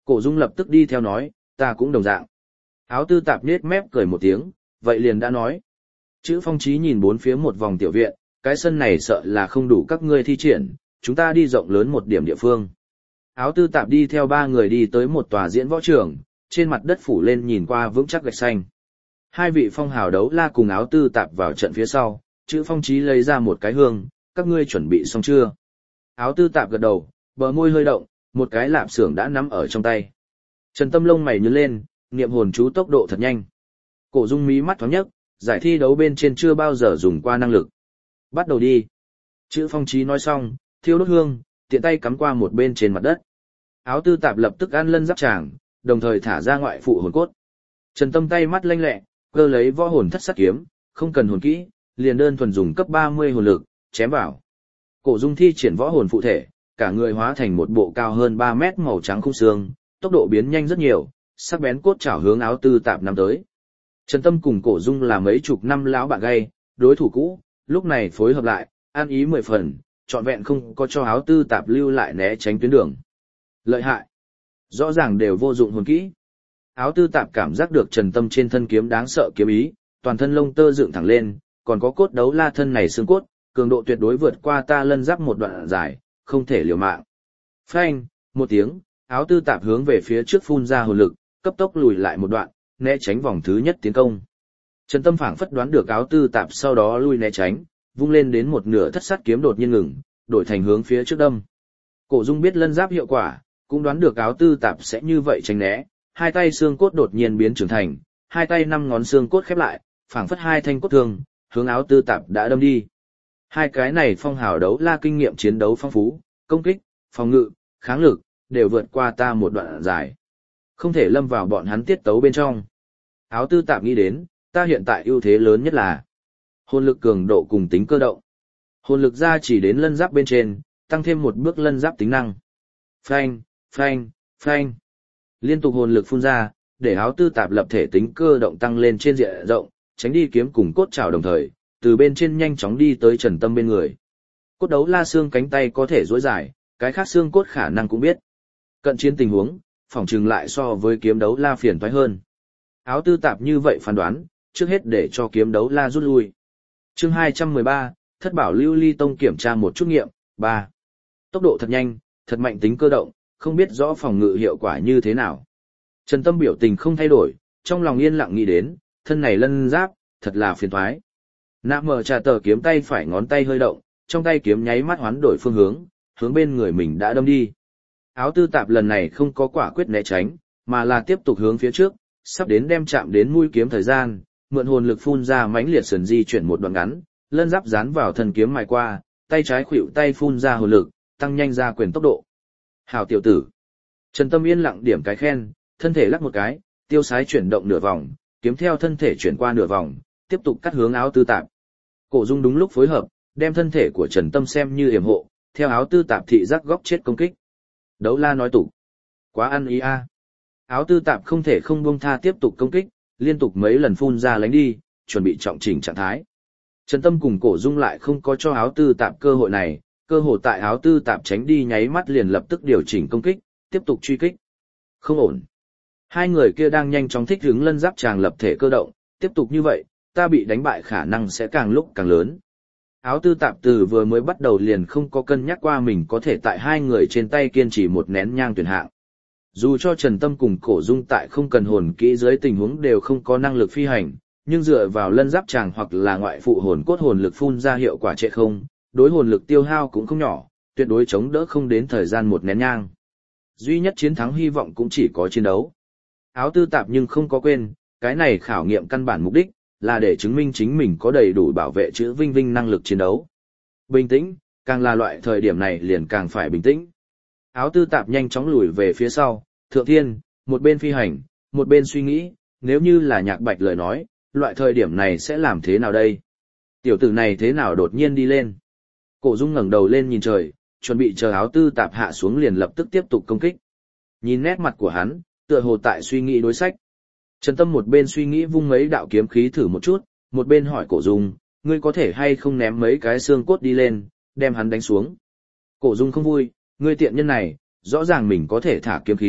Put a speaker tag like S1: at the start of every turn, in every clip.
S1: Cổ Dung lập tức đi theo nói, ta cũng đồng dạng. Áo tư tạp nết mép cười một tiếng, vậy liền đã nói. Chữ Phong Chí nhìn bốn phía một vòng tiểu viện, cái sân này sợ là không đủ các ngươi thi triển, chúng ta đi rộng lớn một điểm địa phương. Áo tư tạp đi theo ba người đi tới một tòa diễn võ trường, trên mặt đất phủ lên nhìn qua vững chắc gạch xanh. Hai vị phong hào đấu la cùng áo tư tạp vào trận phía sau, chữ Phong Chí lấy ra một cái hương, các ngươi chuẩn bị xong chưa? Áo tư tạp gật đầu, bờ môi hơi động, một cái lạp xưởng đã nắm ở trong tay. Trần Tâm lông mày nhướng lên, niệm hồn chú tốc độ thật nhanh. Cổ Dung mí mắt thoáng nhấc, giải thi đấu bên trên chưa bao giờ dùng qua năng lực. Bắt đầu đi. Chữ Phong Chí nói xong, thiêu đốt hương, tiện tay cắm qua một bên trên mặt đất. Áo tư tạp lập tức ăn lân giáp tràng, đồng thời thả ra ngoại phụ hồn cốt. Trần Tâm tay mắt lanh lẹ, cơ lấy võ hồn thất sát kiếm, không cần hồn kỹ, liền đơn thuần dùng cấp 30 hồn lực, chém vào. Cổ Dung thi triển võ hồn phụ thể, cả người hóa thành một bộ cao hơn 3 mét màu trắng khung xương, tốc độ biến nhanh rất nhiều, sắc bén cốt chảo hướng áo tư tạp nắm tới. Trần Tâm cùng Cổ Dung là mấy chục năm lão bạn gay, đối thủ cũ, lúc này phối hợp lại, an ý 10 phần, trọn vẹn không có cho áo tư tạp lưu lại né tránh tuyến đường. Lợi hại. Rõ ràng đều vô dụng hồn kỹ. Áo tư tạp cảm giác được Trần Tâm trên thân kiếm đáng sợ kiếm ý, toàn thân lông tơ dựng thẳng lên, còn có cốt đấu la thân này xương cốt, cường độ tuyệt đối vượt qua ta lân giáp một đoạn dài, không thể liều mạng. Phanh, một tiếng, áo tư tạp hướng về phía trước phun ra hồn lực, cấp tốc lùi lại một đoạn, né tránh vòng thứ nhất tiến công. Trần Tâm phảng phất đoán được áo tư tạp sau đó lui né tránh, vung lên đến một nửa thất sát kiếm đột nhiên ngừng, đổi thành hướng phía trước đâm. Cổ Dung biết lân giáp hiệu quả, cũng đoán được áo tư tạp sẽ như vậy tránh né, hai tay xương cốt đột nhiên biến trưởng thành, hai tay 5 ngón xương cốt khép lại, phảng phất hai thanh cốt thương, hướng áo tư tạp đã đâm đi. Hai cái này phong hào đấu la kinh nghiệm chiến đấu phong phú, công kích, phòng ngự, kháng lực, đều vượt qua ta một đoạn dài. Không thể lâm vào bọn hắn tiết tấu bên trong. Áo tư tạp nghĩ đến, ta hiện tại ưu thế lớn nhất là hồn lực cường độ cùng tính cơ động. Hồn lực ra chỉ đến lân giáp bên trên, tăng thêm một bước lân giáp tính năng. Phanh, phanh, phanh. Liên tục hồn lực phun ra, để áo tư tạp lập thể tính cơ động tăng lên trên diện rộng, tránh đi kiếm cùng cốt trảo đồng thời, từ bên trên nhanh chóng đi tới Trần Tâm bên người. Cốt đấu la xương cánh tay có thể duỗi dài, cái khác xương cốt khả năng cũng biết. Cận chiến tình huống, phỏng chừng lại so với kiếm đấu la phiền toái hơn. Áo tư tạp như vậy phán đoán, trước hết để cho kiếm đấu la rút lui. Chương 213, Thất Bảo Lưu Ly Tông kiểm tra một chút nghiệm, 3. Tốc độ thật nhanh, thật mạnh tính cơ động, không biết rõ phòng ngự hiệu quả như thế nào. Trần Tâm biểu tình không thay đổi, trong lòng yên lặng nghĩ đến, thân này lân giáp, thật là phiền toái. Nạm mở trà tờ kiếm tay phải ngón tay hơi động, trong tay kiếm nháy mắt hoán đổi phương hướng, hướng bên người mình đã đâm đi. Áo tư tạp lần này không có quả quyết né tránh, mà là tiếp tục hướng phía trước, sắp đến đem chạm đến mũi kiếm thời gian, mượn hồn lực phun ra mãnh liệt sườn di chuyển một đoạn ngắn, lân giáp dán vào thân kiếm mài qua, tay trái khuỵu tay phun ra hồn lực, tăng nhanh ra quyền tốc độ. Hảo tiểu tử. Trần Tâm yên lặng điểm cái khen, thân thể lắc một cái, tiêu sái chuyển động nửa vòng, kiếm theo thân thể chuyển qua nửa vòng, tiếp tục cắt hướng áo tư tạp. Cổ Dung đúng lúc phối hợp, đem thân thể của Trần Tâm xem như yểm hộ, theo áo tư tạp thị giác góc chết công kích. Đấu la nói tục. Quá ăn ý a. Áo tư tạp không thể không buông tha tiếp tục công kích, liên tục mấy lần phun ra lánh đi, chuẩn bị trọng chỉnh trạng thái. Trần Tâm cùng Cổ Dung lại không có cho áo tư tạp cơ hội này, cơ hội tại áo tư tạp tránh đi nháy mắt liền lập tức điều chỉnh công kích, tiếp tục truy kích. Không ổn. Hai người kia đang nhanh chóng thích ứng lân giáp tràng lập thể cơ động, tiếp tục như vậy, ta bị đánh bại khả năng sẽ càng lúc càng lớn. Áo tư tạp từ vừa mới bắt đầu liền không có cân nhắc qua mình có thể tại hai người trên tay kiên trì một nén nhang tuyển hạng. Dù cho Trần Tâm cùng Cổ Dung tại không cần hồn kỹ dưới tình huống đều không có năng lực phi hành, nhưng dựa vào lân giáp tràng hoặc là ngoại phụ hồn cốt hồn lực phun ra hiệu quả trệ không, đối hồn lực tiêu hao cũng không nhỏ, tuyệt đối chống đỡ không đến thời gian một nén nhang. Duy nhất chiến thắng hy vọng cũng chỉ có chiến đấu. Áo tư tạp nhưng không có quên, cái này khảo nghiệm căn bản mục đích, là để chứng minh chính mình có đầy đủ bảo vệ chữ Vinh Vinh năng lực chiến đấu. Bình tĩnh, càng là loại thời điểm này liền càng phải bình tĩnh. Áo tư tạp nhanh chóng lùi về phía sau, thượng thiên, một bên phi hành, một bên suy nghĩ, nếu như là Nhạc Bạch lời nói, loại thời điểm này sẽ làm thế nào đây? Tiểu tử này thế nào đột nhiên đi lên? Cổ Dung ngẩng đầu lên nhìn trời, chuẩn bị chờ áo tư tạp hạ xuống liền lập tức tiếp tục công kích. Nhìn nét mặt của hắn, tựa hồ tại suy nghĩ đối sách. Trần Tâm một bên suy nghĩ vung mấy đạo kiếm khí thử một chút, một bên hỏi Cổ Dung, ngươi có thể hay không ném mấy cái xương cốt đi lên, đem hắn đánh xuống. Cổ Dung không vui, ngươi tiện nhân này, rõ ràng mình có thể thả kiếm khí,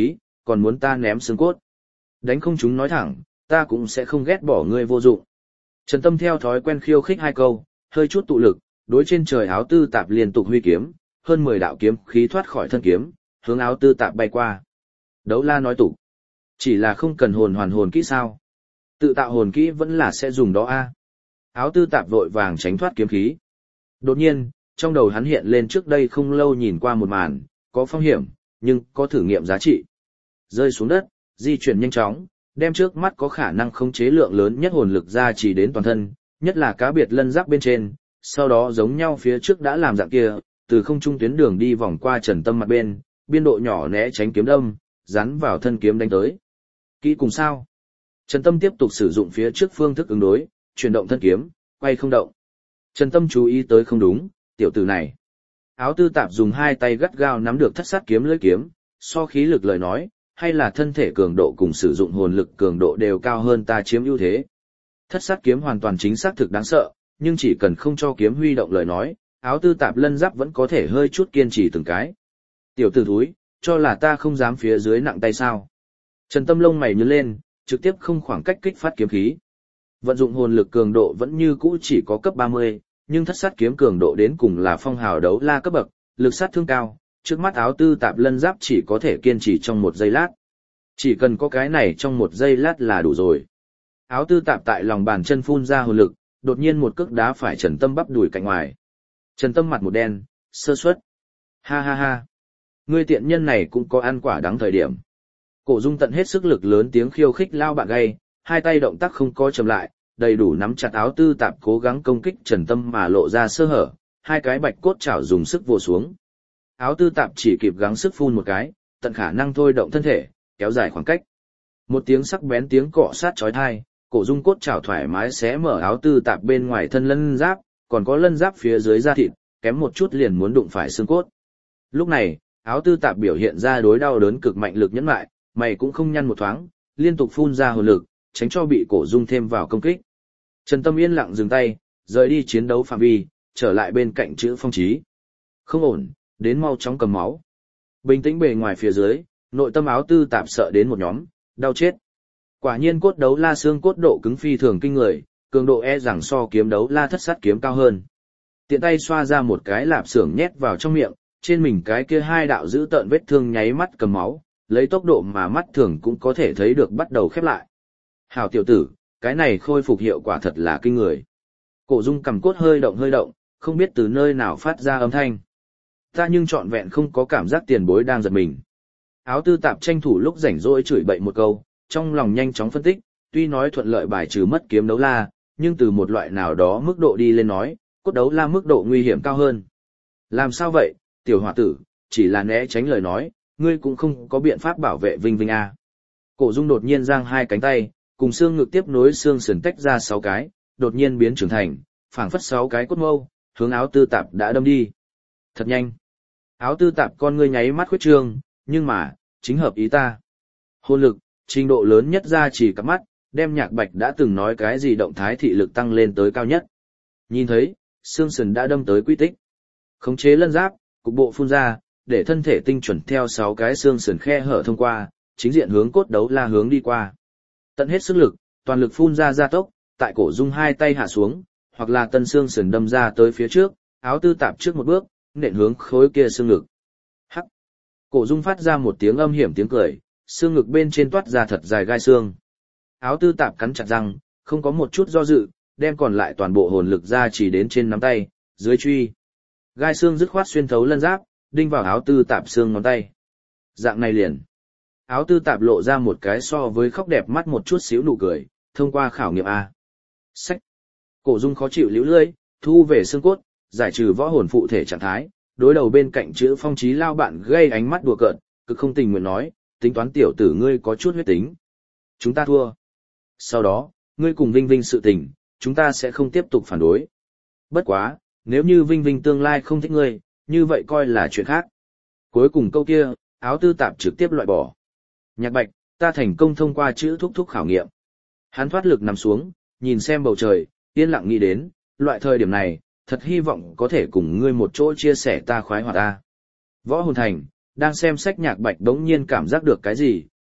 S1: còn muốn ta ném xương cốt. Đánh không chúng nói thẳng, ta cũng sẽ không ghét bỏ ngươi vô dụng. Trần Tâm theo thói quen khiêu khích hai câu, hơi chút tụ lực, đối trên trời áo tư tạp liên tục huy kiếm, hơn 10 đạo kiếm khí thoát khỏi thân kiếm, hướng áo tư tạp bay qua. Đấu la nói tục, chỉ là không cần hồn hoàn hồn kỹ sao? Tự tạo hồn kỹ vẫn là sẽ dùng đó a. Áo tư tạp vội vàng tránh thoát kiếm khí. Đột nhiên, trong đầu hắn hiện lên trước đây không lâu nhìn qua một màn, có phong hiểm, nhưng có thử nghiệm giá trị. Rơi xuống đất, di chuyển nhanh chóng, đem trước mắt có khả năng khống chế lượng lớn nhất hồn lực ra chỉ đến toàn thân, nhất là cá biệt lân giáp bên trên, sau đó giống nhau phía trước đã làm dạng kia, từ không trung tuyến đường đi vòng qua Trần Tâm mặt bên, biên độ nhỏ né tránh kiếm đâm, dán vào thân kiếm đánh tới. Kỹ cùng sao? Trần Tâm tiếp tục sử dụng phía trước phương thức ứng đối, chuyển động thân kiếm, quay không động. Trần Tâm chú ý tới không đúng, tiểu tử này. Áo tư tạp dùng hai tay gắt gao nắm được thất sát kiếm lưỡi kiếm, so khí lực lời nói, hay là thân thể cường độ cùng sử dụng hồn lực cường độ đều cao hơn ta chiếm ưu thế. Thất sát kiếm hoàn toàn chính xác thực đáng sợ, nhưng chỉ cần không cho kiếm huy động lời nói, áo tư tạp lân giáp vẫn có thể hơi chút kiên trì từng cái. Tiểu tử thúi, cho là ta không dám phía dưới nặng tay sao. Trần Tâm lông mày nhướng lên, trực tiếp không khoảng cách kích phát kiếm khí. Vận dụng hồn lực cường độ vẫn như cũ chỉ có cấp 30, nhưng thất sát kiếm cường độ đến cùng là phong hào đấu la cấp bậc, lực sát thương cao, trước mắt áo tư tạp lân giáp chỉ có thể kiên trì trong 1 giây lát. Chỉ cần có cái này trong 1 giây lát là đủ rồi. Áo tư tạp tại lòng bàn chân phun ra hồn lực, đột nhiên một cước đá phải Trần Tâm bắp đùi cạnh ngoài. Trần Tâm mặt một đen, sơ suất. Ha ha ha. Ngươi tiện nhân này cũng có ăn quả đắng thời điểm. Cổ Dung tận hết sức lực lớn tiếng khiêu khích lao bạn gay, hai tay động tác không có chậm lại, đầy đủ nắm chặt áo tư tạp cố gắng công kích Trần Tâm mà lộ ra sơ hở, hai cái bạch cốt chảo dùng sức vồ xuống. Áo tư tạp chỉ kịp gắng sức phun một cái, tận khả năng thôi động thân thể, kéo dài khoảng cách. Một tiếng sắc bén tiếng cọ sát chói tai, Cổ Dung cốt chảo thoải mái xé mở áo tư tạp bên ngoài thân lân giáp, còn có lân giáp phía dưới da thịt, kém một chút liền muốn đụng phải xương cốt. Lúc này, áo tư tạp biểu hiện ra đối đau đớn cực mạnh lực nhẫn lại, mày cũng không nhăn một thoáng, liên tục phun ra hồn lực, tránh cho bị Cổ Dung thêm vào công kích. Trần Tâm yên lặng dừng tay, rời đi chiến đấu phạm vi, trở lại bên cạnh chữ Phong Chí. Không ổn, đến mau chóng cầm máu. Bình tĩnh bề ngoài phía dưới, nội tâm áo tư tạp sợ đến một nhóm, đau chết. Quả nhiên cốt đấu la xương cốt độ cứng phi thường kinh người, cường độ e rằng so kiếm đấu la thất sát kiếm cao hơn. Tiện tay xoa ra một cái lạp xưởng nhét vào trong miệng, trên mình cái kia hai đạo giữ tợn vết thương nháy mắt cầm máu, lấy tốc độ mà mắt thường cũng có thể thấy được bắt đầu khép lại. Hảo tiểu tử, cái này khôi phục hiệu quả thật là kinh người. Cổ Dung cầm cốt hơi động, không biết từ nơi nào phát ra âm thanh. Ta nhưng trọn vẹn không có cảm giác tiền bối đang giật mình. Áo tư tạp tranh thủ lúc rảnh rỗi chửi bậy một câu, trong lòng nhanh chóng phân tích, tuy nói thuận lợi bài trừ mất kiếm đấu la, nhưng từ một loại nào đó mức độ đi lên nói, cốt đấu la mức độ nguy hiểm cao hơn. Làm sao vậy, tiểu hòa tử, chỉ là né tránh lời nói, ngươi cũng không có biện pháp bảo vệ Vinh Vinh à. Cổ Dung đột nhiên giang hai cánh tay, cùng xương ngực tiếp nối xương sườn tách ra 6 cái, đột nhiên biến trưởng thành, phảng phất 6 cái cốt mâu, hướng áo tư tạp đã đâm đi. Thật nhanh. Áo tư tạp con ngươi nháy mắt khuyết trương, nhưng mà, chính hợp ý ta. Hồn lực, trình độ lớn nhất ra chỉ cặp mắt, đem Nhạc Bạch đã từng nói cái gì động thái thị lực tăng lên tới cao nhất. Nhìn thấy, xương sườn đã đâm tới quy tích. Khống chế lân giáp, cục bộ phun ra, để thân thể tinh chuẩn theo 6 cái xương sườn khe hở thông qua, chính diện hướng cốt đấu la hướng đi qua. Tận hết sức lực, toàn lực phun ra gia tốc, tại Cổ Dung hai tay hạ xuống, hoặc là tân xương sườn đâm ra tới phía trước, áo tư tạp trước một bước, nện hướng khối kia xương ngực. Hắc. Cổ Dung phát ra một tiếng âm hiểm tiếng cười, xương ngực bên trên toát ra thật dài gai xương. Áo tư tạp cắn chặt răng, không có một chút do dự, đem còn lại toàn bộ hồn lực ra chỉ đến trên nắm tay, dưới truy. Gai xương dứt khoát xuyên thấu lân giáp, đinh vào áo tư tạp xương ngón tay. Dạng này liền. Áo tư tạp lộ ra một cái so với khóc đẹp mắt một chút xíu nụ cười, thông qua khảo nghiệm A. Sách. Cổ Dung khó chịu liễu lưỡi, thu về xương cốt, giải trừ võ hồn phụ thể trạng thái, đối đầu bên cạnh chữ Phong Chí lao bạn gây ánh mắt đùa cợt, cực không tình nguyện nói, tính toán tiểu tử ngươi có chút huyết tính. Chúng ta thua. Sau đó, ngươi cùng Vinh Vinh sự tình, chúng ta sẽ không tiếp tục phản đối. Bất quá, nếu như Vinh Vinh tương lai không thích ngươi, như vậy coi là chuyện khác. Cuối cùng câu kia, áo tư tạp trực tiếp loại bỏ. Nhạc Bạch, ta thành công thông qua chữ thúc thúc khảo nghiệm. Hắn thoát lực nằm xuống, nhìn xem bầu trời, yên lặng nghĩ đến, loại thời điểm này, thật hy vọng có thể cùng ngươi một chỗ chia sẻ ta khoái hoạt ta. Võ Hồn Thành, đang xem sách Nhạc Bạch đống nhiên cảm giác được cái gì,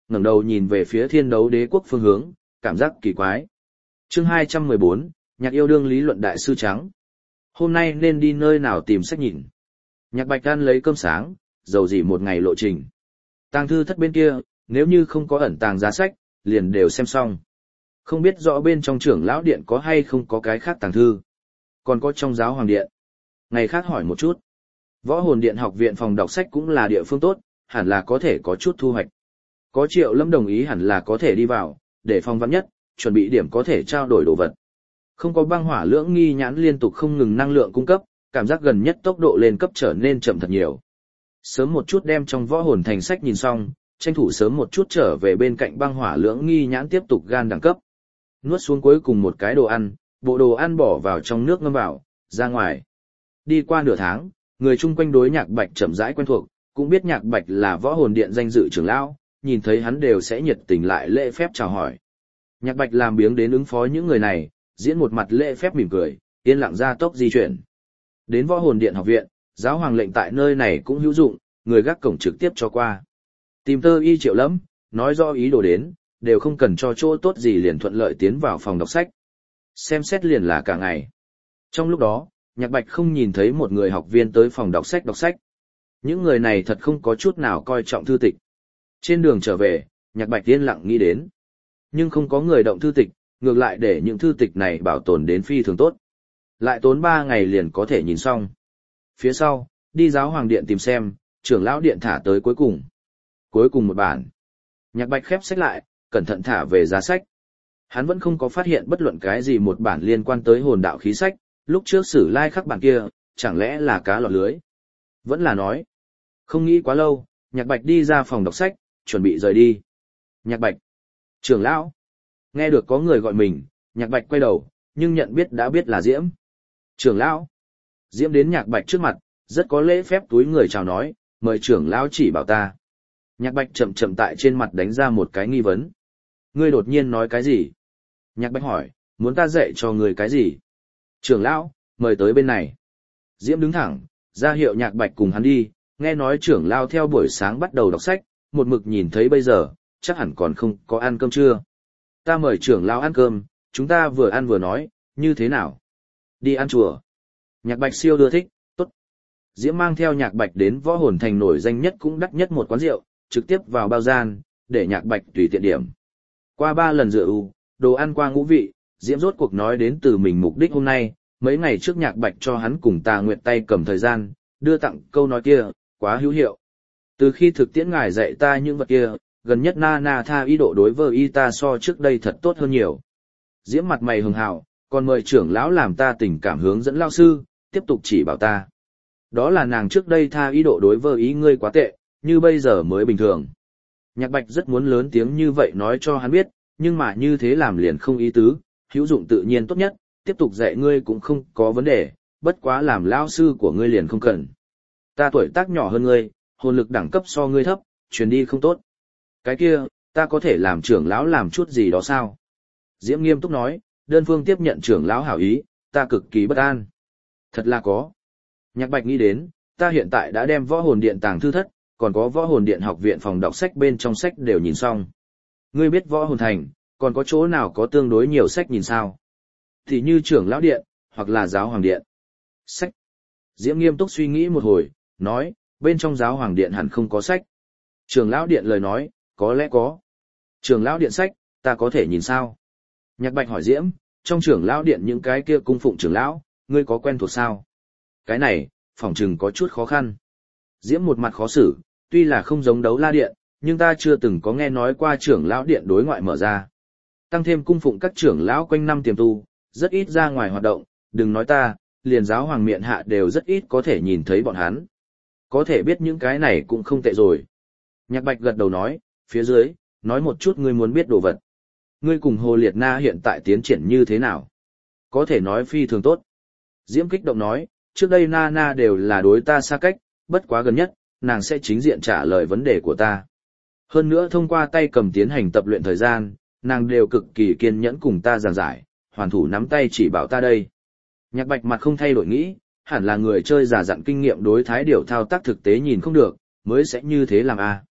S1: ngẩng đầu nhìn về phía Thiên Đấu Đế quốc phương hướng, cảm giác kỳ quái. Chương 214, Nhạc yêu đương lý luận đại sư trắng. Hôm nay nên đi nơi nào tìm sách nhìn. Nhạc Bạch ăn lấy cơm sáng, dầu gì một ngày lộ trình. Tàng thư thất bên kia, nếu như không có ẩn tàng giá sách, liền đều xem xong. Không biết rõ bên trong trưởng lão điện có hay không có cái khác tàng thư. Còn có trong giáo hoàng điện. Ngày khác hỏi một chút. Võ hồn điện học viện phòng đọc sách cũng là địa phương tốt, hẳn là có thể có chút thu hoạch. Có Triệu Lâm đồng ý hẳn là có thể đi vào, để phòng vắn nhất, chuẩn bị điểm có thể trao đổi đồ vật. Không có băng hỏa lưỡng nghi nhãn liên tục không ngừng năng lượng cung cấp, cảm giác gần nhất tốc độ lên cấp trở nên chậm thật nhiều. Sớm một chút đem trong võ hồn thành sách nhìn xong, tranh thủ sớm một chút trở về bên cạnh băng hỏa lưỡng nghi nhãn tiếp tục gan đẳng cấp. Nuốt xuống cuối cùng một cái đồ ăn, bộ đồ ăn bỏ vào trong nước ngâm vào, ra ngoài. Đi qua nửa tháng, người chung quanh đối Nhạc Bạch chậm rãi quen thuộc, cũng biết Nhạc Bạch là võ hồn điện danh dự trưởng lão, nhìn thấy hắn đều sẽ nhiệt tình lại lễ phép chào hỏi. Nhạc Bạch làm biếng đến ứng phó những người này, diễn một mặt lễ phép mỉm cười, yên lặng ra tốc di chuyển. Đến võ hồn điện học viện, giáo hoàng lệnh tại nơi này cũng hữu dụng, người gác cổng trực tiếp cho qua. Tìm Tơ Y Triệu Lâm, nói rõ ý đồ đến, đều không cần cho chỗ tốt gì liền thuận lợi tiến vào phòng đọc sách. Xem xét liền là cả ngày. Trong lúc đó, Nhạc Bạch không nhìn thấy một người học viên tới phòng đọc sách đọc sách. Những người này thật không có chút nào coi trọng thư tịch. Trên đường trở về, Nhạc Bạch yên lặng nghĩ đến. Nhưng không có người động thư tịch, ngược lại để những thư tịch này bảo tồn đến phi thường tốt. Lại tốn 3 ngày liền có thể nhìn xong. Phía sau, đi giáo hoàng điện tìm xem, trưởng lão điện thả tới cuối cùng. Cuối cùng một bản. Nhạc Bạch khép sách lại, cẩn thận thả về giá sách. Hắn vẫn không có phát hiện bất luận cái gì một bản liên quan tới hồn đạo khí sách, lúc trước Sử Lai khắc bản kia, chẳng lẽ là cá lọt lưới. Vẫn là nói. Không nghĩ quá lâu, Nhạc Bạch đi ra phòng đọc sách, chuẩn bị rời đi. Nhạc Bạch. Trưởng lão. Nghe được có người gọi mình, Nhạc Bạch quay đầu, nhưng nhận biết đã biết là Diễm. Trưởng lão. Diễm đến Nhạc Bạch trước mặt, rất có lễ phép túi người chào nói, mời trưởng lão chỉ bảo ta. Nhạc Bạch chậm chậm tại trên mặt đánh ra một cái nghi vấn. Ngươi đột nhiên nói cái gì? Nhạc Bạch hỏi, muốn ta dạy cho ngươi cái gì? Trưởng lão, mời tới bên này. Diễm đứng thẳng, ra hiệu Nhạc Bạch cùng hắn đi, nghe nói trưởng lão theo buổi sáng bắt đầu đọc sách, một mực nhìn thấy bây giờ, chắc hẳn còn không có ăn cơm trưa. Ta mời trưởng lão ăn cơm, chúng ta vừa ăn vừa nói, như thế nào? Đi ăn chùa. Nhạc Bạch siêu ưa thích, tốt. Diễm mang theo Nhạc Bạch đến võ hồn thành nổi danh nhất cũng đắt nhất một quán rượu, trực tiếp vào bao gian, để Nhạc Bạch tùy tiện điểm. Qua 3 lần rượu, đồ ăn qua ngũ vị, Diễm rốt cuộc nói đến từ mình mục đích hôm nay, mấy ngày trước Nhạc Bạch cho hắn cùng Tà Nguyệt tay cầm thời gian, đưa tặng câu nói kia, quá hữu hiệu. Từ khi thực tiễn ngài dạy ta những vật kia, gần nhất na tha ý độ đối với y ta so trước đây thật tốt hơn nhiều. Diễm mặt mày hường hào, còn mời trưởng lão làm ta tình cảm hướng dẫn lao sư, tiếp tục chỉ bảo ta. Đó là nàng trước đây tha ý độ đối với ý ngươi quá tệ, như bây giờ mới bình thường. Nhạc Bạch rất muốn lớn tiếng như vậy nói cho hắn biết, nhưng mà như thế làm liền không ý tứ, hữu dụng tự nhiên tốt nhất, tiếp tục dạy ngươi cũng không có vấn đề, bất quá làm lao sư của ngươi liền không cần. Ta tuổi tác nhỏ hơn ngươi, hồn lực đẳng cấp so ngươi thấp, truyền đi không tốt. Cái kia, ta có thể làm trưởng lão làm chút gì đó sao? Diễm nghiêm túc nói, đơn phương tiếp nhận trưởng lão hảo ý, ta cực kỳ bất an. Thật là có. Nhạc Bạch nghĩ đến, ta hiện tại đã đem võ hồn điện tàng thư thất, còn có võ hồn điện học viện phòng đọc sách bên trong sách đều nhìn xong. Ngươi biết võ hồn thành, còn có chỗ nào có tương đối nhiều sách nhìn sao? Thì như trưởng lão điện, hoặc là giáo hoàng điện. Sách. Diễm nghiêm túc suy nghĩ một hồi, nói, bên trong giáo hoàng điện hẳn không có sách. Trưởng lão điện lời nói, có lẽ có. Trưởng lão điện sách, ta có thể nhìn sao? Nhạc Bạch hỏi Diễm, trong trưởng lão điện những cái kia cung phụng trưởng lão, ngươi có quen thuộc sao? Cái này, phỏng chừng có chút khó khăn. Diễm một mặt khó xử, tuy là không giống Đấu La điện, nhưng ta chưa từng có nghe nói qua trưởng lão điện đối ngoại mở ra. Tăng thêm cung phụng các trưởng lão quanh năm tiềm tu, rất ít ra ngoài hoạt động, đừng nói ta, liền giáo hoàng miện hạ đều rất ít có thể nhìn thấy bọn hắn. Có thể biết những cái này cũng không tệ rồi. Nhạc Bạch gật đầu nói, phía dưới, nói một chút ngươi muốn biết đồ vật. Ngươi cùng Hồ Liệt Na hiện tại tiến triển như thế nào? Có thể nói phi thường tốt. Diễm kích động nói, trước đây Na đều là đối ta xa cách, bất quá gần nhất, nàng sẽ chính diện trả lời vấn đề của ta. Hơn nữa thông qua tay cầm tiến hành tập luyện thời gian, nàng đều cực kỳ kiên nhẫn cùng ta giảng giải, hoàn thủ nắm tay chỉ bảo ta đây. Nhạc Bạch mặt không thay đổi nghĩ, hẳn là người chơi giả dặn kinh nghiệm đối thái điều thao tác thực tế nhìn không được, mới sẽ như thế làm a.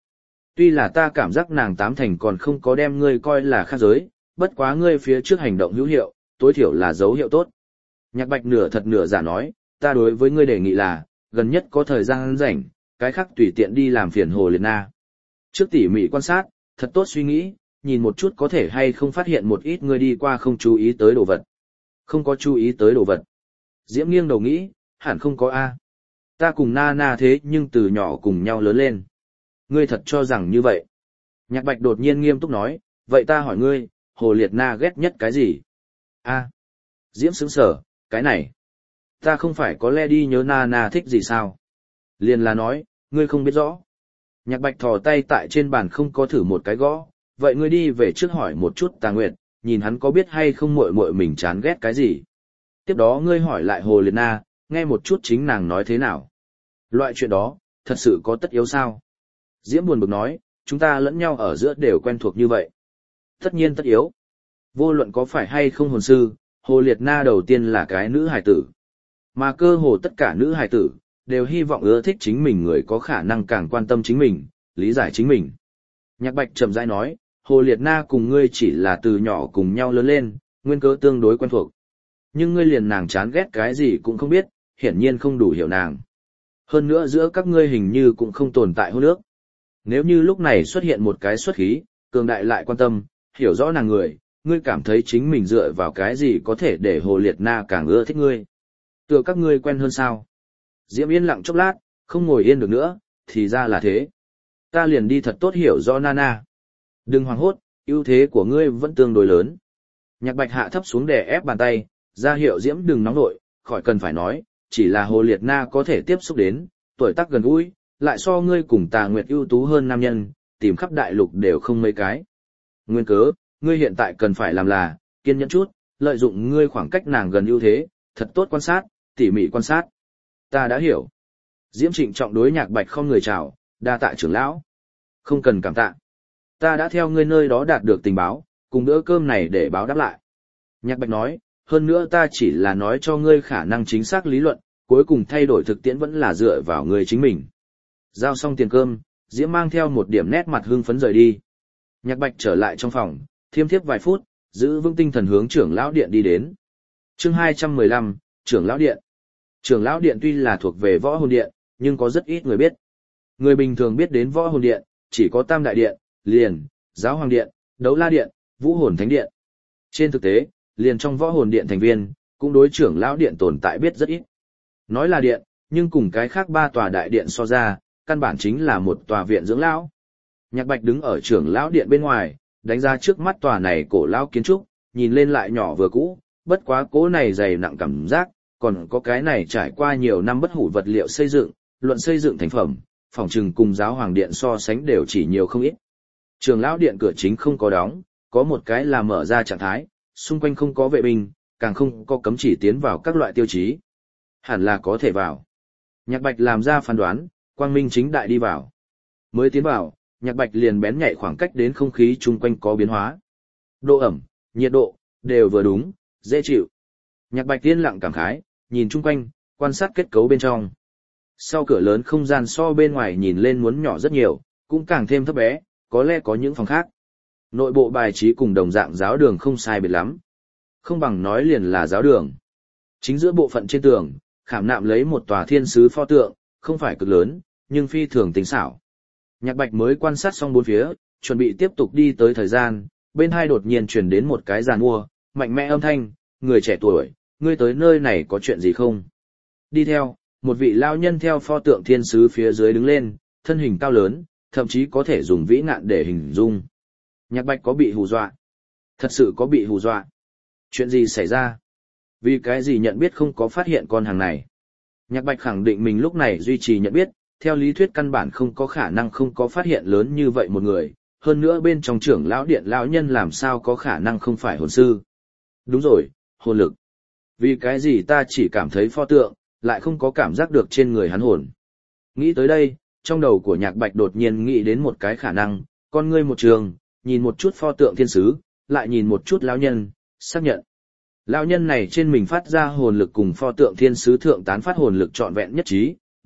S1: Tuy là ta cảm giác nàng tám thành còn không có đem ngươi coi là khác giới, bất quá ngươi phía trước hành động hữu hiệu, tối thiểu là dấu hiệu tốt. Nhạc Bạch nửa thật nửa giả nói, ta đối với ngươi đề nghị là, gần nhất có thời gian rảnh, cái khác tùy tiện đi làm phiền Hồ Liệt Na. Trước tỉ mỉ quan sát, thật tốt suy nghĩ, nhìn một chút có thể hay không phát hiện một ít ngươi đi qua không chú ý tới đồ vật. Không có chú ý tới đồ vật. Diễm nghiêng đầu nghĩ, hẳn không có A. Ta cùng Na thế nhưng từ nhỏ cùng nhau lớn lên. Ngươi thật cho rằng như vậy. Nhạc Bạch đột nhiên nghiêm túc nói, vậy ta hỏi ngươi, Hồ Liệt Na ghét nhất cái gì? A. Diễm sững sở, cái này. Ta không phải có lẽ đi nhớ Na thích gì sao? Liền là nói, ngươi không biết rõ. Nhạc Bạch thò tay tại trên bàn không có thử một cái gõ, vậy ngươi đi về trước hỏi một chút Tà Nguyệt, nhìn hắn có biết hay không muội muội mình chán ghét cái gì. Tiếp đó ngươi hỏi lại Hồ Liệt Na, nghe một chút chính nàng nói thế nào. Loại chuyện đó, thật sự có tất yếu sao? Diễm buồn bực nói, chúng ta lẫn nhau ở giữa đều quen thuộc như vậy. Tất nhiên tất yếu. Vô luận có phải hay không hồn sư, Hồ Liệt Na đầu tiên là cái nữ hài tử. Mà cơ hồ tất cả nữ hài tử, đều hy vọng ưa thích chính mình người có khả năng càng quan tâm chính mình, lý giải chính mình. Nhạc Bạch chậm rãi nói, Hồ Liệt Na cùng ngươi chỉ là từ nhỏ cùng nhau lớn lên, nguyên cớ tương đối quen thuộc. Nhưng ngươi liền nàng chán ghét cái gì cũng không biết, hiển nhiên không đủ hiểu nàng. Hơn nữa giữa các ngươi hình như cũng không tồn tại hôn ước. Nếu như lúc này xuất hiện một cái xuất khí, cường đại lại quan tâm, hiểu rõ nàng người, ngươi cảm thấy chính mình dựa vào cái gì có thể để Hồ Liệt Na càng ưa thích ngươi. Tựa các ngươi quen hơn sao? Diễm yên lặng chốc lát, không ngồi yên được nữa, thì ra là thế. Ta liền đi thật tốt hiểu rõ Nana. Đừng hoảng hốt, ưu thế của ngươi vẫn tương đối lớn. Nhạc Bạch hạ thấp xuống để ép bàn tay, ra hiệu Diễm đừng nóng nội, khỏi cần phải nói, chỉ là Hồ Liệt Na có thể tiếp xúc đến, tuổi tác gần gũi, lại so ngươi cùng Tà Nguyệt ưu tú hơn nam nhân, tìm khắp đại lục đều không mấy cái. Nguyên cớ, ngươi hiện tại cần phải làm là, kiên nhẫn chút, lợi dụng ngươi khoảng cách nàng gần ưu thế, thật tốt quan sát, tỉ mỉ quan sát. Ta đã hiểu. Diễm trịnh trọng đối Nhạc Bạch không người chào, đa tạ trưởng lão. Không cần cảm tạ. Ta đã theo ngươi nơi đó đạt được tình báo, cùng bữa cơm này để báo đáp lại. Nhạc Bạch nói, hơn nữa ta chỉ là nói cho ngươi khả năng chính xác lý luận, cuối cùng thay đổi thực tiễn vẫn là dựa vào ngươi chính mình. Giao xong tiền cơm, Diễm mang theo một điểm nét mặt hưng phấn rời đi. Nhạc Bạch trở lại trong phòng, thiêm thiếp vài phút, giữ vững tinh thần hướng trưởng lão điện đi đến. Chương 215, trưởng lão điện. Trưởng lão điện tuy là thuộc về võ hồn điện, nhưng có rất ít người biết. Người bình thường biết đến võ hồn điện, chỉ có Tam đại điện, liền, giáo hoàng điện, đấu la điện, vũ hồn thánh điện. Trên thực tế, liền trong võ hồn điện thành viên, cũng đối trưởng lão điện tồn tại biết rất ít. Nói là điện, nhưng cùng cái khác ba tòa đại điện so ra, căn bản chính là một tòa viện dưỡng lão. Nhạc Bạch đứng ở trưởng lão điện bên ngoài, đánh ra trước mắt tòa này cổ lão kiến trúc, nhìn lên lại nhỏ vừa cũ, bất quá cố này dày nặng cảm giác, còn có cái này trải qua nhiều năm bất hủ vật liệu xây dựng, luận xây dựng thành phẩm, phòng trừng cùng giáo hoàng điện so sánh đều chỉ nhiều không ít. Trưởng lão điện cửa chính không có đóng, có một cái là mở ra trạng thái, xung quanh không có vệ binh, càng không có cấm chỉ tiến vào các loại tiêu chí. Hẳn là có thể vào. Nhạc Bạch làm ra phán đoán, quang minh chính đại đi vào. Mới tiến vào, Nhạc Bạch liền bén nhạy khoảng cách đến không khí chung quanh có biến hóa. Độ ẩm, nhiệt độ, đều vừa đúng, dễ chịu. Nhạc Bạch yên lặng cảm khái, nhìn chung quanh, quan sát kết cấu bên trong. Sau cửa lớn không gian so bên ngoài nhìn lên muốn nhỏ rất nhiều, cũng càng thêm thấp bé, có lẽ có những phòng khác. Nội bộ bài trí cùng đồng dạng giáo đường không sai biệt lắm. Không bằng nói liền là giáo đường. Chính giữa bộ phận trên tường, khảm nạm lấy một tòa thiên sứ pho tượng, không phải cực lớn, nhưng phi thường tinh xảo. Nhạc Bạch mới quan sát xong bốn phía, chuẩn bị tiếp tục đi tới thời gian, bên hai đột nhiên truyền đến một cái giàn mua, mạnh mẽ âm thanh, người trẻ tuổi, ngươi tới nơi này có chuyện gì không? Đi theo, một vị lao nhân theo pho tượng thiên sứ phía dưới đứng lên, thân hình cao lớn, thậm chí có thể dùng vĩ ngạn để hình dung. Nhạc Bạch có bị hù dọa? Thật sự có bị hù dọa? Chuyện gì xảy ra? Vì cái gì nhận biết không có phát hiện con hàng này? Nhạc Bạch khẳng định mình lúc này duy trì nhận biết, theo lý thuyết căn bản không có khả năng không có phát hiện lớn như vậy một người, hơn nữa bên trong trưởng lão điện lão nhân làm sao có khả năng không phải hồn sư. Đúng rồi, hồn lực. Vì cái gì ta chỉ cảm thấy pho tượng, lại không có cảm giác được trên người hắn hồn. Nghĩ tới đây, trong đầu của Nhạc Bạch đột nhiên nghĩ đến một cái khả năng, con ngươi một trường, nhìn một chút pho tượng thiên sứ, lại nhìn một chút lão nhân, xác nhận. Lão nhân này trên mình phát ra hồn lực cùng pho tượng thiên sứ thượng tán phát hồn lực trọn vẹn nhất trí,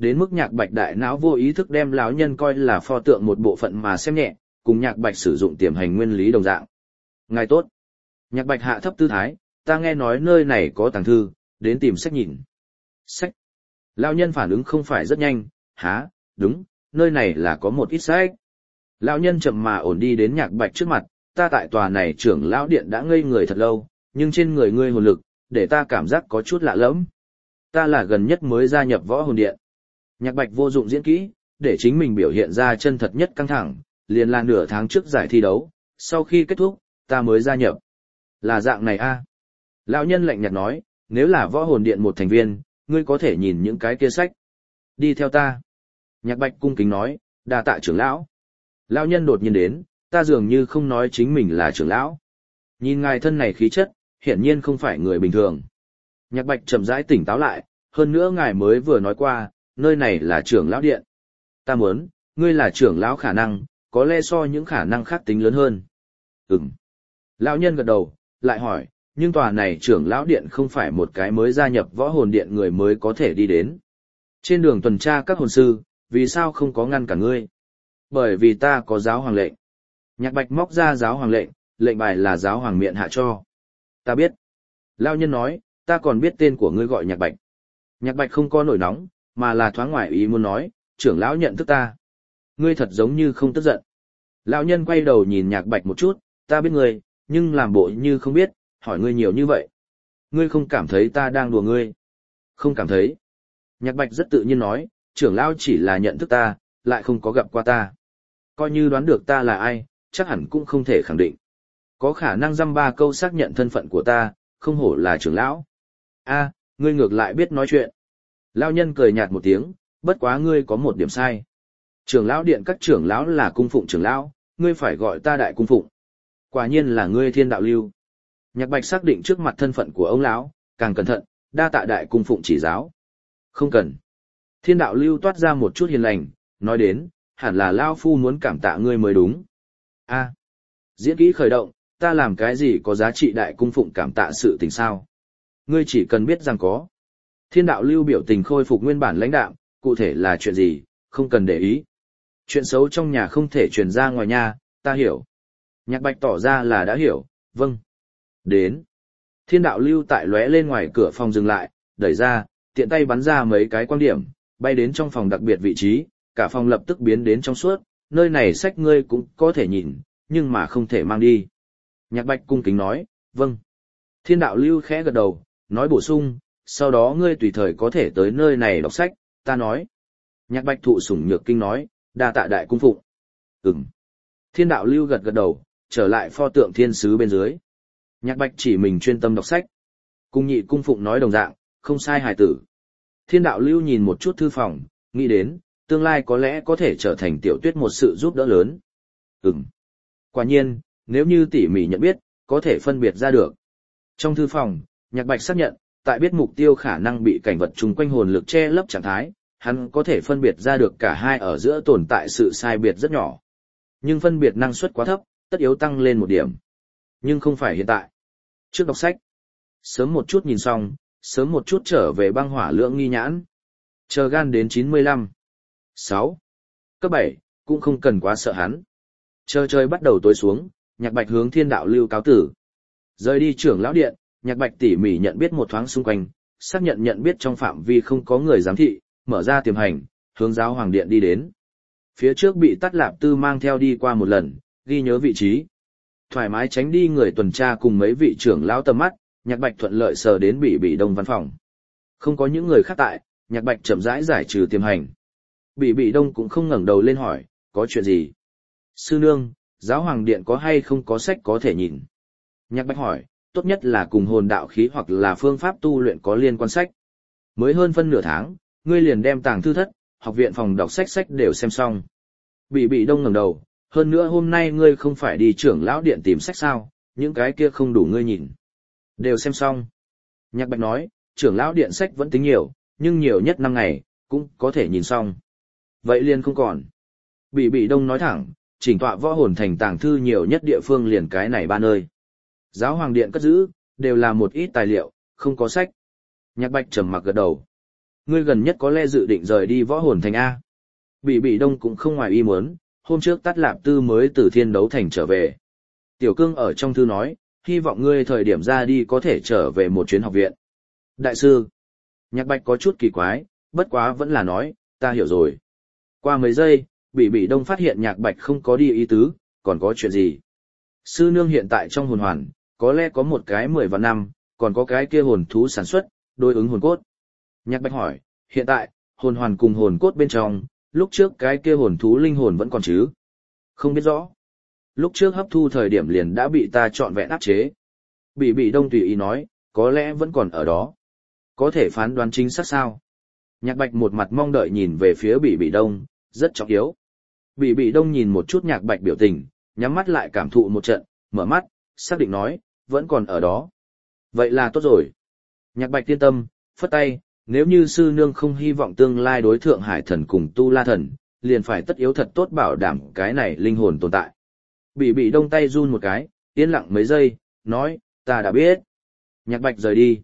S1: đến mức Nhạc Bạch đại não vô ý thức đem lão nhân coi là pho tượng một bộ phận mà xem nhẹ, cùng Nhạc Bạch sử dụng tiềm hành nguyên lý đồng dạng. Ngài tốt. Nhạc Bạch hạ thấp tư thái, ta nghe nói nơi này có tàng thư, đến tìm sách nhìn. Sách. Lão nhân phản ứng không phải rất nhanh, há, đúng, nơi này là có một ít sách. Lão nhân chậm mà ổn đi đến Nhạc Bạch trước mặt, ta tại tòa này trưởng lão điện đã ngây người thật lâu, nhưng trên người ngươi hồn lực, để ta cảm giác có chút lạ lẫm. Ta là gần nhất mới gia nhập võ hồn điện. Nhạc Bạch vô dụng diễn kỹ, để chính mình biểu hiện ra chân thật nhất căng thẳng, liền là nửa tháng trước giải thi đấu, sau khi kết thúc, ta mới gia nhập. Là dạng này a. Lão nhân lạnh nhạt nói, nếu là võ hồn điện một thành viên, ngươi có thể nhìn những cái kia sách. Đi theo ta. Nhạc Bạch cung kính nói, đa tạ trưởng lão. Lão nhân đột nhiên đến, ta dường như không nói chính mình là trưởng lão. Nhìn ngài thân này khí chất, hiển nhiên không phải người bình thường. Nhạc Bạch chậm rãi tỉnh táo lại, hơn nữa ngài mới vừa nói qua, nơi này là trưởng lão điện. Ta muốn, ngươi là trưởng lão khả năng, có lẽ so những khả năng khác tính lớn hơn. Ừm. Lão nhân gật đầu, lại hỏi, nhưng tòa này trưởng lão điện không phải một cái mới gia nhập võ hồn điện người mới có thể đi đến. Trên đường tuần tra các hồn sư, vì sao không có ngăn cả ngươi? Bởi vì ta có giáo hoàng lệnh. Nhạc Bạch móc ra giáo hoàng lệnh, lệnh bài là giáo hoàng miện hạ cho. Ta biết. Lão nhân nói, ta còn biết tên của ngươi gọi Nhạc Bạch. Nhạc Bạch không có nổi nóng, mà là thoáng ngoài ý muốn nói, trưởng lão nhận thức ta. Ngươi thật giống như không tức giận. Lão nhân quay đầu nhìn Nhạc Bạch một chút, ta biết ngươi, nhưng làm bộ như không biết, hỏi ngươi nhiều như vậy. Ngươi không cảm thấy ta đang đùa ngươi? Không cảm thấy. Nhạc Bạch rất tự nhiên nói, trưởng lão chỉ là nhận thức ta, lại không có gặp qua ta. Coi như đoán được ta là ai, chắc hẳn cũng không thể khẳng định. Có khả năng dăm ba câu xác nhận thân phận của ta, không hổ là trưởng lão. A, ngươi ngược lại biết nói chuyện. Lão nhân cười nhạt một tiếng, bất quá ngươi có một điểm sai. Trưởng lão điện các trưởng lão là cung phụng trưởng lão, ngươi phải gọi ta đại cung phụng. Quả nhiên là ngươi thiên đạo lưu. Nhạc Bạch xác định trước mặt thân phận của ông lão, càng cẩn thận, đa tạ đại cung phụng chỉ giáo. Không cần. Thiên đạo lưu toát ra một chút hiền lành, nói đến, hẳn là lão phu muốn cảm tạ ngươi mới đúng. A, diễn kỹ khởi động, ta làm cái gì có giá trị đại cung phụng cảm tạ sự tình sao? Ngươi chỉ cần biết rằng có. Thiên đạo lưu biểu tình khôi phục nguyên bản lãnh đạm, cụ thể là chuyện gì, không cần để ý. Chuyện xấu trong nhà không thể truyền ra ngoài nhà, ta hiểu. Nhạc Bạch tỏ ra là đã hiểu, vâng. Đến. Thiên đạo lưu tại lóe lên ngoài cửa phòng dừng lại, đẩy ra, tiện tay bắn ra mấy cái quang điểm, bay đến trong phòng đặc biệt vị trí, cả phòng lập tức biến đến trong suốt, nơi này sách ngươi cũng có thể nhìn, nhưng mà không thể mang đi. Nhạc Bạch cung kính nói, vâng. Thiên đạo lưu khẽ gật đầu, nói bổ sung, sau đó ngươi tùy thời có thể tới nơi này đọc sách, ta nói. Nhạc Bạch thụ sủng nhược kinh nói, đa tạ đại cung phụng. Ừm. Thiên đạo lưu gật gật đầu, trở lại pho tượng thiên sứ bên dưới. Nhạc Bạch chỉ mình chuyên tâm đọc sách. Cung nhị cung phụng nói đồng dạng, không sai hài tử. Thiên đạo lưu nhìn một chút thư phòng, nghĩ đến, tương lai có lẽ có thể trở thành tiểu tuyết một sự giúp đỡ lớn. Ừm. Quả nhiên, nếu như tỉ mỉ nhận biết, có thể phân biệt ra được. Trong thư phòng, Nhạc Bạch xác nhận, tại biết mục tiêu khả năng bị cảnh vật chung quanh hồn lực che lấp trạng thái, hắn có thể phân biệt ra được cả hai ở giữa tồn tại sự sai biệt rất nhỏ. Nhưng phân biệt năng suất quá thấp, tất yếu tăng lên một điểm. Nhưng không phải hiện tại. Trước đọc sách, sớm một chút nhìn xong, sớm một chút trở về băng hỏa lượng nghi nhãn. Chờ gan đến 95. 6. Cấp 7, cũng không cần quá sợ hắn. Chờ trời bắt đầu tối xuống, Nhạc Bạch hướng Thiên đạo lưu cáo tử. Rời đi trưởng lão điện, Nhạc Bạch tỉ mỉ nhận biết một thoáng xung quanh, xác nhận nhận biết trong phạm vi không có người giám thị, mở ra tiềm hành, hướng giáo hoàng điện đi đến. Phía trước bị Tắt Lạp Tư mang theo đi qua một lần, ghi nhớ vị trí. Thoải mái tránh đi người tuần tra cùng mấy vị trưởng lão tầm mắt, Nhạc Bạch thuận lợi sờ đến Bị Đông văn phòng. Không có những người khác tại, Nhạc Bạch chậm rãi giải trừ tiềm hành. Bị Đông cũng không ngẩng đầu lên hỏi, có chuyện gì? Sư nương, giáo hoàng điện có hay không có sách có thể nhìn? Nhạc Bạch hỏi, tốt nhất là cùng hồn đạo khí hoặc là phương pháp tu luyện có liên quan sách. Mới hơn phân nửa tháng, ngươi liền đem tàng thư thất, học viện phòng đọc sách đều xem xong. Bị Đông ngẩng đầu, hơn nữa hôm nay ngươi không phải đi trưởng lão điện tìm sách sao, những cái kia không đủ ngươi nhìn. Đều xem xong. Nhạc Bạch nói, trưởng lão điện sách vẫn tính nhiều, nhưng nhiều nhất 5 ngày, cũng có thể nhìn xong. Vậy liền không còn. Bị Đông nói thẳng, chỉnh tọa võ hồn thành tàng thư nhiều nhất địa phương liền cái này 3 nơi. Giáo hoàng điện cất giữ, đều là một ít tài liệu, không có sách. Nhạc Bạch trầm mặc gật đầu. Ngươi gần nhất có lẽ dự định rời đi võ hồn thành A. Bị đông cũng không ngoài ý muốn, hôm trước Tát Lạp Tư mới từ thiên đấu thành trở về. Tiểu cương ở trong thư nói, hy vọng ngươi thời điểm ra đi có thể trở về một chuyến học viện. Đại sư, Nhạc Bạch có chút kỳ quái, bất quá vẫn là nói, ta hiểu rồi. Qua mấy giây, bị đông phát hiện Nhạc Bạch không có đi ý tứ, còn có chuyện gì. Sư nương hiện tại trong hồn hoàn, có lẽ có một cái 10 vạn năm, còn có cái kia hồn thú sản xuất, đối ứng hồn cốt. Nhạc Bạch hỏi, hiện tại, hồn hoàn cùng hồn cốt bên trong, lúc trước cái kia hồn thú linh hồn vẫn còn chứ? Không biết rõ. Lúc trước hấp thu thời điểm liền đã bị ta trọn vẹn áp chế. Bị đông tùy ý nói, có lẽ vẫn còn ở đó. Có thể phán đoán chính xác sao? Nhạc Bạch một mặt mong đợi nhìn về phía bị đông, rất trọng yếu. Bị đông nhìn một chút Nhạc Bạch biểu tình, nhắm mắt lại cảm thụ một trận, mở mắt, xác định nói, vẫn còn ở đó. Vậy là tốt rồi. Nhạc Bạch yên tâm, phất tay, nếu như sư nương không hy vọng tương lai đối thượng hải thần cùng tu la thần, liền phải tất yếu thật tốt bảo đảm cái này linh hồn tồn tại. Bị đông tay run một cái, yên lặng mấy giây, nói, ta đã biết. Nhạc Bạch rời đi.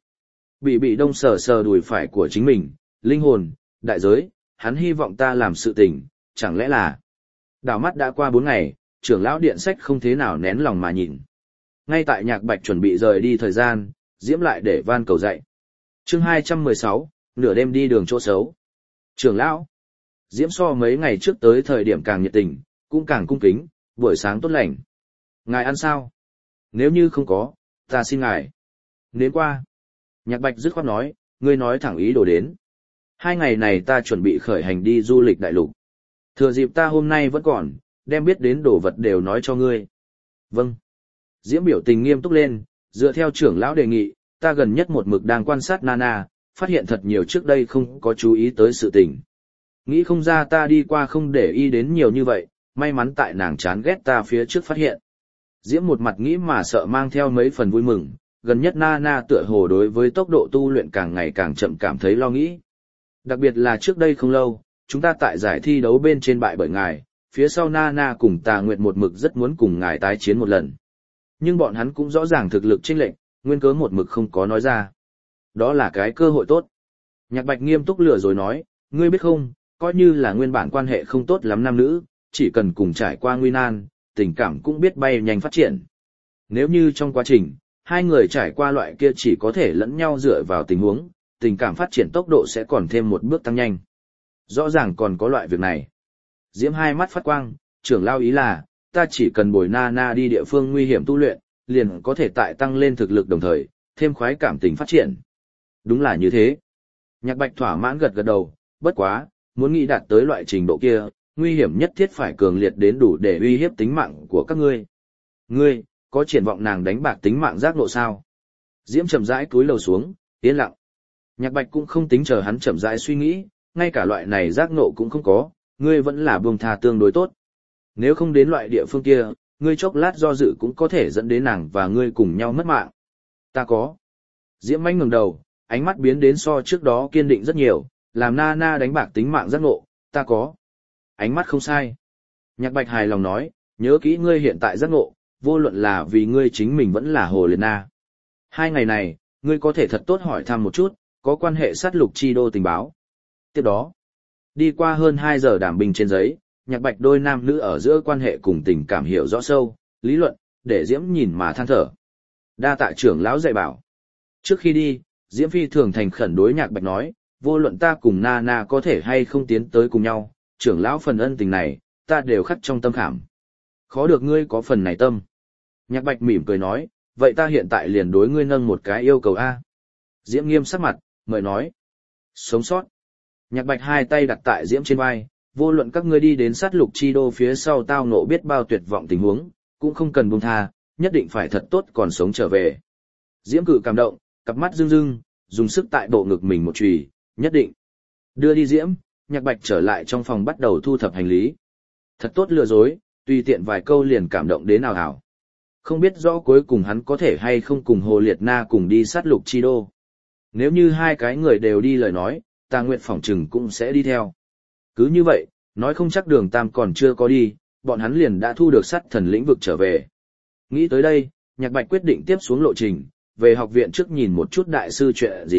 S1: Bị đông sờ sờ đùi phải của chính mình, linh hồn, đại giới, hắn hy vọng ta làm sự tình, chẳng lẽ là... Đảo mắt đã qua 4 ngày, trưởng lão điện sách không thế nào nén lòng mà nhìn. Ngay tại Nhạc Bạch chuẩn bị rời đi thời gian, Diễm lại để van cầu dậy. Chương 216, nửa đêm đi đường chỗ xấu. Trưởng lão. Diễm so mấy ngày trước tới thời điểm càng nhiệt tình, cũng càng cung kính, buổi sáng tốt lành. Ngài ăn sao? Nếu như không có, ta xin ngài. Đến qua. Nhạc Bạch dứt khoát nói, ngươi nói thẳng ý đồ đến. 2 ngày này ta chuẩn bị khởi hành đi du lịch đại lục. Thừa dịp ta hôm nay vẫn còn, đem biết đến đồ vật đều nói cho ngươi. Vâng. Diễm biểu tình nghiêm túc lên, dựa theo trưởng lão đề nghị, ta gần nhất một mực đang quan sát Nana, phát hiện thật nhiều trước đây không có chú ý tới sự tình. Nghĩ không ra ta đi qua không để ý đến nhiều như vậy, may mắn tại nàng chán ghét ta phía trước phát hiện. Diễm một mặt nghĩ mà sợ mang theo mấy phần vui mừng, gần nhất Nana tựa hồ đối với tốc độ tu luyện càng ngày càng chậm cảm thấy lo nghĩ. Đặc biệt là trước đây không lâu, chúng ta tại giải thi đấu bên trên bại bởi ngài, phía sau Nana cùng Tà Nguyệt một mực rất muốn cùng ngài tái chiến một lần. Nhưng bọn hắn cũng rõ ràng thực lực chênh lệch, nguyên cớ một mực không có nói ra. Đó là cái cơ hội tốt. Nhạc Bạch nghiêm túc lừa rồi nói, ngươi biết không, coi như là nguyên bản quan hệ không tốt lắm nam nữ, chỉ cần cùng trải qua nguy nan, tình cảm cũng biết bay nhanh phát triển. Nếu như trong quá trình, hai người trải qua loại kia chỉ có thể lẫn nhau dựa vào tình huống, tình cảm phát triển tốc độ sẽ còn thêm một bước tăng nhanh. Rõ ràng còn có loại việc này. Diễm hai mắt phát quang, trưởng lao ý là, ta chỉ cần bồi Nana đi địa phương nguy hiểm tu luyện, liền có thể tại tăng lên thực lực đồng thời, thêm khoái cảm tình phát triển. Đúng là như thế. Nhạc Bạch thỏa mãn gật gật đầu, bất quá, muốn nghĩ đạt tới loại trình độ kia, nguy hiểm nhất thiết phải cường liệt đến đủ để uy hiếp tính mạng của các ngươi. Ngươi, có triển vọng nàng đánh bạc tính mạng giác ngộ sao? Diễm chậm rãi cúi đầu xuống, yên lặng. Nhạc Bạch cũng không tính chờ hắn chậm rãi suy nghĩ, ngay cả loại này giác ngộ cũng không có, ngươi vẫn là buông tha tương đối tốt. Nếu không đến loại địa phương kia, ngươi chốc lát do dự cũng có thể dẫn đến nàng và ngươi cùng nhau mất mạng. Ta có. Diễm manh ngẩng đầu, ánh mắt biến đến so trước đó kiên định rất nhiều, làm Nana đánh bạc tính mạng giác ngộ, ta có. Ánh mắt không sai. Nhạc Bạch hài lòng nói, nhớ kỹ ngươi hiện tại giác ngộ, vô luận là vì ngươi chính mình vẫn là Hồ Liệt Na. 2 ngày này, ngươi có thể thật tốt hỏi thăm một chút, có quan hệ sát lục chi đô tình báo. Tiếp đó, đi qua hơn 2 giờ đảm bình trên giấy, Nhạc Bạch đôi nam nữ ở giữa quan hệ cùng tình cảm hiểu rõ sâu, lý luận, để Diễm nhìn mà than thở. Đa tạ trưởng lão dạy bảo. Trước khi đi, Diễm phi thường thành khẩn đối Nhạc Bạch nói, vô luận ta cùng Nana có thể hay không tiến tới cùng nhau, trưởng lão phần ân tình này, ta đều khắc trong tâm khảm. Khó được ngươi có phần này tâm. Nhạc Bạch mỉm cười nói, vậy ta hiện tại liền đối ngươi nâng một cái yêu cầu A. Diễm nghiêm sắc mặt, mời nói. Sống sót. Nhạc Bạch hai tay đặt tại Diễm trên vai, vô luận các ngươi đi đến sát lục chi đô phía sau tao ngộ biết bao tuyệt vọng tình huống, cũng không cần buông tha, nhất định phải thật tốt còn sống trở về. Diễm cự cảm động, cặp mắt rưng rưng, dùng sức tại bộ ngực mình một chùy, nhất định. Đưa đi Diễm, Nhạc Bạch trở lại trong phòng bắt đầu thu thập hành lý. Thật tốt lừa dối, tùy tiện vài câu liền cảm động đến ào ào. Không biết rõ cuối cùng hắn có thể hay không cùng Hồ Liệt Na cùng đi sát lục chi đô. Nếu như hai cái người đều đi lời nói, Tà Nguyệt phỏng chừng cũng sẽ đi theo. Cứ như vậy, nói không chắc Đường Tam còn chưa có đi, bọn hắn liền đã thu được sát thần lĩnh vực trở về. Nghĩ tới đây, Nhạc Bạch quyết định tiếp xuống lộ trình, về học viện trước nhìn một chút đại sư chuyện gì,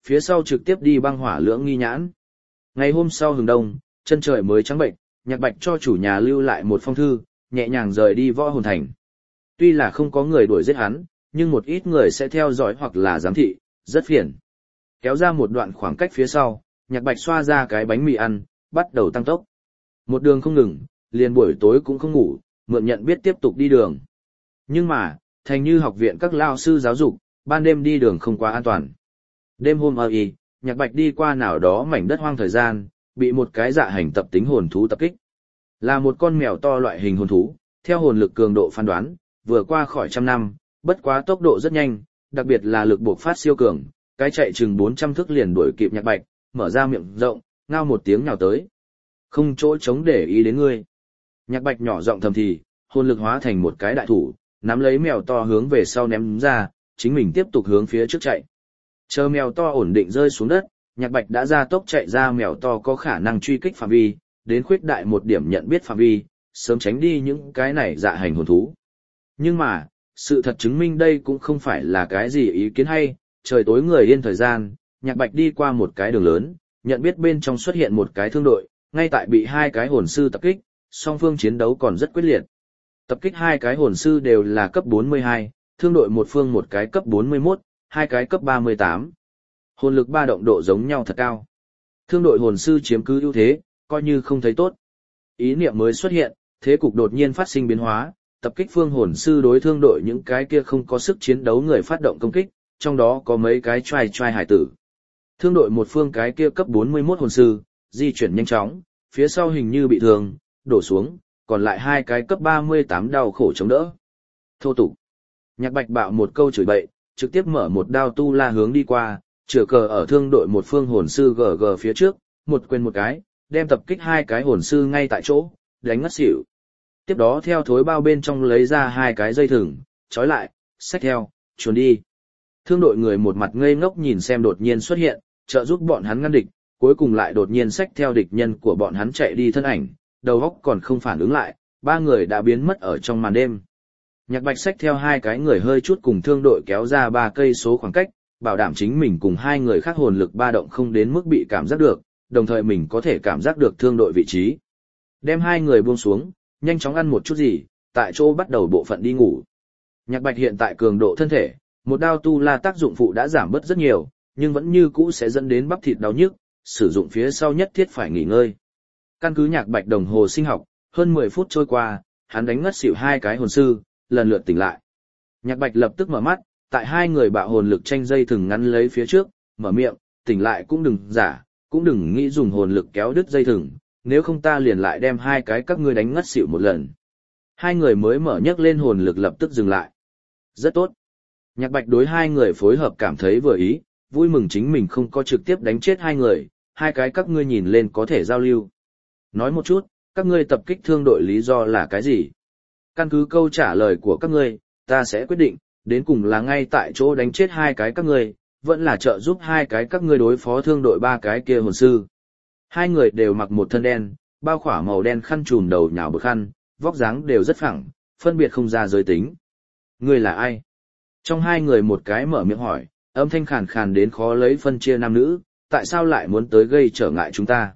S1: phía sau trực tiếp đi băng hỏa lưỡng nghi nhãn. Ngày hôm sau hừng đông, chân trời mới trắng bệnh, Nhạc Bạch cho chủ nhà lưu lại một phong thư, nhẹ nhàng rời đi Võ Hồn Thành. Tuy là không có người đuổi giết hắn, nhưng một ít người sẽ theo dõi hoặc là giám thị, rất phiền. Kéo ra một đoạn khoảng cách phía sau, Nhạc Bạch xoa ra cái bánh mì ăn, bắt đầu tăng tốc. Một đường không ngừng, liền buổi tối cũng không ngủ, mượn nhận biết tiếp tục đi đường. Nhưng mà, thành như học viện các lao sư giáo dục, ban đêm đi đường không quá an toàn. Đêm hôm Nhạc Bạch đi qua nào đó mảnh đất hoang thời gian, bị một cái dạ hành tập tính hồn thú tập kích. Là một con mèo to loại hình hồn thú, theo hồn lực cường độ phán đoán, vừa qua khỏi 100 năm, bất quá tốc độ rất nhanh, đặc biệt là lực bộc phát siêu cường, cái chạy chừng 400 thước liền đuổi kịp Nhạc Bạch, mở ra miệng rộng, ngao một tiếng nhào tới. Không chỗ chống để ý đến ngươi. Nhạc Bạch nhỏ giọng thầm thì, hồn lực hóa thành một cái đại thủ, nắm lấy mèo to hướng về sau ném ra, chính mình tiếp tục hướng phía trước chạy. Chờ mèo to ổn định rơi xuống đất, Nhạc Bạch đã ra tốc chạy ra mèo to có khả năng truy kích phạm vi, đến khuyết đại một điểm nhận biết phạm vi, sớm tránh đi những cái này dạ hành hồn thú. Nhưng mà, sự thật chứng minh đây cũng không phải là cái gì ý kiến hay, trời tối người yên thời gian, Nhạc Bạch đi qua một cái đường lớn, nhận biết bên trong xuất hiện một cái thương đội, ngay tại bị hai cái hồn sư tập kích, song phương chiến đấu còn rất quyết liệt. Tập kích hai cái hồn sư đều là cấp 42, thương đội một phương một cái cấp 41, hai cái cấp 38. Hồn lực ba động độ giống nhau thật cao. Thương đội hồn sư chiếm cứ ưu thế, coi như không thấy tốt. Ý niệm mới xuất hiện, thế cục đột nhiên phát sinh biến hóa, tập kích phương hồn sư đối thương đội những cái kia không có sức chiến đấu người phát động công kích, trong đó có mấy cái trai hải tử. Thương đội một phương cái kia cấp 41 hồn sư, di chuyển nhanh chóng, phía sau hình như bị thương, đổ xuống, còn lại hai cái cấp 38 đau khổ chống đỡ. Thô tục. Nhạc Bạch bạo một câu chửi bậy, trực tiếp mở một đao tu la hướng đi qua, chửa cờ ở thương đội một phương hồn sư GG phía trước, một quyền một cái, đem tập kích hai cái hồn sư ngay tại chỗ, đánh ngất xỉu. Tiếp đó theo thối bao bên trong lấy ra hai cái dây thừng, trói lại, xách theo, chuồn đi. Thương đội người một mặt ngây ngốc nhìn xem đột nhiên xuất hiện, trợ giúp bọn hắn ngăn địch, cuối cùng lại đột nhiên xách theo địch nhân của bọn hắn chạy đi thân ảnh, đầu óc còn không phản ứng lại, ba người đã biến mất ở trong màn đêm. Nhạc Bạch xách theo hai cái người hơi chút cùng thương đội kéo ra 3 cây số khoảng cách, bảo đảm chính mình cùng hai người khác hồn lực ba động không đến mức bị cảm giác được, đồng thời mình có thể cảm giác được thương đội vị trí. Đem hai người buông xuống, nhanh chóng ăn một chút gì, tại chỗ bắt đầu bộ phận đi ngủ. Nhạc Bạch hiện tại cường độ thân thể, một đao tu la tác dụng phụ đã giảm bớt rất nhiều, nhưng vẫn như cũ sẽ dẫn đến bắp thịt đau nhức, sử dụng phía sau nhất thiết phải nghỉ ngơi. Căn cứ Nhạc Bạch đồng hồ sinh học, hơn 10 phút trôi qua, hắn đánh ngất xỉu hai cái hồn sư, lần lượt tỉnh lại. Nhạc Bạch lập tức mở mắt, tại hai người bạo hồn lực tranh dây thừng ngắn lấy phía trước, mở miệng, tỉnh lại cũng đừng giả, cũng đừng nghĩ dùng hồn lực kéo đứt dây thừng, nếu không ta liền lại đem hai cái các ngươi đánh ngất xỉu một lần. Hai người mới mở nhấc lên hồn lực lập tức dừng lại. Rất tốt. Nhạc Bạch đối hai người phối hợp cảm thấy vừa ý, vui mừng chính mình không có trực tiếp đánh chết hai người, hai cái các ngươi nhìn lên có thể giao lưu. Nói một chút, các ngươi tập kích thương đội lý do là cái gì? Căn cứ câu trả lời của các ngươi, ta sẽ quyết định, đến cùng là ngay tại chỗ đánh chết hai cái các ngươi, vẫn là trợ giúp hai cái các ngươi đối phó thương đội ba cái kia hồn sư. Hai người đều mặc một thân đen, bao khỏa màu đen khăn trùm đầu nhào bực khăn, vóc dáng đều rất phẳng, phân biệt không ra giới tính. Ngươi là ai? Trong hai người một cái mở miệng hỏi, âm thanh khàn khàn đến khó lấy phân chia nam nữ, tại sao lại muốn tới gây trở ngại chúng ta?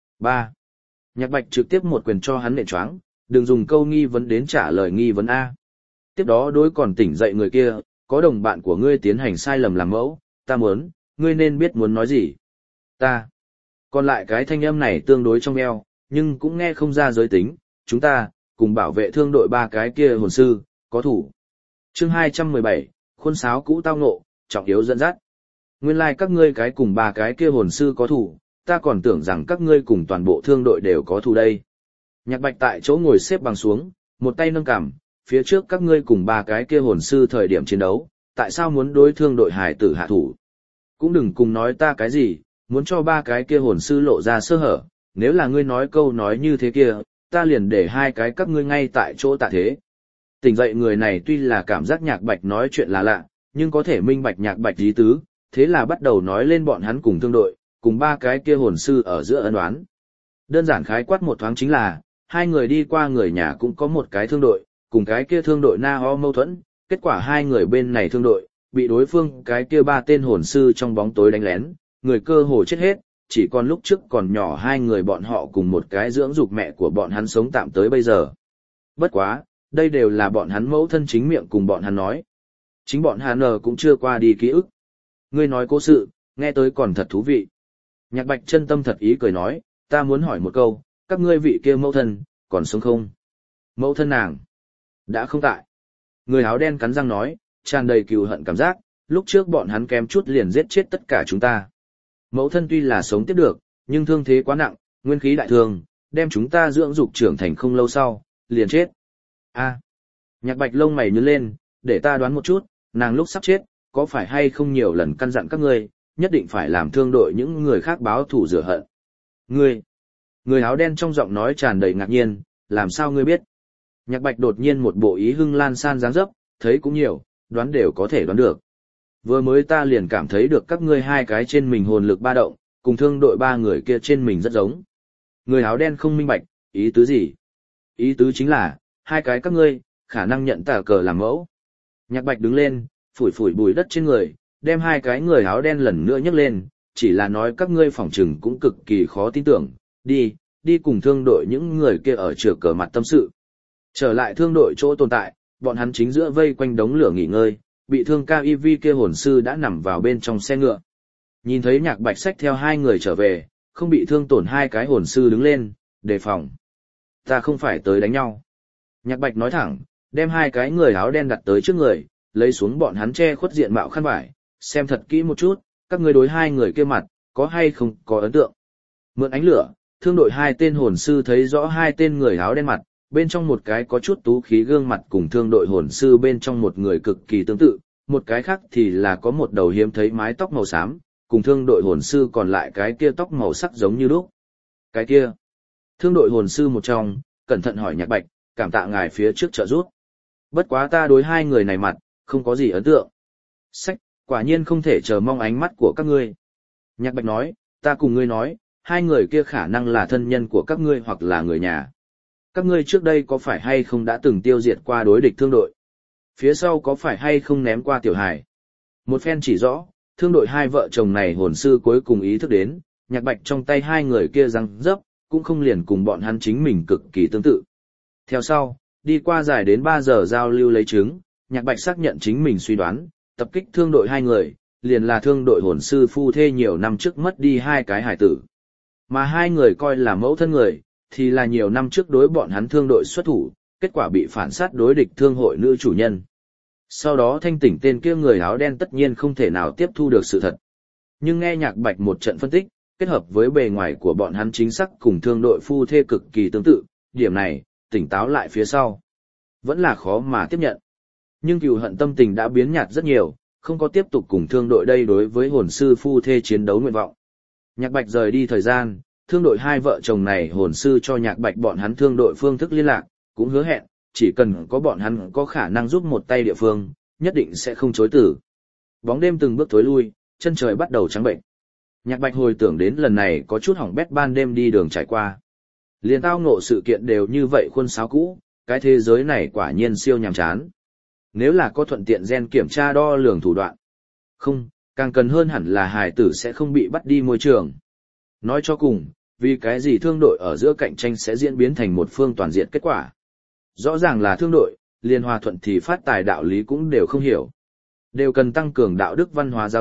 S1: 3. Nhạc Bạch trực tiếp một quyền cho hắn nện choáng, đừng dùng câu nghi vấn đến trả lời nghi vấn A. Tiếp đó đối còn tỉnh dậy người kia, có đồng bạn của ngươi tiến hành sai lầm làm mẫu, ta muốn, ngươi nên biết muốn nói gì. Ta. Còn lại cái thanh âm này tương đối trong eo, nhưng cũng nghe không ra giới tính, chúng ta, cùng bảo vệ thương đội ba cái kia hồn sư, có thủ. Chương 217, khuôn sáo cũ tao ngộ, trọng yếu dẫn dắt. Nguyên lai các ngươi cái cùng ba cái kia hồn sư có thủ, ta còn tưởng rằng các ngươi cùng toàn bộ thương đội đều có thủ đây. Nhạc Bạch tại chỗ ngồi xếp bằng xuống, một tay nâng cằm, phía trước các ngươi cùng ba cái kia hồn sư thời điểm chiến đấu, tại sao muốn đối thương đội hải tử hạ thủ? Cũng đừng cùng nói ta cái gì, muốn cho ba cái kia hồn sư lộ ra sơ hở, nếu là ngươi nói câu nói như thế kia, ta liền để hai cái các ngươi ngay tại chỗ tạ thế. Tỉnh dậy người này tuy là cảm giác Nhạc Bạch nói chuyện là lạ, nhưng có thể minh bạch Nhạc Bạch ý tứ, thế là bắt đầu nói lên bọn hắn cùng thương đội, cùng ba cái kia hồn sư ở giữa ân oán. Đơn giản khái quát một thoáng chính là, hai người đi qua người nhà cũng có một cái thương đội, cùng cái kia thương đội na ho mâu thuẫn, kết quả hai người bên này thương đội, bị đối phương cái kia ba tên hồn sư trong bóng tối đánh lén, người cơ hồ chết hết, chỉ còn lúc trước còn nhỏ hai người bọn họ cùng một cái dưỡng dục mẹ của bọn hắn sống tạm tới bây giờ. Bất quá, đây đều là bọn hắn mẫu thân chính miệng cùng bọn hắn nói. Chính bọn hắn cũng chưa qua đi ký ức. Ngươi nói cố sự, nghe tới còn thật thú vị. Nhạc Bạch chân tâm thật ý cười nói, ta muốn hỏi một câu, các ngươi vị kia mẫu thân, còn sống không? Mẫu thân nàng, đã không tại. Người áo đen cắn răng nói, tràn đầy cừu hận cảm giác, lúc trước bọn hắn kém chút liền giết chết tất cả chúng ta. Mẫu thân tuy là sống tiếp được, nhưng thương thế quá nặng, nguyên khí đại thương, đem chúng ta dưỡng dục trưởng thành không lâu sau, liền chết. A. Nhạc Bạch lông mày nhướng lên, để ta đoán một chút, nàng lúc sắp chết, có phải hay không nhiều lần căn dặn các ngươi, nhất định phải làm thương đội những người khác báo thù rửa hận. Người áo đen trong giọng nói tràn đầy ngạc nhiên, làm sao ngươi biết? Nhạc Bạch đột nhiên một bộ ý hưng lan san dáng dấp, thấy cũng nhiều, đoán đều có thể đoán được. Vừa mới ta liền cảm thấy được các ngươi hai cái trên mình hồn lực ba động, cùng thương đội ba người kia trên mình rất giống. Người áo đen không minh bạch, ý tứ gì? Ý tứ chính là, hai cái các ngươi, khả năng nhận tà cờ làm mẫu. Nhạc Bạch đứng lên, phủi phủi bụi đất trên người, đem hai cái người áo đen lần nữa nhấc lên, chỉ là nói các ngươi phỏng chừng cũng cực kỳ khó tin tưởng, đi cùng thương đội những người kia ở chửa cờ mặt tâm sự. Trở lại thương đội chỗ tồn tại, bọn hắn chính giữa vây quanh đống lửa nghỉ ngơi, bị thương KIV kia hồn sư đã nằm vào bên trong xe ngựa. Nhìn thấy Nhạc Bạch xách theo hai người trở về, không bị thương tổn hai cái hồn sư đứng lên, đề phòng. Ta không phải tới đánh nhau. Nhạc Bạch nói thẳng, đem hai cái người áo đen đặt tới trước người, lấy xuống bọn hắn che khuất diện mạo khăn vải, xem thật kỹ một chút, các ngươi đối hai người kia mặt, có hay không có ấn tượng. Mượn ánh lửa, thương đội hai tên hồn sư thấy rõ hai tên người áo đen mặt, bên trong một cái có chút tú khí gương mặt cùng thương đội hồn sư bên trong một người cực kỳ tương tự, một cái khác thì là có một đầu hiếm thấy mái tóc màu xám, cùng thương đội hồn sư còn lại cái kia tóc màu sắc giống như lúc. Cái kia, thương đội hồn sư một trong, cẩn thận hỏi Nhạc Bạch, cảm tạ ngài phía trước trợ giúp. Bất quá ta đối hai người này mặt, không có gì ấn tượng. Sách, quả nhiên không thể chờ mong ánh mắt của các ngươi. Nhạc Bạch nói, ta cùng ngươi nói, hai người kia khả năng là thân nhân của các ngươi hoặc là người nhà. Các ngươi trước đây có phải hay không đã từng tiêu diệt qua đối địch thương đội? Phía sau có phải hay không ném qua tiểu hài? Một phen chỉ rõ, thương đội hai vợ chồng này hồn sư cuối cùng ý thức đến, Nhạc Bạch trong tay hai người kia răng dấp, cũng không liền cùng bọn hắn chính mình cực kỳ tương tự. Theo sau, đi qua dài đến 3 giờ giao lưu lấy chứng, Nhạc Bạch xác nhận chính mình suy đoán, tập kích thương đội hai người, liền là thương đội hồn sư phu thê nhiều năm trước mất đi hai cái hải tử. Mà hai người coi là mẫu thân người, thì là nhiều năm trước đối bọn hắn thương đội xuất thủ, kết quả bị phản sát đối địch thương hội nữ chủ nhân. Sau đó thanh tỉnh tên kia người áo đen tất nhiên không thể nào tiếp thu được sự thật. Nhưng nghe Nhạc Bạch một trận phân tích, kết hợp với bề ngoài của bọn hắn chính xác cùng thương đội phu thê cực kỳ tương tự, điểm này, tỉnh táo lại phía sau. Vẫn là khó mà tiếp nhận. Nhưng cừu hận tâm tình đã biến nhạt rất nhiều, không có tiếp tục cùng thương đội đây đối với hồn sư phu thê chiến đấu nguyện vọng. Nhạc Bạch rời đi thời gian, thương đội hai vợ chồng này hồn sư cho Nhạc Bạch bọn hắn thương đội phương thức liên lạc, cũng hứa hẹn, chỉ cần có bọn hắn có khả năng giúp một tay địa phương, nhất định sẽ không chối từ. Bóng đêm từng bước tối lui, chân trời bắt đầu trắng bệnh. Nhạc Bạch hồi tưởng đến lần này có chút hỏng bét ban đêm đi đường trải qua. Liền tao ngộ sự kiện đều như vậy khuôn sáo cũ, cái thế giới này quả nhiên siêu nhàm chán. Nếu là có thuận tiện gen kiểm tra đo lường thủ đoạn. Không, càng cần hơn hẳn là hài tử sẽ không bị bắt đi môi trường. Nói cho cùng, vì cái gì thương đội ở giữa cạnh tranh sẽ diễn biến thành một phương toàn diện kết quả. Rõ ràng là thương đội, liên hòa thuận thì phát tài đạo lý cũng đều không hiểu. Đều cần tăng cường đạo đức văn hóa giáo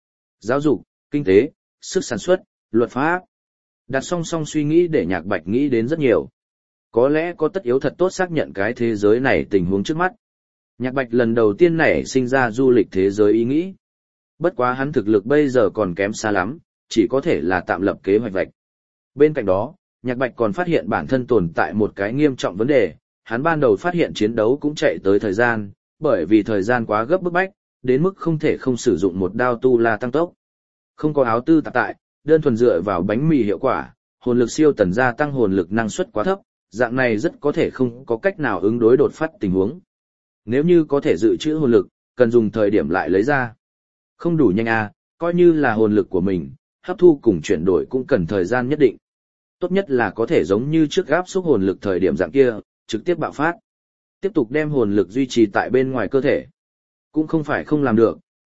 S1: dục, kinh tế, sức sản xuất, luật pháp. Đặt song song suy nghĩ để Nhạc Bạch nghĩ đến rất nhiều. Có lẽ có tất yếu thật tốt xác nhận cái thế giới này tình huống trước mắt. Nhạc Bạch lần đầu tiên nảy sinh ra du lịch thế giới ý nghĩ. Bất quá hắn thực lực bây giờ còn kém xa lắm, chỉ có thể là tạm lập kế hoạch vạch. Bên cạnh đó, Nhạc Bạch còn phát hiện bản thân tồn tại một cái nghiêm trọng vấn đề, hắn ban đầu phát hiện chiến đấu cũng chạy tới thời gian, bởi vì thời gian quá gấp bức bách, đến mức không thể không sử dụng một đao tu la tăng tốc. Không có áo tư tạp tại, đơn thuần dựa vào bánh mì hiệu quả, hồn lực siêu tần gia tăng hồn lực năng suất quá thấp, dạng này rất có thể không có cách nào ứng đối đột phát tình huống. Nếu như có thể dự trữ hồn lực, cần dùng thời điểm lại lấy ra. Không đủ nhanh coi như là hồn lực của mình, hấp thu cùng chuyển đổi cũng cần thời gian nhất định. Tốt nhất là có thể giống như trước áp xúc hồn lực thời điểm dạng kia, trực tiếp bạo phát. Tiếp tục đem hồn lực duy trì tại bên ngoài cơ thể. Cũng không phải không làm được,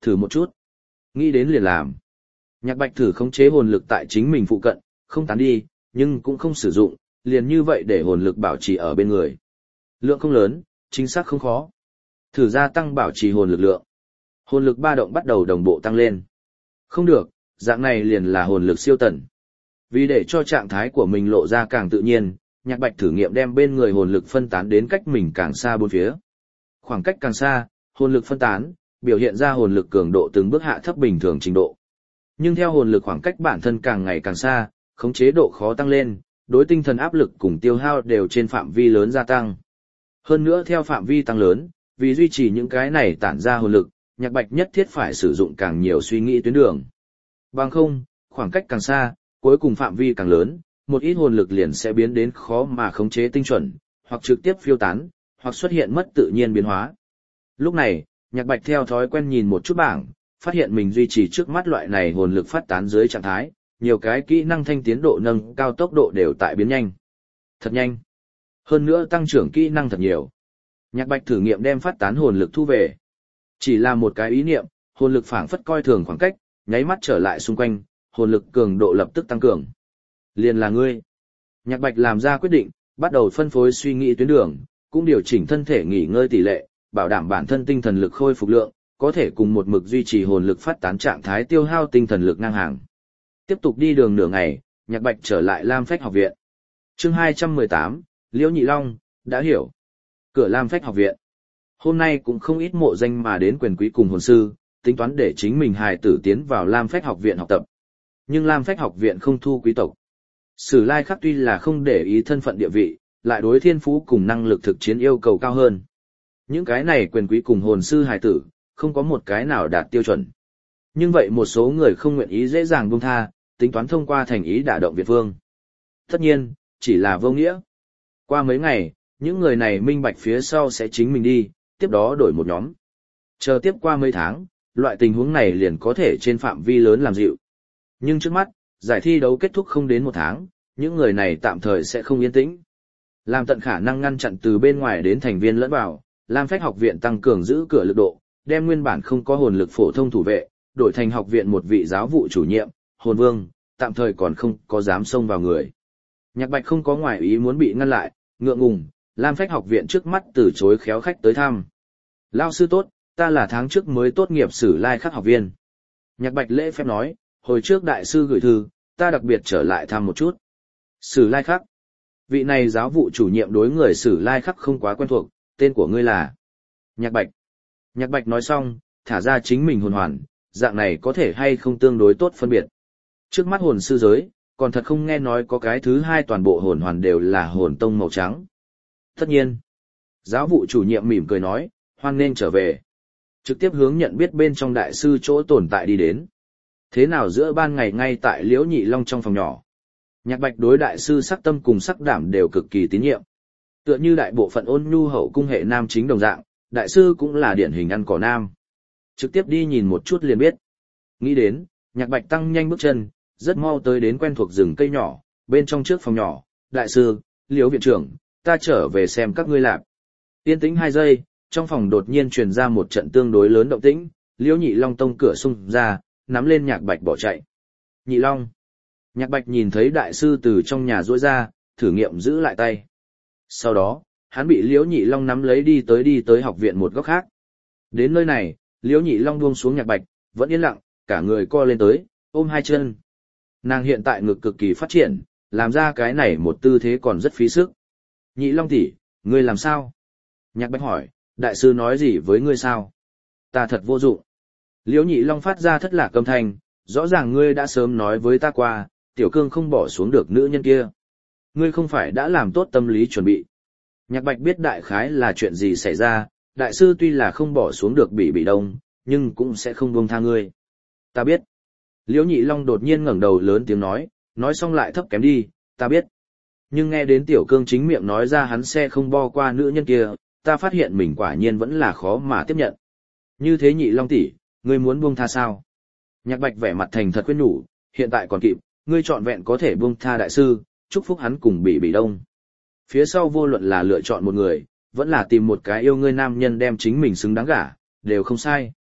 S1: thử một chút. Nghĩ đến liền làm. Nhạc Bạch thử khống chế hồn lực tại chính mình phụ cận, không tán đi, nhưng cũng không sử dụng, liền như vậy để hồn lực bảo trì ở bên người. Lượng không lớn, chính xác không khó. Thử gia tăng bảo trì hồn lực lượng. Hồn lực ba động bắt đầu đồng bộ tăng lên. Không được, dạng này liền là hồn lực siêu tần. Vì để cho trạng thái của mình lộ ra càng tự nhiên, Nhạc Bạch thử nghiệm đem bên người hồn lực phân tán đến cách mình càng xa bốn phía. Khoảng cách càng xa, hồn lực phân tán, biểu hiện ra hồn lực cường độ từng bước hạ thấp bình thường trình độ. Nhưng theo hồn lực khoảng cách bản thân càng ngày càng xa, khống chế độ khó tăng lên, đối tinh thần áp lực cùng tiêu hao đều trên phạm vi lớn gia tăng. Hơn nữa theo phạm vi tăng lớn, vì duy trì những cái này tản ra hồn lực, Nhạc Bạch nhất thiết phải sử dụng càng nhiều suy nghĩ tuyến đường. Bằng không, khoảng cách càng xa, cuối cùng phạm vi càng lớn, một ít hồn lực liền sẽ biến đến khó mà khống chế tinh chuẩn, hoặc trực tiếp phiêu tán, hoặc xuất hiện mất tự nhiên biến hóa. Lúc này, Nhạc Bạch theo thói quen nhìn một chút bảng, phát hiện mình duy trì trước mắt loại này hồn lực phát tán dưới trạng thái, nhiều cái kỹ năng thanh tiến độ nâng cao tốc độ đều tại biến nhanh. Thật nhanh. Hơn nữa tăng trưởng kỹ năng thật nhiều. Nhạc Bạch thử nghiệm đem phát tán hồn lực thu về. Chỉ là một cái ý niệm, hồn lực phảng phất coi thường khoảng cách, nháy mắt trở lại xung quanh, hồn lực cường độ lập tức tăng cường. Liền là ngươi. Nhạc Bạch làm ra quyết định, bắt đầu phân phối suy nghĩ tuyến đường, cũng điều chỉnh thân thể nghỉ ngơi tỷ lệ, bảo đảm bản thân tinh thần lực khôi phục lượng, có thể cùng một mực duy trì hồn lực phát tán trạng thái tiêu hao tinh thần lực ngang hàng. Tiếp tục đi đường nửa ngày, Nhạc Bạch trở lại Lam Phách học viện. Chương 218, Liễu Nhị Long, đã hiểu. Cửa Lam Phách học viện. Hôm nay cũng không ít mộ danh mà đến quyền quý cùng hồn sư, tính toán để chính mình hài tử tiến vào Lam Phách học viện học tập. Nhưng Lam Phách học viện không thu quý tộc. Sử Lai Khắc tuy là không để ý thân phận địa vị, lại đối thiên phú cùng năng lực thực chiến yêu cầu cao hơn. Những cái này quyền quý cùng hồn sư hài tử, không có một cái nào đạt tiêu chuẩn. Nhưng vậy một số người không nguyện ý dễ dàng buông tha, tính toán thông qua thành ý đả động Việt Vương. Tất nhiên, chỉ là vô nghĩa. Qua mấy ngày, những người này minh bạch phía sau sẽ chính mình đi, tiếp đó đổi một nhóm. Chờ tiếp qua mấy tháng, loại tình huống này liền có thể trên phạm vi lớn làm dịu. Nhưng trước mắt, giải thi đấu kết thúc không đến một tháng, những người này tạm thời sẽ không yên tĩnh. Làm tận khả năng ngăn chặn từ bên ngoài đến thành viên lẫn vào, Lam Phách học viện tăng cường giữ cửa lực độ, đem nguyên bản không có hồn lực phổ thông thủ vệ, đổi thành học viện một vị giáo vụ chủ nhiệm, hồn vương, tạm thời còn không có dám xông vào người. Nhạc Bạch không có ngoại ý muốn bị ngăn lại, ngượng ngùng, Lam Phách học viện trước mắt từ chối khéo khách tới thăm. Lao sư tốt, ta là tháng trước mới tốt nghiệp Sử Lai Khắc học viên. Nhạc Bạch lễ phép nói, hồi trước đại sư gửi thư, ta đặc biệt trở lại thăm một chút. Sử Lai Khắc. Vị này giáo vụ chủ nhiệm đối người Sử Lai Khắc không quá quen thuộc, tên của ngươi là Nhạc Bạch. Nhạc Bạch nói xong, thả ra chính mình hồn hoàn, dạng này có thể hay không tương đối tốt phân biệt. Trước mắt hồn sư giới, còn thật không nghe nói có cái thứ hai toàn bộ hồn hoàn đều là hồn tông màu trắng. Tất nhiên. Giáo vụ chủ nhiệm mỉm cười nói, hoan nên trở về. Trực tiếp hướng nhận biết bên trong đại sư chỗ tồn tại đi đến. Thế nào giữa ban ngày ngay tại Liễu Nhị Long trong phòng nhỏ. Nhạc Bạch đối đại sư sắc tâm cùng sắc đảm đều cực kỳ tín nhiệm. Tựa như đại bộ phận ôn nhu hậu cung hệ nam chính đồng dạng, đại sư cũng là điển hình ăn cỏ nam. Trực tiếp đi nhìn một chút liền biết. Nghĩ đến, Nhạc Bạch tăng nhanh bước chân, rất mau tới đến quen thuộc rừng cây nhỏ, bên trong trước phòng nhỏ, đại sư, Liễu viện trưởng, ta trở về xem các ngươi lạp. Yên tĩnh 2 giây, trong phòng đột nhiên truyền ra một trận tương đối lớn động tĩnh, Liễu Nhị Long tông cửa xung ra, nắm lên Nhạc Bạch bỏ chạy. Nhị Long. Nhạc Bạch nhìn thấy đại sư từ trong nhà rỗi ra, thử nghiệm giữ lại tay. Sau đó, hắn bị Liễu Nhị Long nắm lấy đi tới học viện một góc khác. Đến nơi này, Liễu Nhị Long buông xuống Nhạc Bạch, vẫn yên lặng, cả người co lên tới, ôm hai chân. Nàng hiện tại ngực cực kỳ phát triển, làm ra cái này một tư thế còn rất phí sức. Nhị Long tỷ, ngươi làm sao? Nhạc Bạch hỏi, đại sư nói gì với ngươi sao? Ta thật vô dụng. Liễu Nhị Long phát ra thất lạc âm thanh, rõ ràng ngươi đã sớm nói với ta qua, tiểu cương không bỏ xuống được nữ nhân kia. Ngươi không phải đã làm tốt tâm lý chuẩn bị. Nhạc Bạch biết đại khái là chuyện gì xảy ra, đại sư tuy là không bỏ xuống được Bỉ Đông, nhưng cũng sẽ không buông tha ngươi. Ta biết. Liễu Nhị Long đột nhiên ngẩng đầu lớn tiếng nói xong lại thấp kém đi, ta biết. Nhưng nghe đến tiểu cương chính miệng nói ra hắn sẽ không bo qua nữ nhân kia, ta phát hiện mình quả nhiên vẫn là khó mà tiếp nhận. Như thế Nhị Long tỷ, ngươi muốn buông tha sao? Nhạc Bạch vẻ mặt thành thật khuyên nhủ, hiện tại còn kịp, ngươi trọn vẹn có thể buông tha đại sư, chúc phúc hắn cùng Bỉ Đông. Phía sau vô luận là lựa chọn một người, vẫn là tìm một cái yêu ngươi nam nhân đem chính mình xứng đáng gả, đều không sai.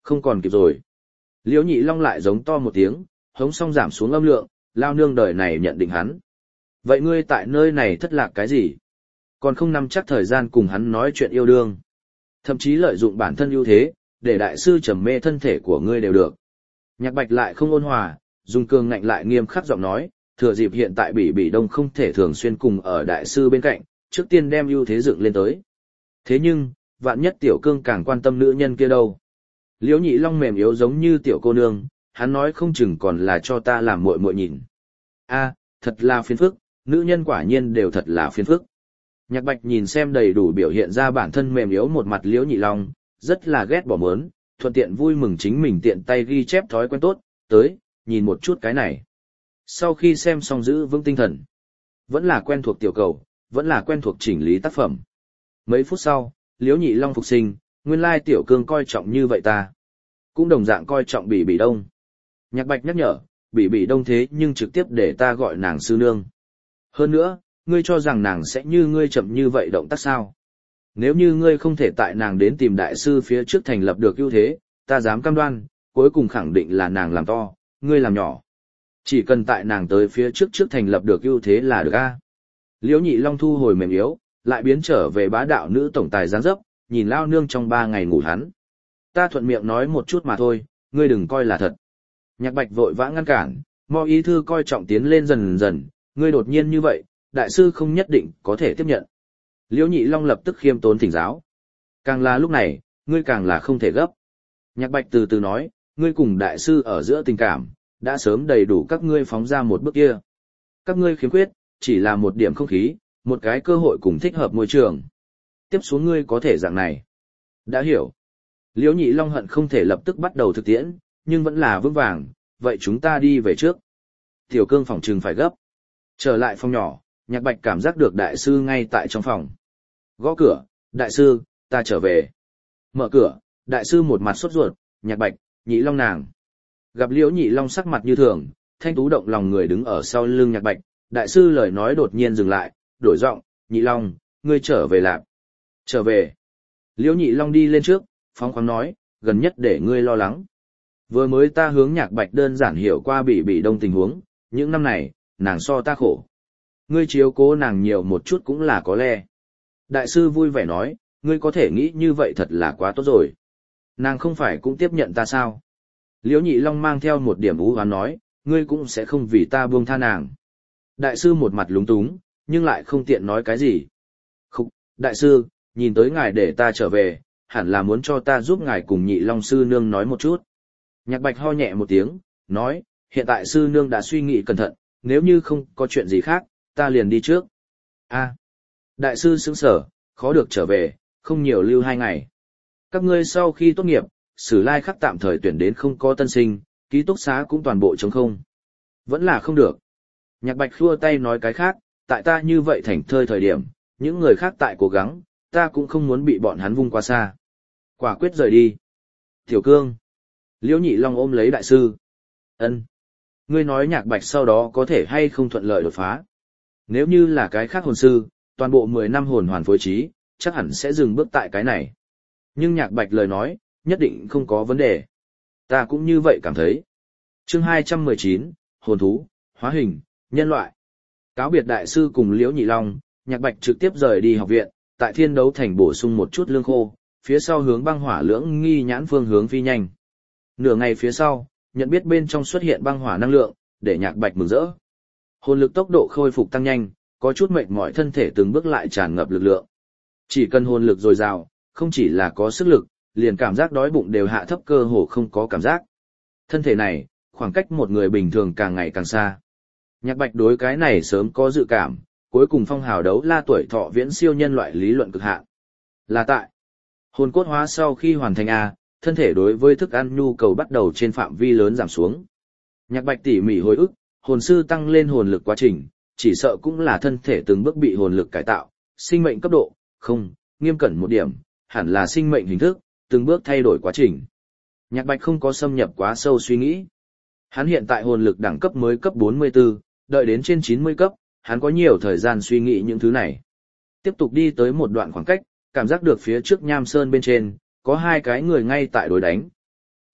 S1: Không còn kịp rồi. Liễu Nhị Long lại giống to một tiếng, hống xong giảm xuống âm lượng, lao nương đời này nhận định hắn. Vậy ngươi tại nơi này thất lạc cái gì? Còn không nắm chắc thời gian cùng hắn nói chuyện yêu đương. Thậm chí lợi dụng bản thân ưu thế, để đại sư trầm mê thân thể của ngươi đều được. Nhạc Bạch lại không ôn hòa, dùng cường ngạnh lại nghiêm khắc giọng nói, thừa dịp hiện tại Bỉ Đông không thể thường xuyên cùng ở đại sư bên cạnh, trước tiên đem ưu thế dựng lên tới. Thế nhưng, vạn nhất tiểu cương càng quan tâm nữ nhân kia đâu. Liễu Nhị Long mềm yếu giống như tiểu cô nương, hắn nói không chừng còn là cho ta làm muội muội nhìn. A, thật là phiền phức, nữ nhân quả nhiên đều thật là phiền phức. Nhạc Bạch nhìn xem đầy đủ biểu hiện ra bản thân mềm yếu một mặt Liễu Nhị Long, rất là ghét bỏ mớn, thuận tiện vui mừng chính mình tiện tay ghi chép thói quen tốt, tới, nhìn một chút cái này. Sau khi xem xong giữ vững tinh thần, vẫn là quen thuộc tiểu cầu, vẫn là quen thuộc chỉnh lý tác phẩm. Mấy phút sau, Liễu Nhị Long phục sinh, nguyên lai tiểu cương coi trọng như vậy ta. Cũng đồng dạng coi trọng Bỉ Đông. Nhạc Bạch nhắc nhở, Bỉ Đông thế nhưng trực tiếp để ta gọi nàng sư nương. Hơn nữa, ngươi cho rằng nàng sẽ như ngươi chậm như vậy động tác sao? Nếu như ngươi không thể tại nàng đến tìm đại sư phía trước thành lập được ưu thế, ta dám cam đoan, cuối cùng khẳng định là nàng làm to, ngươi làm nhỏ. Chỉ cần tại nàng tới phía trước thành lập được ưu thế là được a. Liễu Nhị Long thu hồi mềm yếu, lại biến trở về bá đạo nữ tổng tài giáng dấp, nhìn lao nương trong 3 ngày ngủ hắn. Ta thuận miệng nói một chút mà thôi, ngươi đừng coi là thật. Nhạc Bạch vội vã ngăn cản, Mo ý thư coi trọng tiến lên dần dần, ngươi đột nhiên như vậy, đại sư không nhất định có thể tiếp nhận. Liễu Nhị Long lập tức khiêm tốn thỉnh giáo. Càng là lúc này, ngươi càng là không thể gấp. Nhạc Bạch từ từ nói, ngươi cùng đại sư ở giữa tình cảm, đã sớm đầy đủ các ngươi phóng ra một bước kia. Các ngươi khiếm khuyết, chỉ là một điểm không khí, một cái cơ hội cùng thích hợp môi trường. Tiếp xuống ngươi có thể dạng này. Đã hiểu. Liễu Nhị Long hận không thể lập tức bắt đầu thực tiễn, nhưng vẫn là vững vàng, vậy chúng ta đi về trước. Tiểu Cương phòng trừng phải gấp. Trở lại phòng nhỏ, Nhạc Bạch cảm giác được đại sư ngay tại trong phòng. Gõ cửa, đại sư, ta trở về. Mở cửa, đại sư một mặt sốt ruột, Nhạc Bạch, Nhị Long nàng. Gặp Liễu Nhị Long sắc mặt như thường, thanh tú động lòng người đứng ở sau lưng Nhạc Bạch, đại sư lời nói đột nhiên dừng lại, đổi giọng, Nhị Long, ngươi trở về lạp. Trở về. Liễu Nhị Long đi lên trước, phóng khoáng nói, gần nhất để ngươi lo lắng. Vừa mới ta hướng Nhạc Bạch đơn giản hiểu qua Bỉ Đông tình huống, những năm này, nàng so ta khổ. Ngươi chiếu cố nàng nhiều một chút cũng là có lẽ. Đại sư vui vẻ nói, ngươi có thể nghĩ như vậy thật là quá tốt rồi. Nàng không phải cũng tiếp nhận ta sao? Liễu Nhị Long mang theo một điểm ú hoán nói, ngươi cũng sẽ không vì ta buông tha nàng. Đại sư một mặt lúng túng, nhưng lại không tiện nói cái gì. Khúc, đại sư, nhìn tới ngài để ta trở về, hẳn là muốn cho ta giúp ngài cùng Nhị Long sư nương nói một chút. Nhạc Bạch ho nhẹ một tiếng, nói, hiện tại sư nương đã suy nghĩ cẩn thận, nếu như không có chuyện gì khác, ta liền đi trước. A, đại sư sững sở, khó được trở về, không nhiều lưu 2 ngày. Các ngươi sau khi tốt nghiệp, Sử Lai Khắc tạm thời tuyển đến không có tân sinh, ký túc xá cũng toàn bộ trống không. Vẫn là không được. Nhạc Bạch khua tay nói cái khác, tại ta như vậy thảnh thơi thời điểm, những người khác tại cố gắng, ta cũng không muốn bị bọn hắn vung qua xa. Quả quyết rời đi. Tiểu Cương. Liễu Nhị Long ôm lấy đại sư. Ân. Ngươi nói Nhạc Bạch sau đó có thể hay không thuận lợi đột phá. Nếu như là cái khác hồn sư, toàn bộ 10 năm hồn hoàn phối trí, chắc hẳn sẽ dừng bước tại cái này. Nhưng Nhạc Bạch lời nói, nhất định không có vấn đề. Ta cũng như vậy cảm thấy. Chương 219, hồn thú, hóa hình, nhân loại. Cáo biệt đại sư cùng Liễu Nhị Long, Nhạc Bạch trực tiếp rời đi học viện, tại Thiên Đấu Thành bổ sung một chút lương khô, phía sau hướng Băng Hỏa Lưỡng Nghi Nhãn phương hướng phi nhanh. Nửa ngày phía sau, nhận biết bên trong xuất hiện băng hỏa năng lượng, để Nhạc Bạch mừng rỡ. Hồn lực tốc độ khôi phục tăng nhanh, có chút mệt mỏi thân thể từng bước lại tràn ngập lực lượng. Chỉ cần hồn lực dồi dào, không chỉ là có sức lực, liền cảm giác đói bụng đều hạ thấp cơ hồ không có cảm giác. Thân thể này, khoảng cách một người bình thường càng ngày càng xa. Nhạc Bạch đối cái này sớm có dự cảm, cuối cùng phong hào đấu la tuổi thọ viễn siêu nhân loại lý luận cực hạn. Là tại hồn cốt hóa sau khi hoàn thành A, thân thể đối với thức ăn nhu cầu bắt đầu trên phạm vi lớn giảm xuống. Nhạc Bạch tỉ mỉ hồi ức, hồn sư tăng lên hồn lực quá trình, chỉ sợ cũng là thân thể từng bước bị hồn lực cải tạo, sinh mệnh cấp độ, không, nghiêm cẩn một điểm, hẳn là sinh mệnh hình thức, từng bước thay đổi quá trình. Nhạc Bạch không có xâm nhập quá sâu suy nghĩ. Hắn hiện tại hồn lực đẳng cấp mới cấp 44, đợi đến trên 90 cấp, hắn có nhiều thời gian suy nghĩ những thứ này. Tiếp tục đi tới một đoạn khoảng cách, cảm giác được phía trước Nham Sơn bên trên, có 2 cái người ngay tại đối đánh.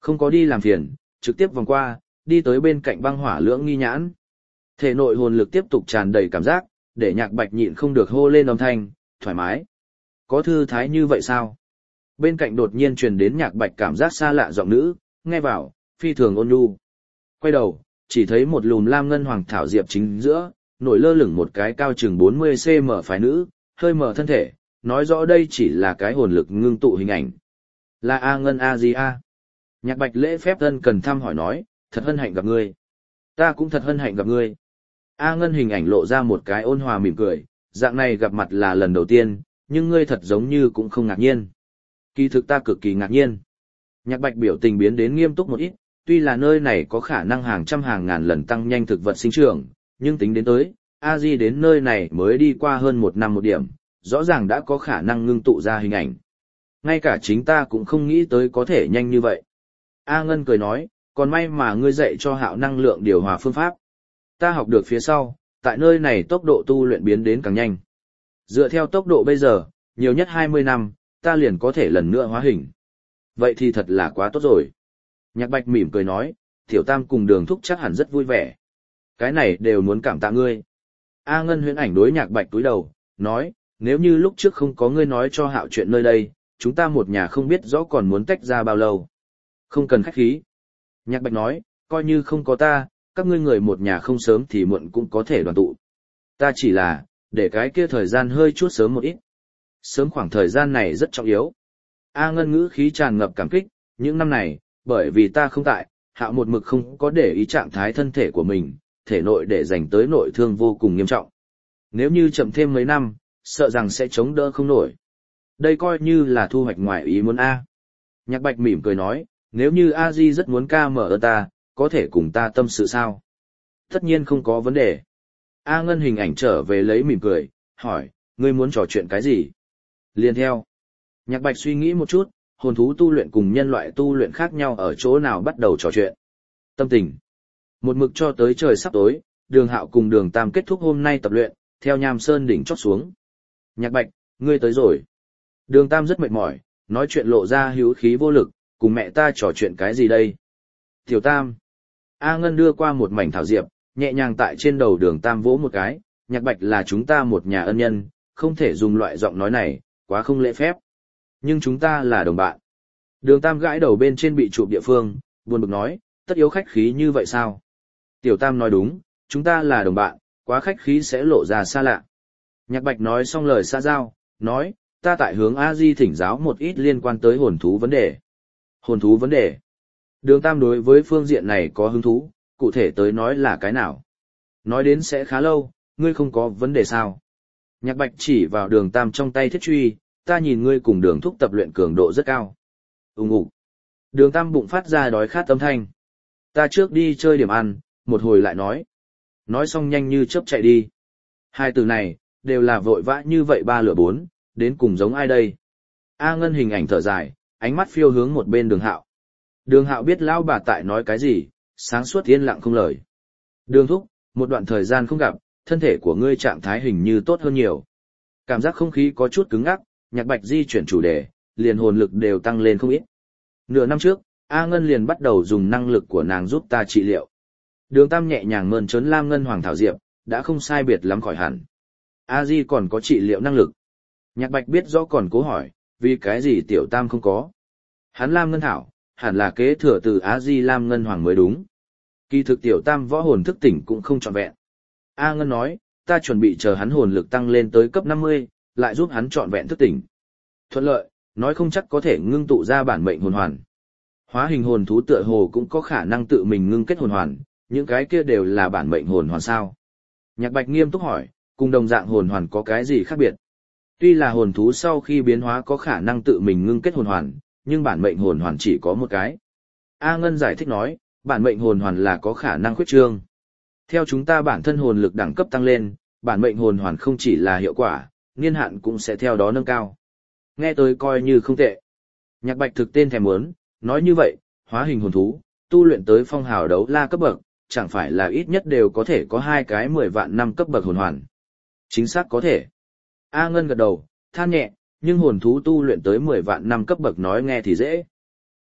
S1: Không có đi làm phiền, trực tiếp vòng qua, đi tới bên cạnh băng hỏa lưỡng nghi nhãn. Thể nội hồn lực tiếp tục tràn đầy cảm giác, để Nhạc Bạch nhịn không được hô lên âm thanh, thoải mái. Có thư thái như vậy sao? Bên cạnh đột nhiên truyền đến Nhạc Bạch cảm giác xa lạ giọng nữ, nghe vào, phi thường ôn nhu. Quay đầu, chỉ thấy một lùm lam ngân hoàng thảo diệp chính giữa, nổi lơ lửng một cái cao chừng 40 cm phái nữ, hơi mở thân thể, nói rõ đây chỉ là cái hồn lực ngưng tụ hình ảnh. Là A Ngân A gì A? Nhạc Bạch lễ phép thân cần thăm hỏi nói, thật hân hạnh gặp ngươi. Ta cũng thật hân hạnh gặp ngươi. A Ngân hình ảnh lộ ra một cái ôn hòa mỉm cười, dạng này gặp mặt là lần đầu tiên, nhưng ngươi thật giống như cũng không ngạc nhiên. Kỳ thực ta cực kỳ ngạc nhiên. Nhạc Bạch biểu tình biến đến nghiêm túc một ít, tuy là nơi này có khả năng hàng trăm hàng ngàn lần tăng nhanh thực vật sinh trưởng, nhưng tính đến tới, A Di đến nơi này mới đi qua hơn 1 năm một điểm, rõ ràng đã có khả năng ngưng tụ ra hình ảnh. Ngay cả chính ta cũng không nghĩ tới có thể nhanh như vậy. A Ngân cười nói, còn may mà ngươi dạy cho Hạo năng lượng điều hòa phương pháp. Ta học được phía sau, tại nơi này tốc độ tu luyện biến đến càng nhanh. Dựa theo tốc độ bây giờ, nhiều nhất 20 năm, ta liền có thể lần nữa hóa hình. Vậy thì thật là quá tốt rồi. Nhạc Bạch mỉm cười nói, Tiểu Tam cùng Đường Thúc chắc hẳn rất vui vẻ. Cái này đều muốn cảm tạ ngươi. A Ngân huyễn ảnh đối Nhạc Bạch cúi đầu, nói, nếu như lúc trước không có ngươi nói cho Hạo chuyện nơi đây, chúng ta một nhà không biết rõ còn muốn tách ra bao lâu. Không cần khách khí. Nhạc Bạch nói, coi như không có ta, các ngươi người một nhà không sớm thì muộn cũng có thể đoàn tụ. Ta chỉ là, để cái kia thời gian hơi chút sớm một ít. Sớm khoảng thời gian này rất trọng yếu. A Ngân ngữ khí tràn ngập cảm kích, những năm này, bởi vì ta không tại, Hạo một mực không có để ý trạng thái thân thể của mình, thể nội để dành tới nội thương vô cùng nghiêm trọng. Nếu như chậm thêm mấy năm, sợ rằng sẽ chống đỡ không nổi. Đây coi như là thu hoạch ngoài ý muốn A. Nhạc Bạch mỉm cười nói, nếu như A Di rất muốn ca mở ơn ta, có thể cùng ta tâm sự sao? Tất nhiên không có vấn đề. A Ngân hình ảnh trở về lấy mỉm cười, hỏi, ngươi muốn trò chuyện cái gì? Liền theo. Nhạc Bạch suy nghĩ một chút, hồn thú tu luyện cùng nhân loại tu luyện khác nhau ở chỗ nào bắt đầu trò chuyện. Tâm tình. Một mực cho tới trời sắp tối, Đường Hạo cùng Đường Tam kết thúc hôm nay tập luyện, theo Nham Sơn đỉnh chót xuống. Nhạc Bạch, ngươi tới rồi. Đường Tam rất mệt mỏi, nói chuyện lộ ra hữu khí vô lực, cùng mẹ ta trò chuyện cái gì đây? Tiểu Tam. A Ngân đưa qua một mảnh thảo diệp, nhẹ nhàng tại trên đầu Đường Tam vỗ một cái, Nhạc Bạch là chúng ta một nhà ân nhân, không thể dùng loại giọng nói này, quá không lễ phép. Nhưng chúng ta là đồng bạn. Đường Tam gãi đầu bên trên bị chụp địa phương, buồn bực nói, tất yếu khách khí như vậy sao? Tiểu Tam nói đúng, chúng ta là đồng bạn, quá khách khí sẽ lộ ra xa lạ. Nhạc Bạch nói xong lời xã giao, nói, ta tại hướng A Di thỉnh giáo một ít liên quan tới hồn thú vấn đề. Hồn thú vấn đề. Đường Tam đối với phương diện này có hứng thú, cụ thể tới nói là cái nào? Nói đến sẽ khá lâu, ngươi không có vấn đề sao? Nhạc Bạch chỉ vào Đường Tam trong tay thiết truy, ta nhìn ngươi cùng Đường Thúc tập luyện cường độ rất cao. Ùng ục. Đường Tam bụng phát ra đói khát âm thanh. Ta trước đi chơi điểm ăn, một hồi lại nói. Nói xong nhanh như chớp chạy đi. Hai từ này, đều là vội vã như vậy ba lửa bốn, đến cùng giống ai đây? A Ngân hình ảnh thở dài, ánh mắt phiêu hướng một bên Đường Hạo. Đường Hạo biết lão bà tại nói cái gì, sáng suốt yên lặng không lời. Đường Thúc, một đoạn thời gian không gặp, thân thể của ngươi trạng thái hình như tốt hơn nhiều. Cảm giác không khí có chút cứng ngắc, Nhạc Bạch di chuyển chủ đề, liền hồn lực đều tăng lên không ít. Nửa năm trước, A Ngân liền bắt đầu dùng năng lực của nàng giúp ta trị liệu. Đường Tam nhẹ nhàng mơn trớn lam ngân hoàng thảo diệp, đã không sai biệt lắm khỏi hẳn. A Di còn có trị liệu năng lực. Nhạc Bạch biết rõ còn cố hỏi, vì cái gì Tiểu Tam không có. Hắn lam ngân thảo, hẳn là kế thừa từ A Di lam ngân hoàng mới đúng. Kỳ thực Tiểu Tam võ hồn thức tỉnh cũng không trọn vẹn. A Ngân nói, ta chuẩn bị chờ hắn hồn lực tăng lên tới cấp 50, lại giúp hắn trọn vẹn thức tỉnh. Thuận lợi, nói không chắc có thể ngưng tụ ra bản mệnh hồn hoàn. Hóa hình hồn thú tựa hồ cũng có khả năng tự mình ngưng kết hồn hoàn, những cái kia đều là bản mệnh hồn hoàn sao? Nhạc Bạch nghiêm túc hỏi, cùng đồng dạng hồn hoàn có cái gì khác biệt? Tuy là hồn thú sau khi biến hóa có khả năng tự mình ngưng kết hồn hoàn, nhưng bản mệnh hồn hoàn chỉ có một cái. A Ngân giải thích nói, bản mệnh hồn hoàn là có khả năng khuyết trương. Theo chúng ta bản thân hồn lực đẳng cấp tăng lên, bản mệnh hồn hoàn không chỉ là hiệu quả, niên hạn cũng sẽ theo đó nâng cao. Nghe tới coi như không tệ. Nhạc Bạch thực tên thèm muốn, nói như vậy, hóa hình hồn thú, tu luyện tới phong hào đấu la cấp bậc, chẳng phải là ít nhất đều có thể có 2 cái 10 vạn năm cấp bậc hồn hoàn. Chính xác có thể. A Ngân gật đầu, than nhẹ, nhưng hồn thú tu luyện tới 10 vạn năm cấp bậc nói nghe thì dễ.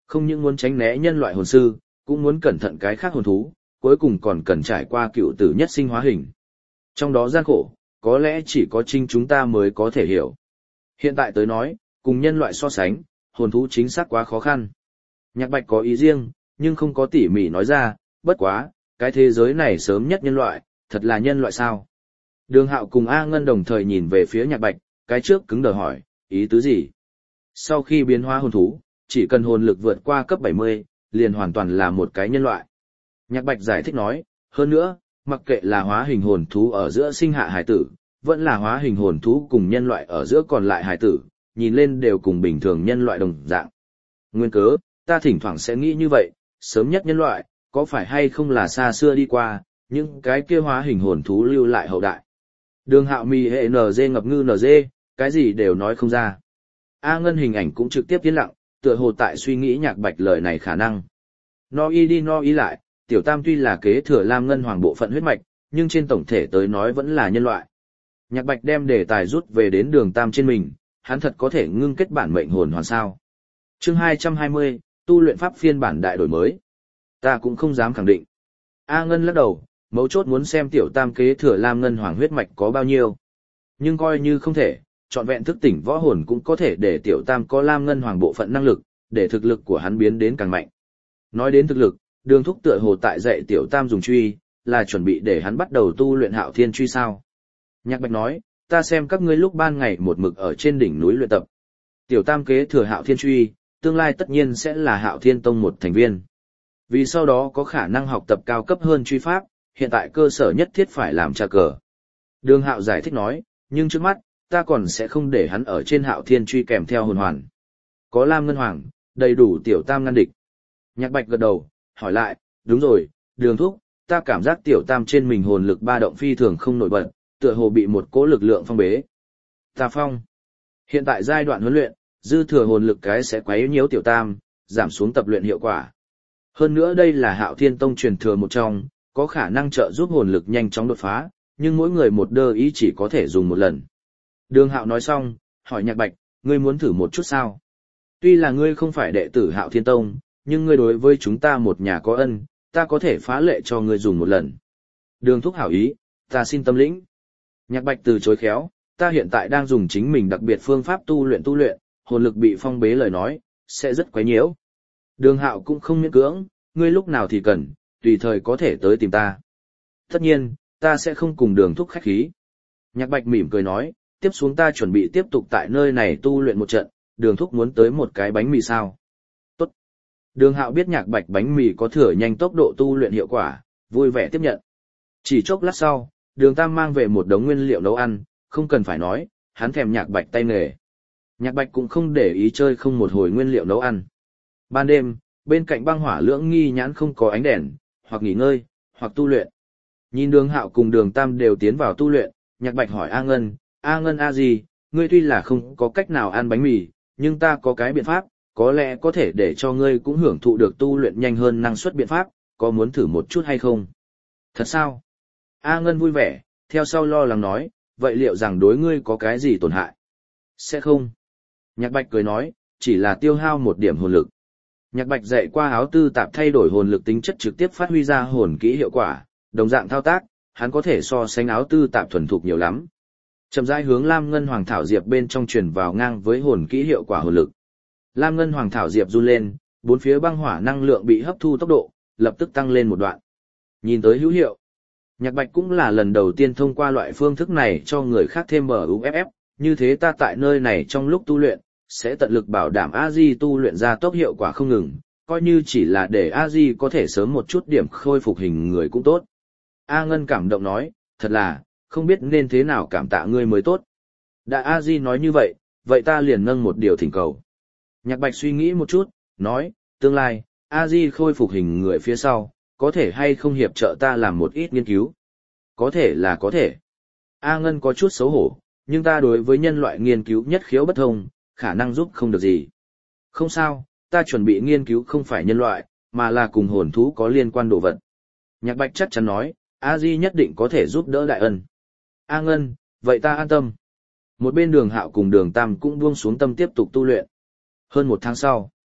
S1: Không những muốn tránh né nhân loại hồn sư, cũng muốn cẩn thận cái khác hồn thú, cuối cùng còn cần trải qua cựu tử nhất sinh hóa hình. Trong đó gian khổ, có lẽ chỉ có chính chúng ta mới có thể hiểu. Hiện tại tới nói, cùng nhân loại so sánh, hồn thú chính xác quá khó khăn. Nhạc Bạch có ý riêng, nhưng không có tỉ mỉ nói ra, bất quá, cái thế giới này sớm nhất nhân loại, thật là nhân loại sao? Đường Hạo cùng A Ngân đồng thời nhìn về phía Nhạc Bạch, cái trước cứng đờ hỏi, ý tứ gì? Sau khi biến hóa hồn thú, chỉ cần hồn lực vượt qua cấp 70, liền hoàn toàn là một cái nhân loại. Nhạc Bạch giải thích nói, hơn nữa, mặc kệ là hóa hình hồn thú ở giữa sinh hạ hải tử, vẫn là hóa hình hồn thú cùng nhân loại ở giữa còn lại hải tử, nhìn lên đều cùng bình thường nhân loại đồng dạng. Nguyên cớ, ta thỉnh thoảng sẽ nghĩ như vậy, sớm nhất nhân loại, có phải hay không là xa xưa đi qua, những cái kia hóa hình hồn thú lưu lại hậu đại. Đường Hạo mì hệ NG ngập ngư NG, cái gì đều nói không ra. A Ngân hình ảnh cũng trực tiếp yên lặng, tựa hồ tại suy nghĩ Nhạc Bạch lời này khả năng. No y đi no y lại, Tiểu Tam tuy là kế thừa Lam Ngân Hoàng bộ phận huyết mạch, nhưng trên tổng thể tới nói vẫn là nhân loại. Nhạc Bạch đem đề tài rút về đến Đường Tam trên mình, hắn thật có thể ngưng kết bản mệnh hồn hoàn sao. Chương 220, tu luyện pháp phiên bản đại đổi mới. Ta cũng không dám khẳng định. A Ngân lắc đầu, mấu chốt muốn xem Tiểu Tam kế thừa Lam Ngân Hoàng huyết mạch có bao nhiêu. Nhưng coi như không thể, trọn vẹn thức tỉnh võ hồn cũng có thể để Tiểu Tam có Lam Ngân Hoàng bộ phận năng lực, để thực lực của hắn biến đến càng mạnh. Nói đến thực lực, Đường Thúc tựa hồ tại dạy Tiểu Tam dùng truy, là chuẩn bị để hắn bắt đầu tu luyện Hạo Thiên truy sao. Nhạc Bạch nói, ta xem các ngươi lúc ban ngày một mực ở trên đỉnh núi luyện tập. Tiểu Tam kế thừa Hạo Thiên truy, tương lai tất nhiên sẽ là Hạo Thiên Tông một thành viên. Vì sau đó có khả năng học tập cao cấp hơn truy pháp, hiện tại cơ sở nhất thiết phải làm trà cờ. Đường Hạo giải thích nói, nhưng trước mắt, ta còn sẽ không để hắn ở trên Hạo Thiên truy kèm theo hồn hoàn. Có Lam Ngân Hoàng, đầy đủ Tiểu Tam ngăn địch. Nhạc Bạch gật đầu, hỏi lại, đúng rồi, Đường Thúc, ta cảm giác Tiểu Tam trên mình hồn lực ba động phi thường không nổi bật, tựa hồ bị một cỗ lực lượng phong bế. Ta phong. Hiện tại giai đoạn huấn luyện, dư thừa hồn lực cái sẽ quấy nhiễu Tiểu Tam, giảm xuống tập luyện hiệu quả. Hơn nữa đây là Hạo Thiên Tông truyền thừa một trong, có khả năng trợ giúp hồn lực nhanh chóng đột phá, nhưng mỗi người một đơ ý chỉ có thể dùng một lần. Đường Hạo nói xong, hỏi Nhạc Bạch, ngươi muốn thử một chút sao? Tuy là ngươi không phải đệ tử Hạo Thiên Tông, nhưng ngươi đối với chúng ta một nhà có ân, ta có thể phá lệ cho ngươi dùng một lần. Đường Thúc hảo ý, ta xin tâm lĩnh. Nhạc Bạch từ chối khéo, ta hiện tại đang dùng chính mình đặc biệt phương pháp tu luyện, hồn lực bị phong bế lời nói, sẽ rất quấy nhiễu. Đường Hạo cũng không miễn cưỡng, ngươi lúc nào thì cần, tùy thời có thể tới tìm ta. Tất nhiên, ta sẽ không cùng Đường Thúc khách khí. Nhạc Bạch mỉm cười nói, tiếp xuống ta chuẩn bị tiếp tục tại nơi này tu luyện một trận, Đường Thúc muốn tới một cái bánh mì sao? Tốt. Đường Hạo biết Nhạc Bạch bánh mì có thừa nhanh tốc độ tu luyện hiệu quả, vui vẻ tiếp nhận. Chỉ chốc lát sau, Đường Tam mang về một đống nguyên liệu nấu ăn, không cần phải nói, hắn thèm Nhạc Bạch tay nghề. Nhạc Bạch cũng không để ý chơi không một hồi nguyên liệu nấu ăn. Ban đêm, bên cạnh băng hỏa lưỡng nghi nhãn không có ánh đèn, hoặc nghỉ ngơi, hoặc tu luyện. Nhìn Đường Hạo cùng Đường Tam đều tiến vào tu luyện, Nhạc Bạch hỏi A Ngân A gì, ngươi tuy là không có cách nào ăn bánh mì, nhưng ta có cái biện pháp, có lẽ có thể để cho ngươi cũng hưởng thụ được tu luyện nhanh hơn năng suất biện pháp, có muốn thử một chút hay không? Thật sao? A Ngân vui vẻ, theo sau lo lắng nói, vậy liệu rằng đối ngươi có cái gì tổn hại? Sẽ không. Nhạc Bạch cười nói, chỉ là tiêu hao một điểm hồn lực. Nhạc Bạch dạy qua áo tư tạp thay đổi hồn lực tính chất trực tiếp phát huy ra hồn kỹ hiệu quả, đồng dạng thao tác, hắn có thể so sánh áo tư tạp thuần thục nhiều lắm. Chậm rãi hướng Lam Ngân Hoàng thảo diệp bên trong truyền vào ngang với hồn kỹ hiệu quả hồn lực. Lam Ngân Hoàng thảo diệp run lên, bốn phía băng hỏa năng lượng bị hấp thu tốc độ, lập tức tăng lên một đoạn. Nhìn tới hữu hiệu. Nhạc Bạch cũng là lần đầu tiên thông qua loại phương thức này cho người khác thêm MUFF, như thế ta tại nơi này trong lúc tu luyện, sẽ tận lực bảo đảm A-di tu luyện ra tốc hiệu quả không ngừng, coi như chỉ là để A-di có thể sớm một chút điểm khôi phục hình người cũng tốt. A Ngân cảm động nói, thật là, không biết nên thế nào cảm tạ ngươi mới tốt. Đã A-di nói như vậy, vậy ta liền nâng một điều thỉnh cầu. Nhạc Bạch suy nghĩ một chút, nói, tương lai, A-di khôi phục hình người phía sau, có thể hay không hiệp trợ ta làm một ít nghiên cứu? Có thể là có thể. A Ngân có chút xấu hổ, nhưng ta đối với nhân loại nghiên cứu nhất khiếu bất thông, khả năng giúp không được gì. Không sao, ta chuẩn bị nghiên cứu không phải nhân loại, mà là cùng hồn thú có liên quan đồ vật. Nhạc Bạch chắc chắn nói, A-di nhất định có thể giúp đỡ đại ân. A Ngân, vậy ta an tâm. Một bên Đường Hạo cùng Đường Tam cũng buông xuống tâm tiếp tục tu luyện. Hơn một tháng sau,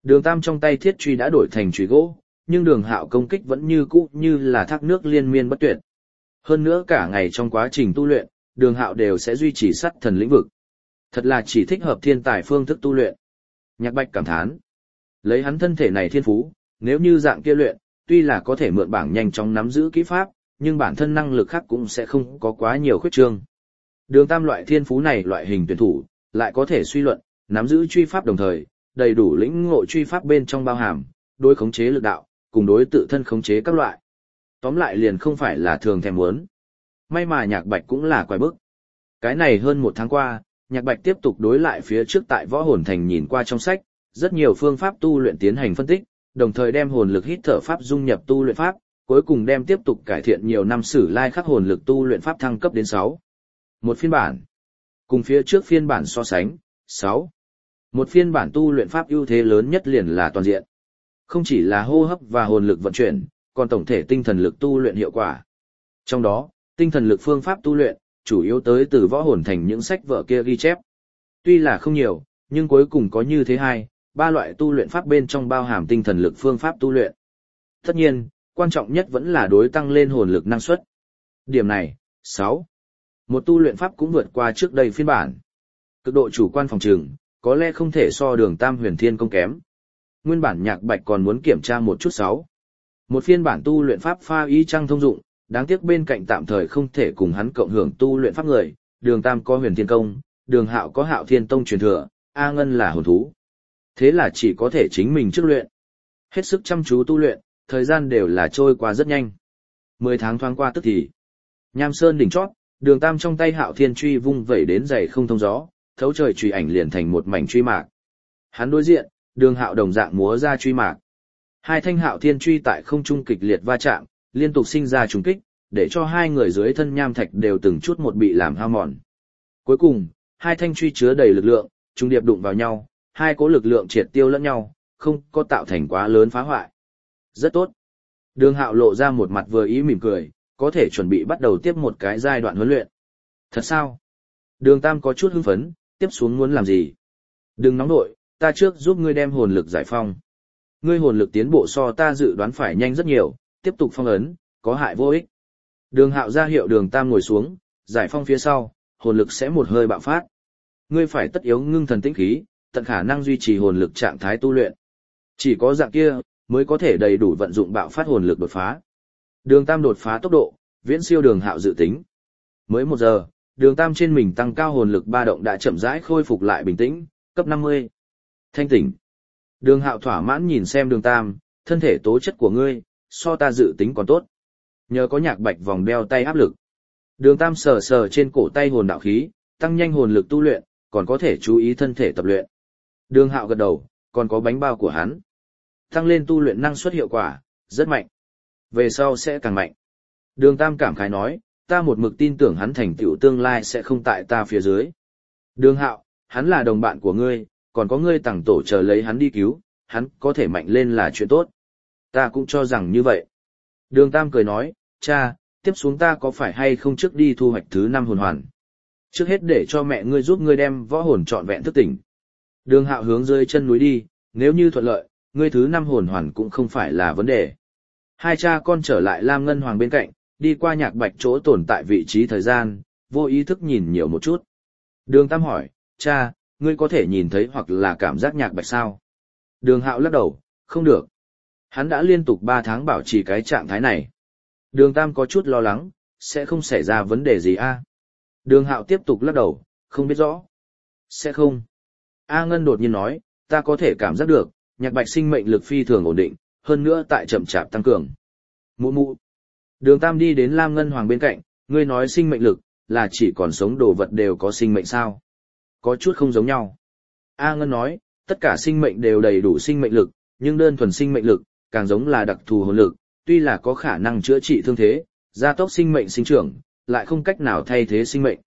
S1: Đường Tam trong tay thiết truy đã đổi thành truy gỗ, nhưng Đường Hạo công kích vẫn như cũ như là thác nước liên miên bất tuyệt. Hơn nữa cả ngày trong quá trình tu luyện, Đường Hạo đều sẽ duy trì sắt thần lĩnh vực. Thật là chỉ thích hợp thiên tài phương thức tu luyện. Nhạc Bạch cảm thán. Lấy hắn thân thể này thiên phú, nếu như dạng kia luyện, tuy là có thể mượn bảng nhanh chóng nắm giữ kỹ pháp, nhưng bản thân năng lực khác cũng sẽ không có quá nhiều khuyết trương. Đường Tam loại thiên phú này loại hình tuyển thủ, lại có thể suy luận, nắm giữ truy pháp đồng thời, đầy đủ lĩnh ngộ truy pháp bên trong bao hàm, đối khống chế lực đạo, cùng đối tự thân khống chế các loại. Tóm lại liền không phải là thường thèm muốn. May mà Nhạc Bạch cũng là quái bức. Cái này hơn một tháng qua, Nhạc Bạch tiếp tục đối lại phía trước tại Võ Hồn Thành nhìn qua trong sách, rất nhiều phương pháp tu luyện tiến hành phân tích, đồng thời đem hồn lực hít thở pháp dung nhập tu luyện pháp, cuối cùng đem tiếp tục cải thiện nhiều năm sử lai khắc hồn lực tu luyện pháp thăng cấp đến 6. Một phiên bản. Cùng phía trước phiên bản so sánh, 6. Một phiên bản tu luyện pháp ưu thế lớn nhất liền là toàn diện. Không chỉ là hô hấp và hồn lực vận chuyển, còn tổng thể tinh thần lực tu luyện hiệu quả. Trong đó, tinh thần lực phương pháp tu luyện, chủ yếu tới từ Võ Hồn Thành những sách vở kia ghi chép. Tuy là không nhiều, nhưng cuối cùng có như thế 2, 3 loại tu luyện pháp bên trong bao hàm tinh thần lực phương pháp tu luyện. Tất nhiên, quan trọng nhất vẫn là đối tăng lên hồn lực năng suất. Điểm này, 6. Một tu luyện pháp cũng vượt qua trước đây phiên bản. Cực độ chủ quan phòng trừng, có lẽ không thể so Đường Tam Huyền Thiên công kém. Nguyên bản Nhạc Bạch còn muốn kiểm tra một chút 6. Một phiên bản tu luyện pháp pha ý chăng thông dụng, đáng tiếc bên cạnh tạm thời không thể cùng hắn cộng hưởng tu luyện pháp người, Đường Tam có Huyền Thiên công, Đường Hạo có Hạo Thiên tông truyền thừa, A Ngân là hồn thú. Thế là chỉ có thể chính mình trước luyện. Hết sức chăm chú tu luyện, thời gian đều là trôi qua rất nhanh. 10 tháng thoáng qua tức thì. Nham Sơn đỉnh chót, Đường Tam trong tay Hạo Thiên truy vung vẩy đến dày không thông gió, thấu trời truy ảnh liền thành một mảnh truy mạc. Hắn đối diện, Đường Hạo đồng dạng múa ra truy mạc. Hai thanh Hạo Thiên truy tại không trung kịch liệt va chạm, liên tục sinh ra trùng kích, để cho hai người dưới thân nham thạch đều từng chút một bị làm hao mòn. Cuối cùng, hai thanh truy chứa đầy lực lượng, trùng điệp đụng vào nhau, hai cỗ lực lượng triệt tiêu lẫn nhau, không có tạo thành quá lớn phá hoại. Rất tốt. Đường Hạo lộ ra một mặt vừa ý mỉm cười, có thể chuẩn bị bắt đầu tiếp một cái giai đoạn huấn luyện. Thật sao? Đường Tam có chút hưng phấn, tiếp xuống muốn làm gì? Đừng nóng nội, ta trước giúp ngươi đem hồn lực giải phong. Ngươi hồn lực tiến bộ so ta dự đoán phải nhanh rất nhiều, tiếp tục phong ấn, có hại vô ích. Đường Hạo ra hiệu Đường Tam ngồi xuống, giải phong phía sau, hồn lực sẽ một hơi bạo phát. Ngươi phải tất yếu ngưng thần tĩnh khí, tận khả năng duy trì hồn lực trạng thái tu luyện. Chỉ có dạng kia, mới có thể đầy đủ vận dụng bạo phát hồn lực đột phá. Đường Tam đột phá tốc độ, viễn siêu Đường Hạo dự tính. Mới 1 giờ, Đường Tam trên mình tăng cao hồn lực ba động đã chậm rãi khôi phục lại bình tĩnh, cấp 50. Thanh tỉnh. Đường Hạo thỏa mãn nhìn xem Đường Tam, thân thể tố chất của ngươi, so ta dự tính còn tốt. Nhờ có Nhạc Bạch vòng đeo tay áp lực. Đường Tam sờ sờ trên cổ tay hồn đạo khí, tăng nhanh hồn lực tu luyện, còn có thể chú ý thân thể tập luyện. Đường Hạo gật đầu, còn có bánh bao của hắn. Tăng lên tu luyện năng suất hiệu quả, rất mạnh. Về sau sẽ càng mạnh. Đường Tam cảm khái nói, ta một mực tin tưởng hắn thành tựu tương lai sẽ không tại ta phía dưới. Đường Hạo, hắn là đồng bạn của ngươi, còn có ngươi tàng tổ chờ lấy hắn đi cứu, hắn có thể mạnh lên là chuyện tốt. Ta cũng cho rằng như vậy. Đường Tam cười nói, cha, tiếp xuống ta có phải hay không trước đi thu hoạch thứ 5 hồn hoàn. Trước hết để cho mẹ ngươi giúp ngươi đem võ hồn trọn vẹn thức tỉnh. Đường Hạo hướng dưới chân núi đi, nếu như thuận lợi, ngươi thứ 5 hồn hoàn cũng không phải là vấn đề. Hai cha con trở lại Lam Ngân Hoàng bên cạnh, đi qua Nhạc Bạch chỗ tồn tại vị trí thời gian, vô ý thức nhìn nhiều một chút. Đường Tam hỏi, cha, ngươi có thể nhìn thấy hoặc là cảm giác Nhạc Bạch sao? Đường Hạo lắc đầu, không được. Hắn đã liên tục 3 tháng bảo trì cái trạng thái này. Đường Tam có chút lo lắng, sẽ không xảy ra vấn đề gì a? Đường Hạo tiếp tục lắc đầu, không biết rõ. Sẽ không. A Ngân đột nhiên nói, ta có thể cảm giác được, Nhạc Bạch sinh mệnh lực phi thường ổn định, hơn nữa tại chậm chạp tăng cường. Mụ mụ. Đường Tam đi đến Lam Ngân Hoàng bên cạnh, ngươi nói sinh mệnh lực, là chỉ còn sống đồ vật đều có sinh mệnh sao? Có chút không giống nhau. A Ngân nói, tất cả sinh mệnh đều đầy đủ sinh mệnh lực, nhưng đơn thuần sinh mệnh lực, càng giống là đặc thù hồn lực, tuy là có khả năng chữa trị thương thế, gia tốc sinh mệnh sinh trưởng, lại không cách nào thay thế sinh mệnh.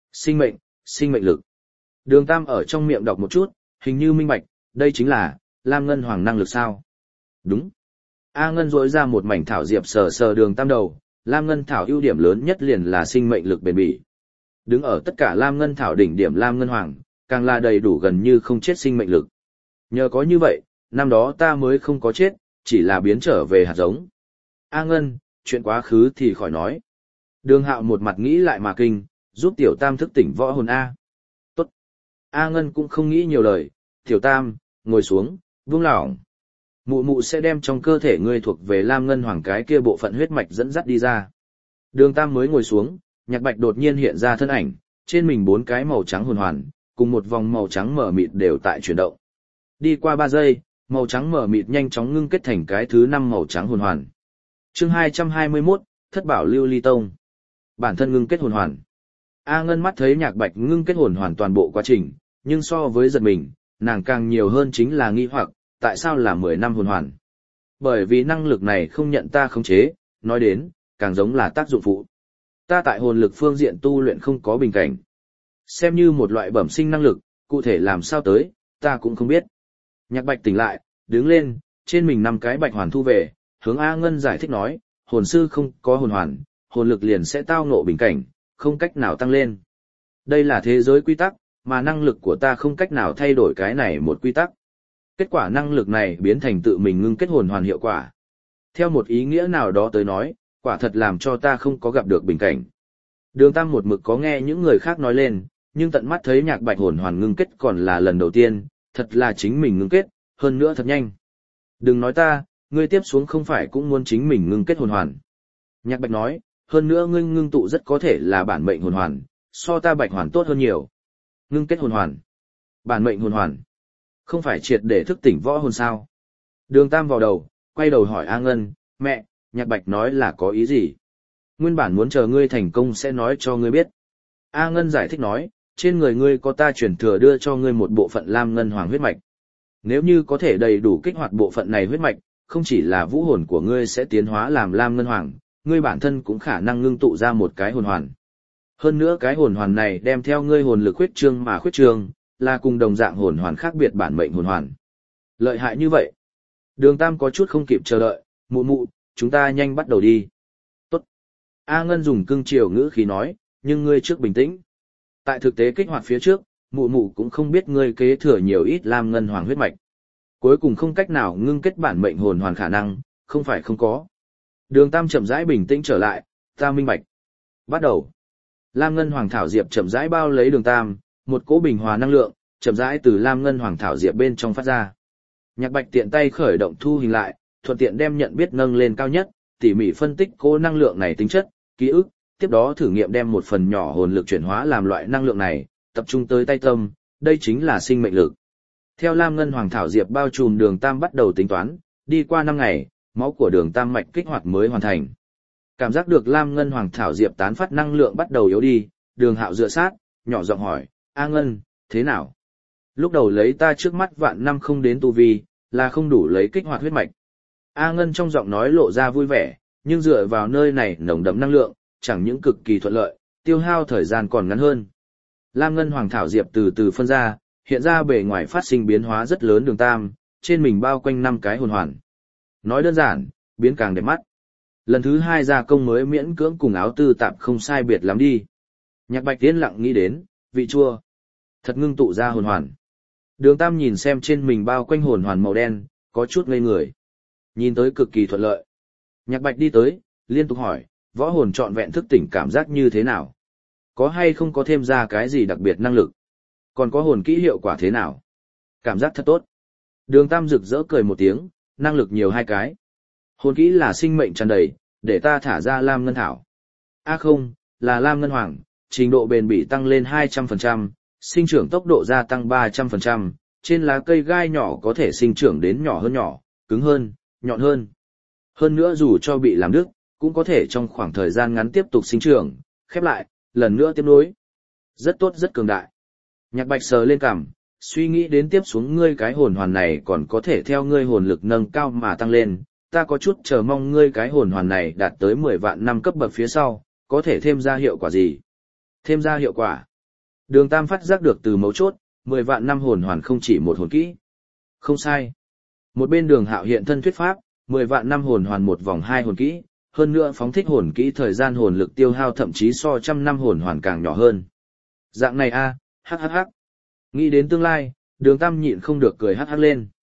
S1: Sinh mệnh lực. Đường Tam ở trong miệng đọc một chút, hình như minh bạch, đây chính là Lam Ngân Hoàng năng lực sao? Đúng. A Ngân rỗi ra một mảnh thảo diệp sờ sờ Đường Tam đầu, Lam Ngân thảo ưu điểm lớn nhất liền là sinh mệnh lực bền bỉ. Đứng ở tất cả Lam Ngân thảo đỉnh điểm Lam Ngân Hoàng, càng là đầy đủ gần như không chết sinh mệnh lực. Nhờ có như vậy, Năm đó ta mới không có chết, chỉ là biến trở về hạt giống. A Ngân, chuyện quá khứ thì khỏi nói. Đường Hạo một mặt nghĩ lại mà kinh, giúp Tiểu Tam thức tỉnh võ hồn A. Tốt. A Ngân cũng không nghĩ nhiều lời, Tiểu Tam, ngồi xuống, buông lỏng. Mụ mụ sẽ đem trong cơ thể ngươi thuộc về Lam Ngân Hoàng cái kia bộ phận huyết mạch dẫn dắt đi ra. Đường Tam mới ngồi xuống, Nhạc Bạch đột nhiên hiện ra thân ảnh, trên mình 4 cái màu trắng hồn hoàn, cùng một vòng màu trắng mở mịt đều tại chuyển động. Đi qua 3 giây, màu trắng mở mịt nhanh chóng ngưng kết thành cái thứ 5 màu trắng hồn hoàn. Chương 221, Thất Bảo Lưu Ly Tông. Bản thân ngưng kết hồn hoàn. A Ngân mắt thấy Nhạc Bạch ngưng kết hồn hoàn toàn bộ quá trình, nhưng so với giật mình, nàng càng nhiều hơn chính là nghi hoặc, tại sao là 10 năm hồn hoàn? Bởi vì năng lực này không nhận ta khống chế, nói đến, càng giống là tác dụng phụ. Ta tại hồn lực phương diện tu luyện không có bình cảnh. Xem như một loại bẩm sinh năng lực, cụ thể làm sao tới, ta cũng không biết. Nhạc Bạch tỉnh lại, đứng lên, trên mình 5 cái bạch hoàn thu về, hướng A Ngân giải thích nói, hồn sư không có hồn hoàn, hồn lực liền sẽ tao ngộ bình cảnh, không cách nào tăng lên. Đây là thế giới quy tắc, mà năng lực của ta không cách nào thay đổi cái này một quy tắc. Kết quả năng lực này biến thành tự mình ngưng kết hồn hoàn hiệu quả. Theo một ý nghĩa nào đó tới nói, quả thật làm cho ta không có gặp được bình cảnh. Đường Tam một mực có nghe những người khác nói lên, nhưng tận mắt thấy Nhạc Bạch hồn hoàn ngưng kết còn là lần đầu tiên, thật là chính mình ngưng kết, hơn nữa thật nhanh. Đừng nói ta, ngươi tiếp xuống không phải cũng muốn chính mình ngưng kết hồn hoàn. Nhạc Bạch nói, hơn nữa ngươi ngưng tụ rất có thể là bản mệnh hồn hoàn, so ta Bạch hoàn tốt hơn nhiều. Ngưng kết hồn hoàn, bản mệnh hồn hoàn, không phải triệt để thức tỉnh võ hồn sao? Đường Tam vào đầu, quay đầu hỏi A Ngân, mẹ, Nhạc Bạch nói là có ý gì? Nguyên bản muốn chờ ngươi thành công sẽ nói cho ngươi biết. A Ngân giải thích nói, trên người ngươi có ta truyền thừa đưa cho ngươi một bộ phận Lam Ngân Hoàng huyết mạch. Nếu như có thể đầy đủ kích hoạt bộ phận này huyết mạch, không chỉ là vũ hồn của ngươi sẽ tiến hóa làm Lam Ngân Hoàng, ngươi bản thân cũng khả năng ngưng tụ ra một cái hồn hoàn. Hơn nữa cái hồn hoàn này đem theo ngươi hồn lực khuyết trương mà khuyết trương, là cùng đồng dạng hồn hoàn khác biệt bản mệnh hồn hoàn. Lợi hại như vậy. Đường Tam có chút không kịp chờ đợi, mụ mụ, chúng ta nhanh bắt đầu đi. Tốt. A Ngân dùng cưng chiều ngữ khí nói, nhưng ngươi trước bình tĩnh. Tại thực tế kích hoạt phía trước, mụ mụ cũng không biết ngươi kế thừa nhiều ít Lam Ngân Hoàng huyết mạch. Cuối cùng không cách nào ngưng kết bản mệnh hồn hoàn khả năng, không phải không có. Đường Tam chậm rãi bình tĩnh trở lại, ta minh bạch. Bắt đầu. Lam Ngân Hoàng thảo diệp chậm rãi bao lấy Đường Tam, một cỗ bình hòa năng lượng chậm rãi từ Lam Ngân Hoàng thảo diệp bên trong phát ra. Nhạc Bạch tiện tay khởi động thu hình lại, thuận tiện đem nhận biết nâng lên cao nhất, tỉ mỉ phân tích cỗ năng lượng này tính chất, ký ức, tiếp đó thử nghiệm đem một phần nhỏ hồn lực chuyển hóa làm loại năng lượng này, tập trung tới tay tâm, đây chính là sinh mệnh lực. Theo Lam Ngân Hoàng thảo diệp bao trùm Đường Tam bắt đầu tính toán, đi qua 5 ngày, máu của Đường Tam mạch kích hoạt mới hoàn thành. Cảm giác được Lam Ngân Hoàng thảo diệp tán phát năng lượng bắt đầu yếu đi, Đường Hạo dựa sát, nhỏ giọng hỏi, A Ngân, thế nào? Lúc đầu lấy ta trước mắt vạn năm không đến tu vi, là không đủ lấy kích hoạt huyết mạch. A Ngân trong giọng nói lộ ra vui vẻ, nhưng dựa vào nơi này nồng đậm năng lượng, chẳng những cực kỳ thuận lợi, tiêu hao thời gian còn ngắn hơn. Lam Ngân Hoàng thảo diệp từ từ phân ra, hiện ra bề ngoài phát sinh biến hóa rất lớn Đường Tam, trên mình bao quanh 5 cái hồn hoàn. Nói đơn giản, biến càng đẹp mắt. Lần thứ 2 gia công mới miễn cưỡng cùng áo tư tạp không sai biệt lắm đi. Nhạc Bạch yên lặng nghĩ đến, vị chua. Thật ngưng tụ ra hồn hoàn. Đường Tam nhìn xem trên mình bao quanh hồn hoàn màu đen, có chút ngây người. Nhìn tới cực kỳ thuận lợi. Nhạc Bạch đi tới, liên tục hỏi, võ hồn trọn vẹn thức tỉnh cảm giác như thế nào? Có hay không có thêm ra cái gì đặc biệt năng lực? Còn có hồn kỹ hiệu quả thế nào? Cảm giác thật tốt. Đường Tam rực rỡ cười một tiếng, năng lực nhiều 2 cái. Hồn kỹ là sinh mệnh tràn đầy, để ta thả ra Lam Ngân Thảo. Không, là Lam Ngân Hoàng, trình độ bền bỉ tăng lên 200%, sinh trưởng tốc độ gia tăng 300%, trên lá cây gai nhỏ có thể sinh trưởng đến nhỏ hơn nhỏ, cứng hơn, nhọn hơn. Hơn nữa dù cho bị làm đứt, cũng có thể trong khoảng thời gian ngắn tiếp tục sinh trưởng, khép lại, lần nữa tiếp nối. Rất tốt rất cường đại. Nhạc Bạch sờ lên cằm, suy nghĩ đến tiếp xuống ngươi cái hồn hoàn này còn có thể theo ngươi hồn lực nâng cao mà tăng lên, ta có chút chờ mong ngươi cái hồn hoàn này đạt tới 10 vạn năm cấp bậc phía sau, có thể thêm ra hiệu quả gì? Thêm ra hiệu quả. Đường Tam phát giác được từ mấu chốt, 10 vạn năm hồn hoàn không chỉ một hồn kỹ. Không sai. Một bên Đường Hạo hiện thân thuyết pháp, 10 vạn năm hồn hoàn một vòng 2 hồn kỹ, hơn nữa phóng thích hồn kỹ thời gian hồn lực tiêu hao thậm chí so 100 năm hồn hoàn càng nhỏ hơn. Dạng này a, hắc hắc hắc. Nghĩ đến tương lai, Đường Tam nhịn không được cười hắc hắc lên.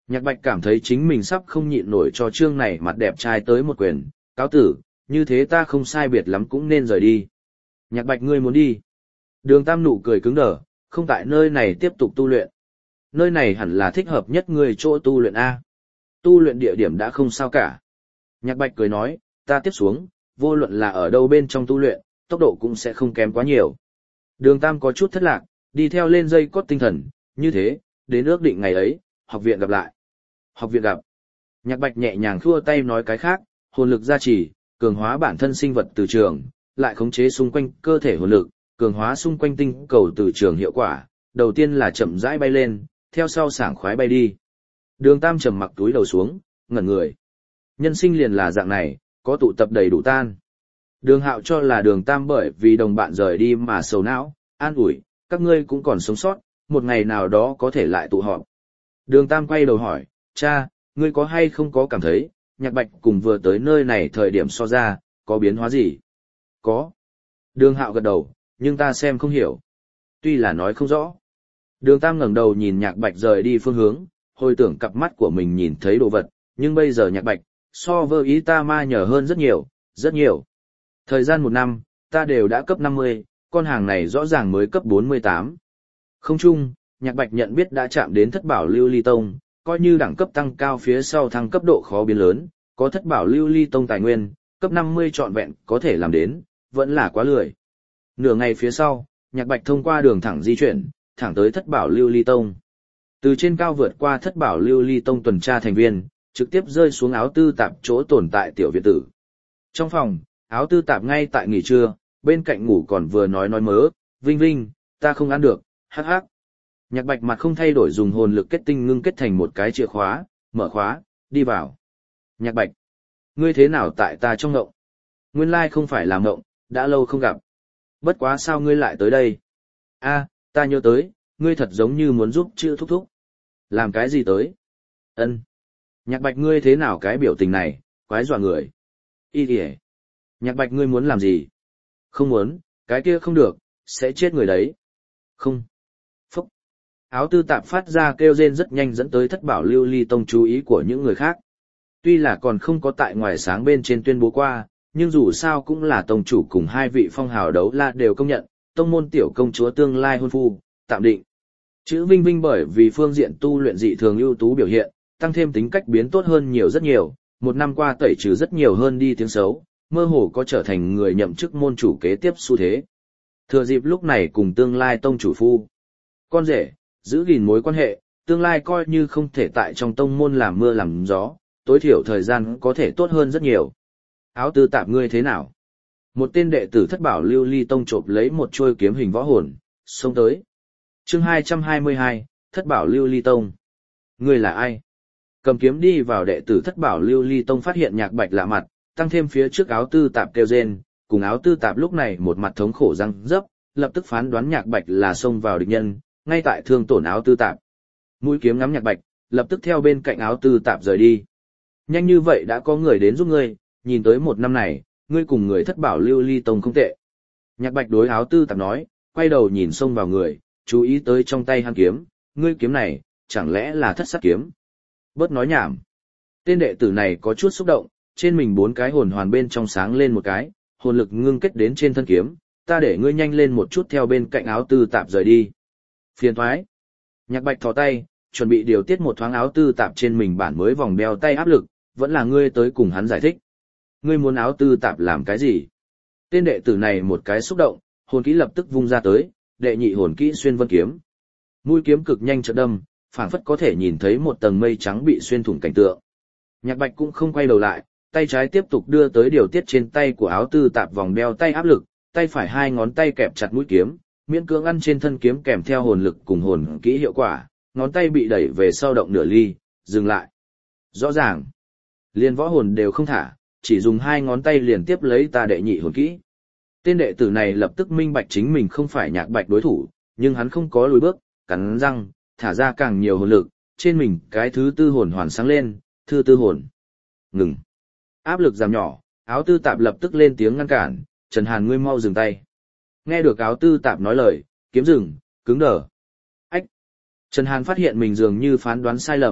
S1: Nhạc Bạch cảm thấy chính mình sắp không nhịn nổi cho Trương này mặt đẹp trai tới một quyền, cáo tử, như thế ta không sai biệt lắm cũng nên rời đi. Nhạc Bạch ngươi muốn đi. Đường Tam nụ cười cứng đờ, không tại nơi này tiếp tục tu luyện. Nơi này hẳn là thích hợp nhất ngươi chỗ tu luyện A. Tu luyện địa điểm đã không sao cả. Nhạc Bạch cười nói, ta tiếp xuống, vô luận là ở đâu bên trong tu luyện, tốc độ cũng sẽ không kém quá nhiều. Đường Tam có chút thất lạc, đi theo lên dây cót tinh thần, như thế, đến ước định ngày ấy, học viện gặp lại. Học viện gặp. Nhạc Bạch nhẹ nhàng khua tay nói cái khác, hồn lực gia trì, cường hóa bản thân sinh vật từ trường, lại khống chế xung quanh cơ thể hồn lực, cường hóa xung quanh tinh cầu từ trường hiệu quả, đầu tiên là chậm rãi bay lên, theo sau sảng khoái bay đi. Đường Tam trầm mặc túi đầu xuống, ngẩn người. Nhân sinh liền là dạng này, có tụ tập đầy đủ tan. Đường Hạo cho là Đường Tam bởi vì đồng bạn rời đi mà sầu não, an ủi, các ngươi cũng còn sống sót, một ngày nào đó có thể lại tụ họp. Đường Tam quay đầu hỏi, cha, ngươi có hay không có cảm thấy, Nhạc Bạch cùng vừa tới nơi này thời điểm so ra, có biến hóa gì? Có. Đường Hạo gật đầu, nhưng ta xem không hiểu. Tuy là nói không rõ. Đường Tam ngẩng đầu nhìn Nhạc Bạch rời đi phương hướng, hồi tưởng cặp mắt của mình nhìn thấy đồ vật, nhưng bây giờ Nhạc Bạch, so với ý ta ma nhờ hơn rất nhiều, rất nhiều. Thời gian một năm, ta đều đã cấp 50, con hàng này rõ ràng mới cấp 48. Không chung, Nhạc Bạch nhận biết đã chạm đến thất bảo lưu ly tông, coi như đẳng cấp tăng cao phía sau thăng cấp độ khó biến lớn, có thất bảo lưu ly tông tài nguyên, cấp 50 trọn vẹn có thể làm đến, vẫn là quá lười. Nửa ngày phía sau, Nhạc Bạch thông qua đường thẳng di chuyển, thẳng tới thất bảo lưu ly tông. Từ trên cao vượt qua thất bảo lưu ly tông tuần tra thành viên, trực tiếp rơi xuống áo tư tạp chỗ tồn tại tiểu viện tử. Trong phòng, áo tư tạp ngay tại nghỉ trưa, bên cạnh ngủ còn vừa nói mớ, Vinh Vinh, ta không ăn được, hắc hắc. Nhạc Bạch mặt không thay đổi dùng hồn lực kết tinh ngưng kết thành một cái chìa khóa, mở khóa, đi vào. Nhạc Bạch, ngươi thế nào tại ta trong ngộng? Nguyên lai không phải là ngộng, đã lâu không gặp. Bất quá sao ngươi lại tới đây? A, ta nhớ tới, ngươi thật giống như muốn giúp chữ thúc thúc. Làm cái gì tới? Ân. Nhạc Bạch ngươi thế nào cái biểu tình này, quái dọa người. Y kìa. Nhạc Bạch ngươi muốn làm gì? Không muốn, cái kia không được, sẽ chết người đấy. Không. Phúc. Áo tư tạp phát ra kêu rên rất nhanh dẫn tới thất bảo lưu ly tông chú ý của những người khác. Tuy là còn không có tại ngoài sáng bên trên tuyên bố qua, nhưng dù sao cũng là tông chủ cùng hai vị phong hào đấu la đều công nhận, tông môn tiểu công chúa tương lai hôn phu, tạm định. Chữ Vinh Vinh bởi vì phương diện tu luyện dị thường ưu tú biểu hiện, tăng thêm tính cách biến tốt hơn nhiều rất nhiều, một năm qua tẩy trừ rất nhiều hơn đi tiếng xấu, mơ hồ có trở thành người nhậm chức môn chủ kế tiếp xu thế. Thừa dịp lúc này cùng tương lai tông chủ phu, con rể, giữ gìn mối quan hệ, tương lai coi như không thể tại trong tông môn làm mưa làm gió, tối thiểu thời gian có thể tốt hơn rất nhiều. Áo tư tạp ngươi thế nào? Một tên đệ tử thất bảo lưu ly tông chộp lấy một chuôi kiếm hình võ hồn, xông tới. Chương 222, thất bảo lưu ly tông. Ngươi là ai? Cầm kiếm đi vào đệ tử thất bảo lưu ly tông phát hiện Nhạc Bạch lạ mặt, tăng thêm phía trước áo tư tạp kêu rên, cùng áo tư tạp lúc này một mặt thống khổ răng dấp, lập tức phán đoán Nhạc Bạch là xông vào địch nhân, ngay tại thương tổn áo tư tạp. Mũi kiếm ngắm Nhạc Bạch, lập tức theo bên cạnh áo tư tạp rời đi. Nhanh như vậy đã có người đến giúp ngươi, nhìn tới một năm này, ngươi cùng người thất bảo lưu ly tông không tệ. Nhạc Bạch đối áo tư tạp nói, quay đầu nhìn xông vào người, chú ý tới trong tay hắn kiếm, ngươi kiếm này, chẳng lẽ là thất sát kiếm? Bớt nói nhảm. Tên đệ tử này có chút xúc động, trên mình 4 cái hồn hoàn bên trong sáng lên một cái, hồn lực ngưng kết đến trên thân kiếm, ta để ngươi nhanh lên một chút theo bên cạnh áo tư tạp rời đi. Phiền thoái. Nhạc Bạch thò tay, chuẩn bị điều tiết một thoáng áo tư tạp trên mình bản mới vòng đeo tay áp lực, vẫn là ngươi tới cùng hắn giải thích. Ngươi muốn áo tư tạp làm cái gì? Tên đệ tử này một cái xúc động, hồn kỹ lập tức vung ra tới, đệ nhị hồn kỹ xuyên vân kiếm. Mũi kiếm cực nhanh chợt đâm, phảng phất có thể nhìn thấy một tầng mây trắng bị xuyên thủng cảnh tượng. Nhạc Bạch cũng không quay đầu lại, tay trái tiếp tục đưa tới điều tiết trên tay của áo tư tạp vòng đeo tay áp lực, tay phải 2 ngón tay kẹp chặt mũi kiếm, miễn cưỡng ăn trên thân kiếm kèm theo hồn lực cùng hồn kỹ hiệu quả, ngón tay bị đẩy về sau động nửa ly, dừng lại. Rõ ràng, liền võ hồn đều không thả, chỉ dùng 2 ngón tay liền tiếp lấy ta đệ nhị hồn kỹ. Tên đệ tử này lập tức minh bạch chính mình không phải Nhạc Bạch đối thủ, nhưng hắn không có lùi bước, cắn răng, thả ra càng nhiều hồn lực, trên mình cái thứ tư hồn hoàn sáng lên, thứ tư hồn. Ngừng. Áp lực giảm nhỏ, áo tư tạp lập tức lên tiếng ngăn cản, Trần Hàn ngươi mau dừng tay. Nghe được áo tư tạp nói lời, kiếm dừng, cứng đờ. Ách. Trần Hàn phát hiện mình dường như phán đoán sai lầm,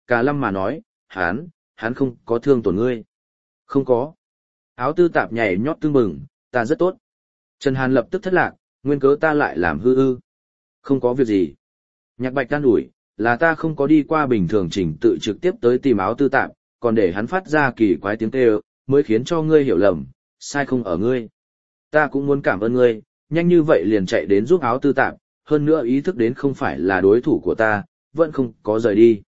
S1: Cả lâm mà nói, hắn không có thương tổn ngươi. Không có. Áo tư tạp nhảy nhót tương bừng, ta rất tốt. Trần Hàn lập tức thất lạc, nguyên cớ ta lại làm hư ư. Không có việc gì. Nhạc Bạch can ủi, là ta không có đi qua bình thường trình tự trực tiếp tới tìm áo tư tạp, còn để hắn phát ra kỳ quái tiếng kêu, mới khiến cho ngươi hiểu lầm, sai không ở ngươi. Ta cũng muốn cảm ơn ngươi, nhanh như vậy liền chạy đến giúp áo tư tạp, hơn nữa ý thức đến không phải là đối thủ của ta, vẫn không có rời đi.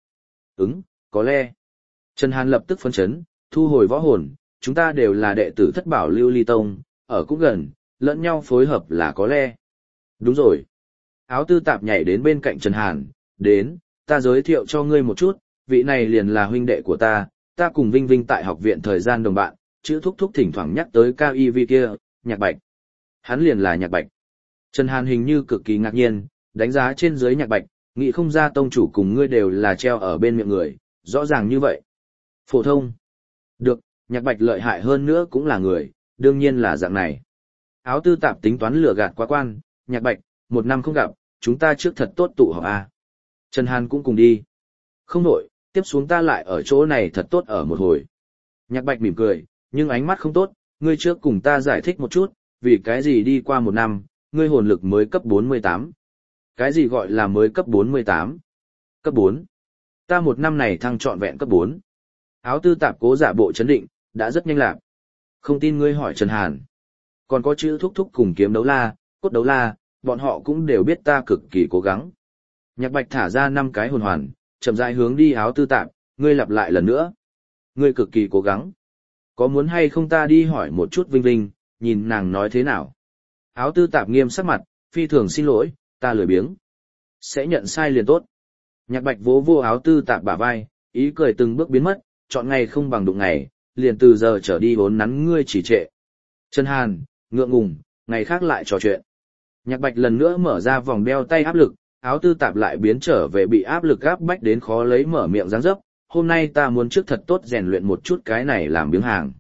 S1: Có lẽ. Trần Hàn lập tức phấn chấn, thu hồi võ hồn, chúng ta đều là đệ tử Thất Bảo Lưu Ly Tông, ở cũng gần, lẫn nhau phối hợp là có lẽ. Đúng rồi. Áo tư tạp nhảy đến bên cạnh Trần Hàn, đến, ta giới thiệu cho ngươi một chút, vị này liền là huynh đệ của ta cùng Vinh Vinh tại học viện thời gian đồng bạn, chữ thúc thúc thỉnh thoảng nhắc tới cao y vi kia, Nhạc Bạch. Hắn liền là Nhạc Bạch. Trần Hàn hình như cực kỳ ngạc nhiên, đánh giá trên dưới Nhạc Bạch, nghĩ không ra tông chủ cùng ngươi đều là treo ở bên miệng người, rõ ràng như vậy. Phổ thông. Được, Nhạc Bạch lợi hại hơn nữa cũng là người, đương nhiên là dạng này. Áo tư tạp tính toán lừa gạt quá quan, Nhạc Bạch, 1 năm không gặp, chúng ta trước thật tốt tụ họp a. Trần Hàn cũng cùng đi. Không nổi, tiếp xuống ta lại ở chỗ này thật tốt ở một hồi. Nhạc Bạch mỉm cười, nhưng ánh mắt không tốt, ngươi trước cùng ta giải thích một chút, vì cái gì đi qua 1 năm, ngươi hồn lực mới cấp 48. Cái gì gọi là mới cấp 48? Cấp 4. Ta 1 năm này thăng trọn vẹn cấp 4. Áo tư tạp cố giả bộ chấn định, đã rất nhanh lạc. Không tin ngươi hỏi Trần Hàn. Còn có chữ thúc thúc cùng kiếm đấu la, cốt đấu la, bọn họ cũng đều biết ta cực kỳ cố gắng. Nhạc Bạch thả ra 5 cái hồn hoàn, chậm rãi hướng đi áo tư tạp, ngươi lặp lại lần nữa. Ngươi cực kỳ cố gắng. Có muốn hay không ta đi hỏi một chút Vinh Vinh, nhìn nàng nói thế nào? Áo tư tạp nghiêm sắc mặt, phi thường xin lỗi, ta lười biếng. Sẽ nhận sai liền tốt. Nhạc Bạch vỗ vô áo tư tạp bả vai, ý cười từng bước biến mất, chọn ngày không bằng đụng ngày, liền từ giờ trở đi vốn nắn ngươi chỉ trệ. Trần Hàn, ngượng ngùng, ngày khác lại trò chuyện. Nhạc Bạch lần nữa mở ra vòng đeo tay áp lực, áo tư tạp lại biến trở về bị áp lực gáp bách đến khó lấy mở miệng dáng dấp. Hôm nay ta muốn trước thật tốt rèn luyện một chút cái này làm biếng hàng.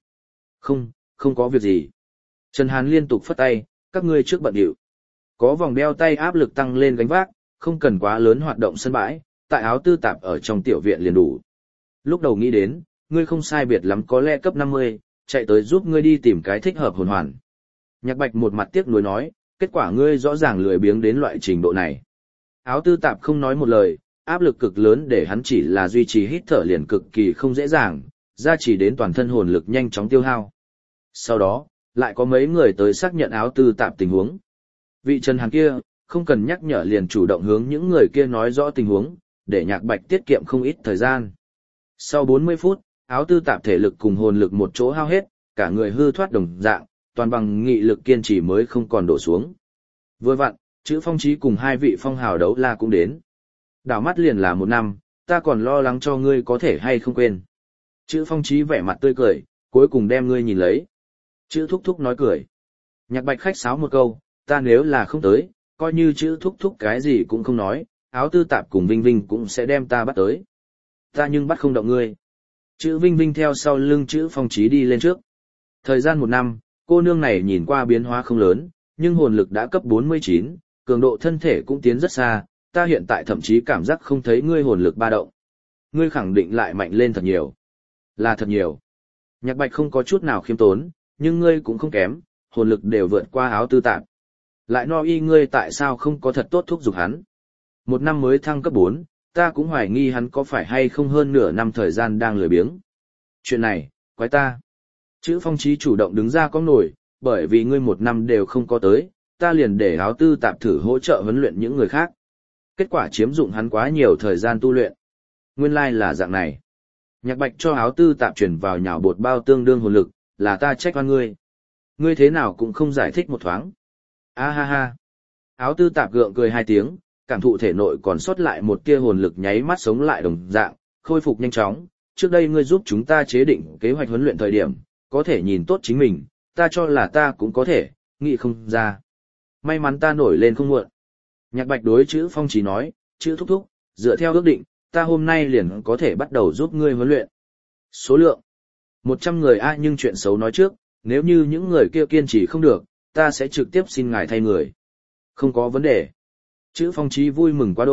S1: Không có việc gì. Trần Hàn liên tục phất tay, các ngươi trước bận điệu. Có vòng đeo tay áp lực tăng lên gánh vác, không cần quá lớn hoạt động sân bãi, tại áo tư tạp ở trong tiểu viện liền đủ. Lúc đầu nghĩ đến, ngươi không sai biệt lắm có lẽ cấp 50, chạy tới giúp ngươi đi tìm cái thích hợp hồn hoàn. Nhạc Bạch một mặt tiếc nuối nói, kết quả ngươi rõ ràng lười biếng đến loại trình độ này. Áo tư tạp không nói một lời, áp lực cực lớn để hắn chỉ là duy trì hít thở liền cực kỳ không dễ dàng, ra chỉ đến toàn thân hồn lực nhanh chóng tiêu hao. Sau đó, lại có mấy người tới xác nhận áo tư tạp tình huống. Vị Trần Hàn kia, không cần nhắc nhở liền chủ động hướng những người kia nói rõ tình huống, để Nhạc Bạch tiết kiệm không ít thời gian. Sau 40 phút, áo tư tạp thể lực cùng hồn lực một chỗ hao hết, cả người hư thoát đồng dạng, toàn bằng nghị lực kiên trì mới không còn đổ xuống. Vừa vặn, chữ Phong Chí cùng 2 vị phong hào đấu la cũng đến. Đảo mắt liền là 1 năm, ta còn lo lắng cho ngươi có thể hay không quên. Chữ Phong Chí vẻ mặt tươi cười, cuối cùng đem ngươi nhìn lấy. Chữ thúc thúc nói cười. Nhạc Bạch khách sáo một câu, ta nếu là không tới, coi như chữ thúc thúc cái gì cũng không nói, áo tư tạp cùng Vinh Vinh cũng sẽ đem ta bắt tới. Ta nhưng bắt không động ngươi. Chữ Vinh Vinh theo sau lưng chữ Phong Chí đi lên trước. Thời gian 1 năm, cô nương này nhìn qua biến hóa không lớn, nhưng hồn lực đã cấp 49, cường độ thân thể cũng tiến rất xa, ta hiện tại thậm chí cảm giác không thấy ngươi hồn lực ba động. Ngươi khẳng định lại mạnh lên thật nhiều. Là thật nhiều. Nhạc Bạch không có chút nào khiêm tốn, nhưng ngươi cũng không kém, hồn lực đều vượt qua áo tư tạp. Lại no y ngươi tại sao không có thật tốt thúc giục hắn. 1 năm mới thăng cấp 4, ta cũng hoài nghi hắn có phải hay không hơn nửa năm thời gian đang lười biếng. Chuyện này, quái ta. Chữ Phong Chí chủ động đứng ra có nổi, bởi vì ngươi 1 năm đều không có tới, ta liền để áo tư tạp thử hỗ trợ huấn luyện những người khác. Kết quả chiếm dụng hắn quá nhiều thời gian tu luyện. Nguyên lai là dạng này. Nhạc Bạch cho áo tư tạp chuyển vào nhào bột bao tương đương hồn lực, là ta trách oan ngươi. Ngươi thế nào cũng không giải thích một thoáng. A ha ha. Áo tư tạp gượng cười 2 tiếng, cảm thụ thể nội còn sót lại một tia hồn lực nháy mắt sống lại đồng dạng, khôi phục nhanh chóng. Trước đây ngươi giúp chúng ta chế định kế hoạch huấn luyện thời điểm, có thể nhìn tốt chính mình, ta cho là ta cũng có thể, nghĩ không ra. May mắn ta nổi lên không muộn. Nhạc Bạch đối chữ Phong Chí nói, chữ thúc thúc, dựa theo ước định, ta hôm nay liền có thể bắt đầu giúp ngươi huấn luyện. Số lượng 100 người a, nhưng chuyện xấu nói trước, nếu như những người kia kiên trì không được, ta sẽ trực tiếp xin ngài thay người. Không có vấn đề. Chữ Phong Chí vui mừng quá đỗi,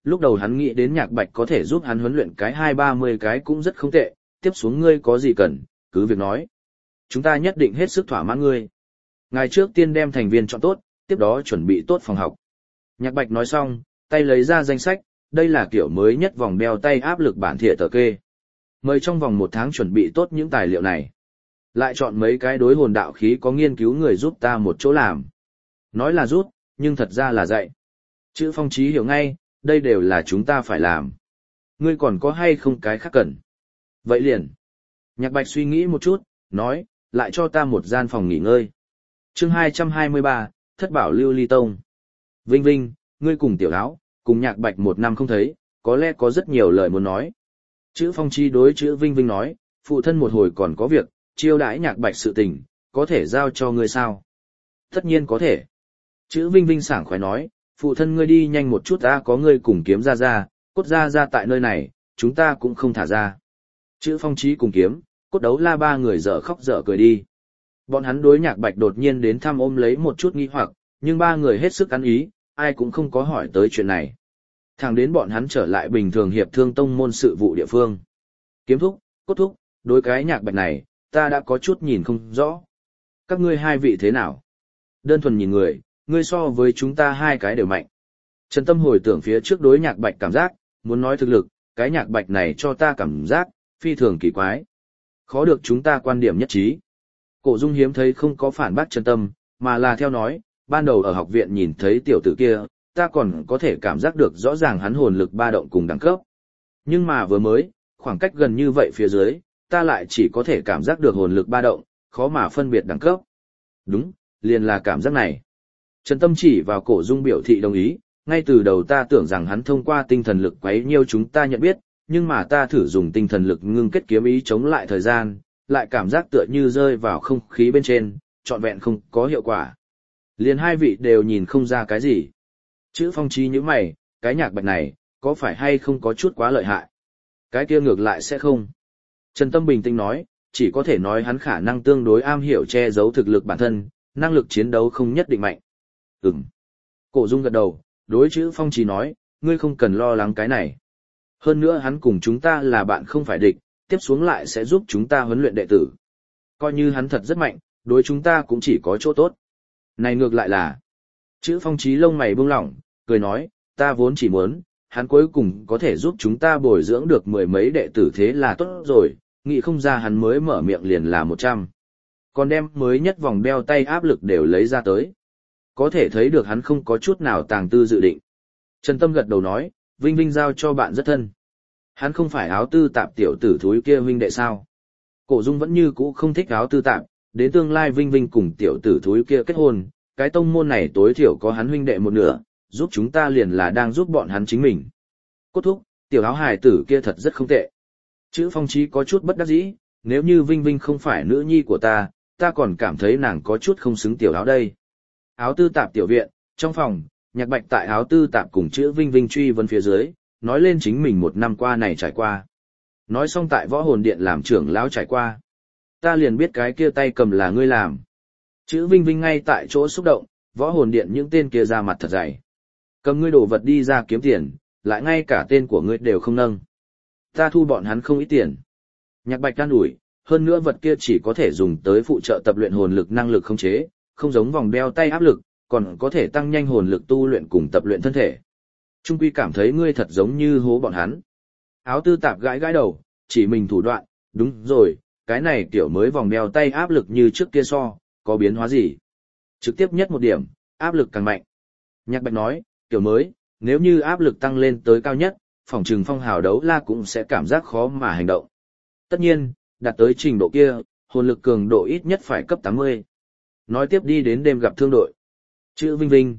S1: lúc đầu hắn nghĩ đến Nhạc Bạch có thể giúp hắn huấn luyện cái 20-30 cái cũng rất không tệ, tiếp xuống ngươi có gì cần, cứ việc nói. Chúng ta nhất định hết sức thỏa mãn ngươi. Ngài trước tiên đem thành viên chọn tốt, tiếp đó chuẩn bị tốt phòng học. Nhạc Bạch nói xong, tay lấy ra danh sách, đây là kiểu mới nhất vòng đeo tay áp lực bản thìa tờ kê. Mời trong vòng 1 tháng chuẩn bị tốt những tài liệu này. Lại chọn mấy cái đối hồn đạo khí có nghiên cứu người giúp ta một chỗ làm. Nói là rút, nhưng thật ra là dạy. Chữ Phong Chí hiểu ngay, đây đều là chúng ta phải làm. Ngươi còn có hay không cái khác cần? Vậy liền. Nhạc Bạch suy nghĩ một chút, nói, lại cho ta một gian phòng nghỉ ngơi. Chương 223, Thất Bảo Lưu Ly Tông. Vinh Vinh, ngươi cùng Tiểu Áo, cùng Nhạc Bạch 1 năm không thấy, có lẽ có rất nhiều lời muốn nói. Chữ Phong Chí đối chữ Vinh Vinh nói, phụ thân một hồi còn có việc, chiêu đãi Nhạc Bạch sự tình, có thể giao cho ngươi sao? Tất nhiên có thể. Chữ Vinh Vinh sảng khoái nói, phụ thân ngươi đi nhanh một chút ta có ngươi cùng kiếm ra, cốt ra tại nơi này, chúng ta cũng không thả ra. Chữ Phong Chí cùng kiếm, cốt đấu la 3 người dở khóc dở cười đi. Bọn hắn đối Nhạc Bạch đột nhiên đến thăm ôm lấy một chút nghi hoặc, nhưng 3 người hết sức ăn ý, ai cũng không có hỏi tới chuyện này. Thẳng đến bọn hắn trở lại bình thường hiệp thương tông môn sự vụ địa phương. Kiếm thúc, cốt thúc, đối cái Nhạc Bạch này, ta đã có chút nhìn không rõ. Các ngươi 2 vị thế nào? Đơn thuần nhìn người, ngươi so với chúng ta 2 cái đều mạnh. Trần Tâm hồi tưởng phía trước đối Nhạc Bạch cảm giác, muốn nói thực lực, cái Nhạc Bạch này cho ta cảm giác, phi thường kỳ quái. Khó được chúng ta quan điểm nhất trí. Cổ Dung hiếm thấy không có phản bác Trần Tâm, mà là theo nói, ban đầu ở học viện nhìn thấy tiểu tử kia, ta còn có thể cảm giác được rõ ràng hắn hồn lực ba động cùng đẳng cấp. Nhưng mà vừa mới, khoảng cách gần như vậy phía dưới, ta lại chỉ có thể cảm giác được hồn lực ba động, khó mà phân biệt đẳng cấp. Đúng, liền là cảm giác này. Trần Tâm chỉ vào Cổ Dung biểu thị đồng ý, ngay từ đầu ta tưởng rằng hắn thông qua tinh thần lực quấy nhiêu chúng ta nhận biết, nhưng mà ta thử dùng tinh thần lực ngưng kết kiếm ý chống lại thời gian, lại cảm giác tựa như rơi vào không khí bên trên, trọn vẹn không có hiệu quả. Liền 2 vị đều nhìn không ra cái gì. Chữ Phong Chí như mày, cái Nhạc Bạch này, có phải hay không có chút quá lợi hại? Cái kia ngược lại sẽ không. Trần Tâm bình tĩnh nói, chỉ có thể nói hắn khả năng tương đối am hiểu che giấu thực lực bản thân, năng lực chiến đấu không nhất định mạnh. Cổ Dung gật đầu, đối chữ Phong Chí nói, ngươi không cần lo lắng cái này. Hơn nữa hắn cùng chúng ta là bạn không phải địch, tiếp xuống lại sẽ giúp chúng ta huấn luyện đệ tử. Coi như hắn thật rất mạnh, đối chúng ta cũng chỉ có chỗ tốt. Này ngược lại là, chữ Phong Chí lông mày buông lỏng, cười nói, ta vốn chỉ muốn, hắn cuối cùng có thể giúp chúng ta bồi dưỡng được 10 mấy đệ tử thế là tốt rồi, nghĩ không ra hắn mới mở miệng liền là 100. Còn đem mới nhất vòng đeo tay áp lực đều lấy ra tới. Có thể thấy được hắn không có chút nào tàng tư dự định. Trần Tâm gật đầu nói, Vinh Vinh giao cho bạn rất thân. Hắn không phải Áo Tư Tạp tiểu tử thúi kia huynh đệ sao? Cổ Dung vẫn như cũ không thích Áo Tư Tạp, đến tương lai Vinh Vinh cùng tiểu tử thúi kia kết hôn, cái tông môn này tối thiểu có hắn huynh đệ một nửa, giúp chúng ta liền là đang giúp bọn hắn chính mình. Cốt thúc, tiểu Áo hài tử kia thật rất không tệ. Chữ Phong Chí có chút bất đắc dĩ, nếu như Vinh Vinh không phải nữ nhi của ta còn cảm thấy nàng có chút không xứng tiểu Áo đây. Áo Tư Tạp tiểu viện, trong phòng, Nhạc Bạch tại Áo Tư Tạp cùng chữ Vinh Vinh truy vấn phía dưới, nói lên chính mình 1 năm qua này trải qua. Nói xong tại Võ Hồn Điện làm trưởng lão trải qua. Ta liền biết cái kia tay cầm là ngươi làm. Chữ Vinh Vinh ngay tại chỗ xúc động, Võ Hồn Điện những tên kia ra mặt thật dày. Cầm ngươi đồ vật đi ra kiếm tiền, lại ngay cả tên của ngươi đều không nâng. Ta thu bọn hắn không ít tiền. Nhạc Bạch can ủi, hơn nữa vật kia chỉ có thể dùng tới phụ trợ tập luyện hồn lực năng lực khống chế, không giống vòng đeo tay áp lực, còn có thể tăng nhanh hồn lực tu luyện cùng tập luyện thân thể. Trung quy cảm thấy ngươi thật giống như hố bọn hắn. Áo Tư Tạp gãi gãi đầu, chỉ mình thủ đoạn, đúng rồi, cái này kiểu mới vòng đeo tay áp lực như trước kia so, có biến hóa gì? Trực tiếp nhất một điểm, áp lực càng mạnh. Nhạc Bạch nói, kiểu mới, nếu như áp lực tăng lên tới cao nhất, phòng trừng Phong Hào Đấu La cũng sẽ cảm giác khó mà hành động. Tất nhiên, đạt tới trình độ kia, hồn lực cường độ ít nhất phải cấp 80. Nói tiếp đi đến đêm gặp thương đội. Chữ Vinh Vinh,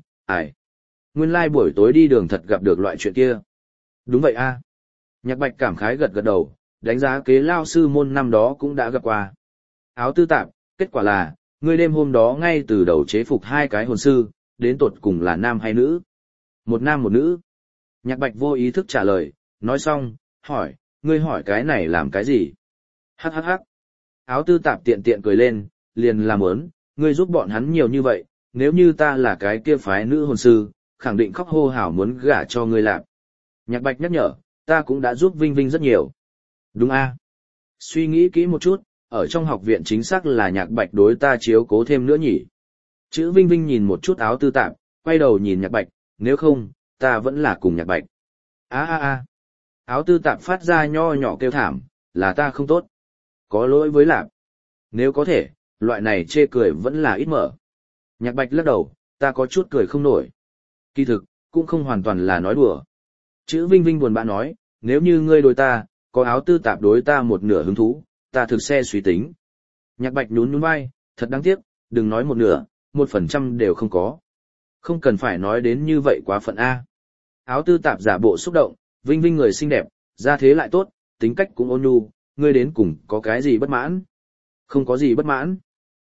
S1: nguyên lai buổi tối đi đường thật gặp được loại chuyện kia. Đúng vậy a. Nhạc Bạch cảm khái gật gật đầu, đánh giá kế lao sư môn năm đó cũng đã gặp qua. Áo Tư Tạp, kết quả là, ngươi đêm hôm đó ngay từ đầu chế phục 2 cái hồn sư, đến tột cùng là nam hay nữ? Một nam một nữ. Nhạc Bạch vô ý thức trả lời, nói xong, hỏi, ngươi hỏi cái này làm cái gì? Hắc hắc hắc. Áo Tư Tạp tiện tiện cười lên, liền làm ớn, ngươi giúp bọn hắn nhiều như vậy, nếu như ta là cái kia phái nữ hồn sư, khẳng định khóc hô hào muốn gả cho ngươi làm. Nhạc Bạch nhắc nhở, ta cũng đã giúp Vinh Vinh rất nhiều. Đúng a? Suy nghĩ kỹ một chút, ở trong học viện chính xác là Nhạc Bạch đối ta chiếu cố thêm nữa nhỉ. Chữ Vinh Vinh nhìn một chút áo tư tạp, quay đầu nhìn Nhạc Bạch, nếu không, ta vẫn là cùng Nhạc Bạch. A. Áo tư tạp phát ra nho nhỏ kêu thảm, là ta không tốt. Có lỗi với Lạp. Nếu có thể, loại này chê cười vẫn là ít mở. Nhạc Bạch lắc đầu, ta có chút cười không nổi. Kỳ thực, cũng không hoàn toàn là nói đùa. Chữ Vinh Vinh buồn bã nói, nếu như ngươi đối ta, có áo tư tạp đối ta một nửa hứng thú, ta thực sẽ suy tính. Nhạc Bạch nhún nhún vai, thật đáng tiếc, đừng nói một nửa, 1% đều không có. Không cần phải nói đến như vậy quá phận A. Áo tư tạp giả bộ xúc động, Vinh Vinh người xinh đẹp, ra thế lại tốt, tính cách cũng ôn nhu, ngươi đến cùng có cái gì bất mãn? Không có gì bất mãn.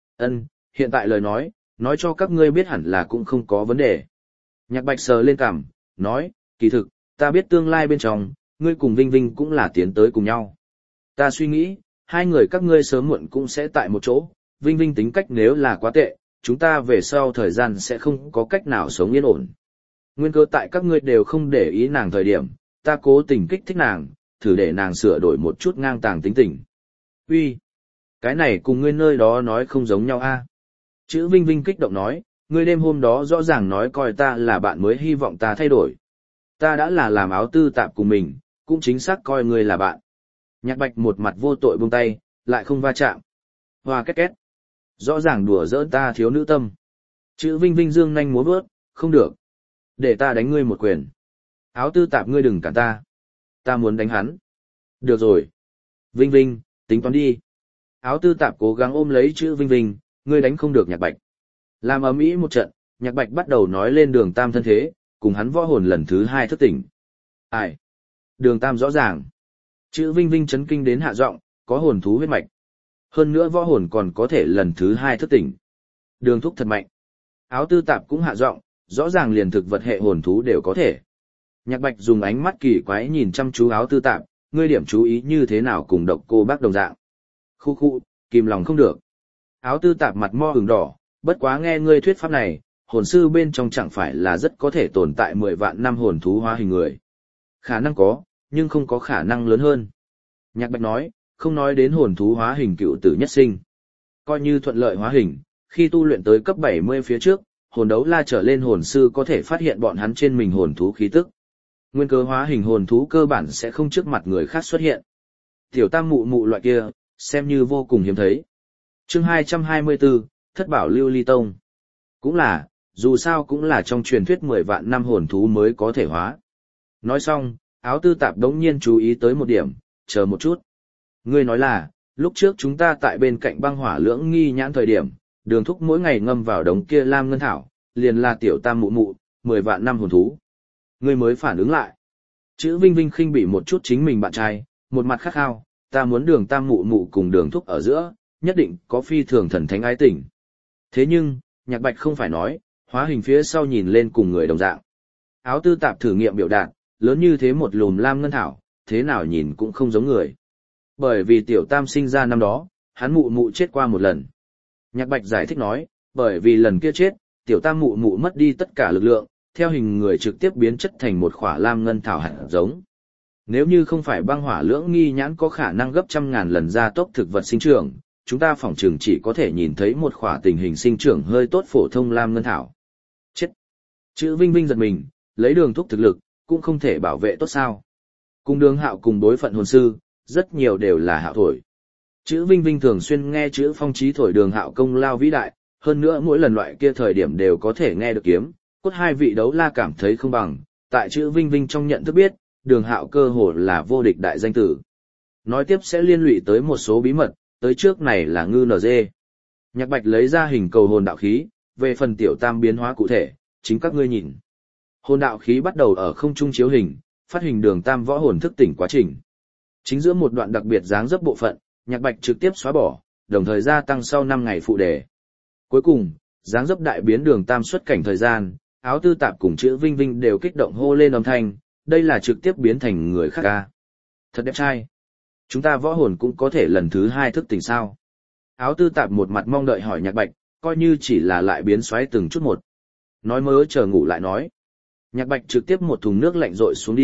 S1: Hiện tại lời nói cho các ngươi biết hẳn là cũng không có vấn đề. Nhạc Bạch sờ lên cằm, nói, kỳ thực, ta biết tương lai bên trong, ngươi cùng Vinh Vinh cũng là tiến tới cùng nhau. Ta suy nghĩ, hai người các ngươi sớm muộn cũng sẽ tại một chỗ, Vinh Vinh tính cách nếu là quá tệ, chúng ta về sau thời gian sẽ không có cách nào sống yên ổn. Nguyên cơ tại các ngươi đều không để ý nàng thời điểm, ta cố tình kích thích nàng, thử để nàng sửa đổi một chút ngang tàng tính tình. Uy, cái này cùng ngươi nơi đó nói không giống nhau a. Chữ Vinh Vinh kích động nói, ngươi đêm hôm đó rõ ràng nói coi ta là bạn mới hy vọng ta thay đổi. Ta đã là làm áo tư tạp cùng mình, cũng chính xác coi ngươi là bạn. Nhạc Bạch một mặt vô tội buông tay, lại không va chạm. Hoa két két. Rõ ràng đùa giỡn ta thiếu nữ tâm. Chữ Vinh Vinh dương nhanh múa vớt, không được. Để ta đánh ngươi một quyền. Áo tư tạp ngươi đừng cản ta. Ta muốn đánh hắn. Được rồi. Vinh Vinh, tính toán đi. Áo tư tạp cố gắng ôm lấy chữ Vinh Vinh, ngươi đánh không được Nhạc Bạch. Làm ầm ĩ một trận, Nhạc Bạch bắt đầu nói lên Đường Tam thân thế, cùng hắn võ hồn lần thứ 2 thức tỉnh. Ai? Đường Tam rõ ràng. Chữ Vinh Vinh chấn kinh đến hạ giọng, có hồn thú huyết mạch. Hơn nữa võ hồn còn có thể lần thứ 2 thức tỉnh. Đường thúc thật mạnh. Áo tư tạp cũng hạ giọng, rõ ràng liền thực vật hệ hồn thú đều có thể. Nhạc Bạch dùng ánh mắt kỳ quái nhìn chăm chú áo tư tạp, ngươi điểm chú ý như thế nào cùng độc cô bác đồng dạng. Khu, kìm lòng không được. Áo tư tạp mặt mo ửng đỏ, bất quá nghe ngươi thuyết pháp này, hồn sư bên trong chẳng phải là rất có thể tồn tại 10 vạn năm hồn thú hóa hình người. Khả năng có, nhưng không có khả năng lớn hơn. Nhạc Bạch nói, không nói đến hồn thú hóa hình cựu tử nhất sinh. Coi như thuận lợi hóa hình, khi tu luyện tới cấp 70 phía trước, hồn đấu la trở lên hồn sư có thể phát hiện bọn hắn trên mình hồn thú khí tức. Nguyên cơ hóa hình hồn thú cơ bản sẽ không trước mặt người khác xuất hiện. Tiểu tam mụ mụ loại kia, xem như vô cùng hiếm thấy. Chương 224, Thất bảo lưu ly tông. Cũng là, dù sao cũng là trong truyền thuyết 10 vạn năm hồn thú mới có thể hóa. Nói xong, áo tư tạp đống nhiên chú ý tới một điểm, chờ một chút. Ngươi nói là, lúc trước chúng ta tại bên cạnh băng hỏa lưỡng nghi nhãn thời điểm, đường thúc mỗi ngày ngâm vào đống kia lam ngân thảo, liền là tiểu tam mụ mụ, 10 vạn năm hồn thú. Ngươi mới phản ứng lại. Chữ Vinh Vinh khinh bị một chút chính mình bạn trai, một mặt khát khao, ta muốn đường tam mụ mụ cùng đường thúc ở giữa, nhất định có phi thường thần thánh ái tình. Thế nhưng, Nhạc Bạch không phải nói, hóa hình phía sau nhìn lên cùng người đồng dạng. Áo tư tạp thử nghiệm biểu đạt, lớn như thế một lùm lam ngân thảo, thế nào nhìn cũng không giống người. Bởi vì tiểu tam sinh ra năm đó, hắn mụ mụ chết qua một lần. Nhạc Bạch giải thích nói, bởi vì lần kia chết, tiểu tam mụ mụ mất đi tất cả lực lượng, theo hình người trực tiếp biến chất thành một khỏa lam ngân thảo hạt giống. Nếu như không phải băng hỏa lưỡng nghi nhãn có khả năng gấp trăm ngàn lần gia tốc thực vật sinh trưởng, chúng ta phỏng chừng chỉ có thể nhìn thấy một khỏa tình hình sinh trưởng hơi tốt phổ thông lam ngân thảo. Chết! Chữ Vinh Vinh giật mình, lấy đường thúc thực lực, cũng không thể bảo vệ tốt sao. Cùng đường hạo cùng đối phận hồn sư, rất nhiều đều là hạo thổi. Chữ Vinh Vinh thường xuyên nghe chữ phong trí thổi đường hạo công lao vĩ đại, hơn nữa mỗi lần loại kia thời điểm đều có thể nghe được kiếm, cốt hai vị đấu la cảm thấy không bằng, tại chữ Vinh Vinh trong nhận thức biết, đường hạo cơ hồ là vô địch đại danh tử. Nói tiếp sẽ liên lụy tới một số bí mật, tới trước này là ngư NG. Nhạc Bạch lấy ra hình cầu hồn đạo khí, về phần tiểu tam biến hóa cụ thể, chính các ngươi nhìn. Hồn đạo khí bắt đầu ở không trung chiếu hình, phát hình đường tam võ hồn thức tỉnh quá trình. Chính giữa một đoạn đặc biệt dáng dấp bộ phận, Nhạc Bạch trực tiếp xóa bỏ, đồng thời gia tăng sau 5 ngày phụ đề. Cuối cùng, dáng dấp đại biến đường tam xuất cảnh thời gian, áo tư tạp cùng chữ Vinh Vinh đều kích động hô lên âm thanh, đây là trực tiếp biến thành người khác ca. Thật đẹp trai. Chúng ta võ hồn cũng có thể lần thứ 2 thức tỉnh sao. Áo tư tạp một mặt mong đợi hỏi Nhạc Bạch, coi như chỉ là lại biến xoáy từng chút một. Nói mớ chờ ngủ lại nói. Nhạc Bạch trực tiếp một thùng nước lạnh rội xuống đi,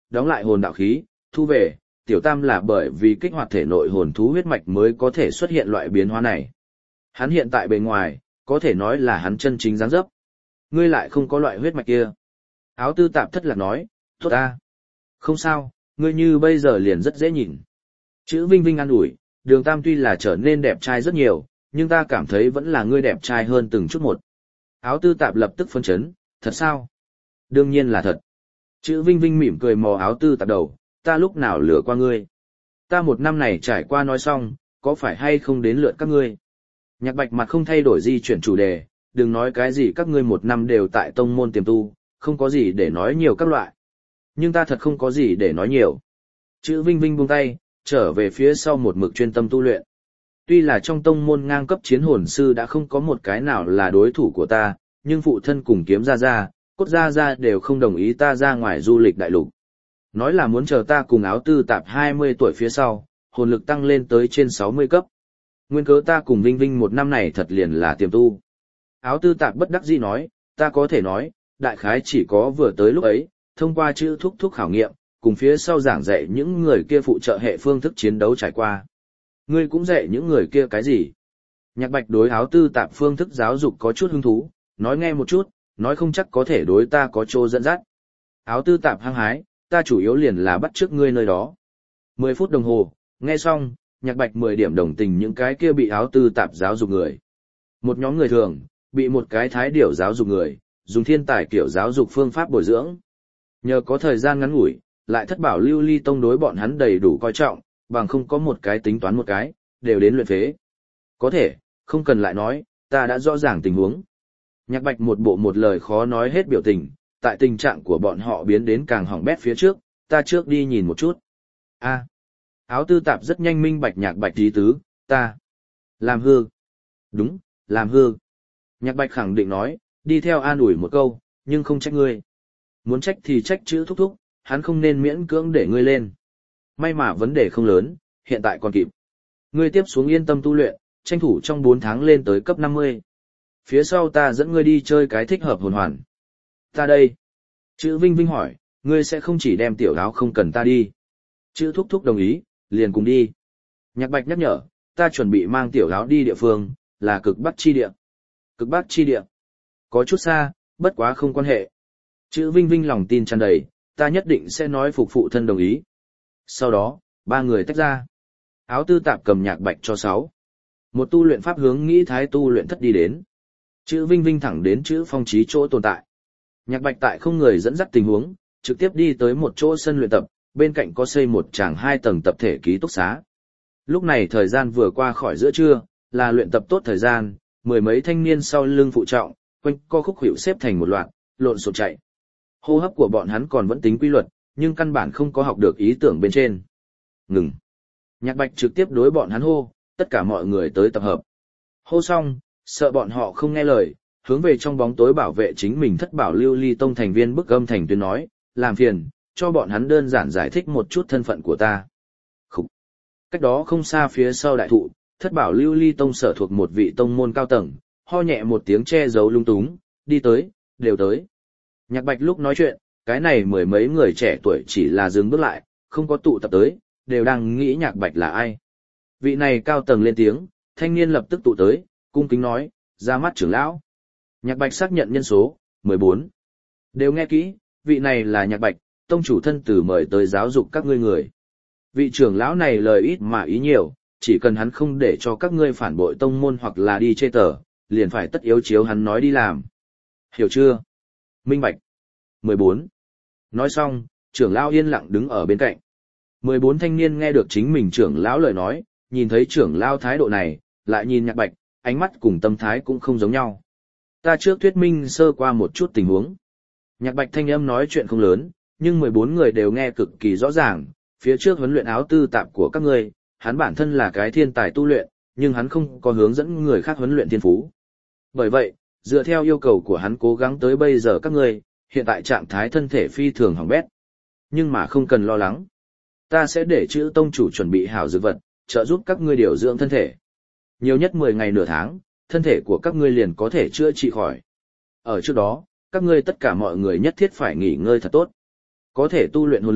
S1: đóng lại hồn đạo khí, thu về, tiểu tam là bởi vì kích hoạt thể nội hồn thú huyết mạch mới có thể xuất hiện loại biến hóa này. Hắn hiện tại bề ngoài, có thể nói là hắn chân chính dáng dấp. Ngươi lại không có loại huyết mạch kia. Áo tư tạp thất lạc nói, tốt ta. Không sao, ngươi như bây giờ liền rất dễ nhìn. Chữ Vinh Vinh an ủi, Đường Tam tuy là trở nên đẹp trai rất nhiều, nhưng ta cảm thấy vẫn là ngươi đẹp trai hơn từng chút một. Áo tư tạp lập tức phấn chấn, thật sao? Đương nhiên là thật. Chữ Vinh Vinh mỉm cười mò áo tư tạp đầu, ta lúc nào lừa qua ngươi. Ta một năm này trải qua nói xong, có phải hay không đến lượt các ngươi? Nhạc Bạch mặt không thay đổi di chuyển chủ đề, đừng nói cái gì các ngươi một năm đều tại tông môn tiềm tu, không có gì để nói nhiều các loại. Nhưng ta thật không có gì để nói nhiều. Chữ Vinh Vinh buông tay, trở về phía sau một mực chuyên tâm tu luyện. Tuy là trong tông môn ngang cấp chiến hồn sư đã không có một cái nào là đối thủ của ta, nhưng phụ thân cùng kiếm ra, cốt ra đều không đồng ý ta ra ngoài du lịch đại lục. Nói là muốn chờ ta cùng áo tư tạp 20 tuổi phía sau, hồn lực tăng lên tới trên 60 cấp. Nguyên cớ ta cùng Vinh Vinh một năm này thật liền là tiềm tu. Áo tư tạp bất đắc dĩ nói, ta có thể nói, đại khái chỉ có vừa tới lúc ấy, thông qua chữ thúc thúc khảo nghiệm, cùng phía sau giảng dạy những người kia phụ trợ hệ phương thức chiến đấu trải qua. Ngươi cũng dạy những người kia cái gì? Nhạc Bạch đối áo tư tạp phương thức giáo dục có chút hứng thú, nói nghe một chút, nói không chắc có thể đối ta có chỗ dẫn dắt. Áo tư tạp hăng hái, ta chủ yếu liền là bắt trước ngươi nơi đó. 10 phút đồng hồ, nghe xong, Nhạc Bạch 10 điểm đồng tình những cái kia bị áo tư tạp giáo dục người. Một nhóm người thường, bị một cái thái điểu giáo dục người, dùng thiên tài kiểu giáo dục phương pháp bồi dưỡng. Nhờ có thời gian ngắn ngủi, lại thất bảo lưu ly tông đối bọn hắn đầy đủ coi trọng, bằng không có một cái tính toán một cái, đều đến luyện phế. Có thể, không cần lại nói, ta đã rõ ràng tình huống. Nhạc Bạch một bộ một lời khó nói hết biểu tình, tại tình trạng của bọn họ biến đến càng hỏng bét phía trước, ta trước đi nhìn một chút. A, áo tư tạp rất nhanh minh bạch Nhạc Bạch ý tứ, ta làm hư. Đúng, làm hư. Nhạc Bạch khẳng định nói, đi theo an ủi một câu, nhưng không trách ngươi. Muốn trách thì trách chữ thúc thúc, hắn không nên miễn cưỡng để ngươi lên. May mà vấn đề không lớn, hiện tại còn kịp. Ngươi tiếp xuống yên tâm tu luyện, tranh thủ trong 4 tháng lên tới cấp 50. Phía sau ta dẫn ngươi đi chơi cái thích hợp hồn hoàn. Ta đây. Chữ Vinh Vinh hỏi, ngươi sẽ không chỉ đem tiểu áo không cần ta đi. Chữ thúc thúc đồng ý, liền cùng đi. Nhạc Bạch nhắc nhở, ta chuẩn bị mang tiểu áo đi địa phương, là cực bắc chi địa. Cực bắc chi địa. Có chút xa, bất quá không quan hệ. Chữ Vinh Vinh lòng tin tràn đầy, ta nhất định sẽ nói phục phụ thân đồng ý. Sau đó, 3 người tách ra. Áo tư tạp cầm Nhạc Bạch cho 6. Một tu luyện pháp hướng nghĩ thái tu luyện thất đi đến. Chữ Vinh Vinh thẳng đến chữ phong trí chỗ tồn tại. Nhạc Bạch tại không người dẫn dắt tình huống, trực tiếp đi tới một chỗ sân luyện tập, bên cạnh có xây một tràng 2 tầng tập thể ký túc xá. Lúc này thời gian vừa qua khỏi giữa trưa, là luyện tập tốt thời gian, 10 mấy thanh niên sau lưng phụ trọng, quanh co khúc khuỷu xếp thành một loạt, lộn xộn chạy. Hô hấp của bọn hắn còn vẫn tính quy luật, nhưng căn bản không có học được ý tưởng bên trên. Ngừng. Nhạc Bạch trực tiếp đối bọn hắn hô, tất cả mọi người tới tập hợp. Hô xong, sợ bọn họ không nghe lời, hướng về trong bóng tối bảo vệ chính mình thất bảo lưu ly tông thành viên bức âm thành tuyên nói, làm phiền, cho bọn hắn đơn giản giải thích một chút thân phận của ta. Khúc. Cách đó không xa phía sau đại thụ, thất bảo lưu ly tông sở thuộc một vị tông môn cao tầng, ho nhẹ một tiếng che giấu lung túng, đi tới, đều tới. Nhạc Bạch lúc nói chuyện, cái này 10 mấy người trẻ tuổi chỉ là dừng bước lại, không có tụ tập tới, đều đang nghĩ Nhạc Bạch là ai. Vị này cao tầng lên tiếng, thanh niên lập tức tụ tới, cung kính nói, ra mắt trưởng lão. Nhạc Bạch xác nhận nhân số, 14. Đều nghe kỹ, vị này là Nhạc Bạch, tông chủ thân tử mời tới giáo dục các ngươi người. Vị trưởng lão này lời ít mà ý nhiều, chỉ cần hắn không để cho các ngươi phản bội tông môn hoặc là đi chê tờ, liền phải tất yếu chiếu hắn nói đi làm. Hiểu chưa? Minh bạch. 14. Nói xong, trưởng lão yên lặng đứng ở bên cạnh. 14 thanh niên nghe được chính mình trưởng lão lời nói, nhìn thấy trưởng lão thái độ này, lại nhìn Nhạc Bạch, ánh mắt cùng tâm thái cũng không giống nhau. Ta trước thuyết minh sơ qua một chút tình huống. Nhạc Bạch thanh âm nói chuyện không lớn, nhưng 14 người đều nghe cực kỳ rõ ràng, phía trước huấn luyện áo tư tạp của các ngươi, hắn bản thân là cái thiên tài tu luyện, nhưng hắn không có hướng dẫn người khác huấn luyện thiên phú. Bởi vậy, dựa theo yêu cầu của hắn cố gắng tới bây giờ các ngươi, hiện tại trạng thái thân thể phi thường hỏng bét. Nhưng mà không cần lo lắng. Ta sẽ để chữ tông chủ chuẩn bị hảo dược vật, trợ giúp các ngươi điều dưỡng thân thể. Nhiều nhất 10 ngày nửa tháng, thân thể của các ngươi liền có thể chữa trị khỏi. Ở trước đó, các ngươi tất cả mọi người nhất thiết phải nghỉ ngơi thật tốt. Có thể tu luyện hồn lực,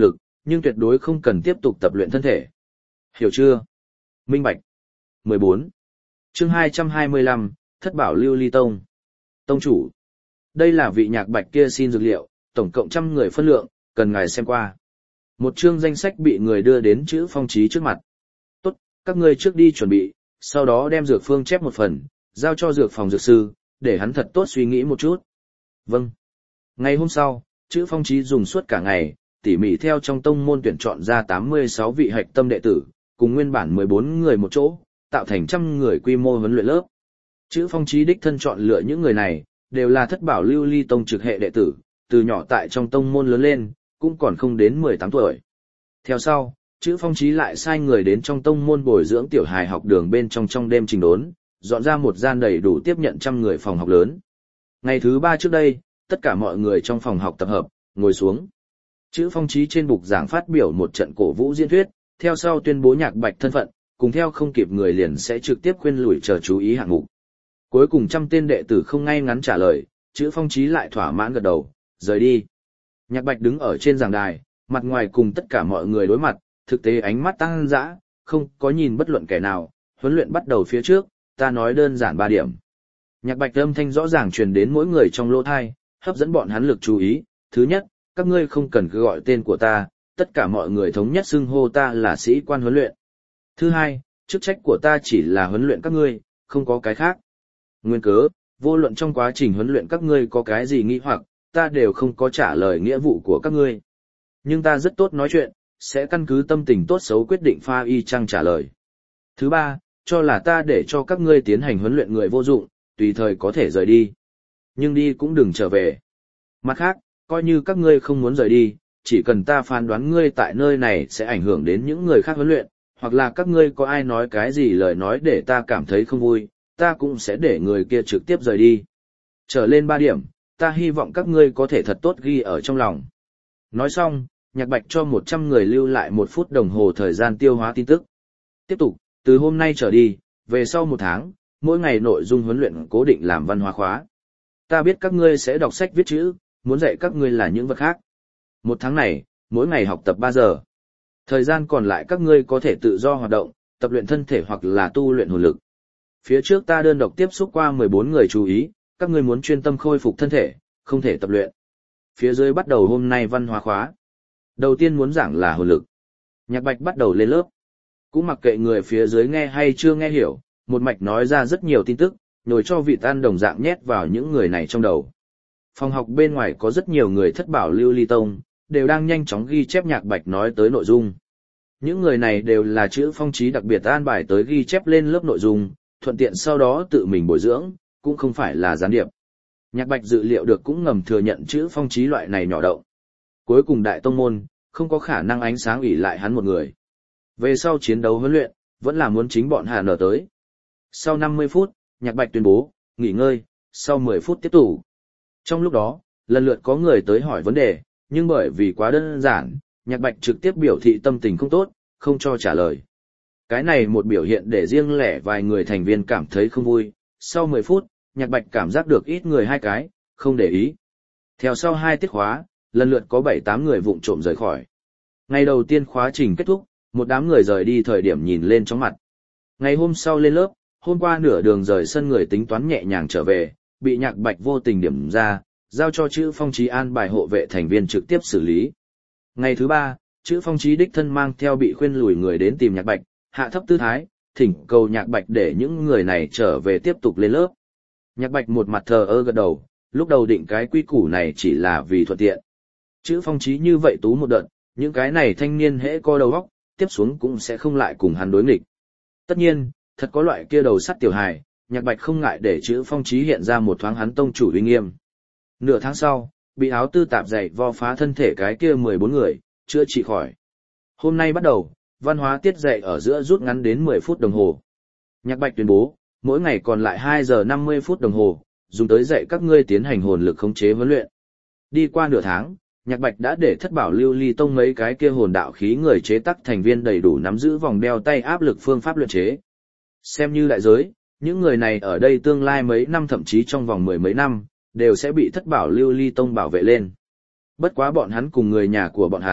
S1: nhưng tuyệt đối không cần tiếp tục tập luyện thân thể. Hiểu chưa? Minh bạch. 14. Chương 225, Thất bảo lưu ly tông. Tông chủ. Đây là vị Nhạc Bạch kia xin dược liệu, tổng cộng 100 người phân lượng, cần ngài xem qua. Một chương danh sách bị người đưa đến Chữ Phong Chí trước mặt. Tốt, các ngươi trước đi chuẩn bị, sau đó đem dược phương chép một phần, giao cho dược phòng dược sư, để hắn thật tốt suy nghĩ một chút. Vâng. Ngày hôm sau, Chữ Phong Chí dùng suốt cả ngày, tỉ mỉ theo trong tông môn tuyển chọn ra 86 vị hạch tâm đệ tử, cùng nguyên bản 14 người một chỗ, tạo thành 100 người quy mô huấn luyện lớp. Chữ Phong Chí đích thân chọn lựa những người này, đều là Thất bảo lưu ly tông trực hệ đệ tử, từ nhỏ tại trong tông môn lớn lên, cũng còn không đến 18 tuổi. Theo sau, Chữ Phong Chí lại sai người đến trong tông môn bồi dưỡng tiểu hài học đường bên trong đêm trình đốn, dọn ra một gian đầy đủ tiếp nhận 100 người phòng học lớn. Ngày thứ 3 trước đây, tất cả mọi người trong phòng học tập hợp, ngồi xuống. Chữ Phong Chí trên bục giảng phát biểu một trận cổ vũ diễn thuyết, theo sau tuyên bố Nhạc Bạch thân phận, cùng theo không kịp người liền sẽ trực tiếp khuyên lùi chờ chú ý hạng mục. Cuối cùng 100 tên đệ tử không ngay ngắn trả lời, Chữ Phong Chí lại thỏa mãn gật đầu, rời đi. Nhạc Bạch đứng ở trên giảng đài, mặt ngoài cùng tất cả mọi người đối mặt, thực tế ánh mắt tăng dã, không có nhìn bất luận kẻ nào, huấn luyện bắt đầu phía trước, ta nói đơn giản 3 điểm. Nhạc Bạch âm thanh rõ ràng truyền đến mỗi người trong lỗ tai, hấp dẫn bọn hắn lực chú ý. Thứ nhất, các ngươi không cần cứ gọi tên của ta, tất cả mọi người thống nhất xưng hô ta là sĩ quan huấn luyện. Thứ hai, chức trách của ta chỉ là huấn luyện các ngươi, không có cái khác. Nguyên cớ, vô luận trong quá trình huấn luyện các ngươi có cái gì nghi hoặc, ta đều không có trả lời nghĩa vụ của các ngươi. Nhưng ta rất tốt nói chuyện, sẽ căn cứ tâm tình tốt xấu quyết định pha y chang trả lời. Thứ ba, cho là ta để cho các ngươi tiến hành huấn luyện người vô dụng, tùy thời có thể rời đi. Nhưng đi cũng đừng trở về. Mặt khác, coi như các ngươi không muốn rời đi, chỉ cần ta phán đoán ngươi tại nơi này sẽ ảnh hưởng đến những người khác huấn luyện, hoặc là các ngươi có ai nói cái gì lời nói để ta cảm thấy không vui, ta cũng sẽ để người kia trực tiếp rời đi. Trở lên 3 điểm, ta hy vọng các ngươi có thể thật tốt ghi ở trong lòng. Nói xong, Nhạc Bạch cho 100 người lưu lại 1 phút đồng hồ thời gian tiêu hóa tin tức. Tiếp tục, từ hôm nay trở đi, về sau 1 tháng, mỗi ngày nội dung huấn luyện cố định làm văn hóa khóa. Ta biết các ngươi sẽ đọc sách viết chữ, muốn dạy các ngươi là những vật khác. 1 tháng này, mỗi ngày học tập 3 giờ. Thời gian còn lại các ngươi có thể tự do hoạt động, tập luyện thân thể hoặc là tu luyện hồn lực. Phía trước ta đơn độc tiếp xúc qua 14 người chú ý, các ngươi muốn chuyên tâm khôi phục thân thể, không thể tập luyện. Phía dưới bắt đầu hôm nay văn hóa khóa. Đầu tiên muốn giảng là hồn lực. Nhạc Bạch bắt đầu lên lớp. Cũng mặc kệ người phía dưới nghe hay chưa nghe hiểu, một mạch nói ra rất nhiều tin tức, nhồi cho vị tan đồng dạng nhét vào những người này trong đầu. Phòng học bên ngoài có rất nhiều người Thất bảo lưu ly tông, đều đang nhanh chóng ghi chép Nhạc Bạch nói tới nội dung. Những người này đều là Chữ Phong Chí đặc biệt an bài tới ghi chép lên lớp nội dung, thuận tiện sau đó tự mình bồi dưỡng, cũng không phải là gián điệp. Nhạc Bạch dự liệu được cũng ngầm thừa nhận Chữ Phong Chí loại này nhỏ động. Cuối cùng đại tông môn, không có khả năng ánh sáng ủy lại hắn một người. Về sau chiến đấu huấn luyện, vẫn là muốn chính bọn Hà nở tới. Sau 50 phút, Nhạc Bạch tuyên bố, nghỉ ngơi, sau 10 phút tiếp tục. Trong lúc đó, lần lượt có người tới hỏi vấn đề, nhưng bởi vì quá đơn giản, Nhạc Bạch trực tiếp biểu thị tâm tình không tốt, không cho trả lời. Cái này một biểu hiện để riêng lẻ vài người thành viên cảm thấy không vui. Sau 10 phút, Nhạc Bạch cảm giác được ít người 2 cái, không để ý. Theo sau 2 tiết khóa, lần lượt có 7-8 người vụng trộm rời khỏi. Ngày đầu tiên khóa trình kết thúc, một đám người rời đi thời điểm nhìn lên chóng mặt. Ngày hôm sau lên lớp, hôm qua nửa đường rời sân người tính toán nhẹ nhàng trở về, bị Nhạc Bạch vô tình điểm ra, giao cho Chữ Phong Chí an bài hộ vệ thành viên trực tiếp xử lý. Ngày thứ 3, Chữ Phong Chí đích thân mang theo bị khuyên lùi người đến tìm Nhạc Bạch, hạ thấp tư thái, thỉnh cầu Nhạc Bạch để những người này trở về tiếp tục lên lớp. Nhạc Bạch một mặt thờ ơ gật đầu, lúc đầu định cái quy củ này chỉ là vì thuận tiện. Chữ Phong Chí như vậy tú một đợt, những cái này thanh niên hễ co đầu óc, tiếp xuống cũng sẽ không lại cùng hắn đối nghịch. Tất nhiên, thật có loại kia đầu sắt tiểu hài, Nhạc Bạch không ngại để Chữ Phong Chí hiện ra một thoáng hắn tông chủ uy nghiêm. Nửa tháng sau, bị áo tư tạp dày vo phá thân thể cái kia 14 người, chữa trị khỏi. Hôm nay bắt đầu, văn hóa tiết dạy ở giữa rút ngắn đến 10 phút đồng hồ. Nhạc Bạch tuyên bố, mỗi ngày còn lại 2 giờ 50 phút đồng hồ, dùng tới dạy các ngươi tiến hành hồn lực khống chế huấn luyện. Đi qua nửa tháng, Nhạc Bạch đã để Thất bảo lưu ly tông mấy cái kia hồn đạo khí người chế tác thành viên đầy đủ nắm giữ vòng đeo tay áp lực phương pháp luyện chế. Xem như đại giới, những người này ở đây tương lai mấy năm thậm chí trong vòng 10 mấy năm, đều sẽ bị Thất bảo lưu ly tông bảo vệ lên. Bất quá bọn hắn cùng người nhà của bọn hắn,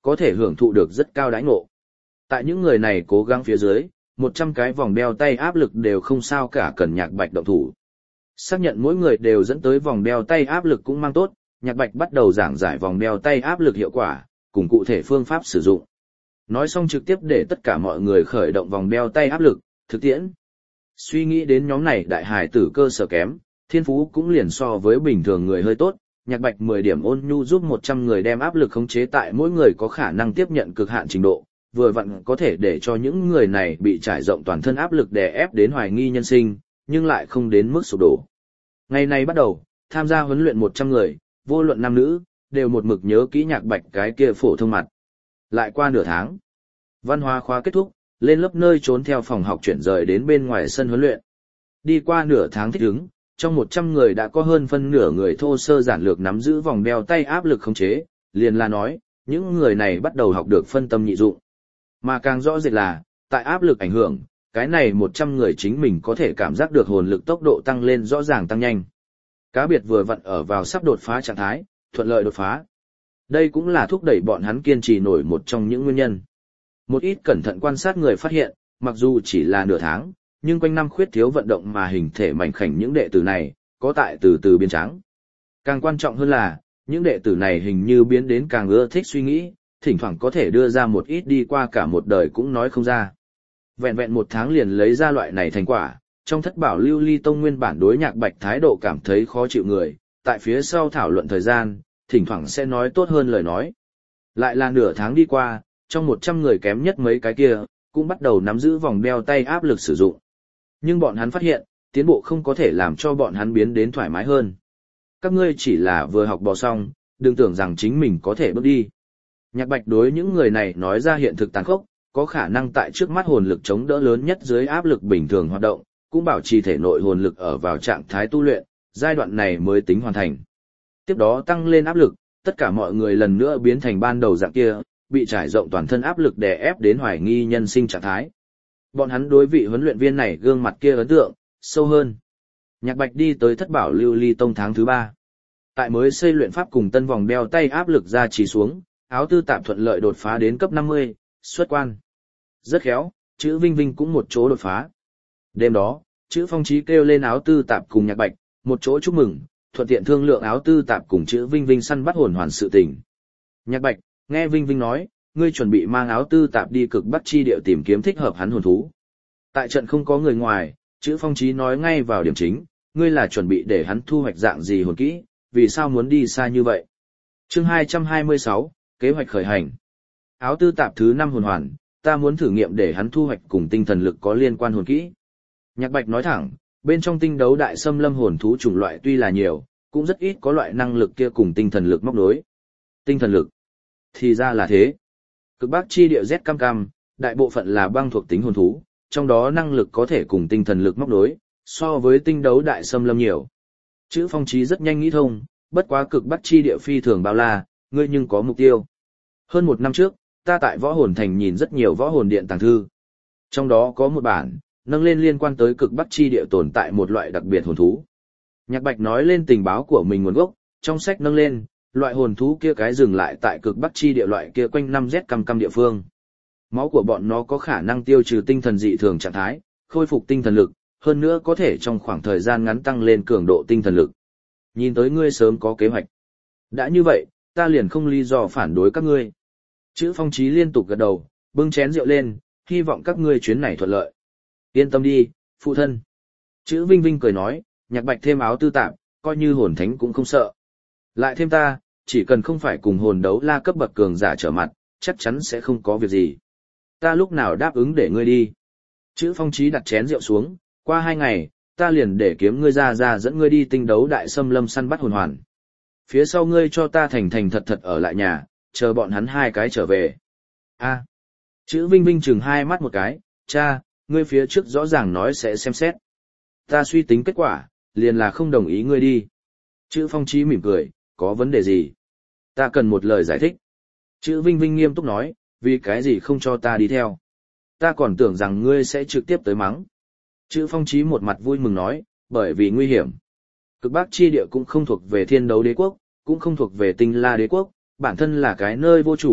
S1: có thể hưởng thụ được rất cao đãi ngộ. Tại những người này cố gắng phía dưới, 100 cái vòng đeo tay áp lực đều không sao cả cần Nhạc Bạch động thủ. Xác nhận mỗi người đều dẫn tới vòng đeo tay áp lực cũng mang tốt, Nhạc Bạch bắt đầu giảng giải vòng đeo tay áp lực hiệu quả, cùng cụ thể phương pháp sử dụng. Nói xong trực tiếp để tất cả mọi người khởi động vòng đeo tay áp lực, thực tiễn. Suy nghĩ đến nhóm này đại hải tử cơ sở kém, thiên phú cũng liền so với bình thường người hơi tốt, Nhạc Bạch 10 điểm ôn nhu giúp 100 người đem áp lực khống chế tại mỗi người có khả năng tiếp nhận cực hạn trình độ, vừa vặn có thể để cho những người này bị trải rộng toàn thân áp lực đè ép đến hoài nghi nhân sinh, nhưng lại không đến mức sụp đổ. Ngày này bắt đầu, tham gia huấn luyện 100 người, vô luận nam nữ, đều một mực nhớ kỹ Nhạc Bạch cái kia phổ thông mặt. Lại qua nửa tháng, văn hóa khóa kết thúc, lên lớp nơi trốn theo phòng học chuyển rời đến bên ngoài sân huấn luyện. Đi qua nửa tháng thích ứng, trong 100 người đã có hơn phân nửa người thô sơ giản lược nắm giữ vòng đeo tay áp lực khống chế, liền là nói, những người này bắt đầu học được phân tâm nhị dụng. Mà càng rõ rệt là, tại áp lực ảnh hưởng, cái này 100 người chính mình có thể cảm giác được hồn lực tốc độ tăng lên rõ ràng tăng nhanh. Cá biệt vừa vặn ở vào sắp đột phá trạng thái, thuận lợi đột phá. Đây cũng là thúc đẩy bọn hắn kiên trì nổi một trong những nguyên nhân. Một ít cẩn thận quan sát người phát hiện, mặc dù chỉ là nửa tháng, nhưng quanh năm khuyết thiếu vận động mà hình thể mảnh khảnh những đệ tử này, có tại từ từ biến trắng. Càng quan trọng hơn là, những đệ tử này hình như biến đến càng ưa thích suy nghĩ, thỉnh thoảng có thể đưa ra một ít đi qua cả một đời cũng nói không ra. Vẹn vẹn 1 tháng liền lấy ra loại này thành quả, trong Thất Bảo Lưu Ly Tông nguyên bản đối Nhạc Bạch thái độ cảm thấy khó chịu người, tại phía sau thảo luận thời gian, thỉnh thoảng sẽ nói tốt hơn lời nói. Lại là nửa tháng đi qua, trong 100 người kém nhất mấy cái kia, cũng bắt đầu nắm giữ vòng đeo tay áp lực sử dụng. Nhưng bọn hắn phát hiện, tiến bộ không có thể làm cho bọn hắn biến đến thoải mái hơn. Các ngươi chỉ là vừa học bò xong, đừng tưởng rằng chính mình có thể bước đi. Nhạc Bạch đối những người này nói ra hiện thực tàn khốc, có khả năng tại trước mắt hồn lực chống đỡ lớn nhất dưới áp lực bình thường hoạt động, cũng bảo trì thể nội hồn lực ở vào trạng thái tu luyện, giai đoạn này mới tính hoàn thành. Tiếp đó tăng lên áp lực, tất cả mọi người lần nữa biến thành ban đầu dạng kia, bị trải rộng toàn thân áp lực đè ép đến hoài nghi nhân sinh trạng thái. Bọn hắn đối vị huấn luyện viên này gương mặt kia ấn tượng sâu hơn. Nhạc Bạch đi tới Thất Bảo Lưu Ly Tông tháng thứ 3. Tại mới xây luyện pháp cùng tân vòng đeo tay áp lực ra chỉ xuống, áo tư tạp thuận lợi đột phá đến cấp 50, xuất quan. Rất khéo, chữ Vinh Vinh cũng một chỗ đột phá. Đêm đó, chữ Phong Chí kêu lên áo tư tạp cùng Nhạc Bạch, một chỗ chúc mừng, thuận tiện thương lượng áo tư tạp cùng chữ Vinh Vinh săn bắt hồn hoàn sự tình. Nhạc Bạch, nghe Vinh Vinh nói, ngươi chuẩn bị mang áo tư tạp đi cực Bắc chi địa tìm kiếm thích hợp hắn hồn thú. Tại trận không có người ngoài, chữ Phong Chí nói ngay vào điểm chính, ngươi là chuẩn bị để hắn thu hoạch dạng gì hồn kỹ, vì sao muốn đi xa như vậy? Chương 226, kế hoạch khởi hành. Áo tư tạp thứ 5 hồn hoàn, ta muốn thử nghiệm để hắn thu hoạch cùng tinh thần lực có liên quan hồn kỹ. Nhạc Bạch nói thẳng, bên trong tinh đấu đại xâm lâm hồn thú chủng loại tuy là nhiều, cũng rất ít có loại năng lực kia cùng tinh thần lực móc nối. Tinh thần lực. Thì ra là thế. Cực Bắc chi địa Z cam cam, đại bộ phận là băng thuộc tính hồn thú, trong đó năng lực có thể cùng tinh thần lực móc nối, so với tinh đấu đại xâm lâm nhiều. Chữ Phong Chí rất nhanh nghĩ thông, bất quá Cực Bắc chi địa phi thường bao la, ngươi nhưng có mục tiêu. Hơn 1 năm trước, ta tại Võ Hồn Thành nhìn rất nhiều võ hồn điện tàng thư. Trong đó có một bản, nâng lên liên quan tới Cực Bắc chi địa tồn tại một loại đặc biệt hồn thú. Nhạc Bạch nói lên tình báo của mình nguồn gốc, trong sách nâng lên, loại hồn thú kia cái dừng lại tại Cực Bắc chi địa loại kia quanh 5Z căm căm địa phương. Máu của bọn nó có khả năng tiêu trừ tinh thần dị thường trạng thái, khôi phục tinh thần lực, hơn nữa có thể trong khoảng thời gian ngắn tăng lên cường độ tinh thần lực. Nhìn tới ngươi sớm có kế hoạch. Đã như vậy, ta liền không lý do phản đối các ngươi. Chữ Phong Chí liên tục gật đầu, bưng chén rượu lên, hy vọng các ngươi chuyến này thuận lợi. Yên tâm đi, phụ thân. Chữ Vinh Vinh cười nói, Nhạc Bạch thêm áo tư tạp, coi như hồn thánh cũng không sợ. Lại thêm ta, chỉ cần không phải cùng hồn đấu la cấp bậc cường giả trở mặt, chắc chắn sẽ không có việc gì. Ta lúc nào đáp ứng để ngươi đi. Chữ Phong Chí đặt chén rượu xuống, qua 2 ngày, ta liền để kiếm ngươi ra dẫn ngươi đi tinh đấu đại xâm lâm săn bắt hồn hoàn. Phía sau ngươi cho ta thành thành thật thật ở lại nhà, chờ bọn hắn 2 cái trở về. A. Chữ Vinh Vinh chừng 2 mắt một cái, cha, ngươi phía trước rõ ràng nói sẽ xem xét. Ta suy tính kết quả, liền là không đồng ý ngươi đi. Chữ Phong Chí mỉm cười, có vấn đề gì? Ta cần một lời giải thích. Chữ Vinh Vinh nghiêm túc nói, vì cái gì không cho ta đi theo? Ta còn tưởng rằng ngươi sẽ trực tiếp tới mắng. Chữ Phong Chí một mặt vui mừng nói, bởi vì nguy hiểm. Cực Bắc chi địa cũng không thuộc về Thiên Đấu Đế quốc, cũng không thuộc về Tinh La Đế quốc, bản thân là cái nơi vô chủ,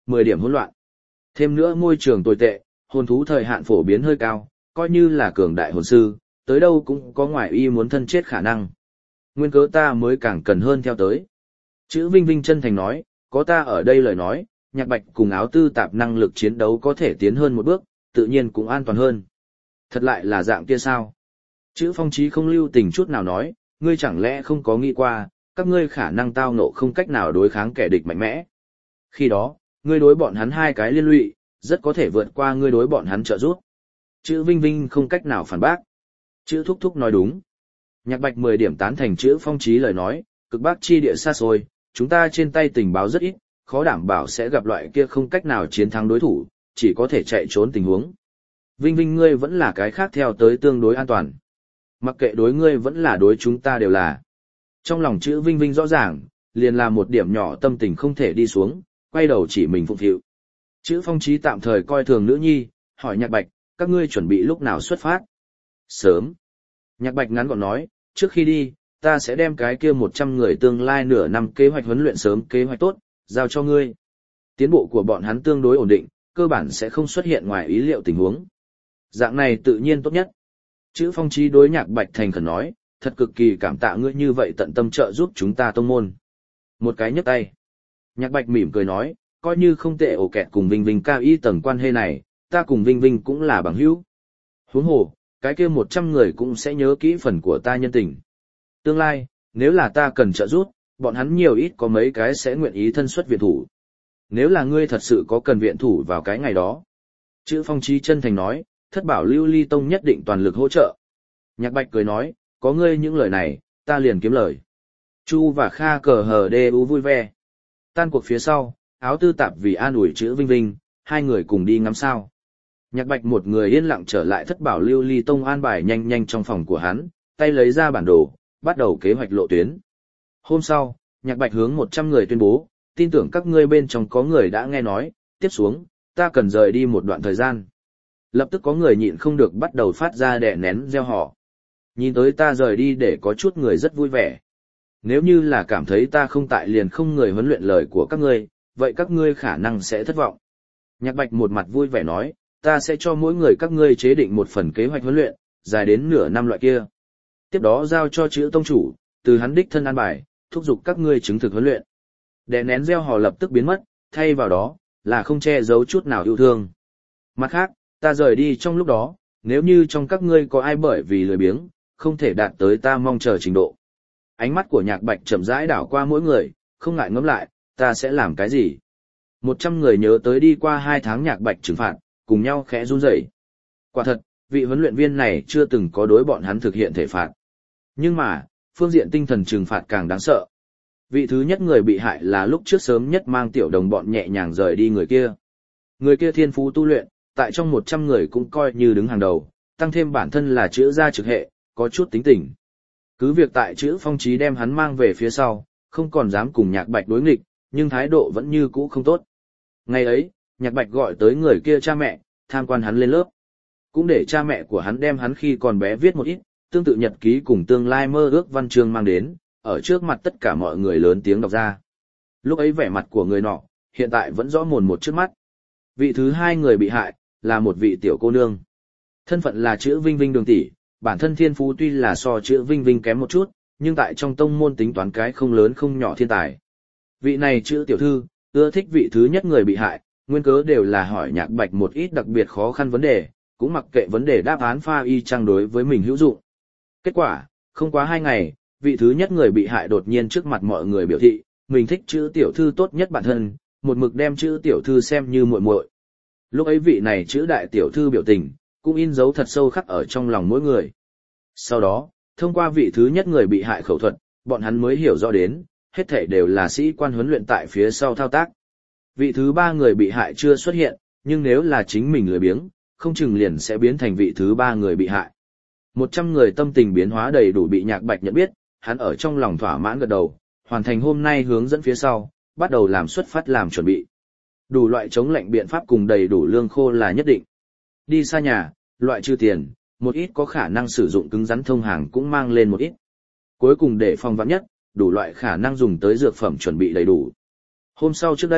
S1: 10 điểm hỗn loạn. Thêm nữa môi trường tồi tệ, hồn thú thời hạn phổ biến hơi cao, coi như là cường đại hồn sư, tới đâu cũng có ngoại y muốn thân chết khả năng. Nguyên cớ ta mới càng cần hơn theo tới. Chữ Vinh Vinh chân thành nói, có ta ở đây lời nói, Nhạc Bạch cùng Áo Tư Tạp năng lực chiến đấu có thể tiến hơn một bước, tự nhiên cũng an toàn hơn. Thật lại là dạng kia sao? Chữ Phong Chí không lưu tình chút nào nói, ngươi chẳng lẽ không có nghĩ qua, các ngươi khả năng tao nộ không cách nào đối kháng kẻ địch mạnh mẽ. Khi đó, ngươi đối bọn hắn hai cái liên lụy, rất có thể vượt qua ngươi đối bọn hắn trợ giúp. Chữ Vinh Vinh không cách nào phản bác. Chữ Thúc Thúc nói đúng. Nhạc Bạch 10 điểm tán thành chữ Phong Chí lời nói, cực bắc chi địa xa xôi, chúng ta trên tay tình báo rất ít, khó đảm bảo sẽ gặp loại kia không cách nào chiến thắng đối thủ, chỉ có thể chạy trốn tình huống. Vinh Vinh ngươi vẫn là cái khác theo tới tương đối an toàn. Mặc kệ đối ngươi vẫn là đối chúng ta đều là. Trong lòng chữ Vinh Vinh rõ ràng, liền là một điểm nhỏ tâm tình không thể đi xuống, quay đầu chỉ mình phụng phịu. Chữ Phong Chí tạm thời coi thường nữ nhi, hỏi Nhạc Bạch, các ngươi chuẩn bị lúc nào xuất phát? Sớm. Nhạc Bạch ngắn gọn nói, trước khi đi, ta sẽ đem cái kia 100 người tương lai nửa năm kế hoạch huấn luyện sớm kế hoạch tốt, giao cho ngươi. Tiến bộ của bọn hắn tương đối ổn định, cơ bản sẽ không xuất hiện ngoài ý liệu tình huống. Dạng này tự nhiên tốt nhất. Chữ Phong Chí đối Nhạc Bạch thành khẩn nói, thật cực kỳ cảm tạ ngươi như vậy tận tâm trợ giúp chúng ta tông môn. Một cái nhấc tay. Nhạc Bạch mỉm cười nói, coi như không tệ ổ kẹt cùng Vinh Vinh cao y tầng quan hệ này, ta cùng Vinh Vinh cũng là bằng hữu. Huống hồ, cái kia 100 người cũng sẽ nhớ kỹ phần của ta nhân tình. Tương lai, nếu là ta cần trợ giúp, bọn hắn nhiều ít có mấy cái sẽ nguyện ý thân xuất viện thủ. Nếu là ngươi thật sự có cần viện thủ vào cái ngày đó. Chữ Phong Chí chân thành nói, Thất Bảo Lưu Ly Tông nhất định toàn lực hỗ trợ. Nhạc Bạch cười nói, có ngươi những lời này, ta liền kiếm lời. Chu và Kha cờ hờ đê u vui vẻ. Tan cuộc phía sau, Áo Tư Tạp vì an ủi chữ Vinh Vinh, hai người cùng đi ngắm sao. Nhạc Bạch một người yên lặng trở lại Thất Bảo Lưu Ly Tông an bài nhanh nhanh trong phòng của hắn, tay lấy ra bản đồ, bắt đầu kế hoạch lộ tuyến. Hôm sau, Nhạc Bạch hướng 100 người tuyên bố, tin tưởng các ngươi bên trong có người đã nghe nói, tiếp xuống, ta cần rời đi một đoạn thời gian. Lập tức có người nhịn không được bắt đầu phát ra đè nén gieo họ. Nhìn tới ta rời đi để có chút người rất vui vẻ. Nếu như là cảm thấy ta không tại liền không người huấn luyện lời của các ngươi, vậy các ngươi khả năng sẽ thất vọng. Nhạc Bạch một mặt vui vẻ nói, ta sẽ cho mỗi người các ngươi chế định một phần kế hoạch huấn luyện, dài đến nửa năm loại kia. Tiếp đó giao cho chữ tông chủ, từ hắn đích thân an bài, thúc giục các ngươi chứng thực huấn luyện. Đè nén gieo hò lập tức biến mất, thay vào đó, là không che giấu chút nào yêu thương. Mặt khác, ta rời đi trong lúc đó, nếu như trong các ngươi có ai bởi vì lười biếng, không thể đạt tới ta mong chờ trình độ. Ánh mắt của Nhạc Bạch chậm rãi đảo qua mỗi người, không ngại ngẫm lại, ta sẽ làm cái gì. 100 người nhớ tới đi qua 2 tháng Nhạc Bạch trừng phạt, cùng nhau khẽ run rẩy. Quả thật, vị huấn luyện viên này chưa từng có đối bọn hắn thực hiện thể phạt. Nhưng mà, phương diện tinh thần trừng phạt càng đáng sợ. Vị thứ nhất người bị hại là lúc trước sớm nhất mang tiểu đồng bọn nhẹ nhàng rời đi người kia. Người kia thiên phú tu luyện, tại trong 100 người cũng coi như đứng hàng đầu, tăng thêm bản thân là chữ gia trực hệ, có chút tính tình. Cứ việc tại chữ Phong Chí đem hắn mang về phía sau, không còn dám cùng Nhạc Bạch đối nghịch, nhưng thái độ vẫn như cũ không tốt. Ngày ấy, Nhạc Bạch gọi tới người kia cha mẹ, tham quan hắn lên lớp. Cũng để cha mẹ của hắn đem hắn khi còn bé viết một ít, tương tự nhật ký cùng tương lai mơ ước văn chương mang đến, ở trước mặt tất cả mọi người lớn tiếng đọc ra. Lúc ấy vẻ mặt của người nọ, hiện tại vẫn rõ mồn một trước mắt. Vị thứ hai người bị hại, là một vị tiểu cô nương. Thân phận là chữ Vinh Vinh đường tỷ, bản thân thiên phú tuy là so chữ Vinh Vinh kém một chút, nhưng tại trong tông môn tính toán cái không lớn không nhỏ thiên tài. Vị này chữ tiểu thư, ưa thích vị thứ nhất người bị hại, nguyên cớ đều là hỏi Nhạc Bạch một ít đặc biệt khó khăn vấn đề, cũng mặc kệ vấn đề đáp án pha y chang đối với mình hữu dụng. Kết quả, không quá 2 ngày, vị thứ nhất người bị hại đột nhiên trước mặt mọi người biểu thị, mình thích chữ tiểu thư tốt nhất bản thân, một mực đem chữ tiểu thư xem như muội muội. Lúc ấy vị này chữ đại tiểu thư biểu tình, cũng in dấu thật sâu khắc ở trong lòng mỗi người. Sau đó, thông qua vị thứ nhất người bị hại khẩu thuật, bọn hắn mới hiểu rõ đến, hết thảy đều là sĩ quan huấn luyện tại phía sau thao tác. Vị thứ ba người bị hại chưa xuất hiện, nhưng nếu là chính mình lười biếng, không chừng liền sẽ biến thành vị thứ ba người bị hại. 100 người tâm tình biến hóa đầy đủ bị Nhạc Bạch nhận biết, hắn ở trong lòng thỏa mãn gật đầu, hoàn thành hôm nay hướng dẫn phía sau, bắt đầu làm xuất phát làm chuẩn bị. Đủ loại chống lạnh biện pháp cùng đầy đủ lương khô là nhất định. Đi xa nhà, loại trừ tiền, một ít có khả năng sử dụng cứng rắn thông hàng cũng mang lên một ít. Cuối cùng để phòng vạn nhất, đủ loại khả năng dùng tới dược phẩm chuẩn bị đầy đủ. Hôm sau trước đây,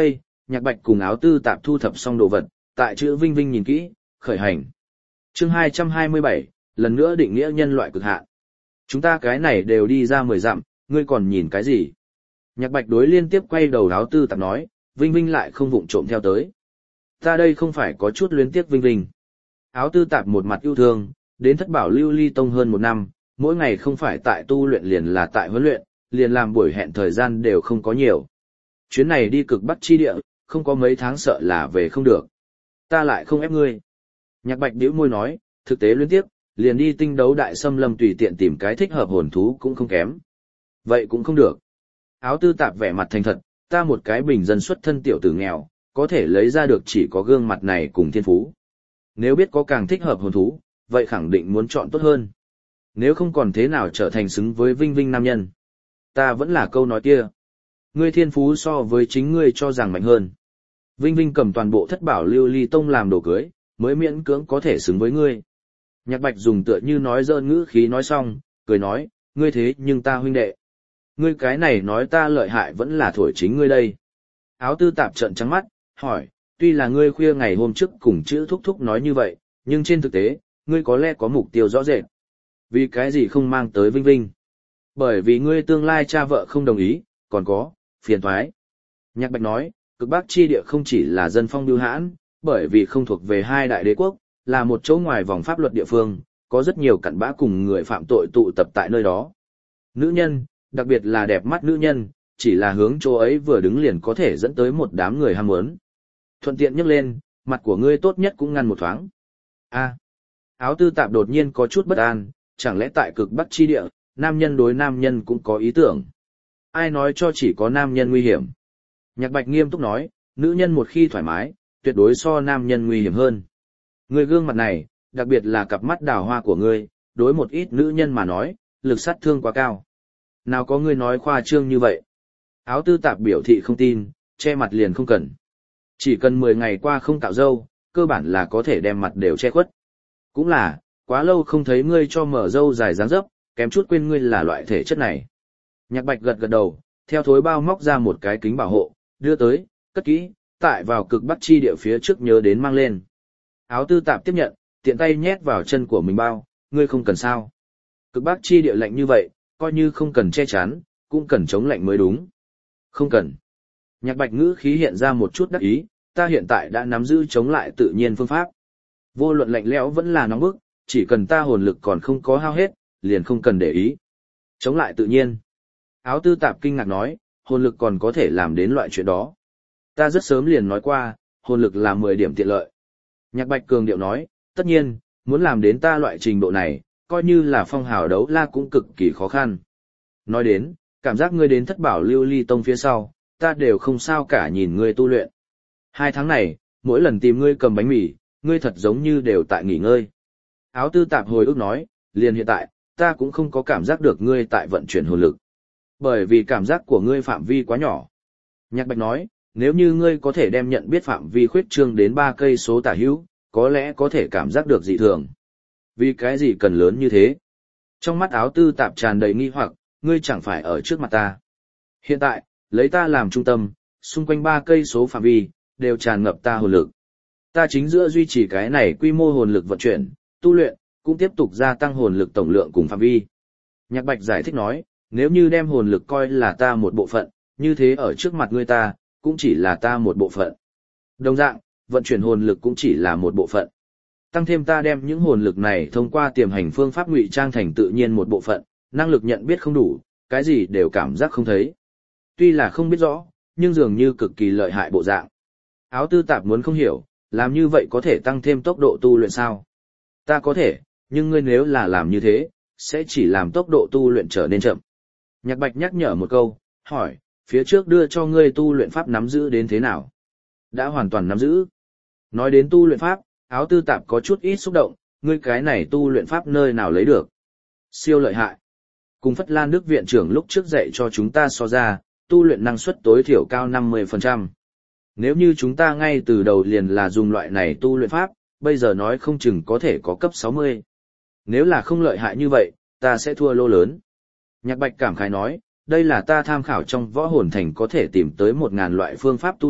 S1: Nhạc Bạch cùng Áo Tư Tạp thu thập xong đồ vật, tại chữ Vinh Vinh nhìn kỹ, khởi hành. Chương 227, lần nữa định nghĩa nhân loại cực hạn. Chúng ta cái này đều đi ra 10 dặm, ngươi còn nhìn cái gì? Nhạc Bạch đối liên tiếp quay đầu Áo Tư Tạp nói, Vinh Vinh lại không vụng trộm theo tới. Ta đây không phải có chút luyến tiếc Vinh Vinh. Áo Tư Tạp một mặt yêu thương, đến Thất Bảo Lưu Ly Tông hơn 1 năm, mỗi ngày không phải tại tu luyện liền là tại huấn luyện, liền làm buổi hẹn thời gian đều không có nhiều. Chuyến này đi cực Bắc chi địa, không có mấy tháng sợ là về không được. Ta lại không ép ngươi. Nhạc Bạch bĩu môi nói, thực tế luyến tiếc, liền đi tinh đấu đại xâm lâm tùy tiện tìm cái thích hợp hồn thú cũng không kém. Vậy cũng không được. Áo Tư Tạp vẻ mặt thành thật, ta một cái bình dân xuất thân tiểu tử nghèo, có thể lấy ra được chỉ có gương mặt này cùng thiên phú. Nếu biết có càng thích hợp hồn thú, vậy khẳng định muốn chọn tốt hơn. Nếu không còn thế nào trở thành xứng với Vinh Vinh nam nhân. Ta vẫn là câu nói kia. Ngươi thiên phú so với chính ngươi cho rằng mạnh hơn. Vinh Vinh cầm toàn bộ Thất Bảo Lưu Ly Tông làm đồ cưới, mới miễn cưỡng có thể xứng với ngươi. Nhạc Bạch dùng tựa như nói dỡn ngữ khí nói xong, cười nói, ngươi thế nhưng ta huynh đệ. Ngươi cái này nói ta lợi hại vẫn là thổi chính ngươi đây. Áo Tư Tạp trợn trắng mắt, hỏi, tuy là ngươi khuya ngày hôm trước cùng chữ thúc thúc nói như vậy, nhưng trên thực tế, ngươi có lẽ có mục tiêu rõ rệt. Vì cái gì không mang tới Vinh Vinh? Bởi vì ngươi tương lai cha vợ không đồng ý, còn có, phiền thoái. Nhạc Bạch nói, cực Bắc chi địa không chỉ là dân phong bưu hãn, bởi vì không thuộc về hai đại đế quốc, là một chỗ ngoài vòng pháp luật địa phương, có rất nhiều cặn bã cùng người phạm tội tụ tập tại nơi đó. Nữ nhân, đặc biệt là đẹp mắt nữ nhân, chỉ là hướng chỗ ấy vừa đứng liền có thể dẫn tới một đám người ham muốn. Thuận tiện nhấc lên, mặt của ngươi tốt nhất cũng ngăn một thoáng. A. Áo Tư Tạp đột nhiên có chút bất an, chẳng lẽ tại cực Bắc chi địa, nam nhân đối nam nhân cũng có ý tưởng. Ai nói cho chỉ có nam nhân nguy hiểm? Nhạc Bạch nghiêm túc nói, nữ nhân một khi thoải mái, tuyệt đối so nam nhân nguy hiểm hơn. Người gương mặt này, đặc biệt là cặp mắt đào hoa của ngươi, đối một ít nữ nhân mà nói, lực sát thương quá cao. Nào có ngươi nói khoa trương như vậy? Áo Tư Tạp biểu thị không tin, che mặt liền không cần. Chỉ cần 10 ngày qua không cạo râu, cơ bản là có thể đem mặt đều che khuất. Cũng là, quá lâu không thấy ngươi cho mở râu dài dáng dấp, kém chút quên ngươi là loại thể chất này. Nhạc Bạch gật gật đầu, theo thối bao móc ra một cái kính bảo hộ, đưa tới, cất kỹ, tại vào cực Bắc chi địa phía trước nhớ đến mang lên. Áo Tư Tạp tiếp nhận, tiện tay nhét vào chân của mình bao, ngươi không cần sao. Cực Bắc chi địa lạnh như vậy, coi như không cần che chắn, cũng cần chống lạnh mới đúng. Không cần. Nhạc Bạch ngữ khí hiện ra một chút đắc ý, ta hiện tại đã nắm giữ chống lại tự nhiên phương pháp. Vô luận lạnh lẽo vẫn là nóng bức, chỉ cần ta hồn lực còn không có hao hết, liền không cần để ý. Chống lại tự nhiên. Áo Tư Tạp kinh ngạc nói, hồn lực còn có thể làm đến loại chuyện đó. Ta rất sớm liền nói qua, hồn lực là 10 điểm tiện lợi. Nhạc Bạch cường điệu nói, tất nhiên, muốn làm đến ta loại trình độ này, coi như là phong hào đấu la cũng cực kỳ khó khăn. Nói đến, cảm giác ngươi đến Thất Bảo Lưu Ly Tông phía sau, ta đều không sao cả nhìn ngươi tu luyện. 2 tháng này, mỗi lần tìm ngươi cầm bánh mì, ngươi thật giống như đều tại nghỉ ngơi. Áo Tư Tạp hồi ức nói, liền hiện tại, ta cũng không có cảm giác được ngươi tại vận chuyển hồn lực. Bởi vì cảm giác của ngươi phạm vi quá nhỏ. Nhạc Bạch nói, nếu như ngươi có thể đem nhận biết phạm vi khuyết trương đến 3 cây số tả hữu, có lẽ có thể cảm giác được dị thường. Vì cái gì cần lớn như thế? Trong mắt Áo Tư Tạp tràn đầy nghi hoặc, ngươi chẳng phải ở trước mặt ta. Hiện tại, lấy ta làm trung tâm, xung quanh 3 cây số phạm vi, đều tràn ngập ta hồn lực. Ta chính giữa duy trì cái này quy mô hồn lực vận chuyển, tu luyện, cũng tiếp tục gia tăng hồn lực tổng lượng cùng phạm vi. Nhạc Bạch giải thích nói, nếu như đem hồn lực coi là ta một bộ phận, như thế ở trước mặt ngươi ta, cũng chỉ là ta một bộ phận. Đồng dạng, vận chuyển hồn lực cũng chỉ là một bộ phận. Tăng thêm ta đem những hồn lực này thông qua tiềm hành phương pháp ngụy trang thành tự nhiên một bộ phận, năng lực nhận biết không đủ, cái gì đều cảm giác không thấy. Tuy là không biết rõ, nhưng dường như cực kỳ lợi hại bộ dạng. Áo Tư Tạp muốn không hiểu, làm như vậy có thể tăng thêm tốc độ tu luyện sao? Ta có thể, nhưng ngươi nếu là làm như thế, sẽ chỉ làm tốc độ tu luyện trở nên chậm. Nhạc Bạch nhắc nhở một câu, hỏi, phía trước đưa cho ngươi tu luyện pháp nắm giữ đến thế nào? Đã hoàn toàn nắm giữ. Nói đến tu luyện pháp, Áo Tư Tạp có chút ít xúc động, ngươi cái này tu luyện pháp nơi nào lấy được? Siêu lợi hại. Cùng Phất Lan Đức viện trưởng lúc trước dạy cho chúng ta so ra, tu luyện năng suất tối thiểu cao 50%. Nếu như chúng ta ngay từ đầu liền là dùng loại này tu luyện pháp, bây giờ nói không chừng có thể có cấp 60. Nếu là không lợi hại như vậy, ta sẽ thua lô lớn. Nhạc Bạch cảm khái nói, đây là ta tham khảo trong võ hồn thành có thể tìm tới 1000 loại phương pháp tu luyện,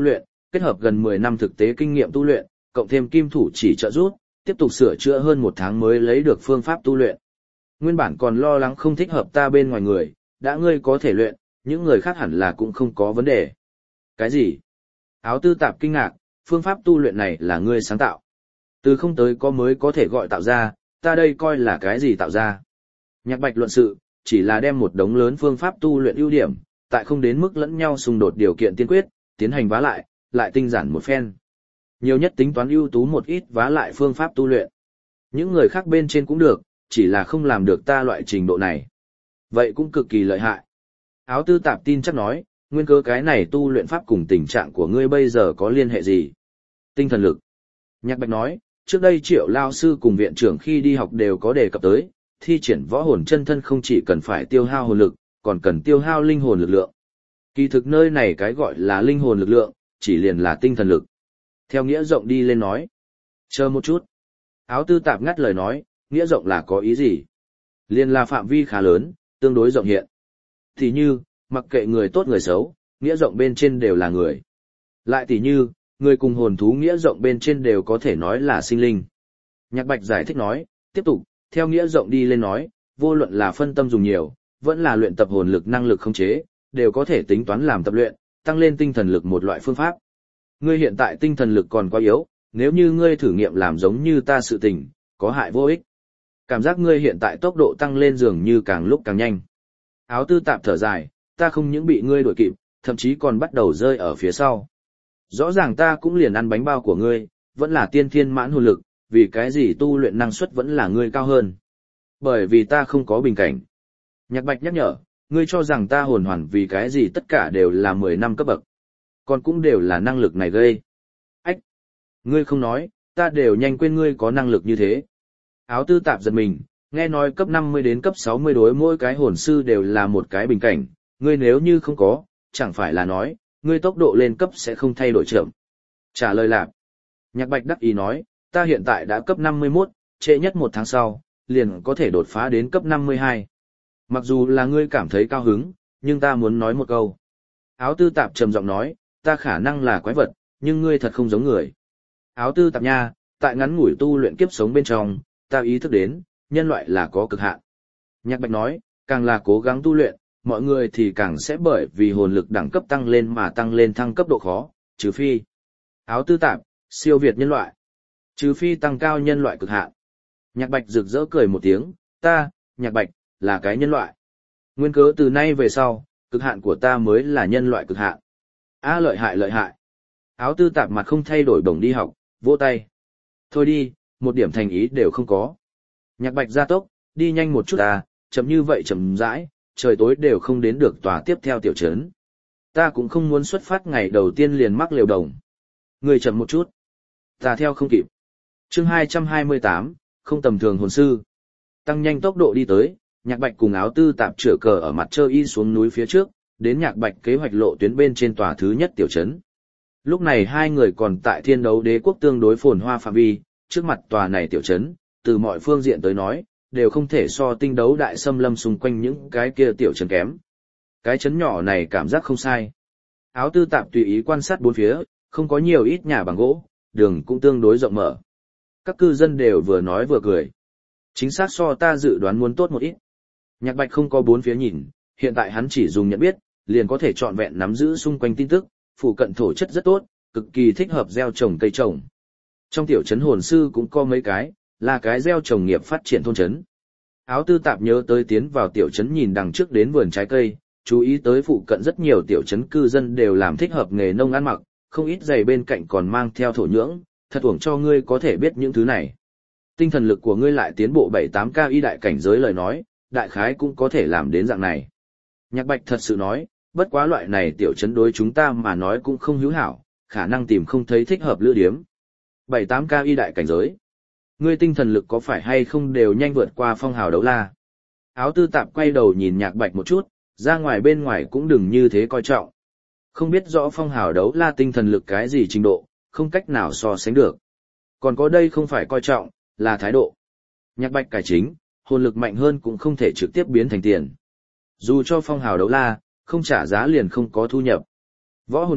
S1: kết hợp gần 10 năm thực tế kinh nghiệm tu luyện, cộng thêm kim thủ chỉ trợ giúp, tiếp tục sửa chữa hơn 1 tháng mới lấy được phương pháp tu luyện. Nguyên bản còn lo lắng không thích hợp ta bên ngoài người, đã ngươi có thể luyện, những người khác hẳn là cũng không có vấn đề. Cái gì? Áo tư tạp kinh ngạc, phương pháp tu luyện này là ngươi sáng tạo. Từ không tới có mới có thể gọi tạo ra, ta đây coi là cái gì tạo ra. Nhạc Bạch luận sự, chỉ là đem một đống lớn phương pháp tu luyện ưu điểm, tại không đến mức lẫn nhau xung đột điều kiện tiên quyết, tiến hành vá lại tinh giản một phen. Nhiều nhất tính toán ưu tú một ít vá lại phương pháp tu luyện. Những người khác bên trên cũng được, chỉ là không làm được ta loại trình độ này. Vậy cũng cực kỳ lợi hại. Áo tư tạp tin chắc nói, nguyên cớ cái này tu luyện pháp cùng tình trạng của ngươi bây giờ có liên hệ gì? Tinh thần lực. Nhạc Bạch nói, trước đây Triệu lao sư cùng viện trưởng khi đi học đều có đề cập tới, thi triển võ hồn chân thân không chỉ cần phải tiêu hao hồn lực, còn cần tiêu hao linh hồn lực lượng. Kỳ thực nơi này cái gọi là linh hồn lực lượng, chỉ liền là tinh thần lực. Theo nghĩa rộng đi lên nói. Chờ một chút. Áo tư tạp ngắt lời nói, nghĩa rộng là có ý gì? Liền là phạm vi khá lớn, tương đối rộng hiện. Thì như, mặc kệ người tốt người xấu, nghĩa rộng bên trên đều là người. Lại tỉ như, người cùng hồn thú nghĩa rộng bên trên đều có thể nói là sinh linh. Nhạc Bạch giải thích nói, tiếp tục, theo nghĩa rộng đi lên nói, vô luận là phân tâm dùng nhiều, vẫn là luyện tập hồn lực năng lực khống chế, đều có thể tính toán làm tập luyện, tăng lên tinh thần lực một loại phương pháp. Ngươi hiện tại tinh thần lực còn quá yếu, nếu như ngươi thử nghiệm làm giống như ta sự tình, có hại vô ích. Cảm giác ngươi hiện tại tốc độ tăng lên dường như càng lúc càng nhanh. Áo tư tạp thở dài, ta không những bị ngươi đuổi kịp, thậm chí còn bắt đầu rơi ở phía sau. Rõ ràng ta cũng liền ăn bánh bao của ngươi, vẫn là tiên thiên mãn hồn lực, vì cái gì tu luyện năng suất vẫn là ngươi cao hơn. Bởi vì ta không có bình cảnh. Nhạc Bạch nhắc nhở, ngươi cho rằng ta hồn hoàn vì cái gì tất cả đều là 10 năm cấp bậc. Còn cũng đều là năng lực này gây. Ách! Ngươi không nói, ta đều nhanh quên ngươi có năng lực như thế. Áo tư tạp giật mình, nghe nói cấp 50 đến cấp 60 đối mỗi cái hồn sư đều là một cái bình cảnh, ngươi nếu như không có, chẳng phải là nói, ngươi tốc độ lên cấp sẽ không thay đổi chậm. Trả lời lạp. Nhạc Bạch đắc ý nói, ta hiện tại đã cấp 51, trễ nhất 1 tháng sau, liền có thể đột phá đến cấp 52. Mặc dù là ngươi cảm thấy cao hứng, nhưng ta muốn nói một câu. Áo tư tạp trầm giọng nói, ta khả năng là quái vật, nhưng ngươi thật không giống người. Áo tư tạp nha, tại ngắn ngủi tu luyện kiếp sống bên trong, ta ý thức đến, nhân loại là có cực hạn. Nhạc Bạch nói, càng là cố gắng tu luyện, mọi người thì càng sẽ bởi vì hồn lực đẳng cấp tăng lên mà tăng lên thăng cấp độ khó, trừ phi. Áo tư tạp, siêu việt nhân loại. Trừ phi tăng cao nhân loại cực hạn. Nhạc Bạch rực rỡ cười một tiếng, ta, Nhạc Bạch, là cái nhân loại. Nguyên cớ từ nay về sau, cực hạn của ta mới là nhân loại cực hạn. A lợi hại lợi hại. Áo tư tạp mặt không thay đổi bổng đi học, vỗ tay. Thôi đi, một điểm thành ý đều không có. Nhạc Bạch gia tốc, đi nhanh một chút à, chậm như vậy chậm rãi, trời tối đều không đến được tòa tiếp theo tiểu trấn. Ta cũng không muốn xuất phát ngày đầu tiên liền mắc lều đồng. Người chậm một chút. Ta theo không kịp. Chương 228, không tầm thường hồn sư. Tăng nhanh tốc độ đi tới, Nhạc Bạch cùng áo tư tạp chữa cờ ở mặt chơi y xuống núi phía trước, đến Nhạc Bạch kế hoạch lộ tuyến bên trên tòa thứ nhất tiểu trấn. Lúc này hai người còn tại Thiên Đấu Đế quốc tương đối phồn hoa phạm vi, trước mặt tòa này tiểu trấn, từ mọi phương diện tới nói, đều không thể so Tinh Đấu Đại Xâm Lâm xung quanh những cái kia tiểu trấn kém. Cái trấn nhỏ này cảm giác không sai. Áo tư tạp tùy ý quan sát bốn phía, không có nhiều ít nhà bằng gỗ, đường cũng tương đối rộng mở. Các cư dân đều vừa nói vừa cười. Chính xác so ta dự đoán muốn tốt một ít. Nhạc Bạch không có bốn phía nhìn, hiện tại hắn chỉ dùng nhận biết, liền có thể trọn vẹn nắm giữ xung quanh tin tức, phụ cận thổ chất rất tốt, cực kỳ thích hợp gieo trồng cây trồng. Trong tiểu trấn hồn sư cũng có mấy cái, là cái gieo trồng nghiệp phát triển thôn trấn. Áo tư tạp nhớ tới tiến vào tiểu trấn nhìn đằng trước đến vườn trái cây, chú ý tới phụ cận rất nhiều tiểu trấn cư dân đều làm thích hợp nghề nông ăn mặc, không ít giày bên cạnh còn mang theo thổ nhưỡng, thật uổng cho ngươi có thể biết những thứ này. Tinh thần lực của ngươi lại tiến bộ 7-8 cao y đại cảnh giới lời nói, đại khái cũng có thể làm đến dạng này. Nhạc Bạch thật sự nói, bất quá loại này tiểu trấn đối chúng ta mà nói cũng không hữu hảo, khả năng tìm không thấy thích hợp lữ điếm. 7-8 cao y đại cảnh giới. Ngươi tinh thần lực có phải hay không đều nhanh vượt qua phong hào đấu la. Áo tư tạp quay đầu nhìn Nhạc Bạch một chút, ra ngoài bên ngoài cũng đừng như thế coi trọng. Không biết rõ phong hào đấu la tinh thần lực cái gì trình độ, không cách nào so sánh được. Còn có đây không phải coi trọng, là thái độ. Nhạc Bạch cải chính, hồn lực mạnh hơn cũng không thể trực tiếp biến thành tiền. Dù cho phong hào đấu la, không trả giá liền không có thu nhập. Võ hồn điện,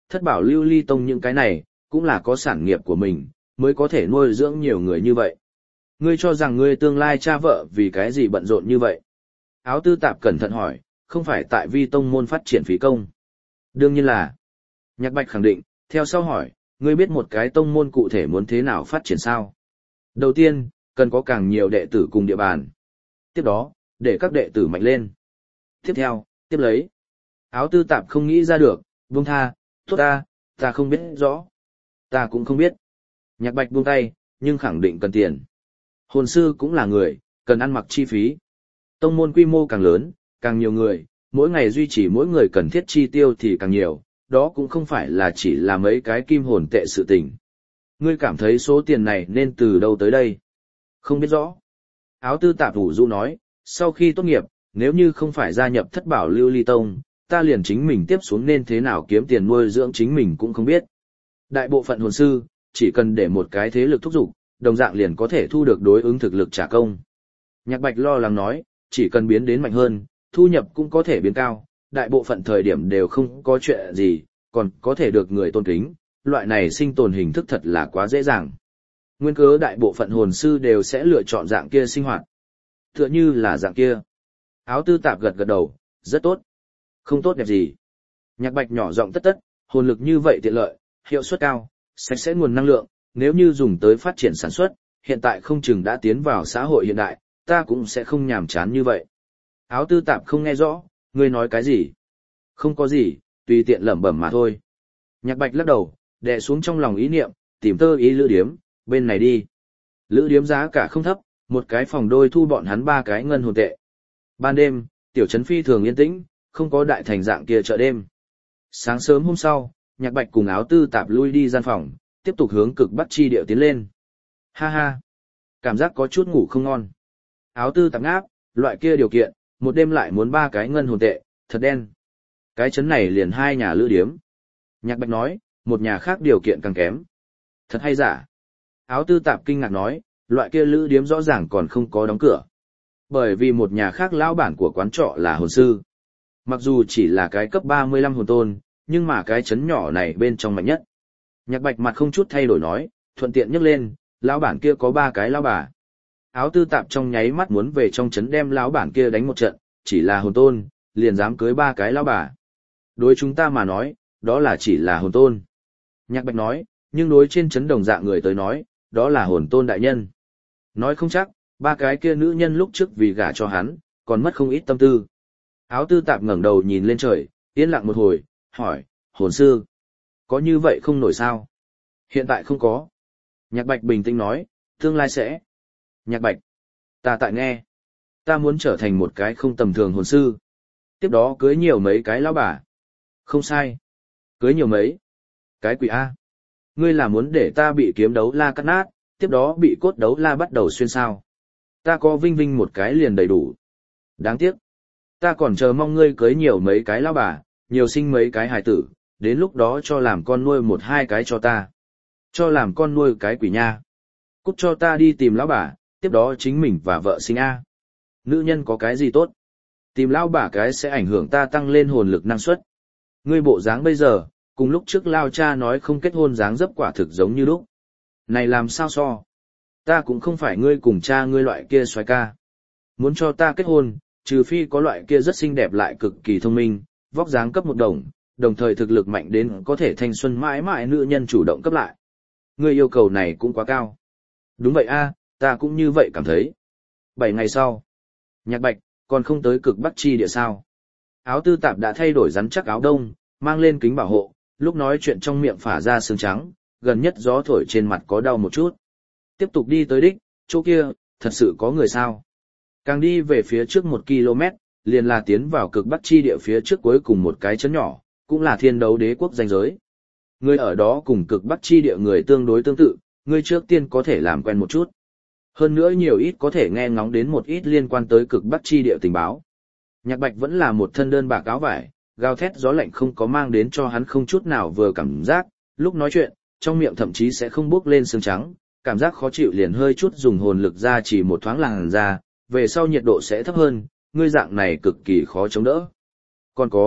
S1: thất bảo lưu ly tông những cái này, cũng là có sản nghiệp của mình, mới có thể nuôi dưỡng nhiều người như vậy. Ngươi cho rằng ngươi tương lai cha vợ vì cái gì bận rộn như vậy? Áo tư tạp cẩn thận hỏi, không phải tại vi tông môn phát triển phí công. Đương nhiên là. Nhạc Bạch khẳng định, theo sau hỏi, ngươi biết một cái tông môn cụ thể muốn thế nào phát triển sao? Đầu tiên, cần có càng nhiều đệ tử cùng địa bàn. Tiếp đó, để các đệ tử mạnh lên. Tiếp theo, tiếp lấy. Áo tư tạp không nghĩ ra được, buông tha, tốt ta không biết rõ. Ta cũng không biết. Nhạc Bạch buông tay, nhưng khẳng định cần tiền. Hồn sư cũng là người, cần ăn mặc chi phí. Tông môn quy mô càng lớn, càng nhiều người, mỗi ngày duy trì mỗi người cần thiết chi tiêu thì càng nhiều, đó cũng không phải là chỉ là mấy cái kim hồn tệ sự tình. Ngươi cảm thấy số tiền này nên từ đâu tới đây? Không biết rõ. Áo tư tạp ủ rũ nói, sau khi tốt nghiệp, nếu như không phải gia nhập thất bảo lưu ly tông, ta liền chính mình tiếp xuống nên thế nào kiếm tiền nuôi dưỡng chính mình cũng không biết. Đại bộ phận hồn sư, chỉ cần để một cái thế lực thúc giục, đồng dạng liền có thể thu được đối ứng thực lực trả công. Nhạc Bạch lo lắng nói, chỉ cần biến đến mạnh hơn, thu nhập cũng có thể biến cao, đại bộ phận thời điểm đều không có chuyện gì, còn có thể được người tôn kính, loại này sinh tồn hình thức thật là quá dễ dàng. Nguyên cớ đại bộ phận hồn sư đều sẽ lựa chọn dạng kia sinh hoạt. Tựa như là dạng kia. Áo tư tạp gật gật đầu, rất tốt. Không tốt đẹp gì. Nhạc Bạch nhỏ giọng tất, hồn lực như vậy tiện lợi, hiệu suất cao, sạch sẽ nguồn năng lượng, nếu như dùng tới phát triển sản xuất, hiện tại không chừng đã tiến vào xã hội hiện đại, ta cũng sẽ không nhàm chán như vậy. Áo tư tạp không nghe rõ, ngươi nói cái gì? Không có gì, tùy tiện lẩm bẩm mà thôi. Nhạc Bạch lắc đầu, đè xuống trong lòng ý niệm, tìm tơ ý lữ điếm, bên này đi. Lữ điếm giá cả không thấp, một cái phòng đôi thu bọn hắn 3 cái ngân hồn tệ. Ban đêm, tiểu trấn phi thường yên tĩnh, không có đại thành dạng kia chợ đêm. Sáng sớm hôm sau, Nhạc Bạch cùng áo tư tạp lui đi gian phòng, tiếp tục hướng cực bắc chi điệu tiến lên. Ha ha, cảm giác có chút ngủ không ngon. Áo tư tạp ngáp, loại kia điều kiện, một đêm lại muốn 3 cái ngân hồn tệ, thật đen. Cái trấn này liền 2 nhà lữ điếm. Nhạc Bạch nói, một nhà khác điều kiện càng kém. Thật hay giả? Áo tư tạp kinh ngạc nói, loại kia lữ điếm rõ ràng còn không có đóng cửa. Bởi vì một nhà khác lão bản của quán trọ là hồn sư. Mặc dù chỉ là cái cấp 35 hồn tôn, nhưng mà cái trấn nhỏ này bên trong mạnh nhất. Nhạc Bạch mặt không chút thay đổi nói, thuận tiện nhấc lên, lão bản kia có 3 cái lão bà. Áo tư tạp trong nháy mắt muốn về trong trấn đem lão bản kia đánh một trận, chỉ là hồn tôn, liền dám cưới 3 cái lão bà. Đối chúng ta mà nói, đó là chỉ là hồn tôn. Nhạc Bạch nói, nhưng đối trên trấn đồng dạng người tới nói, đó là hồn tôn đại nhân. Nói không chắc, 3 cái kia nữ nhân lúc trước vì gả cho hắn, còn mất không ít tâm tư. Áo tư tạp ngẩng đầu nhìn lên trời, yên lặng một hồi, hỏi, hồn sư, có như vậy không nổi sao? Hiện tại không có. Nhạc Bạch bình tĩnh nói, tương lai sẽ. Nhạc Bạch, ta tại nghe. Ta muốn trở thành một cái không tầm thường hồn sư. Tiếp đó cưới nhiều mấy cái lão bà. Không sai. Cưới nhiều mấy. Cái quỷ A. Ngươi là muốn để ta bị kiếm đấu la cắt nát, tiếp đó bị cốt đấu la bắt đầu xuyên sao. Ta có vinh vinh một cái liền đầy đủ. Đáng tiếc. Ta còn chờ mong ngươi cưới nhiều mấy cái lão bà, nhiều sinh mấy cái hài tử, đến lúc đó cho làm con nuôi 1-2 cái cho ta. Cho làm con nuôi cái quỷ nha. Cút cho ta đi tìm lão bà, tiếp đó chính mình và vợ sinh A. Nữ nhân có cái gì tốt? Tìm lão bà cái sẽ ảnh hưởng ta tăng lên hồn lực năng suất. Ngươi bộ dáng bây giờ, cùng lúc trước lao cha nói không kết hôn dáng dấp quả thực giống như lúc. Này làm sao so? Ta cũng không phải ngươi cùng cha ngươi loại kia xoái ca. Muốn cho ta kết hôn, trừ phi có loại kia rất xinh đẹp lại cực kỳ thông minh, vóc dáng cấp 1 đồng, đồng thời thực lực mạnh đến có thể thanh xuân mãi mãi nữ nhân chủ động cấp lại. Ngươi yêu cầu này cũng quá cao. Đúng vậy a, ta cũng như vậy cảm thấy. 7 ngày sau, Nhạc Bạch, còn không tới cực bắc chi địa sao. Áo tư tạp đã thay đổi rắn chắc áo đông, mang lên kính bảo hộ, lúc nói chuyện trong miệng phả ra sương trắng, gần nhất gió thổi trên mặt có đau một chút. Tiếp tục đi tới đích, chỗ kia, thật sự có người sao. Càng đi về phía trước 1 km, liền là tiến vào cực bắc chi địa phía trước cuối cùng một cái trấn nhỏ, cũng là thiên đấu đế quốc danh giới. Người ở đó cùng cực bắc chi địa người tương đối tương tự, người trước tiên có thể làm quen một chút. Hơn nữa nhiều ít có thể nghe ngóng đến một ít liên quan tới cực bắc chi địa tình báo. Nhạc Bạch vẫn là một thân đơn bạc áo vải, gào thét gió lạnh không có mang đến cho hắn không chút nào vừa cảm giác, lúc nói chuyện, trong miệng thậm chí sẽ không bốc lên sương trắng, cảm giác khó chịu liền hơi chút dùng hồn lực ra chỉ một thoáng làn ra, về sau nhiệt độ sẽ thấp hơn, ngươi dạng này cực kỳ khó chống đỡ. Còn có,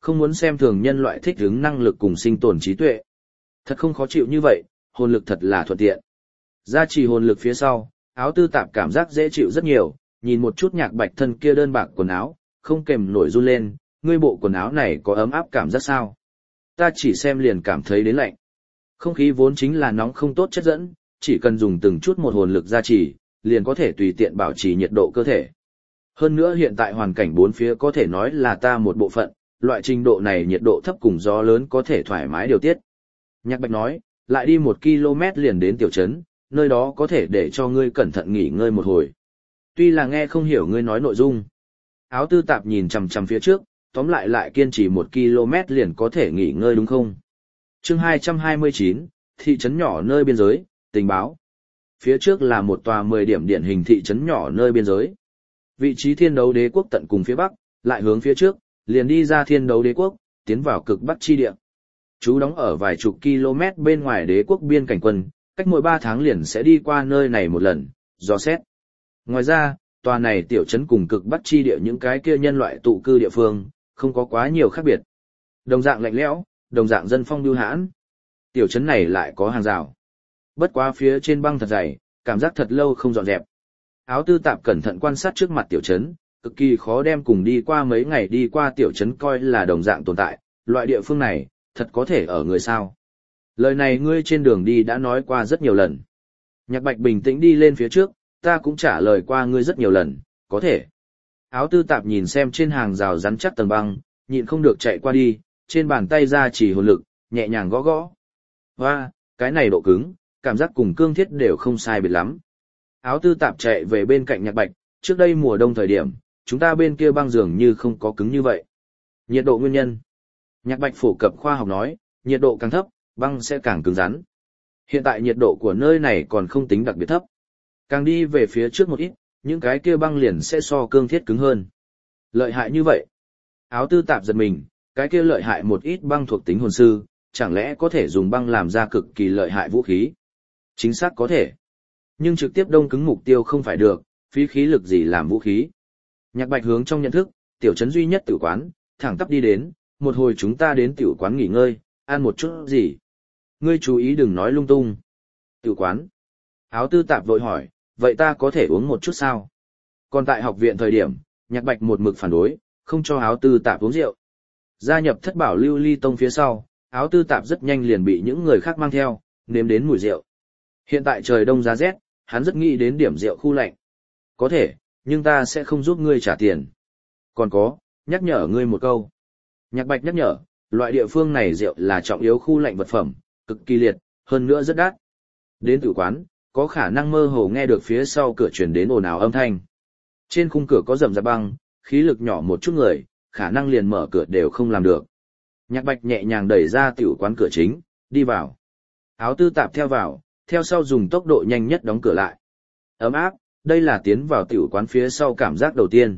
S1: không muốn xem thường nhân loại thích ứng năng lực cùng sinh tồn trí tuệ. Thật không khó chịu như vậy, hồn lực thật là thuận tiện. Gia trì hồn lực phía sau, áo tư tạp cảm giác dễ chịu rất nhiều, nhìn một chút Nhạc Bạch thân kia đơn bạc quần áo, không kềm nổi run lên, ngươi bộ quần áo này có ấm áp cảm giác sao? Ta chỉ xem liền cảm thấy đến lạnh. Không khí vốn chính là nóng không tốt chất dẫn, chỉ cần dùng từng chút một hồn lực gia trì, liền có thể tùy tiện bảo trì nhiệt độ cơ thể. Hơn nữa hiện tại hoàn cảnh bốn phía có thể nói là ta một bộ phận, loại trình độ này nhiệt độ thấp cùng gió lớn có thể thoải mái điều tiết. Nhạc Bạch nói, lại đi 1 km liền đến tiểu trấn, nơi đó có thể để cho ngươi cẩn thận nghỉ ngơi một hồi. Tuy là nghe không hiểu ngươi nói nội dung. Áo tư tạp nhìn chằm chằm phía trước, tóm lại kiên trì 1 km liền có thể nghỉ ngơi đúng không? Chương 229, thị trấn nhỏ nơi biên giới, tình báo. Phía trước là một tòa 10 điểm điển hình thị trấn nhỏ nơi biên giới. Vị trí Thiên Đấu Đế quốc tận cùng phía bắc, lại hướng phía trước, liền đi ra Thiên Đấu Đế quốc, tiến vào cực bắc chi địa. Chú đóng ở vài chục km bên ngoài đế quốc biên cảnh quân, cách mỗi 3 tháng liền sẽ đi qua nơi này một lần, dò xét. Ngoài ra, tòa này tiểu trấn cùng cực bắc chi địa những cái kia nhân loại tụ cư địa phương, không có quá nhiều khác biệt. Đồng dạng lạnh lẽo, đồng dạng dân phong bưu hãn. Tiểu trấn này lại có hàng rào. Bất quá phía trên băng thật dày, cảm giác thật lâu không dọn dẹp. Áo tư tạp cẩn thận quan sát trước mặt tiểu trấn, cực kỳ khó đem cùng đi qua mấy ngày đi qua tiểu trấn coi là đồng dạng tồn tại, loại địa phương này, thật có thể ở người sao. Lời này ngươi trên đường đi đã nói qua rất nhiều lần. Nhạc Bạch bình tĩnh đi lên phía trước, ta cũng trả lời qua ngươi rất nhiều lần, có thể. Áo tư tạp nhìn xem trên hàng rào rắn chắc tầng băng, nhịn không được chạy qua đi, trên bàn tay ra chỉ hồn lực, nhẹ nhàng gõ gõ. Hoa, cái này độ cứng, cảm giác cùng cương thiết đều không sai biệt lắm. Áo tư tạp chạy về bên cạnh Nhạc Bạch, trước đây mùa đông thời điểm, chúng ta bên kia băng dường như không có cứng như vậy. Nhiệt độ nguyên nhân. Nhạc Bạch phổ cập khoa học nói, nhiệt độ càng thấp, băng sẽ càng cứng rắn. Hiện tại nhiệt độ của nơi này còn không tính đặc biệt thấp. Càng đi về phía trước một ít, những cái kia băng liền sẽ so cương thiết cứng hơn. Lợi hại như vậy. Áo tư tạp giật mình, cái kia lợi hại một ít băng thuộc tính hồn sư, chẳng lẽ có thể dùng băng làm ra cực kỳ lợi hại vũ khí? Chính xác có thể. Nhưng trực tiếp đông cứng mục tiêu không phải được, phí khí lực gì làm vũ khí. Nhạc Bạch hướng trong nhận thức, tiểu trấn duy nhất tử quán, thẳng tắp đi đến, một hồi chúng ta đến tiểu quán nghỉ ngơi, ăn một chút gì. Ngươi chú ý đừng nói lung tung. Tiểu quán. Áo tư tạp vội hỏi, vậy ta có thể uống một chút sao? Còn tại học viện thời điểm, Nhạc Bạch một mực phản đối, không cho áo tư tạp uống rượu. Gia nhập Thất Bảo Lưu Ly Tông phía sau, áo tư tạp rất nhanh liền bị những người khác mang theo, nếm đến mùi rượu. Hiện tại trời đông giá rét, hắn rất nghĩ đến điểm rượu khu lạnh. Có thể, nhưng ta sẽ không giúp ngươi trả tiền. Còn có, nhắc nhở ngươi một câu. Nhạc Bạch nhắc nhở, loại địa phương này rượu là trọng yếu khu lạnh vật phẩm, cực kỳ liệt, hơn nữa rất đắt. Đến tử quán, có khả năng mơ hồ nghe được phía sau cửa truyền đến ồn ào âm thanh. Trên khung cửa có rầm rạp băng, khí lực nhỏ một chút người, khả năng liền mở cửa đều không làm được. Nhạc Bạch nhẹ nhàng đẩy ra tiểu quán cửa chính, đi vào. Áo tư tạp theo vào, theo sau dùng tốc độ nhanh nhất đóng cửa lại. Ấm áp, đây là tiến vào tiểu quán phía sau cảm giác đầu tiên.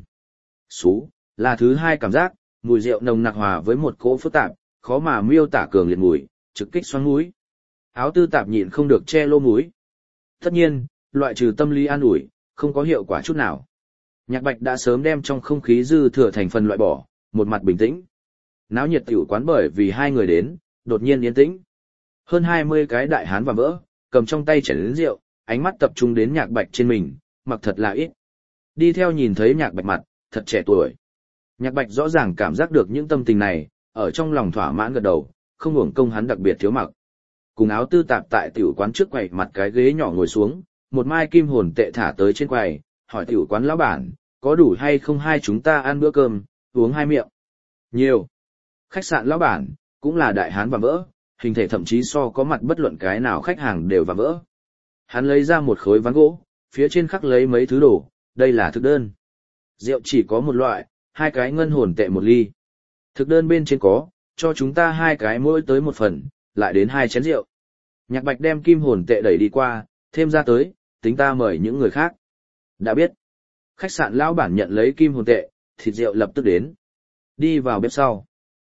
S1: Xú, là thứ hai cảm giác, mùi rượu nồng nặc hòa với một cỗ phức tạp, khó mà miêu tả cường liệt mùi, trực kích xoắn mũi. Áo tư tạp nhịn không được che lỗ mũi. Tất nhiên, loại trừ tâm lý an ủi, không có hiệu quả chút nào. Nhạc Bạch đã sớm đem trong không khí dư thừa thành phần loại bỏ, một mặt bình tĩnh. Náo nhiệt tiểu quán bởi vì hai người đến, đột nhiên yên tĩnh. Hơn 20 cái đại hán và vỡ, cầm trong tay chén rượu, ánh mắt tập trung đến Nhạc Bạch trên mình, mặc thật là ít. Đi theo nhìn thấy Nhạc Bạch mặt, thật trẻ tuổi. Nhạc Bạch rõ ràng cảm giác được những tâm tình này, ở trong lòng thỏa mãn gật đầu, không uổng công hắn đặc biệt thiếu mặc. Cùng áo tư tạp tại tiểu quán trước quầy mặt cái ghế nhỏ ngồi xuống, một mai kim hồn tệ thả tới trên quầy, hỏi tiểu quán lão bản, có đủ hay không hai chúng ta ăn bữa cơm, uống hai miệng. Nhiều. Khách sạn lão bản, cũng là đại hán và vỡ, hình thể thậm chí so có mặt bất luận cái nào khách hàng đều và vỡ. Hắn lấy ra một khối ván gỗ, phía trên khắc lấy mấy thứ đồ, đây là thực đơn. Rượu chỉ có một loại, 2 cái ngân hồn tệ 1 ly. Thực đơn bên trên có, cho chúng ta 2 cái mỗi tới 1 phần, lại đến 2 chén rượu. Nhạc Bạch đem kim hồn tệ đẩy đi qua, thêm ra tới, tính ta mời những người khác. Đã biết. Khách sạn lão bản nhận lấy kim hồn tệ, thịt rượu lập tức đến. Đi vào bếp sau.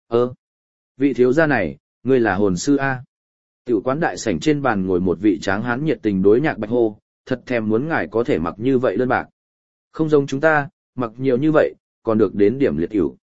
S1: Vị thiếu gia này, ngươi là hồn sư A. Tiểu quán đại sảnh trên bàn ngồi một vị tráng hán nhiệt tình đối Nhạc Bạch hô, thật thèm muốn ngài có thể mặc như vậy đơn bạc. Không giống chúng ta, mặc nhiều như vậy, còn được đến điểm liệt ỉu.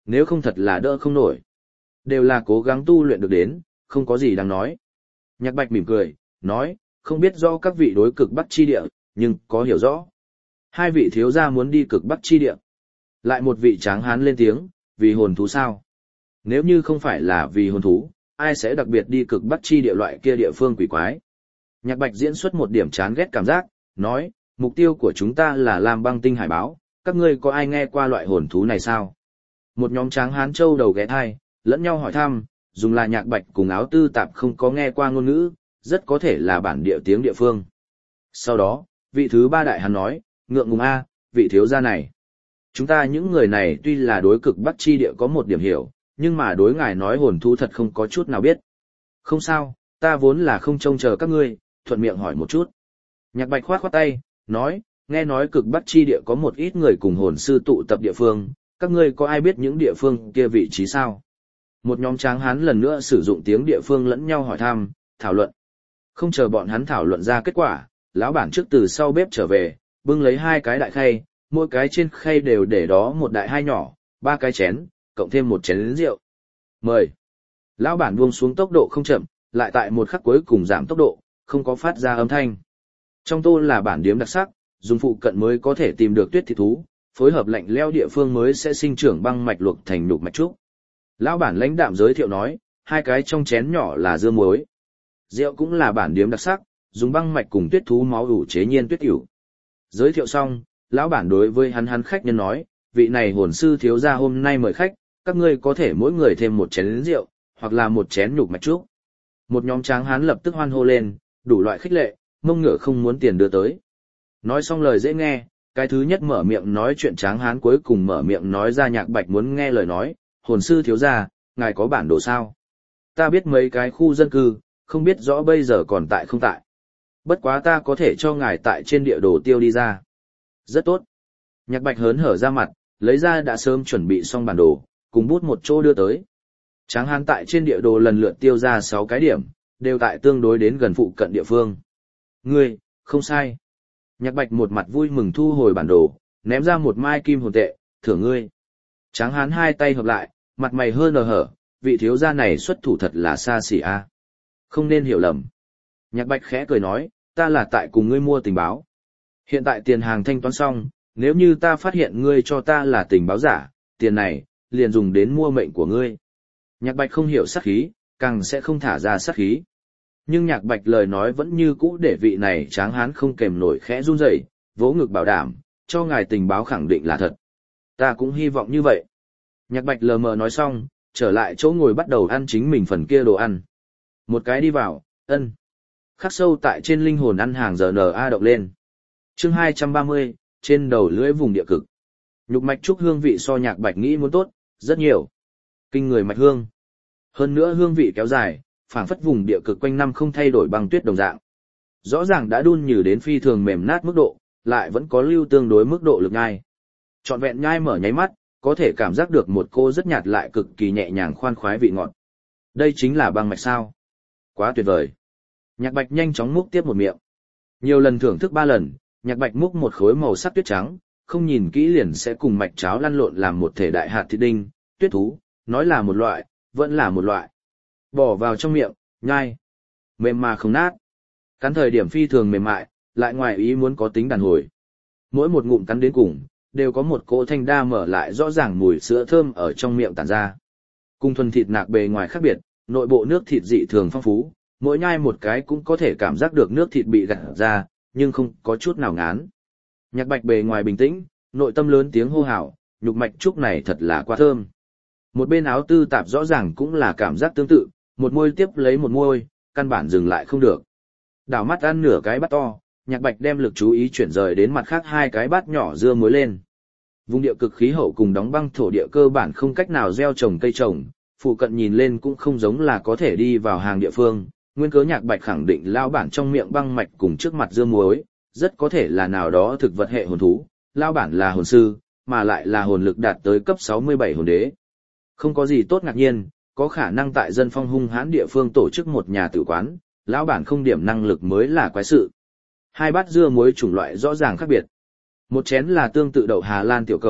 S1: Nếu không thật là đỡ không nổi. Đều là cố gắng tu luyện được đến, không có gì đáng nói. Nhạc Bạch mỉm cười, nói, không biết rõ các vị đối cực Bắc chi địa, nhưng có hiểu rõ. Hai vị thiếu gia muốn đi cực Bắc chi địa. Lại một vị tráng hán lên tiếng, vì hồn thú sao? Nếu như không phải là vì hồn thú, ai sẽ đặc biệt đi cực Bắc chi địa loại kia địa phương quỷ quái? Nhạc Bạch diễn xuất một điểm chán ghét cảm giác, nói, mục tiêu của chúng ta là làm băng tinh hải báo, các ngươi có ai nghe qua loại hồn thú này sao? Một nhóm tráng hán châu đầu ghé thai, lẫn nhau hỏi thăm, dùng là Nhạc Bạch cùng Áo Tư Tạp không có nghe qua ngôn ngữ, rất có thể là bản địa tiếng địa phương. Sau đó, vị thứ ba đại hán nói, ngượng ngùng a, vị thiếu gia này. Chúng ta những người này tuy là đối cực Bắc chi địa có một điểm hiểu, nhưng mà đối ngài nói hồn thú thật không có chút nào biết. Không sao, ta vốn là không trông chờ các ngươi, thuận miệng hỏi một chút. Nhạc Bạch khoát khoát tay, nói, nghe nói cực Bắc chi địa có một ít người cùng hồn sư tụ tập địa phương, các ngươi có ai biết những địa phương kia vị trí sao? Một nhóm tráng hán lần nữa sử dụng tiếng địa phương lẫn nhau hỏi thăm, thảo luận. Không chờ bọn hắn thảo luận ra kết quả, lão bản trước từ sau bếp trở về, bưng lấy hai cái đại khay, mỗi cái trên khay đều để đó một đại hai nhỏ, ba cái chén, cộng thêm một chén rượu. Mời. Lão bản buông xuống tốc độ không chậm, lại tại một khắc cuối cùng giảm tốc độ, không có phát ra âm thanh. Trong tô là bản điếm đặc sắc, dùng phụ cận mới có thể tìm được tuyết thịt thú, phối hợp lạnh leo địa phương mới sẽ sinh trưởng băng mạch luộc thành nhục mạch trúc. Lão bản lãnh đạm giới thiệu nói, hai cái trong chén nhỏ là dưa muối. Rượu cũng là bản điếm đặc sắc, dùng băng mạch cùng tuyết thú máu ủ chế nhiên tuyết ỉu. Giới thiệu xong, lão bản đối với hắn khách nhân nói, vị này hồn sư thiếu gia hôm nay mời khách, các ngươi có thể mỗi người thêm một chén rượu, hoặc là một chén nhục mạch trúc. Một nhóm tráng hán lập tức hoan hô lên, đủ loại khích lệ, mông ngựa không muốn tiền đưa tới. Nói xong lời dễ nghe, cái thứ nhất mở miệng nói chuyện tráng hán cuối cùng mở miệng nói ra Nhạc Bạch muốn nghe lời nói, hồn sư thiếu gia, ngài có bản đồ sao? Ta biết mấy cái khu dân cư, không biết rõ bây giờ còn tại không tại. Bất quá ta có thể cho ngài tại trên địa đồ tiêu đi ra. Rất tốt. Nhạc Bạch hớn hở ra mặt, lấy ra đã sớm chuẩn bị xong bản đồ, cùng bút một chỗ đưa tới. Tráng hán tại trên địa đồ lần lượt tiêu ra 6 cái điểm, đều tại tương đối đến gần phụ cận địa phương. Ngươi, không sai. Nhạc Bạch một mặt vui mừng thu hồi bản đồ, ném ra một mai kim hồn tệ, thưởng ngươi. Tráng hán hai tay hợp lại, mặt mày hơi nở hở, vị thiếu gia này xuất thủ thật là xa xỉ a. Không nên hiểu lầm. Nhạc Bạch khẽ cười nói, ta là tại cùng ngươi mua tình báo. Hiện tại tiền hàng thanh toán xong, nếu như ta phát hiện ngươi cho ta là tình báo giả, tiền này, liền dùng đến mua mệnh của ngươi. Nhạc Bạch không hiểu sát khí, càng sẽ không thả ra sát khí. Nhưng Nhạc Bạch lời nói vẫn như cũ để vị này tráng hán không kềm nổi khẽ run rẩy, vỗ ngực bảo đảm, cho ngài tình báo khẳng định là thật. Ta cũng hy vọng như vậy. Nhạc Bạch lờ mờ nói xong, trở lại chỗ ngồi bắt đầu ăn chính mình phần kia đồ ăn. Một cái đi vào, ân. Khắc sâu tại trên linh hồn ăn hàng giờ NA động lên. Chương 230, trên đầu lưỡi vùng địa cực. Nhục mạch trúc hương vị so Nhạc Bạch nghĩ muốn tốt, rất nhiều. Kinh người mạch hương. Hơn nữa hương vị kéo dài, phảng phất vùng địa cực quanh năm không thay đổi băng tuyết đồng dạng. Rõ ràng đã đun nhừ đến phi thường mềm nát mức độ, lại vẫn có lưu tương đối mức độ lực nhai. Trọn vẹn nhai mở nháy mắt, có thể cảm giác được một cô rất nhạt lại cực kỳ nhẹ nhàng khoan khoái vị ngọt. Đây chính là băng mạch sao? Quá tuyệt vời. Nhạc Bạch nhanh chóng múc tiếp một miệng. Nhiều lần thưởng thức 3 lần, Nhạc Bạch múc một khối màu sắc tuyết trắng, không nhìn kỹ liền sẽ cùng mạch cháo lăn lộn làm một thể đại hạt thịt đinh, tuyết thú, nói là một loại, vẫn là một loại. Bỏ vào trong miệng, nhai. Mềm mà không nát. Cắn thời điểm phi thường mềm mại, lại ngoài ý muốn có tính đàn hồi. Mỗi một ngụm cắn đến cùng, đều có một cỗ thanh đa mở lại rõ ràng mùi sữa thơm ở trong miệng tản ra. Cùng thuần thịt nạc bề ngoài khác biệt, nội bộ nước thịt dị thường phong phú, mỗi nhai một cái cũng có thể cảm giác được nước thịt bị gạt ra, nhưng không có chút nào ngán. Nhạc Bạch bề ngoài bình tĩnh, nội tâm lớn tiếng hô hào, nhục mạch trúc này thật là quá thơm. Một bên Áo Tư Tạp rõ ràng cũng là cảm giác tương tự, một môi tiếp lấy một môi, căn bản dừng lại không được. Đảo mắt ăn nửa cái bát to, Nhạc Bạch đem lực chú ý chuyển rời đến mặt khác 2 cái bát nhỏ dưa muối lên. Vùng địa cực khí hậu cùng đóng băng thổ địa cơ bản không cách nào gieo trồng cây trồng, phụ cận nhìn lên cũng không giống là có thể đi vào hàng địa phương. Nguyên cớ Nhạc Bạch khẳng định lao bản trong miệng băng mạch cùng trước mặt dưa muối, rất có thể là nào đó thực vật hệ hồn thú, lao bản là hồn sư, mà lại là hồn lực đạt tới cấp 67 hồn đế. Không có gì tốt ngạc nhiên, có khả năng tại dân phong hung hãn địa phương tổ chức một nhà tử quán, lão bản không điểm năng lực mới là quái sự. 2 bát dưa muối chủng loại rõ ràng khác biệt. Một chén là tương tự đậu Hà Lan tiểu cầu,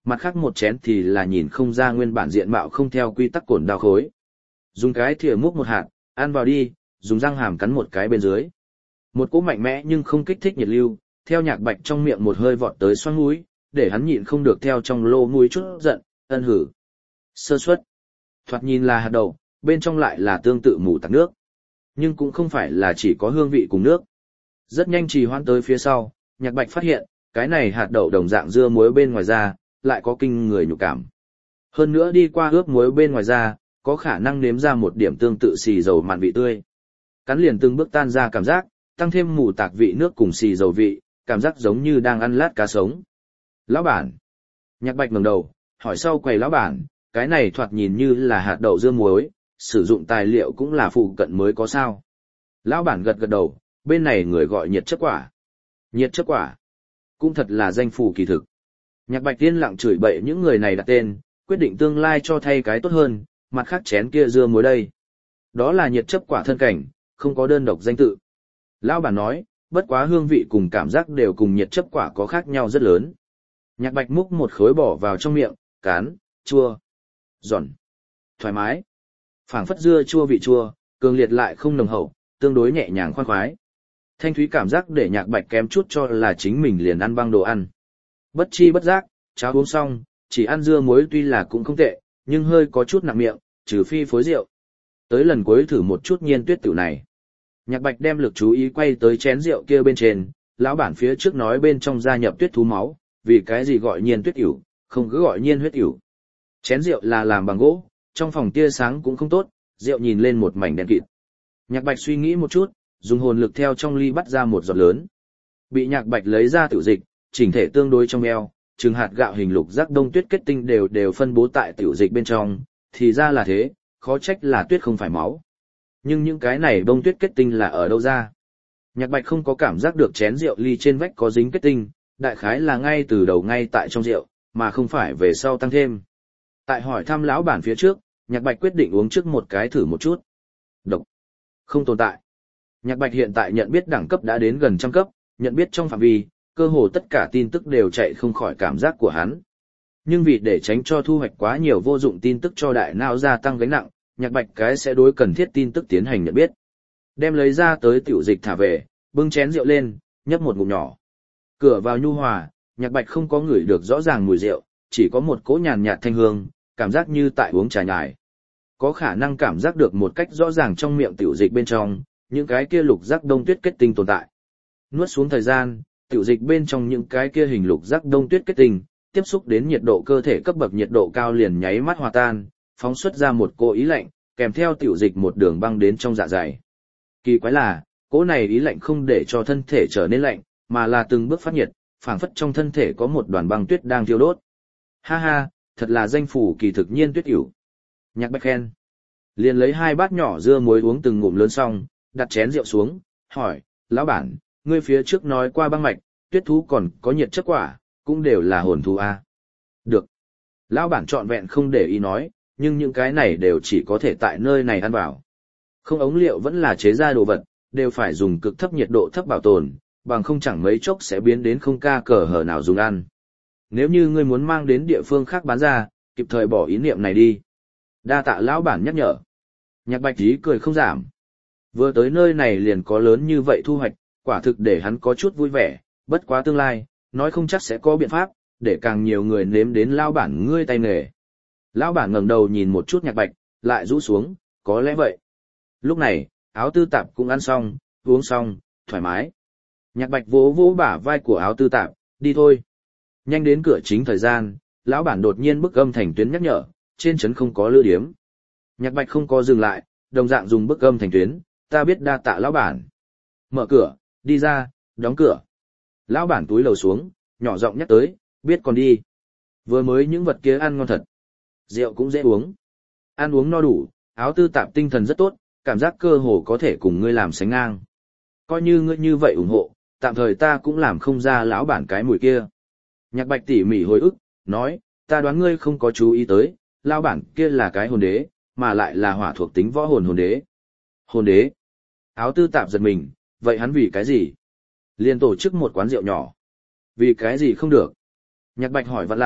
S1: mặt khác một chén thì là nhìn không ra nguyên bản diện mạo không theo quy tắc cồn đao khối. Dùng cái thìa múc một hạt, ăn vào đi, dùng răng hàm cắn một cái bên dưới. Một cỗ mạnh mẽ nhưng không kích thích nhiệt lưu, theo Nhạc Bạch trong miệng một hơi vọt tới xoang mũi, để hắn nhịn không được theo trong lô mũi chút giận, ân hử. Sơ suất. Thoạt nhìn là hạt đậu, bên trong lại là tương tự mù tạt nước. Nhưng cũng không phải là chỉ có hương vị cùng nước. Rất nhanh trì hoãn tới phía sau, Nhạc Bạch phát hiện, cái này hạt đậu đồng dạng dưa muối bên ngoài ra, lại có kinh người nhục cảm. Hơn nữa đi qua ướp muối bên ngoài ra, có khả năng nếm ra một điểm tương tự xì dầu mặn vị tươi. Cắn liền từng bước tan ra cảm giác, tăng thêm mù tạc vị nước cùng xì dầu vị, cảm giác giống như đang ăn lát cá sống. Lão bản. Nhạc Bạch ngẩng đầu, hỏi sau quầy lão bản, cái này thoạt nhìn như là hạt đậu dưa muối, sử dụng tài liệu cũng là phụ cận mới có sao. Lão bản gật gật đầu, bên này người gọi nhiệt chất quả. Nhiệt chất quả. Cũng thật là danh phù kỳ thực. Nhạc Bạch yên lặng chửi bậy những người này đặt tên, quyết định tương lai cho thay cái tốt hơn, mặt khác chén kia dưa muối đây. Đó là nhiệt chấp quả thân cảnh, không có đơn độc danh tự. Lão bản nói, bất quá hương vị cùng cảm giác đều cùng nhiệt chấp quả có khác nhau rất lớn. Nhạc Bạch múc một khối bỏ vào trong miệng, cán, chua, giòn, thoải mái. Phảng phất dưa chua vị chua, cường liệt lại không nồng hậu, tương đối nhẹ nhàng khoan khoái. Thanh thúy cảm giác để Nhạc Bạch kém chút cho là chính mình liền ăn băng đồ ăn. Bất chi bất giác, cháo uống xong, chỉ ăn dưa muối tuy là cũng không tệ, nhưng hơi có chút nặng miệng, trừ phi phối rượu. Tới lần cuối thử một chút Nhiên Tuyết tiểu này. Nhạc Bạch đem lực chú ý quay tới chén rượu kia bên trên, lão bản phía trước nói bên trong gia nhập tuyết thú máu, vì cái gì gọi Nhiên Tuyết tiểu, không cứ gọi Nhiên huyết tiểu. Chén rượu là làm bằng gỗ, trong phòng tia sáng cũng không tốt, rượu nhìn lên một mảnh đen kịt. Nhạc Bạch suy nghĩ một chút, dùng hồn lực theo trong ly bắt ra một giọt lớn. Bị Nhạc Bạch lấy ra tiểu dịch, chỉnh thể tương đối trong eo, chừng hạt gạo hình lục giác đông tuyết kết tinh đều phân bố tại tiểu dịch bên trong, thì ra là thế, khó trách là tuyết không phải máu. Nhưng những cái này đông tuyết kết tinh là ở đâu ra? Nhạc Bạch không có cảm giác được chén rượu ly trên vách có dính kết tinh, đại khái là ngay từ đầu ngay tại trong rượu, mà không phải về sau tăng thêm. Tại hỏi thăm lão bản phía trước, Nhạc Bạch quyết định uống trước một cái thử một chút. Độc. Không tồn tại. Nhạc Bạch hiện tại nhận biết đẳng cấp đã đến gần trăm cấp, nhận biết trong phạm vi, cơ hồ tất cả tin tức đều chạy không khỏi cảm giác của hắn. Nhưng vì để tránh cho thu hoạch quá nhiều vô dụng tin tức cho đại não gia tăng gánh nặng, Nhạc Bạch cái sẽ đối cần thiết tin tức tiến hành nhận biết. Đem lấy ra tới tiểu dịch thả về, bưng chén rượu lên, nhấp một ngụm nhỏ. Cửa vào nhu hòa, Nhạc Bạch không có ngửi được rõ ràng mùi rượu, chỉ có một cỗ nhàn nhạt thanh hương, cảm giác như tại uống trà nhài. Có khả năng cảm giác được một cách rõ ràng trong miệng tiểu dịch bên trong, những cái kia lục giác đông tuyết kết tinh tồn tại. Nuốt xuống thời gian, tiểu dịch bên trong những cái kia hình lục giác đông tuyết kết tinh, tiếp xúc đến nhiệt độ cơ thể cấp bậc nhiệt độ cao liền nháy mắt hòa tan, phóng xuất ra một cỗ ý lạnh, kèm theo tiểu dịch một đường băng đến trong dạ dày. Kỳ quái là, cỗ này ý lạnh không để cho thân thể trở nên lạnh, mà là từng bước phát nhiệt, phảng phất trong thân thể có một đoàn băng tuyết đang thiêu đốt. Ha ha, thật là danh phủ kỳ thực Nhiên Tuyết ỉu. Nhạc Bạch khen. Liền lấy 2 bát nhỏ dưa muối uống từng ngụm lớn xong, đặt chén rượu xuống, hỏi, lão bản, ngươi phía trước nói qua băng mạch, tuyết thú còn có nhiệt chất quả, cũng đều là hồn thú a. Được. Lão bản trọn vẹn không để ý nói, nhưng những cái này đều chỉ có thể tại nơi này ăn vào. Không ống liệu vẫn là chế ra đồ vật, đều phải dùng cực thấp nhiệt độ thấp bảo tồn, bằng không chẳng mấy chốc sẽ biến đến không ca cờ hở nào dùng ăn. Nếu như ngươi muốn mang đến địa phương khác bán ra, kịp thời bỏ ý niệm này đi. Đa tạ lão bản nhắc nhở. Nhạc Bạch ý cười không giảm. Vừa tới nơi này liền có lớn như vậy thu hoạch, quả thực để hắn có chút vui vẻ, bất quá tương lai, nói không chắc sẽ có biện pháp, để càng nhiều người nếm đến lão bản ngươi tay nghề. Lão bản ngẩng đầu nhìn một chút Nhạc Bạch, lại rũ xuống, có lẽ vậy. Lúc này, áo tư tạp cũng ăn xong, uống xong, thoải mái. Nhạc Bạch vỗ vỗ bả vai của áo tư tạp, đi thôi. Nhanh đến cửa chính thời gian, lão bản đột nhiên bức âm thành tuyến nhắc nhở, trên trấn không có lữ điếm. Nhạc Bạch không có dừng lại, đồng dạng dùng bức âm thành tuyến, ta biết đa tạ lão bản. Mở cửa, đi ra, đóng cửa. Lão bản túi lầu xuống, nhỏ giọng nhắc tới, biết còn đi. Vừa mới những vật kia ăn ngon thật. Rượu cũng dễ uống. Ăn uống no đủ, áo tư tạp tinh thần rất tốt, cảm giác cơ hồ có thể cùng ngươi làm sánh ngang. Coi như ngươi như vậy ủng hộ, tạm thời ta cũng làm không ra lão bản cái mùi kia. Nhạc Bạch tỉ mỉ hồi ức, nói, ta đoán ngươi không có chú ý tới, lão bản kia là cái hồn đế, mà lại là hỏa thuộc tính võ hồn hồn đế. Hồn đế. Áo tư tạp giật mình, vậy hắn vì cái gì? Liên tổ chức một quán rượu nhỏ. Vì cái gì không được? Nhạc Bạch hỏi vặn lại,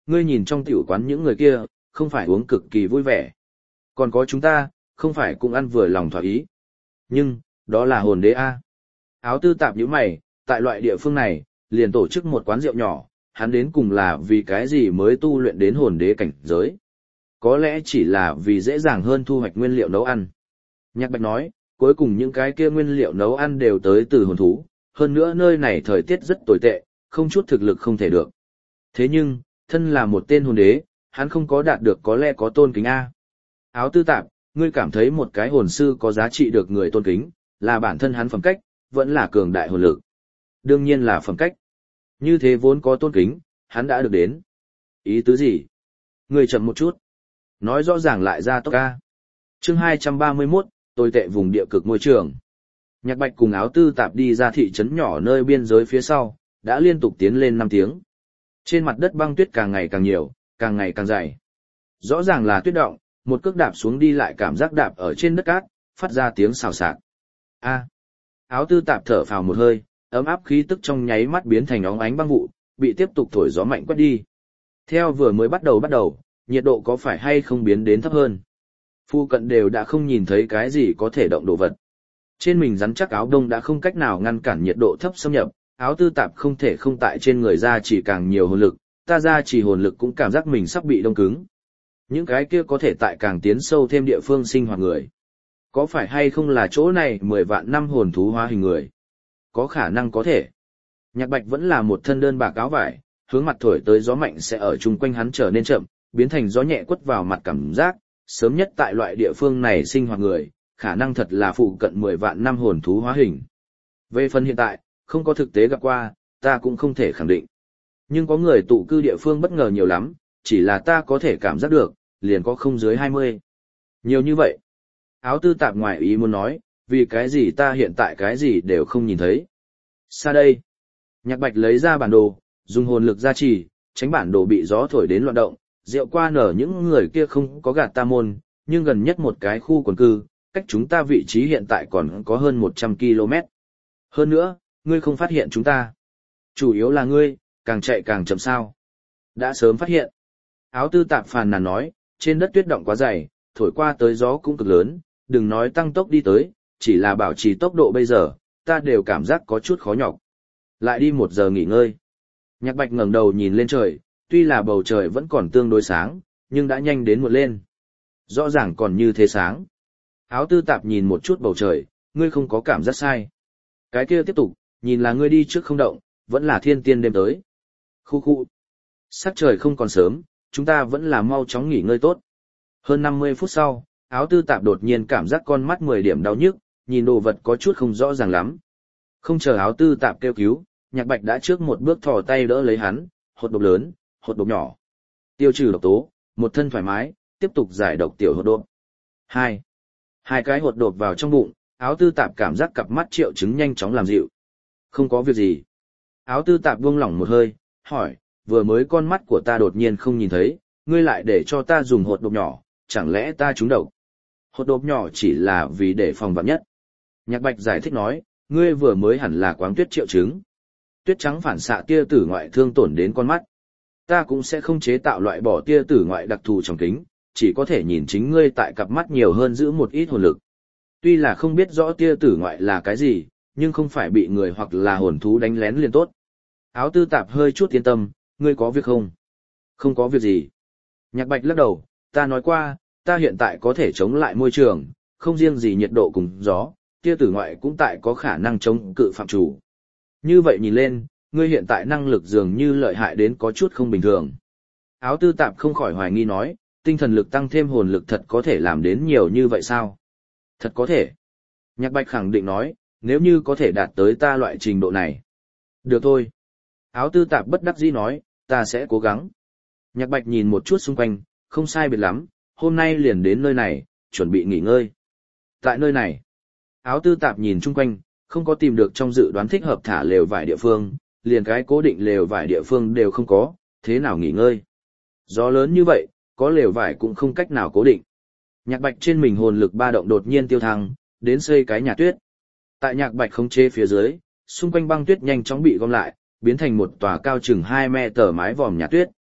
S1: Ngươi nhìn trong tiểu quán những người kia, không phải uống cực kỳ vui vẻ. Còn có chúng ta, không phải cũng ăn vừa lòng thỏa ý. Nhưng, đó là hồn đế A. Áo tư tạp như mày, tại loại địa phương này, liền tổ chức một quán rượu nhỏ, hắn đến cùng là vì cái gì mới tu luyện đến hồn đế cảnh giới. Có lẽ chỉ là vì dễ dàng hơn thu hoạch nguyên liệu nấu ăn. Nhạc Bạch nói, cuối cùng những cái kia nguyên liệu nấu ăn đều tới từ hồn thú, hơn nữa nơi này thời tiết rất tồi tệ, không chút thực lực không thể được. Thế nhưng, thân là một tên hồn đế, hắn không có đạt được có lẽ có tôn kính A. Áo tư tạp, ngươi cảm thấy một cái hồn sư có giá trị được người tôn kính, là bản thân hắn phẩm cách, vẫn là cường đại hồn lực. Đương nhiên là phẩm cách. Như thế vốn có tôn kính, hắn đã được đến. Ý tứ gì? Ngươi chậm một chút. Nói rõ ràng lại ra tốc ca. Chương 231, tồi tệ vùng địa cực môi trường. Nhạc Bạch cùng áo tư tạp đi ra thị trấn nhỏ nơi biên giới phía sau, đã liên tục tiến lên 5 tiếng. Trên mặt đất băng tuyết càng ngày càng nhiều, càng ngày càng dày. Rõ ràng là tuyết động, một cước đạp xuống đi lại cảm giác đạp ở trên đất cát, phát ra tiếng xào xạc. A. Áo tư tạp thở phào một hơi, ấm áp khí tức trong nháy mắt biến thành óng ánh băng vụ, bị tiếp tục thổi gió mạnh quét đi. Theo vừa mới bắt đầu, nhiệt độ có phải hay không biến đến thấp hơn. Phu cận đều đã không nhìn thấy cái gì có thể động đồ vật. Trên mình rắn chắc áo đông đã không cách nào ngăn cản nhiệt độ thấp xâm nhập, áo tư tạp không thể không tại trên người ra chỉ càng nhiều hồn lực, ta ra chỉ hồn lực cũng cảm giác mình sắp bị đông cứng. Những cái kia có thể tại càng tiến sâu thêm địa phương sinh hoạt người. Có phải hay không là chỗ này 10 vạn năm hồn thú hóa hình người? Có khả năng có thể. Nhạc Bạch vẫn là một thân đơn bạc áo vải, hướng mặt thổi tới gió mạnh sẽ ở chung quanh hắn trở nên chậm, biến thành gió nhẹ quất vào mặt cảm giác, sớm nhất tại loại địa phương này sinh hoạt người, khả năng thật là phụ cận 10 vạn năm hồn thú hóa hình. Về phần hiện tại, không có thực tế gặp qua, ta cũng không thể khẳng định. Nhưng có người tụ cư địa phương bất ngờ nhiều lắm, chỉ là ta có thể cảm giác được, liền có không dưới 20. Nhiều như vậy. Áo tư tạp ngoài ý muốn nói, vì cái gì ta hiện tại cái gì đều không nhìn thấy. Xa đây. Nhạc Bạch lấy ra bản đồ, dùng hồn lực gia trì, tránh bản đồ bị gió thổi đến loạn động, rượu qua nở những người kia không có gạt ta môn, nhưng gần nhất một cái khu quần cư, cách chúng ta vị trí hiện tại còn có hơn 100 km. Hơn nữa, ngươi không phát hiện chúng ta. Chủ yếu là ngươi, càng chạy càng chậm sao. Đã sớm phát hiện. Áo tư tạp phàn nàn nói, trên đất tuyết động quá dày, thổi qua tới gió cũng cực lớn, đừng nói tăng tốc đi tới, chỉ là bảo trì tốc độ bây giờ, ta đều cảm giác có chút khó nhọc. Lại đi 1 giờ nghỉ ngơi. Nhạc Bạch ngẩng đầu nhìn lên trời, tuy là bầu trời vẫn còn tương đối sáng, nhưng đã nhanh đến muộn lên. Rõ ràng còn như thế sáng. Áo tư tạp nhìn một chút bầu trời, ngươi không có cảm giác sai. Cái kia tiếp tục, nhìn là ngươi đi trước không động, vẫn là thiên tiên đêm tới. Khu khu. Sắc trời không còn sớm, chúng ta vẫn là mau chóng nghỉ ngơi tốt. Hơn 50 phút sau, áo tư tạp đột nhiên cảm giác con mắt 10 điểm đau nhức, nhìn đồ vật có chút không rõ ràng lắm. Không chờ áo tư tạp kêu cứu, Nhạc Bạch đã trước một bước thò tay đỡ lấy hắn, hột độc lớn, hột độc nhỏ. Tiêu trừ độc tố, một thân thoải mái, tiếp tục giải độc tiểu hột độc. 2. 2 cái hột độc vào trong bụng, áo tư tạp cảm giác cặp mắt triệu chứng nhanh chóng làm dịu. Không có việc gì. Áo tư tạp buông lỏng một hơi, hỏi, vừa mới con mắt của ta đột nhiên không nhìn thấy, ngươi lại để cho ta dùng hột độc nhỏ, chẳng lẽ ta trúng độc? Hột độc nhỏ chỉ là vì để phòng vạn nhất. Nhạc Bạch giải thích nói, ngươi vừa mới hẳn là quáng tuyết triệu chứng. Tuyết trắng phản xạ tia tử ngoại thương tổn đến con mắt. Ta cũng sẽ không chế tạo loại bỏ tia tử ngoại đặc thù trong kính, chỉ có thể nhìn chính ngươi tại cặp mắt nhiều hơn giữ một ít hồn lực. Tuy là không biết rõ tia tử ngoại là cái gì, nhưng không phải bị người hoặc là hồn thú đánh lén liền tốt. Áo tư tạp hơi chút yên tâm, ngươi có việc không? Không có việc gì. Nhạc Bạch lắc đầu, ta nói qua, ta hiện tại có thể chống lại môi trường, không riêng gì nhiệt độ cùng gió, tia tử ngoại cũng tại có khả năng chống cự phạm chủ. Như vậy nhìn lên, ngươi hiện tại năng lực dường như lợi hại đến có chút không bình thường. Áo tư tạp không khỏi hoài nghi nói, tinh thần lực tăng thêm hồn lực thật có thể làm đến nhiều như vậy sao? Thật có thể. Nhạc Bạch khẳng định nói, nếu như có thể đạt tới ta loại trình độ này. Được thôi. Áo tư tạp bất đắc dĩ nói, ta sẽ cố gắng. Nhạc Bạch nhìn một chút xung quanh, không sai biệt lắm, hôm nay liền đến nơi này, chuẩn bị nghỉ ngơi. Tại nơi này, áo tư tạp nhìn chung quanh, không có tìm được trong dự đoán thích hợp thả lều vải địa phương, liền cái cố định lều vải địa phương đều không có, thế nào nghỉ ngơi. Gió lớn như vậy, có lều vải cũng không cách nào cố định. Nhạc Bạch trên mình hồn lực ba động đột nhiên tiêu thăng, đến xây cái nhà tuyết. Tại Nhạc Bạch khống chế phía dưới, xung quanh băng tuyết nhanh chóng bị gom lại, biến thành một tòa cao chừng 2 mét mái vòm nhà tuyết.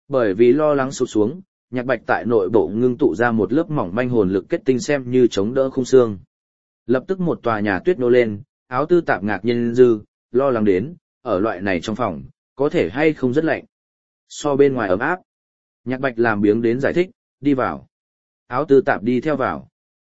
S1: Bởi vì lo lắng sụp xuống, Nhạc Bạch tại nội bộ ngưng tụ ra một lớp mỏng manh hồn lực kết tinh xem như chống đỡ khung xương. Lập tức một tòa nhà tuyết nô lên, áo tư tạp ngạc nhiên dư, lo lắng đến, ở loại này trong phòng, có thể hay không rất lạnh. So bên ngoài ấm áp. Nhạc Bạch làm biếng đến giải thích, đi vào. Áo tư tạp đi theo vào.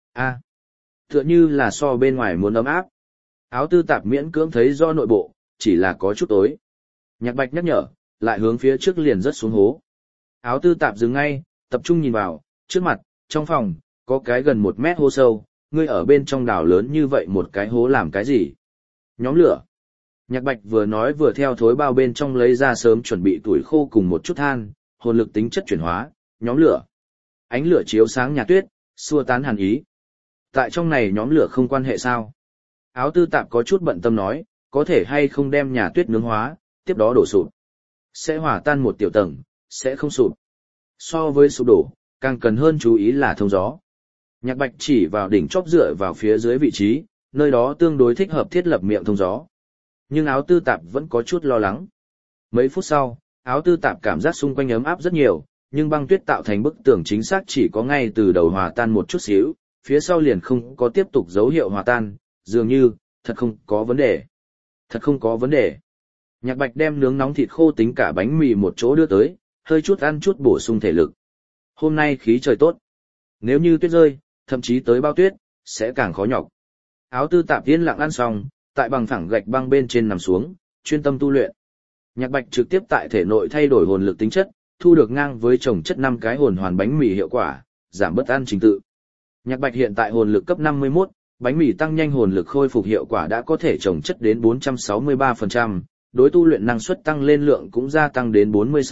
S1: Tựa như là so bên ngoài muốn ấm áp. Áo tư tạp miễn cưỡng thấy do nội bộ, chỉ là có chút tối. Nhạc Bạch nhắc nhở, lại hướng phía trước liền rớt xuống hố. Áo tư tạp dừng ngay, tập trung nhìn vào, trước mặt, trong phòng, có cái gần 1 mét hố sâu, ngươi ở bên trong đảo lớn như vậy một cái hố làm cái gì? Nhóm lửa. Nhạc Bạch vừa nói vừa theo thối bao bên trong lấy ra sớm chuẩn bị tuổi khô cùng một chút than, hồn lực tính chất chuyển hóa, nhóm lửa. Ánh lửa chiếu sáng nhà tuyết, xua tán hàn ý. Tại trong này nhóm lửa không quan hệ sao? Áo tư tạp có chút bận tâm nói, có thể hay không đem nhà tuyết nướng hóa, tiếp đó đổ sụp. Sẽ hòa tan một tiểu tầng, sẽ không sụp. So với sụp đổ, càng cần hơn chú ý là thông gió. Nhạc Bạch chỉ vào đỉnh chóp dựa vào phía dưới vị trí, nơi đó tương đối thích hợp thiết lập miệng thông gió. Nhưng áo tư tạp vẫn có chút lo lắng. Mấy phút sau, áo tư tạp cảm giác xung quanh ấm áp rất nhiều, nhưng băng tuyết tạo thành bức tường chính xác chỉ có ngay từ đầu hòa tan một chút xíu, phía sau liền không có tiếp tục dấu hiệu hòa tan, dường như, thật không có vấn đề. Thật không có vấn đề. Nhạc Bạch đem nướng nóng thịt khô tính cả bánh mì một chỗ đưa tới, hơi chút ăn chút bổ sung thể lực. Hôm nay khí trời tốt. Nếu như tuyết rơi, thậm chí tới bao tuyết, sẽ càng khó nhọc. Áo tư tạp yên lặng ăn xong, tại bằng phẳng gạch băng bên trên nằm xuống, chuyên tâm tu luyện. Nhạc Bạch trực tiếp tại thể nội thay đổi hồn lực tính chất, thu được ngang với chồng chất 5 cái hồn hoàn bánh mì hiệu quả, giảm bất ăn trình tự. Nhạc Bạch hiện tại hồn lực cấp 51, bánh mì tăng nhanh hồn lực khôi phục hiệu quả đã có thể chồng chất đến 463%, đối tu luyện năng suất tăng lên lượng cũng gia tăng đến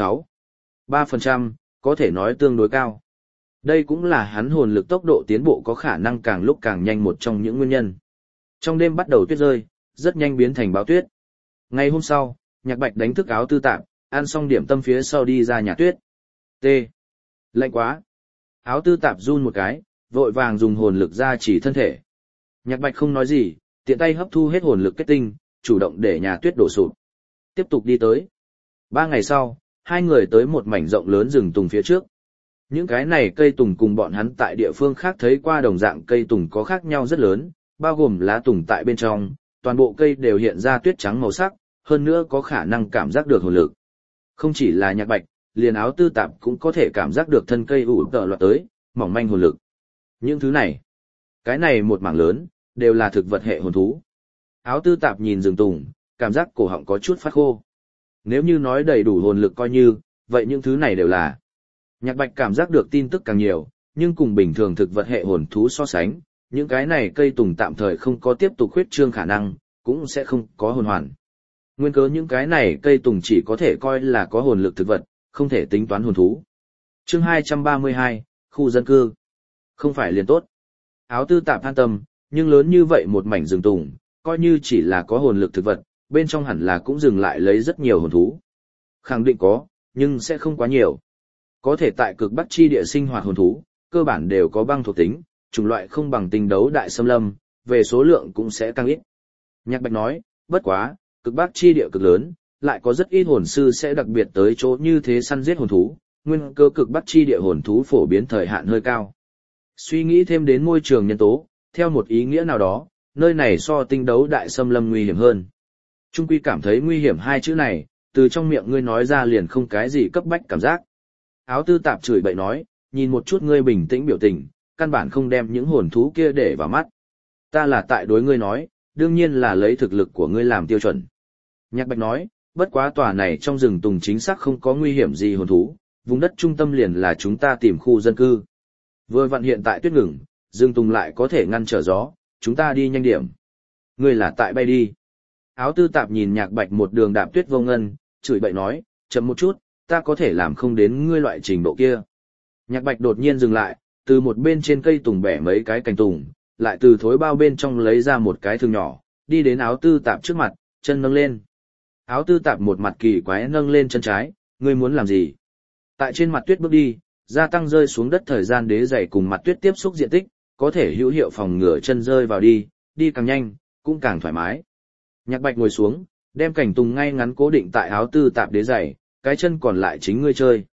S1: 46,3%, có thể nói tương đối cao. Đây cũng là hắn hồn lực tốc độ tiến bộ có khả năng càng lúc càng nhanh một trong những nguyên nhân. Trong đêm bắt đầu tuyết rơi, rất nhanh biến thành báo tuyết. Ngày hôm sau, Nhạc Bạch đánh thức áo tư tạp, ăn xong điểm tâm phía sau đi ra nhà tuyết. T. Lạnh quá. Áo tư tạp run một cái, vội vàng dùng hồn lực ra chỉ thân thể. Nhạc Bạch không nói gì, tiện tay hấp thu hết hồn lực kết tinh, chủ động để nhà tuyết đổ sụp. Tiếp tục đi tới. 3 ngày sau, hai người tới một mảnh rộng lớn rừng tùng phía trước. Những cái này cây tùng cùng bọn hắn tại địa phương khác thấy qua đồng dạng cây tùng có khác nhau rất lớn, bao gồm lá tùng tại bên trong, toàn bộ cây đều hiện ra tuyết trắng màu sắc, hơn nữa có khả năng cảm giác được hồn lực. Không chỉ là Nhạc Bạch, liền áo tư tạp cũng có thể cảm giác được thân cây ủ tợ loạt tới, mỏng manh hồn lực. Những thứ này, cái này một mảng lớn, đều là thực vật hệ hồn thú. Áo tư tạp nhìn rừng tùng, cảm giác cổ họng có chút phát khô. Nếu như nói đầy đủ hồn lực coi như, vậy những thứ này đều là. Nhạc Bạch cảm giác được tin tức càng nhiều, nhưng cùng bình thường thực vật hệ hồn thú so sánh, những cái này cây tùng tạm thời không có tiếp tục khuyết trương khả năng, cũng sẽ không có hồn hoàn. Nguyên cớ những cái này cây tùng chỉ có thể coi là có hồn lực thực vật, không thể tính toán hồn thú. Chương 232, khu dân cư. Không phải liền tốt. Áo tư tạp an tâm, nhưng lớn như vậy một mảnh rừng tùng, coi như chỉ là có hồn lực thực vật, bên trong hẳn là cũng dừng lại lấy rất nhiều hồn thú. Khẳng định có, nhưng sẽ không quá nhiều. Có thể tại cực bắc chi địa sinh hoạt hồn thú, cơ bản đều có băng thuộc tính, chủng loại không bằng tinh đấu đại xâm lâm, về số lượng cũng sẽ tăng ít. Nhạc Bạch nói, bất quá, cực bắc chi địa cực lớn, lại có rất ít hồn sư sẽ đặc biệt tới chỗ như thế săn giết hồn thú, nguyên cơ cực bắc chi địa hồn thú phổ biến thời hạn hơi cao. Suy nghĩ thêm đến môi trường nhân tố, theo một ý nghĩa nào đó, nơi này so tinh đấu đại xâm lâm nguy hiểm hơn. Trung quy cảm thấy nguy hiểm hai chữ này, từ trong miệng ngươi nói ra liền không cái gì cấp bách cảm giác. Áo tư tạp chửi bậy nói, nhìn một chút ngươi bình tĩnh biểu tình, căn bản không đem những hồn thú kia để vào mắt. Ta là tại đối ngươi nói, đương nhiên là lấy thực lực của ngươi làm tiêu chuẩn. Nhạc Bạch nói, bất quá tòa này trong rừng tùng chính xác không có nguy hiểm gì hồn thú, vùng đất trung tâm liền là chúng ta tìm khu dân cư. Vừa vặn hiện tại tuyết ngừng, rừng tùng lại có thể ngăn trở gió, chúng ta đi nhanh điểm. Ngươi là tại bay đi. Áo tư tạp nhìn Nhạc Bạch một đường đạp tuyết vô ngân, chửi bậy nói, chậm một chút, ta có thể làm không đến ngươi loại trình độ kia. Nhạc Bạch đột nhiên dừng lại, từ một bên trên cây tùng bẻ mấy cái cành tùng, lại từ thối bao bên trong lấy ra một cái thương nhỏ, đi đến áo tư tạp trước mặt, chân nâng lên. Áo tư tạp một mặt kỳ quái nâng lên chân trái, ngươi muốn làm gì? Tại trên mặt tuyết bước đi, gia tăng rơi xuống đất thời gian đế dày cùng mặt tuyết tiếp xúc diện tích, có thể hữu hiệu phòng ngừa chân rơi vào đi càng nhanh, cũng càng thoải mái. Nhạc Bạch ngồi xuống, đem cảnh tùng ngay ngắn cố định tại áo tư tạp đế dày, cái chân còn lại chính ngươi chơi.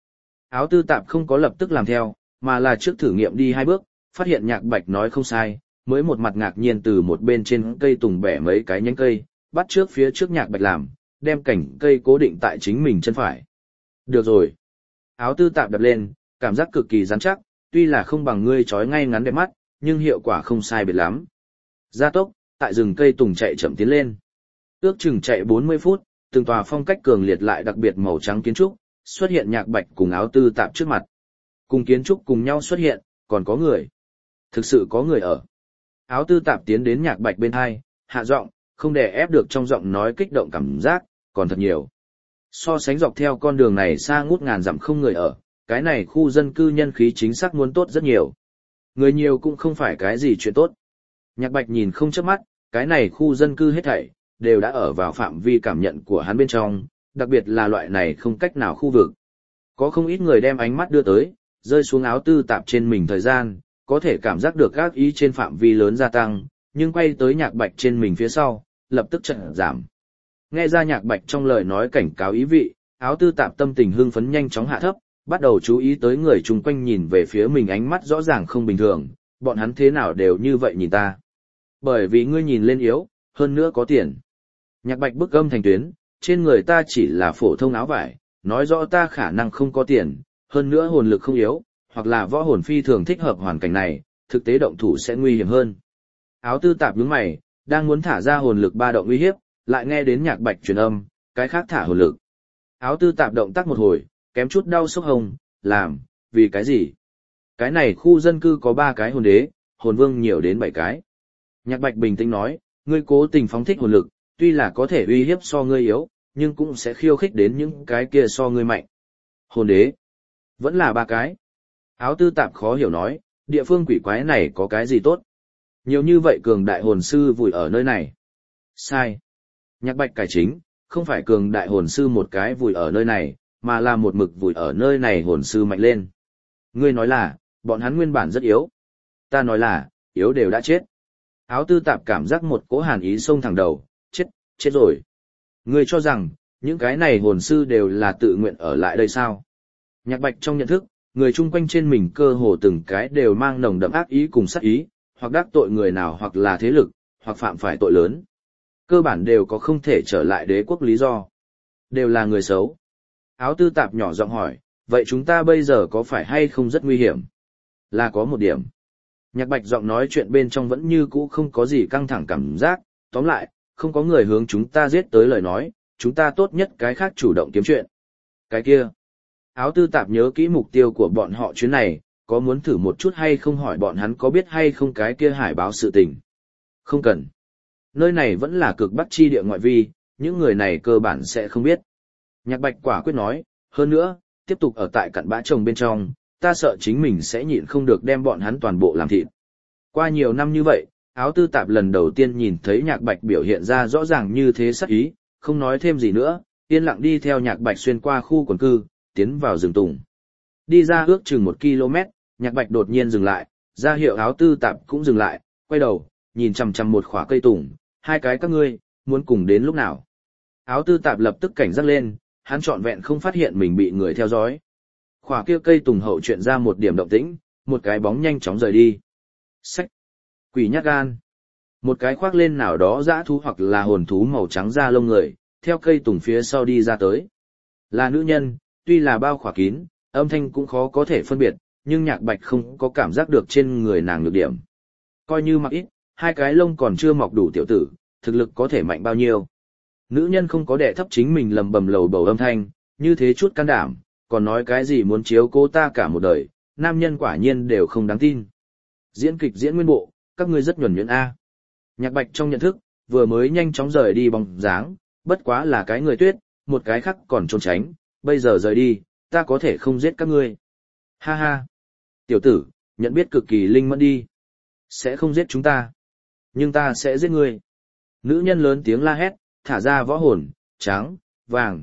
S1: Áo tư tạp không có lập tức làm theo, mà là trước thử nghiệm đi 2 bước, phát hiện Nhạc Bạch nói không sai, mới một mặt ngạc nhiên từ một bên trên cây tùng bẻ mấy cái nhánh cây, bắt trước phía trước Nhạc Bạch làm, đem cành cây cố định tại chính mình chân phải. Được rồi. Áo tư tạp đập lên, cảm giác cực kỳ rắn chắc, tuy là không bằng ngươi trói ngay ngắn đẹp mắt, nhưng hiệu quả không sai biệt lắm. Gia tốc, tại rừng cây tùng chạy chậm tiến lên. Ước chừng chạy 40 phút, từng tòa phong cách cường liệt lại đặc biệt màu trắng kiến trúc, xuất hiện Nhạc Bạch cùng áo tư tạp trước mặt. Cùng kiến trúc cùng nhau xuất hiện, còn có người. Thực sự có người ở. Áo tư tạp tiến đến Nhạc Bạch bên hai, hạ giọng, không đè ép được trong giọng nói kích động cảm giác, còn thật nhiều. So sánh dọc theo con đường này xa ngút ngàn dặm không người ở, cái này khu dân cư nhân khí chính xác muốn tốt rất nhiều. Người nhiều cũng không phải cái gì chuyện tốt. Nhạc Bạch nhìn không chớp mắt, cái này khu dân cư hết thảy đều đã ở vào phạm vi cảm nhận của hắn bên trong, đặc biệt là loại này không cách nào khu vực. Có không ít người đem ánh mắt đưa tới, rơi xuống áo tư tạp trên mình thời gian, có thể cảm giác được các ý trên phạm vi lớn gia tăng, nhưng quay tới Nhạc Bạch trên mình phía sau, lập tức chợt giảm. Nghe ra Nhạc Bạch trong lời nói cảnh cáo ý vị, áo tư tạp tâm tình hưng phấn nhanh chóng hạ thấp, bắt đầu chú ý tới người chung quanh nhìn về phía mình ánh mắt rõ ràng không bình thường, bọn hắn thế nào đều như vậy nhìn ta. Bởi vì ngươi nhìn lên yếu, hơn nữa có tiền. Nhạc Bạch bức âm thành tuyến, trên người ta chỉ là phổ thông áo vải, nói rõ ta khả năng không có tiền, hơn nữa hồn lực không yếu, hoặc là võ hồn phi thường thích hợp hoàn cảnh này, thực tế động thủ sẽ nguy hiểm hơn. Áo tư tạp nhướng mày, đang muốn thả ra hồn lực ba động uy hiếp, lại nghe đến Nhạc Bạch truyền âm, cái khác thả hồn lực. Áo tư tạp động tác một hồi, kém chút đau sốc hồng, làm, vì cái gì? Cái này khu dân cư có 3 cái hồn đế, hồn vương nhiều đến 7 cái. Nhạc Bạch bình tĩnh nói, ngươi cố tình phóng thích hồn lực, tuy là có thể uy hiếp so ngươi yếu, nhưng cũng sẽ khiêu khích đến những cái kia so ngươi mạnh. Hồn đế, vẫn là 3 cái. Áo tư tạp khó hiểu nói, địa phương quỷ quái này có cái gì tốt? Nhiều như vậy cường đại hồn sư vùi ở nơi này. Sai. Nhạc Bạch cải chính, không phải cường đại hồn sư một cái vùi ở nơi này, mà là một mực vùi ở nơi này hồn sư mạnh lên. Ngươi nói là, bọn hắn nguyên bản rất yếu. Ta nói là, yếu đều đã chết. Áo tư tạp cảm giác một cỗ hàn ý xông thẳng đầu, chết rồi. Ngươi cho rằng, những cái này hồn sư đều là tự nguyện ở lại đây sao? Nhạc Bạch trong nhận thức, người chung quanh trên mình cơ hồ từng cái đều mang nồng đậm ác ý cùng sát ý, hoặc đắc tội người nào hoặc là thế lực, hoặc phạm phải tội lớn. Cơ bản đều có không thể trở lại đế quốc lý do. Đều là người xấu. Áo tư tạp nhỏ giọng hỏi, vậy chúng ta bây giờ có phải hay không rất nguy hiểm? Là có một điểm. Nhạc Bạch giọng nói chuyện bên trong vẫn như cũ không có gì căng thẳng cảm giác, tóm lại, không có người hướng chúng ta giết tới lời nói, chúng ta tốt nhất cái khác chủ động kiếm chuyện. Cái kia. Áo tư tạp nhớ kỹ mục tiêu của bọn họ chuyến này, có muốn thử một chút hay không hỏi bọn hắn có biết hay không cái kia hải báo sự tình. Không cần. Nơi này vẫn là cực bắc chi địa ngoại vi, những người này cơ bản sẽ không biết. Nhạc Bạch quả quyết nói, hơn nữa, tiếp tục ở tại cặn bã trồng bên trong, ta sợ chính mình sẽ nhịn không được đem bọn hắn toàn bộ làm thịt. Qua nhiều năm như vậy, áo tư tạp lần đầu tiên nhìn thấy Nhạc Bạch biểu hiện ra rõ ràng như thế sắc ý, không nói thêm gì nữa, yên lặng đi theo Nhạc Bạch xuyên qua khu quần cư, tiến vào rừng tùng. Đi ra ước chừng 1 km, Nhạc Bạch đột nhiên dừng lại, ra hiệu áo tư tạp cũng dừng lại, quay đầu, nhìn chằm chằm một khỏa cây tùng, 2 cái các ngươi, muốn cùng đến lúc nào. Áo tư tạp lập tức cảnh giác lên, hắn trọn vẹn không phát hiện mình bị người theo dõi. Khỏa kia cây tùng hậu chuyện ra một điểm động tĩnh, một cái bóng nhanh chóng rời đi. Xách! Quỷ nhát gan! Một cái khoác lên nào đó dã thú hoặc là hồn thú màu trắng da lông người, theo cây tùng phía sau đi ra tới. Là nữ nhân, tuy là bao khỏa kín, âm thanh cũng khó có thể phân biệt, nhưng Nhạc Bạch không có cảm giác được trên người nàng nhược điểm. Coi như mặc ít, 2 cái lông còn chưa mọc đủ tiểu tử, thực lực có thể mạnh bao nhiêu. Nữ nhân không có đẻ thấp chính mình lầm bầm lầu bầu âm thanh, như thế chút can đảm, còn nói cái gì muốn chiếu cố ta cả một đời, nam nhân quả nhiên đều không đáng tin. Diễn kịch diễn nguyên bộ, các ngươi rất nhuần nhuyễn A. Nhạc Bạch trong nhận thức, vừa mới nhanh chóng rời đi bóng dáng, bất quá là cái người tuyết, một cái khác còn trốn tránh, bây giờ rời đi, ta có thể không giết các ngươi. Ha ha. Tiểu tử, nhận biết cực kỳ linh mẫn đi. Sẽ không giết chúng ta. Nhưng ta sẽ giết ngươi. Nữ nhân lớn tiếng la hét, thả ra võ hồn, trắng, vàng,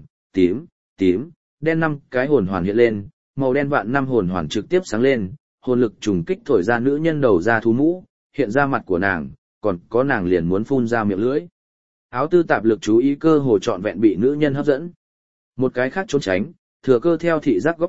S1: tím, đen 5 cái hồn hoàn hiện lên, màu đen vạn 5 hồn hoàn trực tiếp sáng lên, hồn lực trùng kích thổi ra nữ nhân đầu ra thú mũ, hiện ra mặt của nàng, còn có nàng liền muốn phun ra miệng lưỡi. Áo tư tạp lực chú ý cơ hồ trọn vẹn bị nữ nhân hấp dẫn. Một cái khác trốn tránh, thừa cơ theo thị giác góc chết,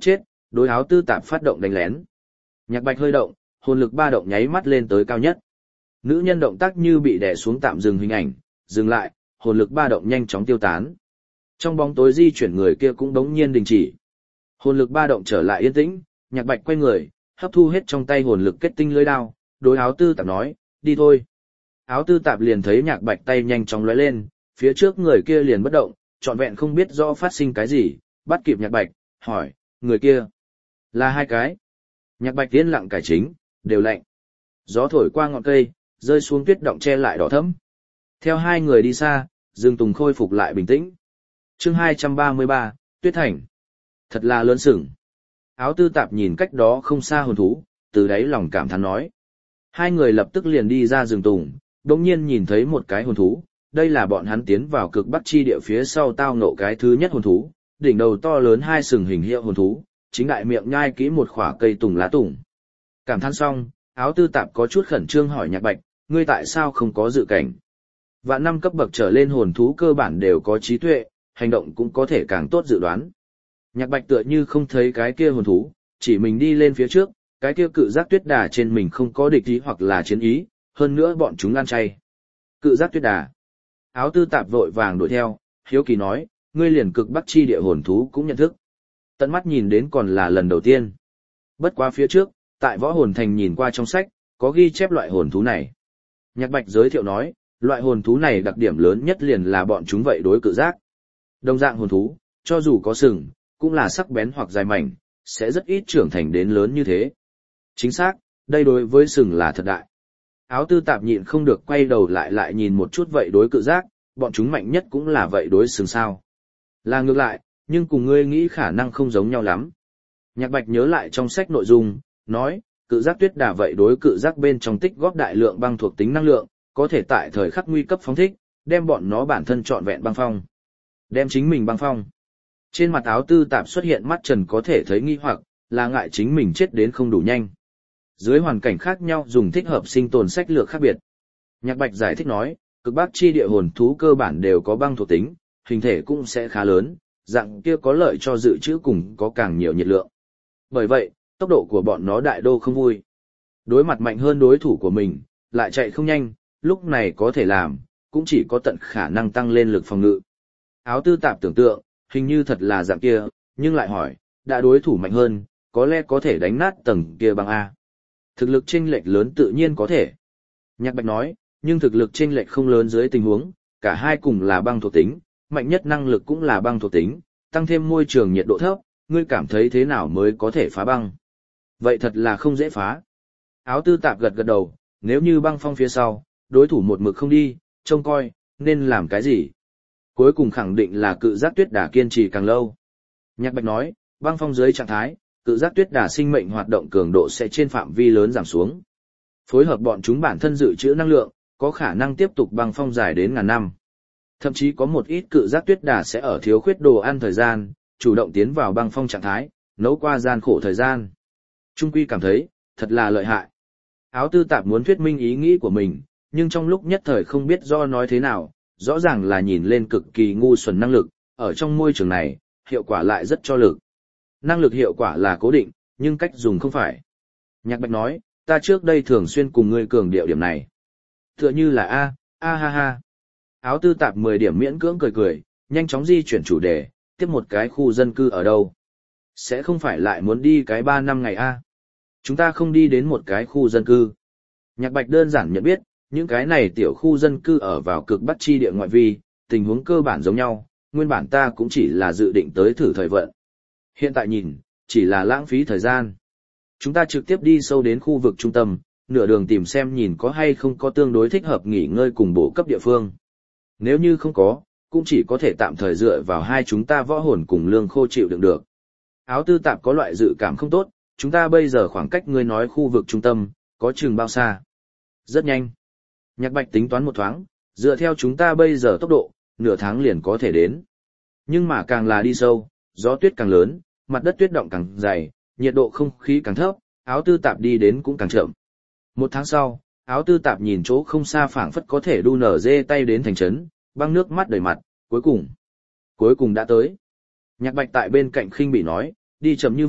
S1: đối áo tư tạp phát động đánh lén. Nhạc Bạch hơi động, hồn lực ba động nháy mắt lên tới cao nhất. Nữ nhân động tác như bị đè xuống tạm dừng hình ảnh, dừng lại, hồn lực ba động nhanh chóng tiêu tán. Trong bóng tối di chuyển người kia cũng đống nhiên đình chỉ. Hồn lực ba động trở lại yên tĩnh, Nhạc Bạch quay người, hấp thu hết trong tay hồn lực kết tinh lưỡi đao, đối áo tư tạp nói, đi thôi. Áo tư tạp liền thấy Nhạc Bạch tay nhanh chóng lóe lên, phía trước người kia liền bất động, trọn vẹn không biết rõ phát sinh cái gì, bắt kịp Nhạc Bạch, hỏi, người kia là hai cái. Nhạc Bạch yên lặng cải chính, đều lạnh. Gió thổi qua ngọn cây, rơi xuống tuyết động che lại đỏ thẫm. Theo hai người đi xa, rừng tùng khôi phục lại bình tĩnh. Chương 233, Tuyết Thành. Thật là lớn sừng. Áo tư tạp nhìn cách đó không xa hồn thú, từ đáy lòng cảm thán nói. Hai người lập tức liền đi ra rừng tùng, đồng nhiên nhìn thấy một cái hồn thú. Đây là bọn hắn tiến vào cực bắc chi địa phía sau tao ngộ cái thứ nhất hồn thú, đỉnh đầu to lớn hai sừng hình hiệu hồn thú, chính đại miệng nhai kỹ một khỏa cây tùng lá tùng. Cảm thán xong, áo tư tạp có chút khẩn trương hỏi Nhạc Bạch, ngươi tại sao không có dự cảnh? Vạn năm cấp bậc trở lên hồn thú cơ bản đều có trí tuệ, hành động cũng có thể càng tốt dự đoán. Nhạc Bạch tựa như không thấy cái kia hồn thú, chỉ mình đi lên phía trước, cái kia cự giác tuyết đà trên mình không có địch ý hoặc là chiến ý, hơn nữa bọn chúng ăn chay. Cự giác tuyết đà. Áo tư tạp vội vàng đuổi theo, hiếu kỳ nói, ngươi liền cực bắc chi địa hồn thú cũng nhận thức. Tận mắt nhìn đến còn là lần đầu tiên. Bất quá phía trước, tại võ hồn thành nhìn qua trong sách, có ghi chép loại hồn thú này. Nhạc Bạch giới thiệu nói, loại hồn thú này đặc điểm lớn nhất liền là bọn chúng vậy đối cự giác. Đồng dạng hồn thú, cho dù có sừng, cũng là sắc bén hoặc dài mảnh, sẽ rất ít trưởng thành đến lớn như thế. Chính xác, đây đối với sừng là thật đại. Áo tư tạp nhịn không được quay đầu lại nhìn một chút vậy đối cự giác, bọn chúng mạnh nhất cũng là vậy đối sừng sao. Là ngược lại, nhưng cùng ngươi nghĩ khả năng không giống nhau lắm. Nhạc Bạch nhớ lại trong sách nội dung, nói, cự giác tuyết đà vậy đối cự giác bên trong tích góp đại lượng băng thuộc tính năng lượng, có thể tại thời khắc nguy cấp phóng thích, đem bọn nó bản thân trọn vẹn băng phong. Đem chính mình băng phong. Trên mặt áo tư tạp xuất hiện mắt trần có thể thấy nghi hoặc, là ngại chính mình chết đến không đủ nhanh. Dưới hoàn cảnh khác nhau dùng thích hợp sinh tồn sách lược khác biệt. Nhạc Bạch giải thích nói, cực bắc chi địa hồn thú cơ bản đều có băng thuộc tính, hình thể cũng sẽ khá lớn, dạng kia có lợi cho dự trữ cùng có càng nhiều nhiệt lượng. Bởi vậy, tốc độ của bọn nó đại đô không vui. Đối mặt mạnh hơn đối thủ của mình, lại chạy không nhanh, lúc này có thể làm, cũng chỉ có tận khả năng tăng lên lực phòng ngự. Áo tư tạp tưởng tượng, hình như thật là dạng kia, nhưng lại hỏi, đã đối thủ mạnh hơn, có lẽ có thể đánh nát tầng kia băng A. Thực lực chênh lệch lớn tự nhiên có thể. Nhạc Bạch nói, nhưng thực lực chênh lệch không lớn dưới tình huống, cả hai cùng là băng thuộc tính, mạnh nhất năng lực cũng là băng thuộc tính, tăng thêm môi trường nhiệt độ thấp, ngươi cảm thấy thế nào mới có thể phá băng? Vậy thật là không dễ phá. Áo tư tạp gật gật đầu, nếu như băng phong phía sau, đối thủ một mực không đi, trông coi, nên làm cái gì? Cuối cùng khẳng định là cự giác tuyết đà kiên trì càng lâu. Nhạc Bạch nói, băng phong dưới trạng thái, cự giác tuyết đà sinh mệnh hoạt động cường độ sẽ trên phạm vi lớn giảm xuống. Phối hợp bọn chúng bản thân dự trữ năng lượng, có khả năng tiếp tục băng phong dài đến ngàn năm. Thậm chí có một ít cự giác tuyết đà sẽ ở thiếu khuyết đồ ăn thời gian, chủ động tiến vào băng phong trạng thái, nấu qua gian khổ thời gian. Trung quy cảm thấy, thật là lợi hại. Áo tư tạp muốn thuyết minh ý nghĩ của mình, nhưng trong lúc nhất thời không biết do nói thế nào, rõ ràng là nhìn lên cực kỳ ngu xuẩn năng lực, ở trong môi trường này, hiệu quả lại rất cho lực. Năng lực hiệu quả là cố định, nhưng cách dùng không phải. Nhạc Bạch nói, ta trước đây thường xuyên cùng ngươi cường điệu điểm này. Tựa như là a ha ha. Áo tư tạp 10 điểm miễn cưỡng cười cười, nhanh chóng di chuyển chủ đề, tiếp một cái khu dân cư ở đâu. Sẽ không phải lại muốn đi cái 3 năm ngày a? Chúng ta không đi đến một cái khu dân cư. Nhạc Bạch đơn giản nhận biết, những cái này tiểu khu dân cư ở vào cực bắc chi địa ngoại vi, tình huống cơ bản giống nhau, nguyên bản ta cũng chỉ là dự định tới thử thời vận. Hiện tại nhìn, chỉ là lãng phí thời gian. Chúng ta trực tiếp đi sâu đến khu vực trung tâm, nửa đường tìm xem nhìn có hay không có tương đối thích hợp nghỉ ngơi cùng bổ cấp địa phương. Nếu như không có, cũng chỉ có thể tạm thời dựa vào hai chúng ta võ hồn cùng lương khô chịu đựng được. Áo tư tạp có loại dự cảm không tốt, chúng ta bây giờ khoảng cách ngươi nói khu vực trung tâm, có chừng bao xa? Rất nhanh. Nhạc Bạch tính toán một thoáng, dựa theo chúng ta bây giờ tốc độ, nửa tháng liền có thể đến. Nhưng mà càng là đi sâu, gió tuyết càng lớn, mặt đất tuyết động càng dày, nhiệt độ không khí càng thấp, áo tư tạp đi đến cũng càng chậm. 1 tháng sau, áo tư tạp nhìn chỗ không xa phảng phất có thể đu nở dê tay đến thành trấn, băng nước mắt đầy mặt, cuối cùng đã tới. Nhạc Bạch tại bên cạnh khinh bỉ nói, đi chậm như vậy,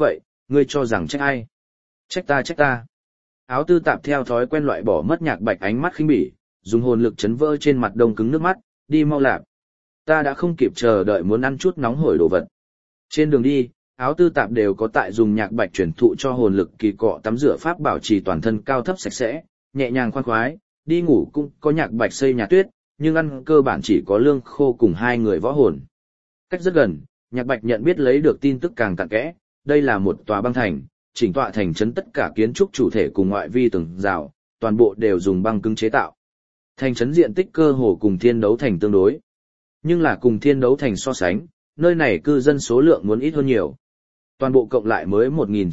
S1: ngươi cho rằng trách ai? Trách ta trách ta. Áo tư tạp theo thói quen loại bỏ mất Nhạc Bạch ánh mắt khinh bỉ, dùng hồn lực chấn vỡ trên mặt đông cứng nước mắt, đi mau lạp. Ta đã không kịp chờ đợi muốn ăn chút nóng hổi đồ vật. Trên đường đi, áo tư tạp đều có tại dùng Nhạc Bạch truyền thụ cho hồn lực kỳ cọ tắm rửa pháp bảo trì toàn thân cao thấp sạch sẽ, nhẹ nhàng khoan khoái, đi ngủ cũng có Nhạc Bạch xây nhà tuyết, nhưng ăn cơ bản chỉ có lương khô cùng hai người võ hồn. Cách rất gần, Nhạc Bạch nhận biết lấy được tin tức càng cặn kẽ, đây là một tòa băng thành, chỉnh tọa thành trấn tất cả kiến trúc chủ thể cùng ngoại vi tường rào, toàn bộ đều dùng băng cứng chế tạo. Thành trấn diện tích cơ hồ cùng Thiên Đấu Thành tương đối. Nhưng là cùng Thiên Đấu Thành so sánh, nơi này cư dân số lượng muốn ít hơn nhiều. Toàn bộ cộng lại mới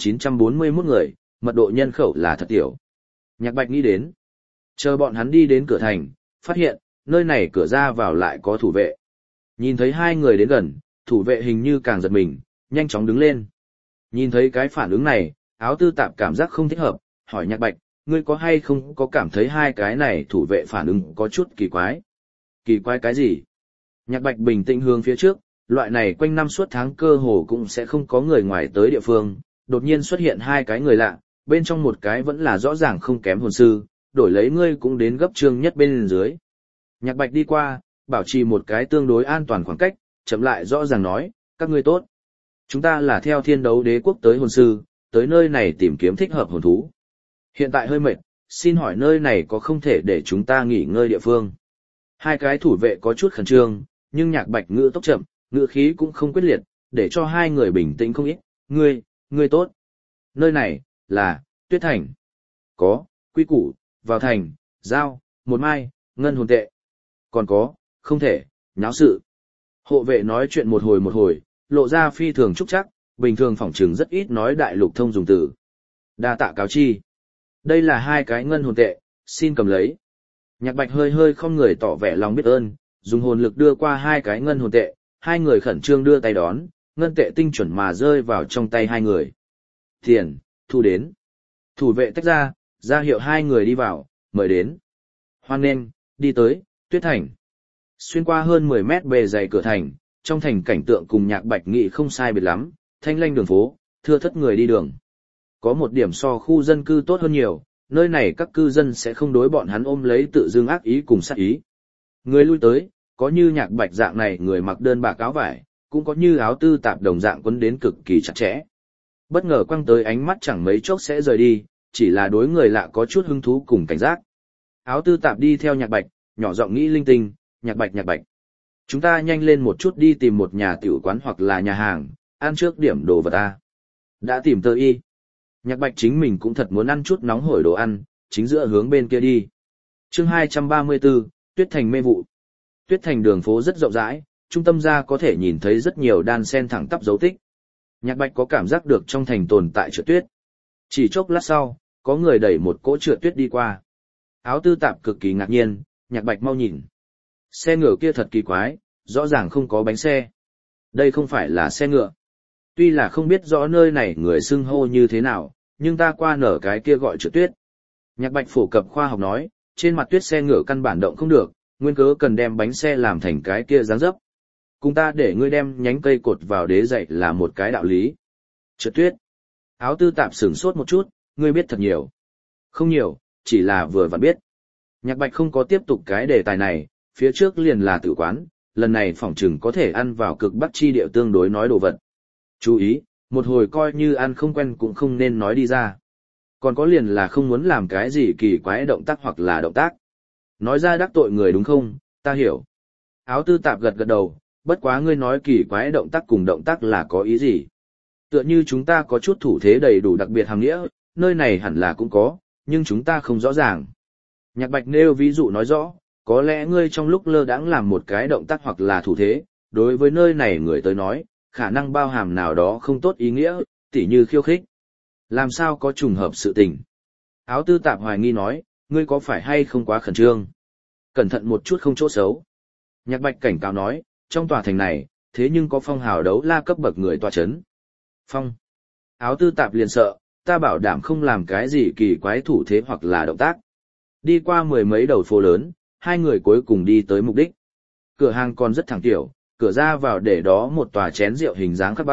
S1: 1941 người, mật độ nhân khẩu là thật tiểu. Nhạc Bạch nghĩ đến. Chờ bọn hắn đi đến cửa thành, phát hiện, nơi này cửa ra vào lại có thủ vệ. Nhìn thấy hai người đến gần, thủ vệ hình như càng giật mình, nhanh chóng đứng lên. Nhìn thấy cái phản ứng này, áo tư tạp cảm giác không thích hợp, hỏi Nhạc Bạch, ngươi có hay không có cảm thấy hai cái này thủ vệ phản ứng có chút kỳ quái? Kỳ quái cái gì? Nhạc Bạch bình tĩnh hướng phía trước, loại này quanh năm suốt tháng cơ hồ cũng sẽ không có người ngoài tới địa phương, đột nhiên xuất hiện hai cái người lạ, bên trong một cái vẫn là rõ ràng không kém hồn sư, đổi lấy ngươi cũng đến gấp trương nhất bên dưới. Nhạc Bạch đi qua, bảo trì một cái tương đối an toàn khoảng cách, chậm lại rõ ràng nói, các ngươi tốt. Chúng ta là theo Thiên Đấu Đế quốc tới hồn sư, tới nơi này tìm kiếm thích hợp hồn thú. Hiện tại hơi mệt, xin hỏi nơi này có không thể để chúng ta nghỉ ngơi địa phương. Hai cái thủ vệ có chút khẩn trương, nhưng Nhạc Bạch ngữ tốc chậm, ngữ khí cũng không quyết liệt, để cho hai người bình tĩnh không ít. Ngươi tốt. Nơi này, là, Tuyết Thành. Có, quy củ, vào thành, giao, một mai, ngân hồn tệ. Còn có, không thể, nháo sự. Hộ vệ nói chuyện một hồi, lộ ra phi thường trúc chắc, bình thường phỏng chừng rất ít nói đại lục thông dùng từ. Đa tạ cáo chi. Đây là hai cái ngân hồn tệ, xin cầm lấy. Nhạc Bạch hơi không người tỏ vẻ lòng biết ơn, dùng hồn lực đưa qua hai cái ngân hồn tệ, hai người khẩn trương đưa tay đón, ngân tệ tinh chuẩn mà rơi vào trong tay hai người. Tiền, thu đến. Thủ vệ tách ra hiệu hai người đi vào, mời đến. Hoan nghênh, đi tới, Tuyết Thành. Xuyên qua hơn 10 mét bề dày cửa thành, trong thành cảnh tượng cùng Nhạc Bạch nghĩ không sai biệt lắm, thanh lanh đường phố, thưa thớt người đi đường. Có một điểm so khu dân cư tốt hơn nhiều, nơi này các cư dân sẽ không đối bọn hắn ôm lấy tự dưng ác ý cùng sát ý. Người lui tới, có như Nhạc Bạch dạng này người mặc đơn bạc áo vải, cũng có như áo tư tạp đồng dạng quấn đến cực kỳ chặt chẽ. Bất ngờ quăng tới ánh mắt chẳng mấy chốc sẽ rời đi, chỉ là đối người lạ có chút hứng thú cùng cảnh giác. Áo tư tạp đi theo Nhạc Bạch, nhỏ giọng nghĩ linh tinh, Nhạc Bạch. Chúng ta nhanh lên một chút đi tìm một nhà tiểu quán hoặc là nhà hàng, ăn trước điểm đồ vật ta. Đã tìm tơ y. Nhạc Bạch chính mình cũng thật muốn ăn chút nóng hổi đồ ăn, chính giữa hướng bên kia đi. Chương 234, Tuyết Thành mê vụ. Tuyết Thành đường phố rất rộng rãi, trung tâm ra có thể nhìn thấy rất nhiều đan sen thẳng tắp dấu tích. Nhạc Bạch có cảm giác được trong thành tồn tại trượt tuyết. Chỉ chốc lát sau, có người đẩy một cỗ trượt tuyết đi qua. Áo tư tạp cực kỳ ngạc nhiên, Nhạc Bạch mau nhìn. Xe ngựa kia thật kỳ quái, rõ ràng không có bánh xe. Đây không phải là xe ngựa. Tuy là không biết rõ nơi này người xưng hô như thế nào, nhưng ta qua nở cái kia gọi trượt tuyết. Nhạc Bạch phổ cập khoa học nói, trên mặt tuyết xe ngựa căn bản động không được, nguyên cớ cần đem bánh xe làm thành cái kia dáng dấp. Cùng ta để ngươi đem nhánh cây cột vào đế dậy là một cái đạo lý. Trượt tuyết. Áo tư tạp sửng sốt một chút, ngươi biết thật nhiều. Không nhiều, chỉ là vừa vặn biết. Nhạc Bạch không có tiếp tục cái đề tài này, phía trước liền là tử quán, lần này phỏng chừng có thể ăn vào cực bắc chi địa tương đối nói đồ vật. Chú ý, một hồi coi như ăn không quen cũng không nên nói đi ra. Còn có liền là không muốn làm cái gì kỳ quái động tác hoặc là động tác. Nói ra đắc tội người đúng không, ta hiểu. Áo tư tạp gật đầu, bất quá ngươi nói kỳ quái động tác cùng động tác là có ý gì. Tựa như chúng ta có chút thủ thế đầy đủ đặc biệt hàm nghĩa, nơi này hẳn là cũng có, nhưng chúng ta không rõ ràng. Nhạc Bạch nêu ví dụ nói rõ, có lẽ ngươi trong lúc lơ đãng làm một cái động tác hoặc là thủ thế, đối với nơi này người tới nói, khả năng bao hàm nào đó không tốt ý nghĩa, tỉ như khiêu khích. Làm sao có trùng hợp sự tình? Áo tư tạp hoài nghi nói, ngươi có phải hay không quá khẩn trương? Cẩn thận một chút không chỗ xấu. Nhạc Bạch cảnh cáo nói, trong tòa thành này, thế nhưng có phong hào đấu la cấp bậc người tòa chấn. Phong. Áo tư tạp liền sợ, ta bảo đảm không làm cái gì kỳ quái thủ thế hoặc là động tác. Đi qua 10 mấy đầu phố lớn, hai người cuối cùng đi tới mục đích. Cửa hàng còn rất thẳng tiểu, cửa ra vào để đó một tòa chén rượu hình dáng khắc băng,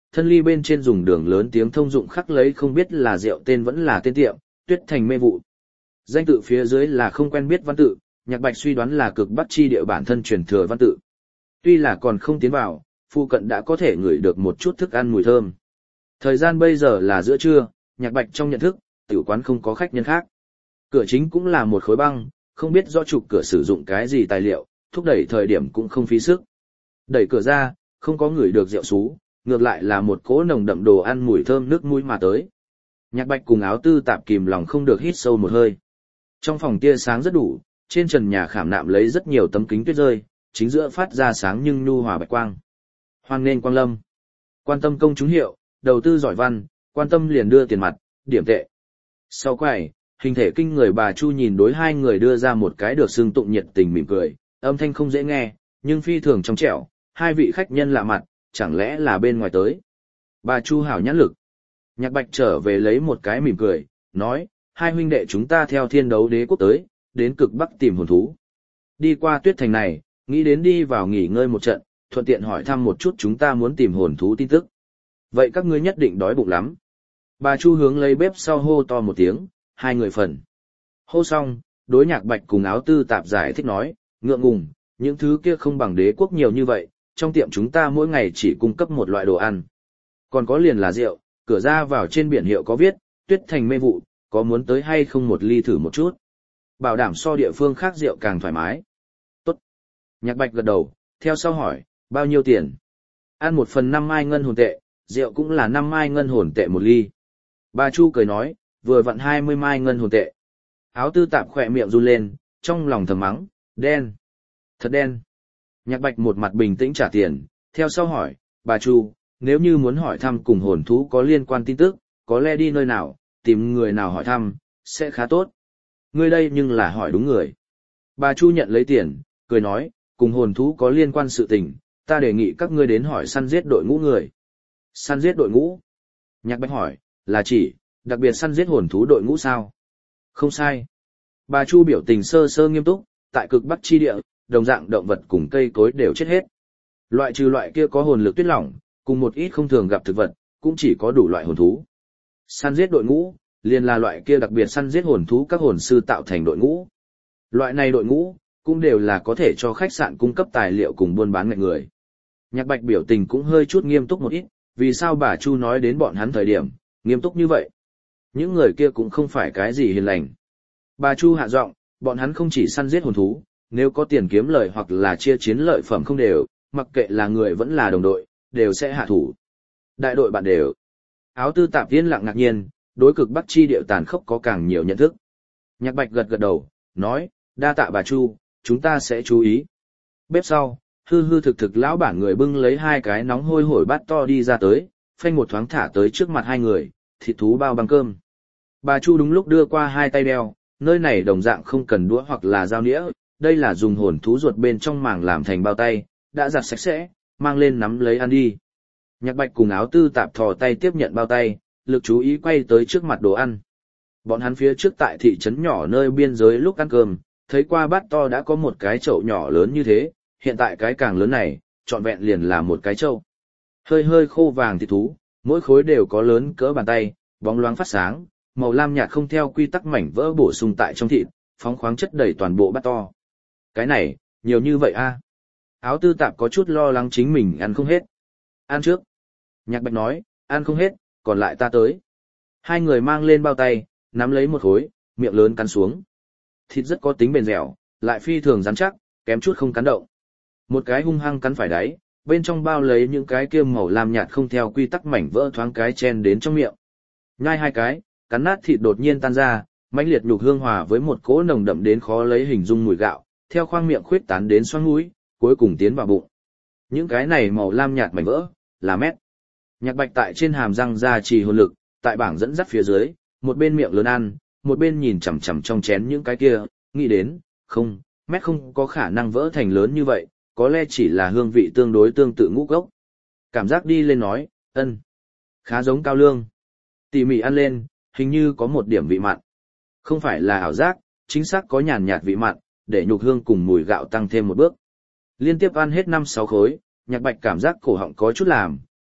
S1: thân ly bên trên dùng đường lớn tiếng thông dụng khắc lấy không biết là rượu tên vẫn là tên tiệm, Tuyết Thành mê vụ. Danh tự phía dưới là không quen biết văn tự, Nhạc Bạch suy đoán là cực bắc chi địa bản thân truyền thừa văn tự. Tuy là còn không tiến vào, phụ cận đã có thể ngửi được một chút thức ăn mùi thơm. Thời gian bây giờ là giữa trưa, Nhạc Bạch trong nhận thức, tiểu quán không có khách nhân khác. Cửa chính cũng là một khối băng, không biết do trục cửa sử dụng cái gì tài liệu, thúc đẩy thời điểm cũng không phí sức. Đẩy cửa ra, không có ngửi được rượu xú, ngược lại là một cỗ nồng đậm đồ ăn mùi thơm nước mũi mà tới. Nhạc Bạch cùng Áo Tư Tạp kìm lòng không được hít sâu một hơi. Trong phòng tia sáng rất đủ, trên trần nhà khảm nạm lấy rất nhiều tấm kính tuyết rơi, chính giữa phát ra sáng nhưng nhu hòa bạch quang. Hoan nghênh quang lâm. Quan tâm công chúng hiệu, đầu tư giỏi văn, quan tâm liền đưa tiền mặt, điểm tệ. Sau quầy, hình thể kinh người bà Chu nhìn đối hai người đưa ra một cái được xưng tụng nhiệt tình mỉm cười, âm thanh không dễ nghe, nhưng phi thường trong trẻo, hai vị khách nhân lạ mặt, chẳng lẽ là bên ngoài tới. Bà Chu hảo nhãn lực. Nhạc Bạch trở về lấy một cái mỉm cười, nói, hai huynh đệ chúng ta theo Thiên Đấu Đế quốc tới, đến cực bắc tìm hồn thú. Đi qua Tuyết Thành này, nghĩ đến đi vào nghỉ ngơi một trận, thuận tiện hỏi thăm một chút chúng ta muốn tìm hồn thú tin tức. Vậy các ngươi nhất định đói bụng lắm. Bà Chu hướng lấy bếp sau hô to một tiếng, hai người phần. Hô xong, đối Nhạc Bạch cùng Áo Tư Tạp giải thích nói, ngượng ngùng, những thứ kia không bằng đế quốc nhiều như vậy, trong tiệm chúng ta mỗi ngày chỉ cung cấp một loại đồ ăn. Còn có liền là rượu, cửa ra vào trên biển hiệu có viết, Tuyết Thành mê vụ, có muốn tới hay không một ly thử một chút. Bảo đảm so địa phương khác rượu càng thoải mái. Tốt. Nhạc Bạch gật đầu, theo sau hỏi, bao nhiêu tiền? Ăn 1/5 mai ngân hồn tệ, rượu cũng là 5 mai ngân hồn tệ một ly. Bà Chu cười nói, vừa vặn 20 mai ngân hồn tệ. Áo Tư Tạp khỏe miệng run lên, trong lòng thầm mắng, đen. Thật đen. Nhạc Bạch một mặt bình tĩnh trả tiền, theo sau hỏi, bà Chu, nếu như muốn hỏi thăm cùng hồn thú có liên quan tin tức, có lẽ đi nơi nào, tìm người nào hỏi thăm, sẽ khá tốt. Ngươi đây nhưng là hỏi đúng người. Bà Chu nhận lấy tiền, cười nói, cùng hồn thú có liên quan sự tình, ta đề nghị các ngươi đến hỏi săn giết đội ngũ người. Săn giết đội ngũ? Nhạc Bạch hỏi, là chỉ, đặc biệt săn giết hồn thú đội ngũ sao? Không sai. Bà Chu biểu tình sơ sơ nghiêm túc, tại cực bắc chi địa, đồng dạng động vật cùng cây cối đều chết hết. Loại trừ loại kia có hồn lực tuyết lỏng, cùng một ít không thường gặp thực vật, cũng chỉ có đủ loại hồn thú. Săn giết đội ngũ, liền là loại kia đặc biệt săn giết hồn thú các hồn sư tạo thành đội ngũ. Loại này đội ngũ, cũng đều là có thể cho khách sạn cung cấp tài liệu cùng buôn bán ngạch người. Nhạc Bạch biểu tình cũng hơi chút nghiêm túc một ít, vì sao bà Chu nói đến bọn hắn thời điểm, nghiêm túc như vậy. Những người kia cũng không phải cái gì hiền lành. Bà Chu hạ giọng, bọn hắn không chỉ săn giết hồn thú, nếu có tiền kiếm lợi hoặc là chia chiến lợi phẩm không đều, mặc kệ là người vẫn là đồng đội, đều sẽ hạ thủ. Đại đội bạn đều. Áo Tư Tạp yên lặng ngạc nhiên, đối cực bắc chi điệu tàn khốc có càng nhiều nhận thức. Nhạc Bạch gật gật đầu, nói, đa tạ bà Chu, chúng ta sẽ chú ý. Bếp sau, hư hư thực thực lão bản người bưng lấy hai cái nóng hôi hổi bát to đi ra tới, phanh một thoáng thả tới trước mặt hai người, thịt thú bao bằng cơm. Bà Chu đúng lúc đưa qua hai tay đeo, nơi này đồng dạng không cần đũa hoặc là dao nĩa, đây là dùng hồn thú ruột bên trong màng làm thành bao tay, đã giặt sạch sẽ, mang lên nắm lấy ăn đi. Nhạc Bạch cùng Áo Tư Tạp thò tay tiếp nhận bao tay, lực chú ý quay tới trước mặt đồ ăn. Bọn hắn phía trước tại thị trấn nhỏ nơi biên giới lúc ăn cơm, thấy qua bát to đã có một cái chậu nhỏ lớn như thế, hiện tại cái càng lớn này, trọn vẹn liền là một cái chậu. Hơi hơi khô vàng thịt thú, mỗi khối đều có lớn cỡ bàn tay, bóng loáng phát sáng, màu lam nhạt không theo quy tắc mảnh vỡ bổ sung tại trong thịt, phóng khoáng chất đầy toàn bộ bát to. Cái này, nhiều như vậy a? Áo Tư Tạp có chút lo lắng chính mình ăn không hết. Ăn trước. Nhạc Bạch nói, ăn không hết, còn lại ta tới. Hai người mang lên bao tay, nắm lấy một khối, miệng lớn cắn xuống. Thịt rất có tính bền dẻo, lại phi thường rắn chắc, kém chút không cắn động. Một cái hung hăng cắn phải đáy, bên trong bao lấy những cái kia màu lam nhạt không theo quy tắc mảnh vỡ thoáng cái chen đến trong miệng. Nhai hai cái, cắn nát thịt đột nhiên tan ra, mãnh liệt nhục hương hòa với một cỗ nồng đậm đến khó lấy hình dung mùi gạo, theo khoang miệng khuyết tán đến xoang mũi, cuối cùng tiến vào bụng. Những cái này màu lam nhạt mảnh vỡ, là mét. Nhạc Bạch tại trên hàm răng ra trì hồn lực, tại bảng dẫn dắt phía dưới, một bên miệng lớn ăn, một bên nhìn chằm chằm trong chén những cái kia, nghĩ đến, không, mét không có khả năng vỡ thành lớn như vậy, có lẽ chỉ là hương vị tương đối tương tự ngũ cốc. Cảm giác đi lên nói, ân, khá giống cao lương. Tỉ mỉ ăn lên, hình như có một điểm vị mặn. Không phải là ảo giác, chính xác có nhàn nhạt vị mặn, để nhục hương cùng mùi gạo tăng thêm một bước. Liên tiếp ăn hết 5-6 khối, Nhạc Bạch cảm giác cổ họng có chút làm,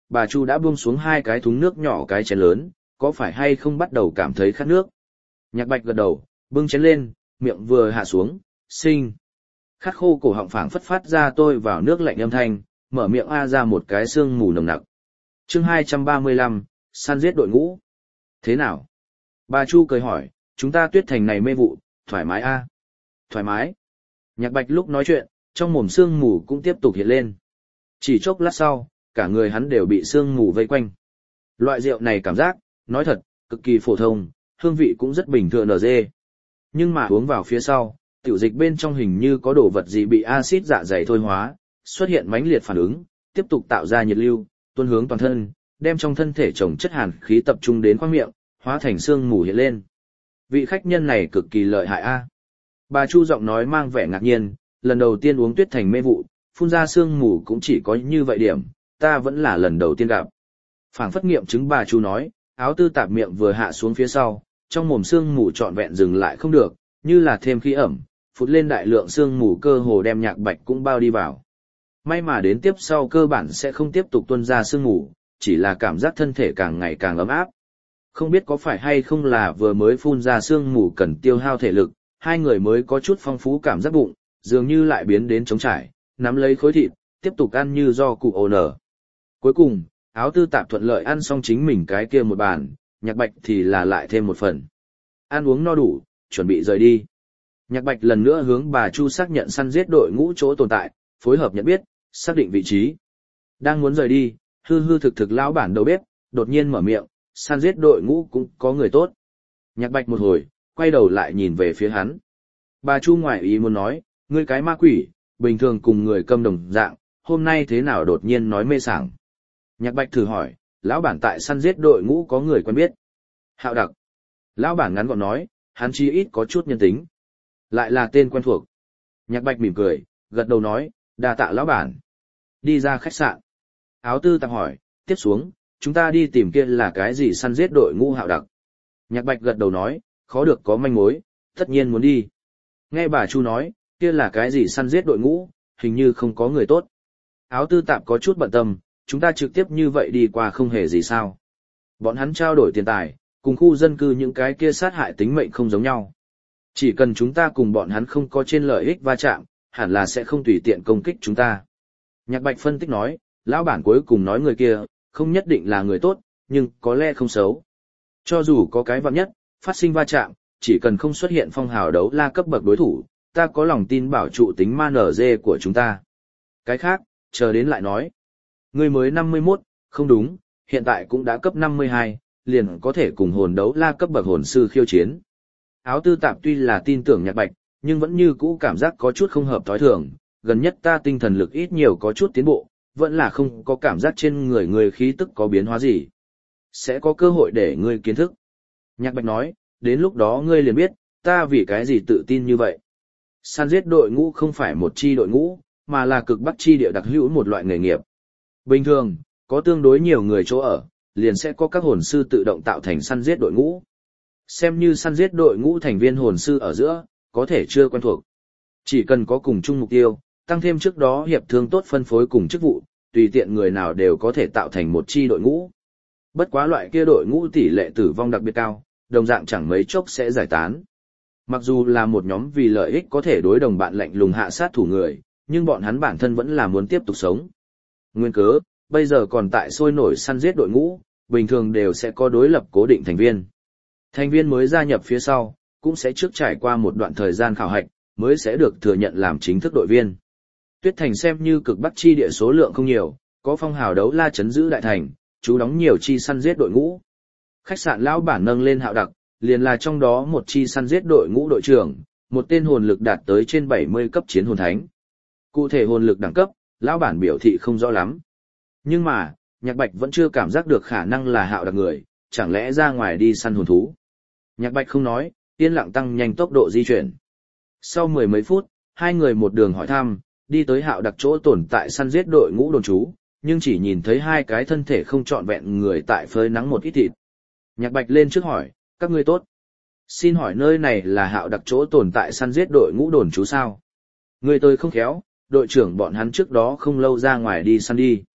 S1: bà Chu đã buông xuống hai cái thúng nước nhỏ cái chén lớn, có phải hay không bắt đầu cảm thấy khát nước? Nhạc Bạch gật đầu, bưng chén lên, miệng vừa hạ xuống, sinh. Khát khô cổ họng phảng phất phát ra tôi vào nước lạnh âm thanh, mở miệng a ra một cái sương mù nồng nặc. Chương 235, săn giết đội ngũ. Thế nào? Bà Chu cười hỏi, chúng ta Tuyết Thành này mê vụ, thoải mái a? Thoải mái. Nhạc Bạch lúc nói chuyện, trong mồm sương mù cũng tiếp tục hiện lên. Chỉ chốc lát sau, cả người hắn đều bị sương mù vây quanh. Loại rượu này cảm giác, nói thật, cực kỳ phổ thông, hương vị cũng rất bình thường ở dê. Nhưng mà uống vào phía sau, tiểu dịch bên trong hình như có đồ vật gì bị axit dạ dày thôi hóa, xuất hiện mãnh liệt phản ứng, tiếp tục tạo ra nhiệt lưu, tuôn hướng toàn thân, đem trong thân thể chồng chất hàn khí tập trung đến khoang miệng, hóa thành sương mù hiện lên. Vị khách nhân này cực kỳ lợi hại a. Bà Chu giọng nói mang vẻ ngạc nhiên, lần đầu tiên uống Tuyết Thành mê vụ, phun ra sương mù cũng chỉ có như vậy điểm, ta vẫn là lần đầu tiên gặp. Phảng phất nghiệm chứng bà Chu nói, áo tư tạp miệng vừa hạ xuống phía sau, trong mồm sương mù trọn vẹn dừng lại không được, như là thêm khí ẩm, phụt lên đại lượng sương mù cơ hồ đem Nhạc Bạch cũng bao đi vào. May mà đến tiếp sau cơ bản sẽ không tiếp tục tuôn ra sương mù, chỉ là cảm giác thân thể càng ngày càng ấm áp. Không biết có phải hay không là vừa mới phun ra sương mù cần tiêu hao thể lực, hai người mới có chút phong phú cảm giác bụng, dường như lại biến đến trống trải, nắm lấy khối thịt, tiếp tục ăn như do cụ ồ nở. Cuối cùng, áo tư tạp thuận lợi ăn xong chính mình cái kia một bàn, Nhạc Bạch thì là lại thêm một phần. Ăn uống no đủ, chuẩn bị rời đi. Nhạc Bạch lần nữa hướng bà Chu xác nhận săn giết đội ngũ chỗ tồn tại, phối hợp nhận biết, xác định vị trí. Đang muốn rời đi, hư hư thực thực lão bản đầu bếp, đột nhiên mở miệng, săn giết đội ngũ cũng có người tốt. Nhạc Bạch một hồi, quay đầu lại nhìn về phía hắn. Bà Chu ngoại ý muốn nói, ngươi cái ma quỷ, bình thường cùng người câm đồng dạng, hôm nay thế nào đột nhiên nói mê sảng. Nhạc Bạch thử hỏi, lão bản tại săn giết đội ngũ có người quen biết. Hạo Đặc. Lão bản ngắn gọn nói, hắn chí ít có chút nhân tính. Lại là tên quen thuộc. Nhạc Bạch mỉm cười, gật đầu nói, đa tạ lão bản. Đi ra khách sạn. Áo tư tạp hỏi, tiếp xuống, chúng ta đi tìm kia là cái gì săn giết đội ngũ Hạo Đặc. Nhạc Bạch gật đầu nói, khó được có manh mối, tất nhiên muốn đi. Nghe bà Chu nói, kia là cái gì săn giết đội ngũ, hình như không có người tốt. Áo tư tạp có chút bận tâm, chúng ta trực tiếp như vậy đi qua không hề gì sao. Bọn hắn trao đổi tiền tài, cùng khu dân cư những cái kia sát hại tính mệnh không giống nhau. Chỉ cần chúng ta cùng bọn hắn không có trên lợi ích va chạm, hẳn là sẽ không tùy tiện công kích chúng ta. Nhạc Bạch phân tích nói, lão bản cuối cùng nói người kia, không nhất định là người tốt, nhưng có lẽ không xấu. Cho dù có cái vạn nhất, phát sinh va chạm, chỉ cần không xuất hiện phong hào đấu la cấp bậc đối thủ, ta có lòng tin bảo trụ tính man ở dê của chúng ta. Cái khác, chờ đến lại nói. Ngươi mới 51, không đúng, hiện tại cũng đã cấp 52, liền có thể cùng hồn đấu la cấp bậc hồn sư khiêu chiến. Áo tư tạp tuy là tin tưởng Nhạc Bạch, nhưng vẫn như cũ cảm giác có chút không hợp thói thường, gần nhất ta tinh thần lực ít nhiều có chút tiến bộ, vẫn là không có cảm giác trên người người khí tức có biến hóa gì. Sẽ có cơ hội để ngươi kiến thức. Nhạc Bạch nói, đến lúc đó ngươi liền biết, ta vì cái gì tự tin như vậy. Săn giết đội ngũ không phải một chi đội ngũ, mà là cực bắc chi địa đặc hữu một loại nghề nghiệp. Bình thường, có tương đối nhiều người chỗ ở, liền sẽ có các hồn sư tự động tạo thành săn giết đội ngũ. Xem như săn giết đội ngũ thành viên hồn sư ở giữa, có thể chưa quen thuộc. Chỉ cần có cùng chung mục tiêu, tăng thêm trước đó hiệp thương tốt phân phối cùng chức vụ, tùy tiện người nào đều có thể tạo thành một chi đội ngũ. Bất quá loại kia đội ngũ tỷ lệ tử vong đặc biệt cao, đồng dạng chẳng mấy chốc sẽ giải tán. Mặc dù là một nhóm vì lợi ích có thể đối đồng bạn lạnh lùng hạ sát thủ người, nhưng bọn hắn bản thân vẫn là muốn tiếp tục sống. Nguyên cớ, bây giờ còn tại sôi nổi săn giết đội ngũ, bình thường đều sẽ có đối lập cố định thành viên. Thành viên mới gia nhập phía sau, cũng sẽ trước trải qua một đoạn thời gian khảo hạch, mới sẽ được thừa nhận làm chính thức đội viên. Tuyết Thành xem như cực bắc chi địa số lượng không nhiều, có phong hào đấu la chấn giữ đại thành, chú đóng nhiều chi săn giết đội ngũ. Khách sạn lão bản nâng lên Hạo Đặc, liền là trong đó một chi săn giết đội ngũ đội trưởng, một tên hồn lực đạt tới trên 70 cấp chiến hồn thánh. Cụ thể hồn lực đẳng cấp, lão bản biểu thị không rõ lắm. Nhưng mà, Nhạc Bạch vẫn chưa cảm giác được khả năng là Hạo Đặc người, chẳng lẽ ra ngoài đi săn hồn thú. Nhạc Bạch không nói, yên lặng tăng nhanh tốc độ di chuyển. Sau mười mấy phút, hai người một đường hỏi thăm, đi tới Hạo Đặc chỗ tồn tại săn giết đội ngũ đồn trú, nhưng chỉ nhìn thấy hai cái thân thể không trọn vẹn người tại phơi nắng một ít thịt. Nhạc Bạch lên trước hỏi, các ngươi tốt. Xin hỏi nơi này là Hạo Đặc chỗ tồn tại săn giết đội ngũ đồn trú sao? Người tôi không khéo, đội trưởng bọn hắn trước đó không lâu ra ngoài đi săn đi.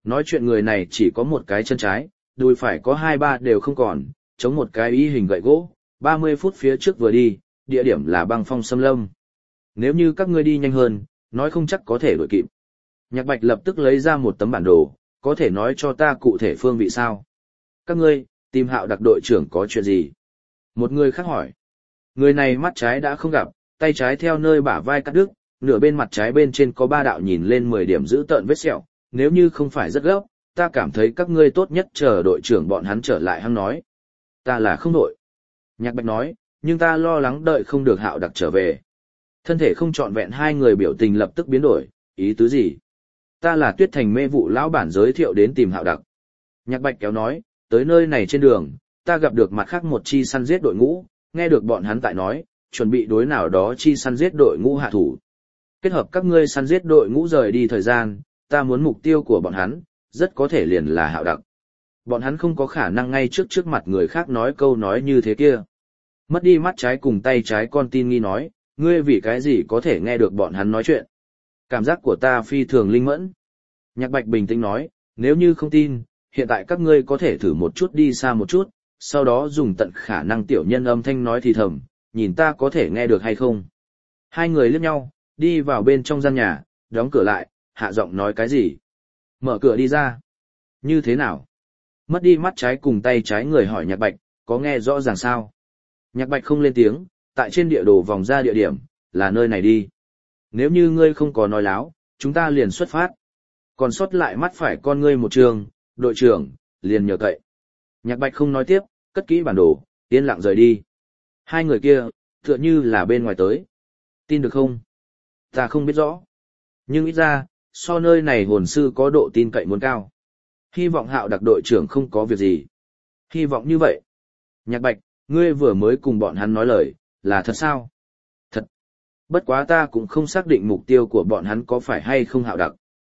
S1: Nói chuyện người này chỉ có một cái chân trái, đùi phải có 2-3 đều không còn, chống một cái y hình gậy gỗ, 30 phút phía trước vừa đi, địa điểm là băng phong xâm lâm. Nếu như các ngươi đi nhanh hơn, nói không chắc có thể đuổi kịp. Nhạc Bạch lập tức lấy ra một tấm bản đồ, có thể nói cho ta cụ thể phương vị sao? Các ngươi, tìm Hạo Đặc đội trưởng có chuyện gì? Một người khác hỏi. Người này mắt trái đã không gặp, tay trái theo nơi bả vai cắt đứt, nửa bên mặt trái bên trên có 3 đạo nhìn lên 10 điểm giữ tợn vết sẹo, nếu như không phải rất gấp, ta cảm thấy các ngươi tốt nhất chờ đội trưởng bọn hắn trở lại hăng nói. Ta là không đội. Nhạc Bạch nói, nhưng ta lo lắng đợi không được Hạo Đặc trở về. Thân thể không trọn vẹn hai người biểu tình lập tức biến đổi, ý tứ gì? Ta là Tuyết Thành mê vụ lão bản giới thiệu đến tìm Hạo Đặc. Nhạc Bạch kéo nói, tới nơi này trên đường, ta gặp được mặt khác một chi săn giết đội ngũ, nghe được bọn hắn tại nói, chuẩn bị đối nào đó chi săn giết đội ngũ hạ thủ. Kết hợp các ngươi săn giết đội ngũ rời đi thời gian, ta muốn mục tiêu của bọn hắn, rất có thể liền là Hạo Đặc. Bọn hắn không có khả năng ngay trước mặt người khác nói câu nói như thế kia. Mất đi mắt trái cùng tay trái con tin nghi nói, ngươi vì cái gì có thể nghe được bọn hắn nói chuyện. Cảm giác của ta phi thường linh mẫn. Nhạc Bạch bình tĩnh nói, nếu như không tin, hiện tại các ngươi có thể thử một chút đi xa một chút, sau đó dùng tận khả năng tiểu nhân âm thanh nói thì thầm, nhìn ta có thể nghe được hay không. Hai người liếc nhau, đi vào bên trong gian nhà, đóng cửa lại, hạ giọng nói cái gì. Mở cửa đi ra. Như thế nào? Mất đi mắt trái cùng tay trái người hỏi Nhạc Bạch, có nghe rõ ràng sao? Nhạc Bạch không lên tiếng, tại trên địa đồ vòng ra địa điểm, là nơi này đi. Nếu như ngươi không có nói láo, chúng ta liền xuất phát. Còn sót lại mắt phải con ngươi một trường, đội trưởng, liền nhờ cậy. Nhạc Bạch không nói tiếp, cất kỹ bản đồ, yên lặng rời đi. Hai người kia, tựa như là bên ngoài tới. Tin được không? Ta không biết rõ. Nhưng ít ra, so nơi này hồn sư có độ tin cậy muốn cao. Hy vọng Hạo Đặc đội trưởng không có việc gì. Hy vọng như vậy. Nhạc Bạch, ngươi vừa mới cùng bọn hắn nói lời, là thật sao? Thật. Bất quá ta cũng không xác định mục tiêu của bọn hắn có phải hay không Hạo Đặc.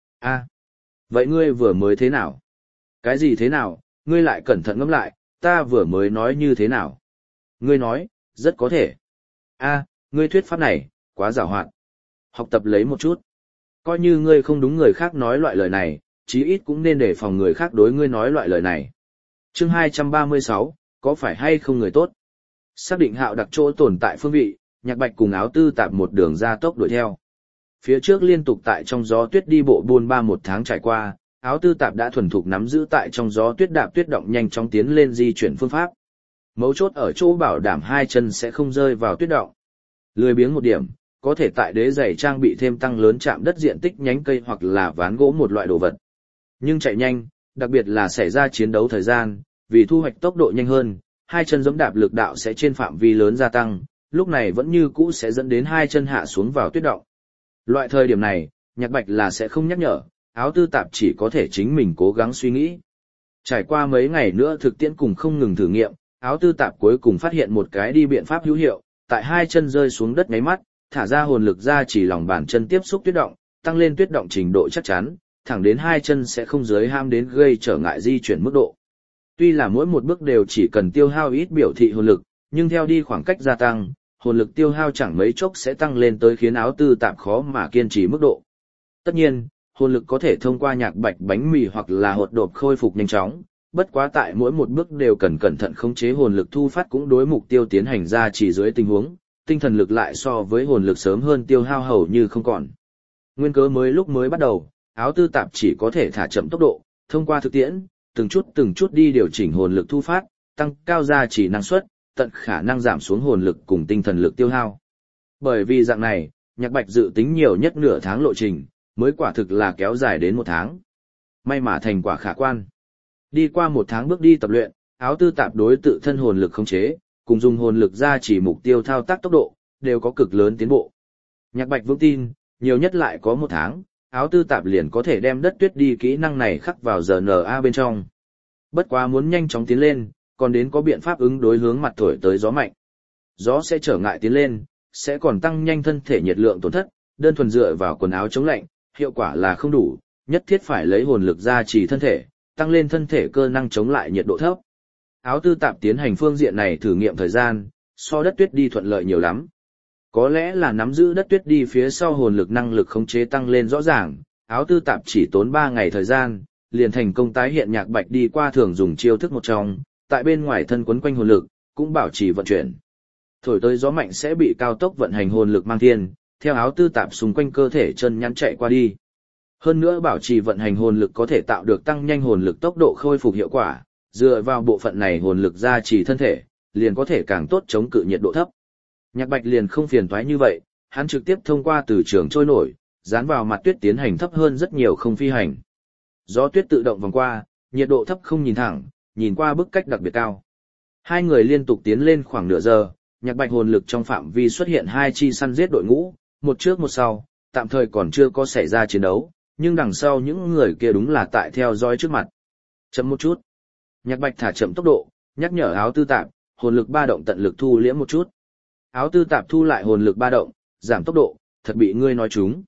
S1: À, vậy ngươi vừa mới thế nào? Cái gì thế nào? Ngươi lại cẩn thận ngẫm lại, ta vừa mới nói như thế nào? Ngươi nói, rất có thể. À, ngươi thuyết pháp này, quá giàu hoạt. Học tập lấy một chút. Coi như ngươi không đúng người khác nói loại lời này, chí ít cũng nên đề phòng người khác đối ngươi nói loại lời này. Chương 236, có phải hay không người tốt? Xác định Hạo Đặc chỗ tồn tại phương vị, Nhạc Bạch cùng Áo Tư Tạp một đường ra tốc đuổi theo. Phía trước liên tục tại trong gió tuyết đi bộ buôn ba một tháng trải qua, Áo Tư Tạp đã thuần thục nắm giữ tại trong gió tuyết đạp tuyết động nhanh chóng tiến lên di chuyển phương pháp. Mấu chốt ở chỗ bảo đảm hai chân sẽ không rơi vào tuyết động. Lười biếng một điểm, có thể tại đế giày trang bị thêm tăng lớn chạm đất diện tích nhánh cây hoặc là ván gỗ một loại đồ vật. Nhưng chạy nhanh, đặc biệt là xảy ra chiến đấu thời gian, vì thu hoạch tốc độ nhanh hơn, hai chân giẫm đạp lực đạo sẽ trên phạm vi lớn gia tăng, lúc này vẫn như cũ sẽ dẫn đến hai chân hạ xuống vào tuyết động. Loại thời điểm này, Nhạc Bạch là sẽ không nhắc nhở, Áo Tư Tạp chỉ có thể chính mình cố gắng suy nghĩ. Trải qua mấy ngày nữa thực tiễn cùng không ngừng thử nghiệm, Áo Tư Tạp cuối cùng phát hiện một cái đi biện pháp hữu hiệu, tại hai chân rơi xuống đất nháy mắt, thả ra hồn lực ra chỉ lòng bàn chân tiếp xúc tuyết động, tăng lên tuyết động trình độ chắc chắn, thẳng đến hai chân sẽ không dưới ham đến gây trở ngại di chuyển mức độ. Tuy là mỗi một bước đều chỉ cần tiêu hao ít biểu thị hồn lực, nhưng theo đi khoảng cách gia tăng, hồn lực tiêu hao chẳng mấy chốc sẽ tăng lên tới khiến Áo Tư Tạp khó mà kiên trì mức độ. Tất nhiên, hồn lực có thể thông qua Nhạc Bạch bánh mì hoặc là hột độp khôi phục nhanh chóng, bất quá tại mỗi một bước đều cần cẩn thận khống chế hồn lực thu phát cũng đối mục tiêu tiến hành ra chỉ dưới tình huống, tinh thần lực lại so với hồn lực sớm hơn tiêu hao hầu như không còn. Nguyên cớ mới lúc mới bắt đầu, Áo Tư Tạp chỉ có thể thả chậm tốc độ, thông qua thực tiễn, từng chút đi điều chỉnh hồn lực thu phát, tăng cao ra chỉ năng suất, tận khả năng giảm xuống hồn lực cùng tinh thần lực tiêu hao. Bởi vì dạng này, Nhạc Bạch dự tính nhiều nhất nửa tháng lộ trình, mới quả thực là kéo dài đến 1 tháng. May mà thành quả khả quan. Đi qua 1 tháng bước đi tập luyện, Áo Tư Tạp đối tự thân hồn lực khống chế, cùng dùng hồn lực ra chỉ mục tiêu thao tác tốc độ, đều có cực lớn tiến bộ. Nhạc Bạch vững tin, nhiều nhất lại có 1 tháng, Áo Tư Tạp liền có thể đem đất tuyết đi kỹ năng này khắc vào RNA bên trong. Bất quá muốn nhanh chóng tiến lên, còn đến có biện pháp ứng đối hướng mặt thổi tới gió mạnh. Gió sẽ trở ngại tiến lên, sẽ còn tăng nhanh thân thể nhiệt lượng tổn thất, đơn thuần dựa vào quần áo chống lạnh, hiệu quả là không đủ, nhất thiết phải lấy hồn lực ra chỉ thân thể, tăng lên thân thể cơ năng chống lại nhiệt độ thấp. Áo Tư Tạp tiến hành phương diện này thử nghiệm thời gian, so đất tuyết đi thuận lợi nhiều lắm. Có lẽ là nắm giữ đất tuyết đi phía sau hồn lực năng lực khống chế tăng lên rõ ràng, Áo Tư Tạp chỉ tốn 3 ngày thời gian, liền thành công tái hiện Nhạc Bạch đi qua thường dùng chiêu thức một trong, tại bên ngoài thân quấn quanh hồn lực, cũng bảo trì vận chuyển. Thổi tới gió mạnh sẽ bị cao tốc vận hành hồn lực mang thiên, theo áo tư tạp xung quanh cơ thể chân nhắn chạy qua đi. Hơn nữa bảo trì vận hành hồn lực có thể tạo được tăng nhanh hồn lực tốc độ khôi phục hiệu quả, dựa vào bộ phận này hồn lực gia trì thân thể, liền có thể càng tốt chống cự nhiệt độ thấp. Nhạc Bạch liền không phiền toái như vậy, hắn trực tiếp thông qua từ trường trôi nổi, dán vào mặt tuyết tiến hành thấp hơn rất nhiều không phi hành. Gió tuyết tự động vòng qua, nhiệt độ thấp không nhìn thẳng, nhìn qua bức cách đặc biệt cao. Hai người liên tục tiến lên khoảng nửa giờ, Nhạc Bạch hồn lực trong phạm vi xuất hiện hai chi săn giết đội ngũ, một trước một sau, tạm thời còn chưa có xảy ra chiến đấu, nhưng đằng sau những người kia đúng là tại theo dõi trước mặt. Chậm một chút. Nhạc Bạch thả chậm tốc độ, nhắc nhở áo tư tạp, hồn lực ba động tận lực thu liễm một chút. Áo tư tạp thu lại hồn lực ba động, giảm tốc độ, thật bị ngươi nói trúng.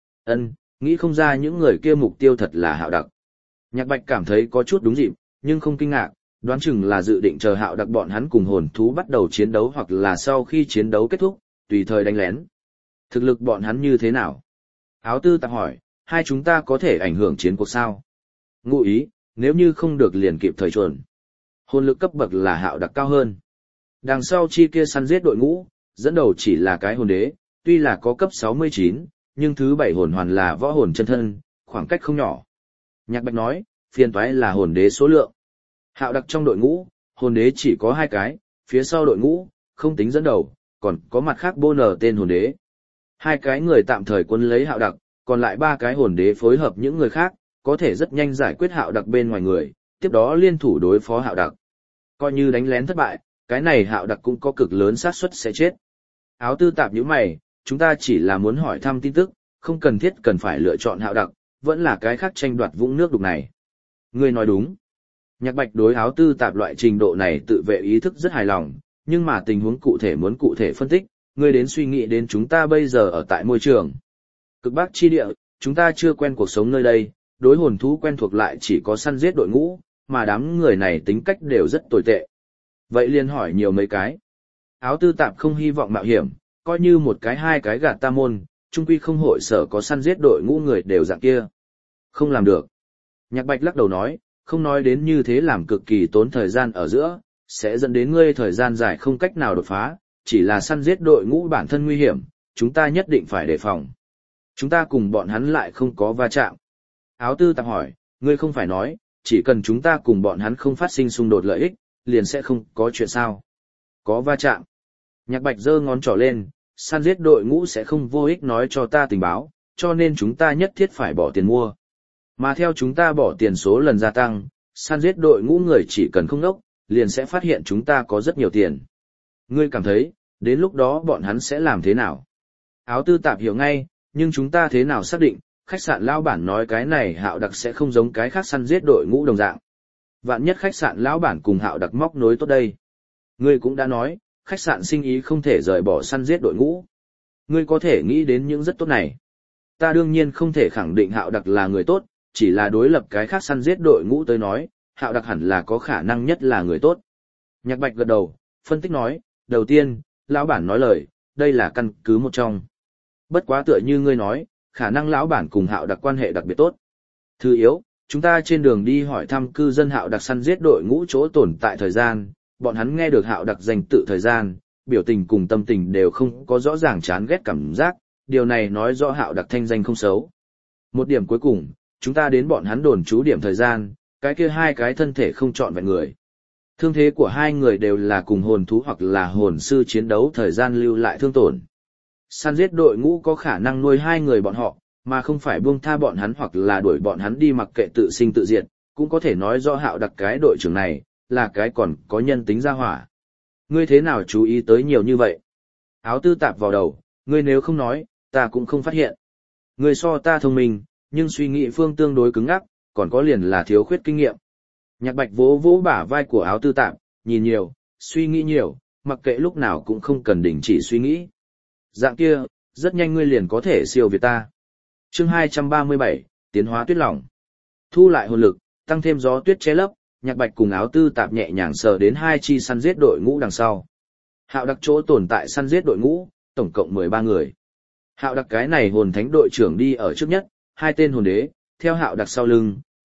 S1: Nghĩ không ra những người kia mục tiêu thật là Hạo Đặc. Nhạc Bạch cảm thấy có chút đúng dịp, nhưng không kinh ngạc, đoán chừng là dự định chờ Hạo Đặc bọn hắn cùng hồn thú bắt đầu chiến đấu hoặc là sau khi chiến đấu kết thúc, tùy thời đánh lén. Thực lực bọn hắn như thế nào? Áo tư tạp hỏi, hai chúng ta có thể ảnh hưởng chiến cuộc sao? Ngụ ý, nếu như không được liền kịp thời chuẩn. Hồn lực cấp bậc là Hạo Đặc cao hơn. Đằng sau chi kia săn giết đội ngũ, dẫn đầu chỉ là cái hồn đế, tuy là có cấp 69, nhưng thứ 7 hồn hoàn là võ hồn chân thân, khoảng cách không nhỏ. Nhạc Bạch nói, phiền toái là hồn đế số lượng. Hạo Đặc trong đội ngũ, hồn đế chỉ có 2 cái, phía sau đội ngũ, không tính dẫn đầu, còn có mặt khác bô nở tên hồn đế. 2 cái người tạm thời quân lấy Hạo Đặc, còn lại 3 cái hồn đế phối hợp những người khác, có thể rất nhanh giải quyết Hạo Đặc bên ngoài người, tiếp đó liên thủ đối phó Hạo Đặc. Coi như đánh lén thất bại, cái này Hạo Đặc cũng có cực lớn xác suất sẽ chết. Áo tư tạp nhíu mày, chúng ta chỉ là muốn hỏi thăm tin tức, không cần thiết cần phải lựa chọn Hạo Đặc, vẫn là cái khác tranh đoạt vũng nước đục này. Ngươi nói đúng. Nhạc Bạch đối áo tư tạp loại trình độ này tự vệ ý thức rất hài lòng, nhưng mà tình huống cụ thể muốn cụ thể phân tích, ngươi đến suy nghĩ đến chúng ta bây giờ ở tại môi trường. Cực Bắc chi địa, chúng ta chưa quen cuộc sống nơi đây, đối hồn thú quen thuộc lại chỉ có săn giết đội ngũ, mà đám người này tính cách đều rất tồi tệ. Vậy liền hỏi nhiều mấy cái. Áo tư tạp không hy vọng mạo hiểm, coi như một cái hai cái gạt ta môn, chung quy không hội sở có săn giết đội ngũ người đều dạng kia. Không làm được. Nhạc Bạch lắc đầu nói, không nói đến như thế làm cực kỳ tốn thời gian ở giữa, sẽ dẫn đến ngươi thời gian dài không cách nào đột phá, chỉ là săn giết đội ngũ bản thân nguy hiểm, chúng ta nhất định phải đề phòng. Chúng ta cùng bọn hắn lại không có va chạm. Áo tư tạp hỏi, ngươi không phải nói, chỉ cần chúng ta cùng bọn hắn không phát sinh xung đột lợi ích, liền sẽ không có chuyện sao. Có va chạm. Nhạc Bạch giơ ngón trỏ lên, săn giết đội ngũ sẽ không vô ích nói cho ta tình báo, cho nên chúng ta nhất thiết phải bỏ tiền mua. Mà theo chúng ta bỏ tiền số lần gia tăng, săn giết đội ngũ người chỉ cần không đốc, liền sẽ phát hiện chúng ta có rất nhiều tiền. Ngươi cảm thấy, đến lúc đó bọn hắn sẽ làm thế nào? Áo tư tạp hiểu ngay, nhưng chúng ta thế nào xác định, khách sạn lão bản nói cái này Hạo Đặc sẽ không giống cái khác săn giết đội ngũ đồng dạng. Vạn nhất khách sạn lão bản cùng Hạo Đặc móc nối tốt đây. Ngươi cũng đã nói, khách sạn sinh ý không thể rời bỏ săn giết đội ngũ. Ngươi có thể nghĩ đến những rất tốt này. Ta đương nhiên không thể khẳng định Hạo Đặc là người tốt, chỉ là đối lập cái khác săn giết đội ngũ tới nói, Hạo Đặc hẳn là có khả năng nhất là người tốt. Nhạc Bạch gật đầu, phân tích nói, đầu tiên, lão bản nói lời, đây là căn cứ một trong. Bất quá tựa như ngươi nói, khả năng lão bản cùng Hạo Đặc quan hệ đặc biệt tốt. Thứ yếu, chúng ta trên đường đi hỏi thăm cư dân Hạo Đặc săn giết đội ngũ chỗ tồn tại thời gian, bọn hắn nghe được Hạo Đặc danh tự thời gian, biểu tình cùng tâm tình đều không có rõ ràng chán ghét cảm giác, điều này nói rõ Hạo Đặc thanh danh không xấu. Một điểm cuối cùng, chúng ta đến bọn hắn đồn trú điểm thời gian, cái kia hai cái thân thể không trọn vẹn người. Thương thế của hai người đều là cùng hồn thú hoặc là hồn sư chiến đấu thời gian lưu lại thương tổn. Săn giết đội ngũ có khả năng nuôi hai người bọn họ, mà không phải buông tha bọn hắn hoặc là đuổi bọn hắn đi mặc kệ tự sinh tự diệt, cũng có thể nói rõ Hạo Đặc cái đội trưởng này, là cái còn có nhân tính ra hỏa. Ngươi thế nào chú ý tới nhiều như vậy? Áo tư tạp vào đầu, ngươi nếu không nói, ta cũng không phát hiện. Ngươi so ta thông minh, nhưng suy nghĩ phương tương đối cứng ngắc, còn có liền là thiếu khuyết kinh nghiệm. Nhạc Bạch vỗ vỗ bả vai của áo tư tạp, nhìn nhiều, suy nghĩ nhiều, mặc kệ lúc nào cũng không cần đình chỉ suy nghĩ. Dạng kia, rất nhanh ngươi liền có thể siêu việt ta. Chương 237, tiến hóa tuyết lỏng. Thu lại hồn lực, tăng thêm gió tuyết che lấp, Nhạc Bạch cùng áo tư tạp nhẹ nhàng sờ đến hai chi săn giết đội ngũ đằng sau. Hạo Đặc chỗ tồn tại săn giết đội ngũ, tổng cộng 13 người. Hạo Đặc cái này hồn thánh đội trưởng đi ở trước nhất, hai tên hồn đế, theo Hạo Đặc sau lưng,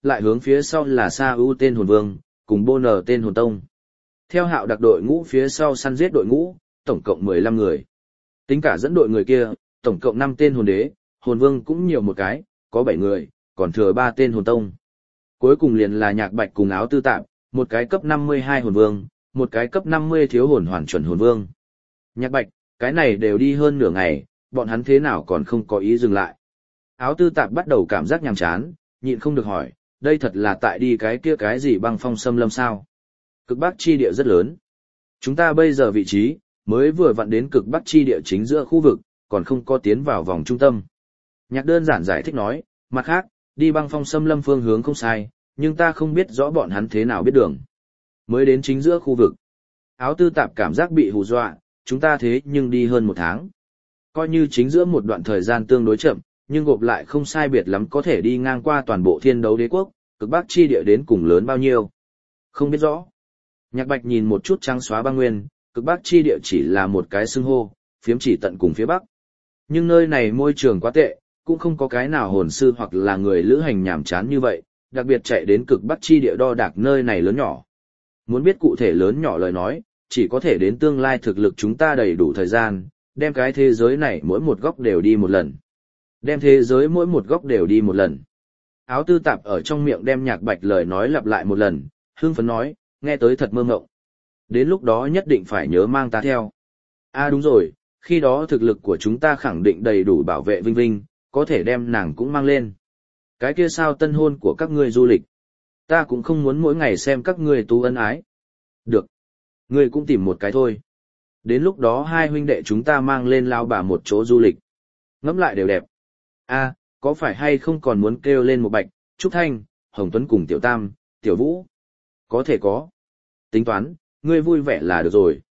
S1: lại hướng phía sau là Sa U tên hồn vương, cùng Bô Nờ tên hồn tông. Theo Hạo đặc đội ngũ phía sau săn giết đội ngũ, tổng cộng 15 người. Tính cả dẫn đội người kia, tổng cộng 5 tên hồn đế, hồn vương cũng nhiều một cái, có 7 người, còn thừa 3 tên hồn tông. Cuối cùng liền là Nhạc Bạch cùng Áo Tư Tạp, một cái cấp 52 hồn vương, một cái cấp 50 thiếu hồn hoàn chuẩn hồn vương. Nhạc Bạch, cái này đều đi hơn nửa ngày, bọn hắn thế nào còn không có ý dừng lại. Áo Tư Tạp bắt đầu cảm giác nhàm chán, nhịn không được hỏi, đây thật là tại đi cái kia cái gì băng phong xâm lâm sao? Cực Bắc chi địa rất lớn. Chúng ta bây giờ vị trí, mới vừa vặn đến cực Bắc chi địa chính giữa khu vực, còn không có tiến vào vòng trung tâm. Nhạc đơn giản giải thích nói, mặt khác, đi băng phong xâm lâm phương hướng không sai, nhưng ta không biết rõ bọn hắn thế nào biết đường. Mới đến chính giữa khu vực. Áo Tư Tạp cảm giác bị hù dọa, chúng ta thế nhưng đi hơn 1 tháng. Coi như chính giữa một đoạn thời gian tương đối chậm, nhưng gộp lại không sai biệt lắm có thể đi ngang qua toàn bộ Thiên Đấu Đế quốc, cực Bắc chi địa đến cùng lớn bao nhiêu. Không biết rõ. Nhạc Bạch nhìn một chút trắng xóa băng nguyên, cực Bắc chi địa chỉ là một cái xưng hô, phiếm chỉ tận cùng phía Bắc. Nhưng nơi này môi trường quá tệ, cũng không có cái nào hồn sư hoặc là người lữ hành nhàm chán như vậy, đặc biệt chạy đến cực Bắc chi địa đo đạc nơi này lớn nhỏ. Muốn biết cụ thể lớn nhỏ lời nói, chỉ có thể đến tương lai thực lực chúng ta đầy đủ thời gian, đem cái thế giới này mỗi một góc đều đi một lần. Đem thế giới mỗi một góc đều đi một lần. Áo Tư Tạp ở trong miệng đem Nhạc Bạch lời nói lặp lại một lần, hưng phấn nói, nghe tới thật mơ ngộng. Đến lúc đó nhất định phải nhớ mang ta theo. Đúng rồi, khi đó thực lực của chúng ta khẳng định đầy đủ bảo vệ Vinh Vinh, có thể đem nàng cũng mang lên. Cái kia sao tân hôn của các ngươi du lịch? Ta cũng không muốn mỗi ngày xem các ngươi tu ân ái. Được. Ngươi cũng tìm một cái thôi. Đến lúc đó hai huynh đệ chúng ta mang lên lao bà một chỗ du lịch. Ngẫm lại đều đẹp. Có phải hay không còn muốn kêu lên một Bạch, Trúc Thanh, Hồng Tuấn cùng Tiểu Tam, Tiểu Vũ? Có thể có. Tính toán, ngươi vui vẻ là được rồi.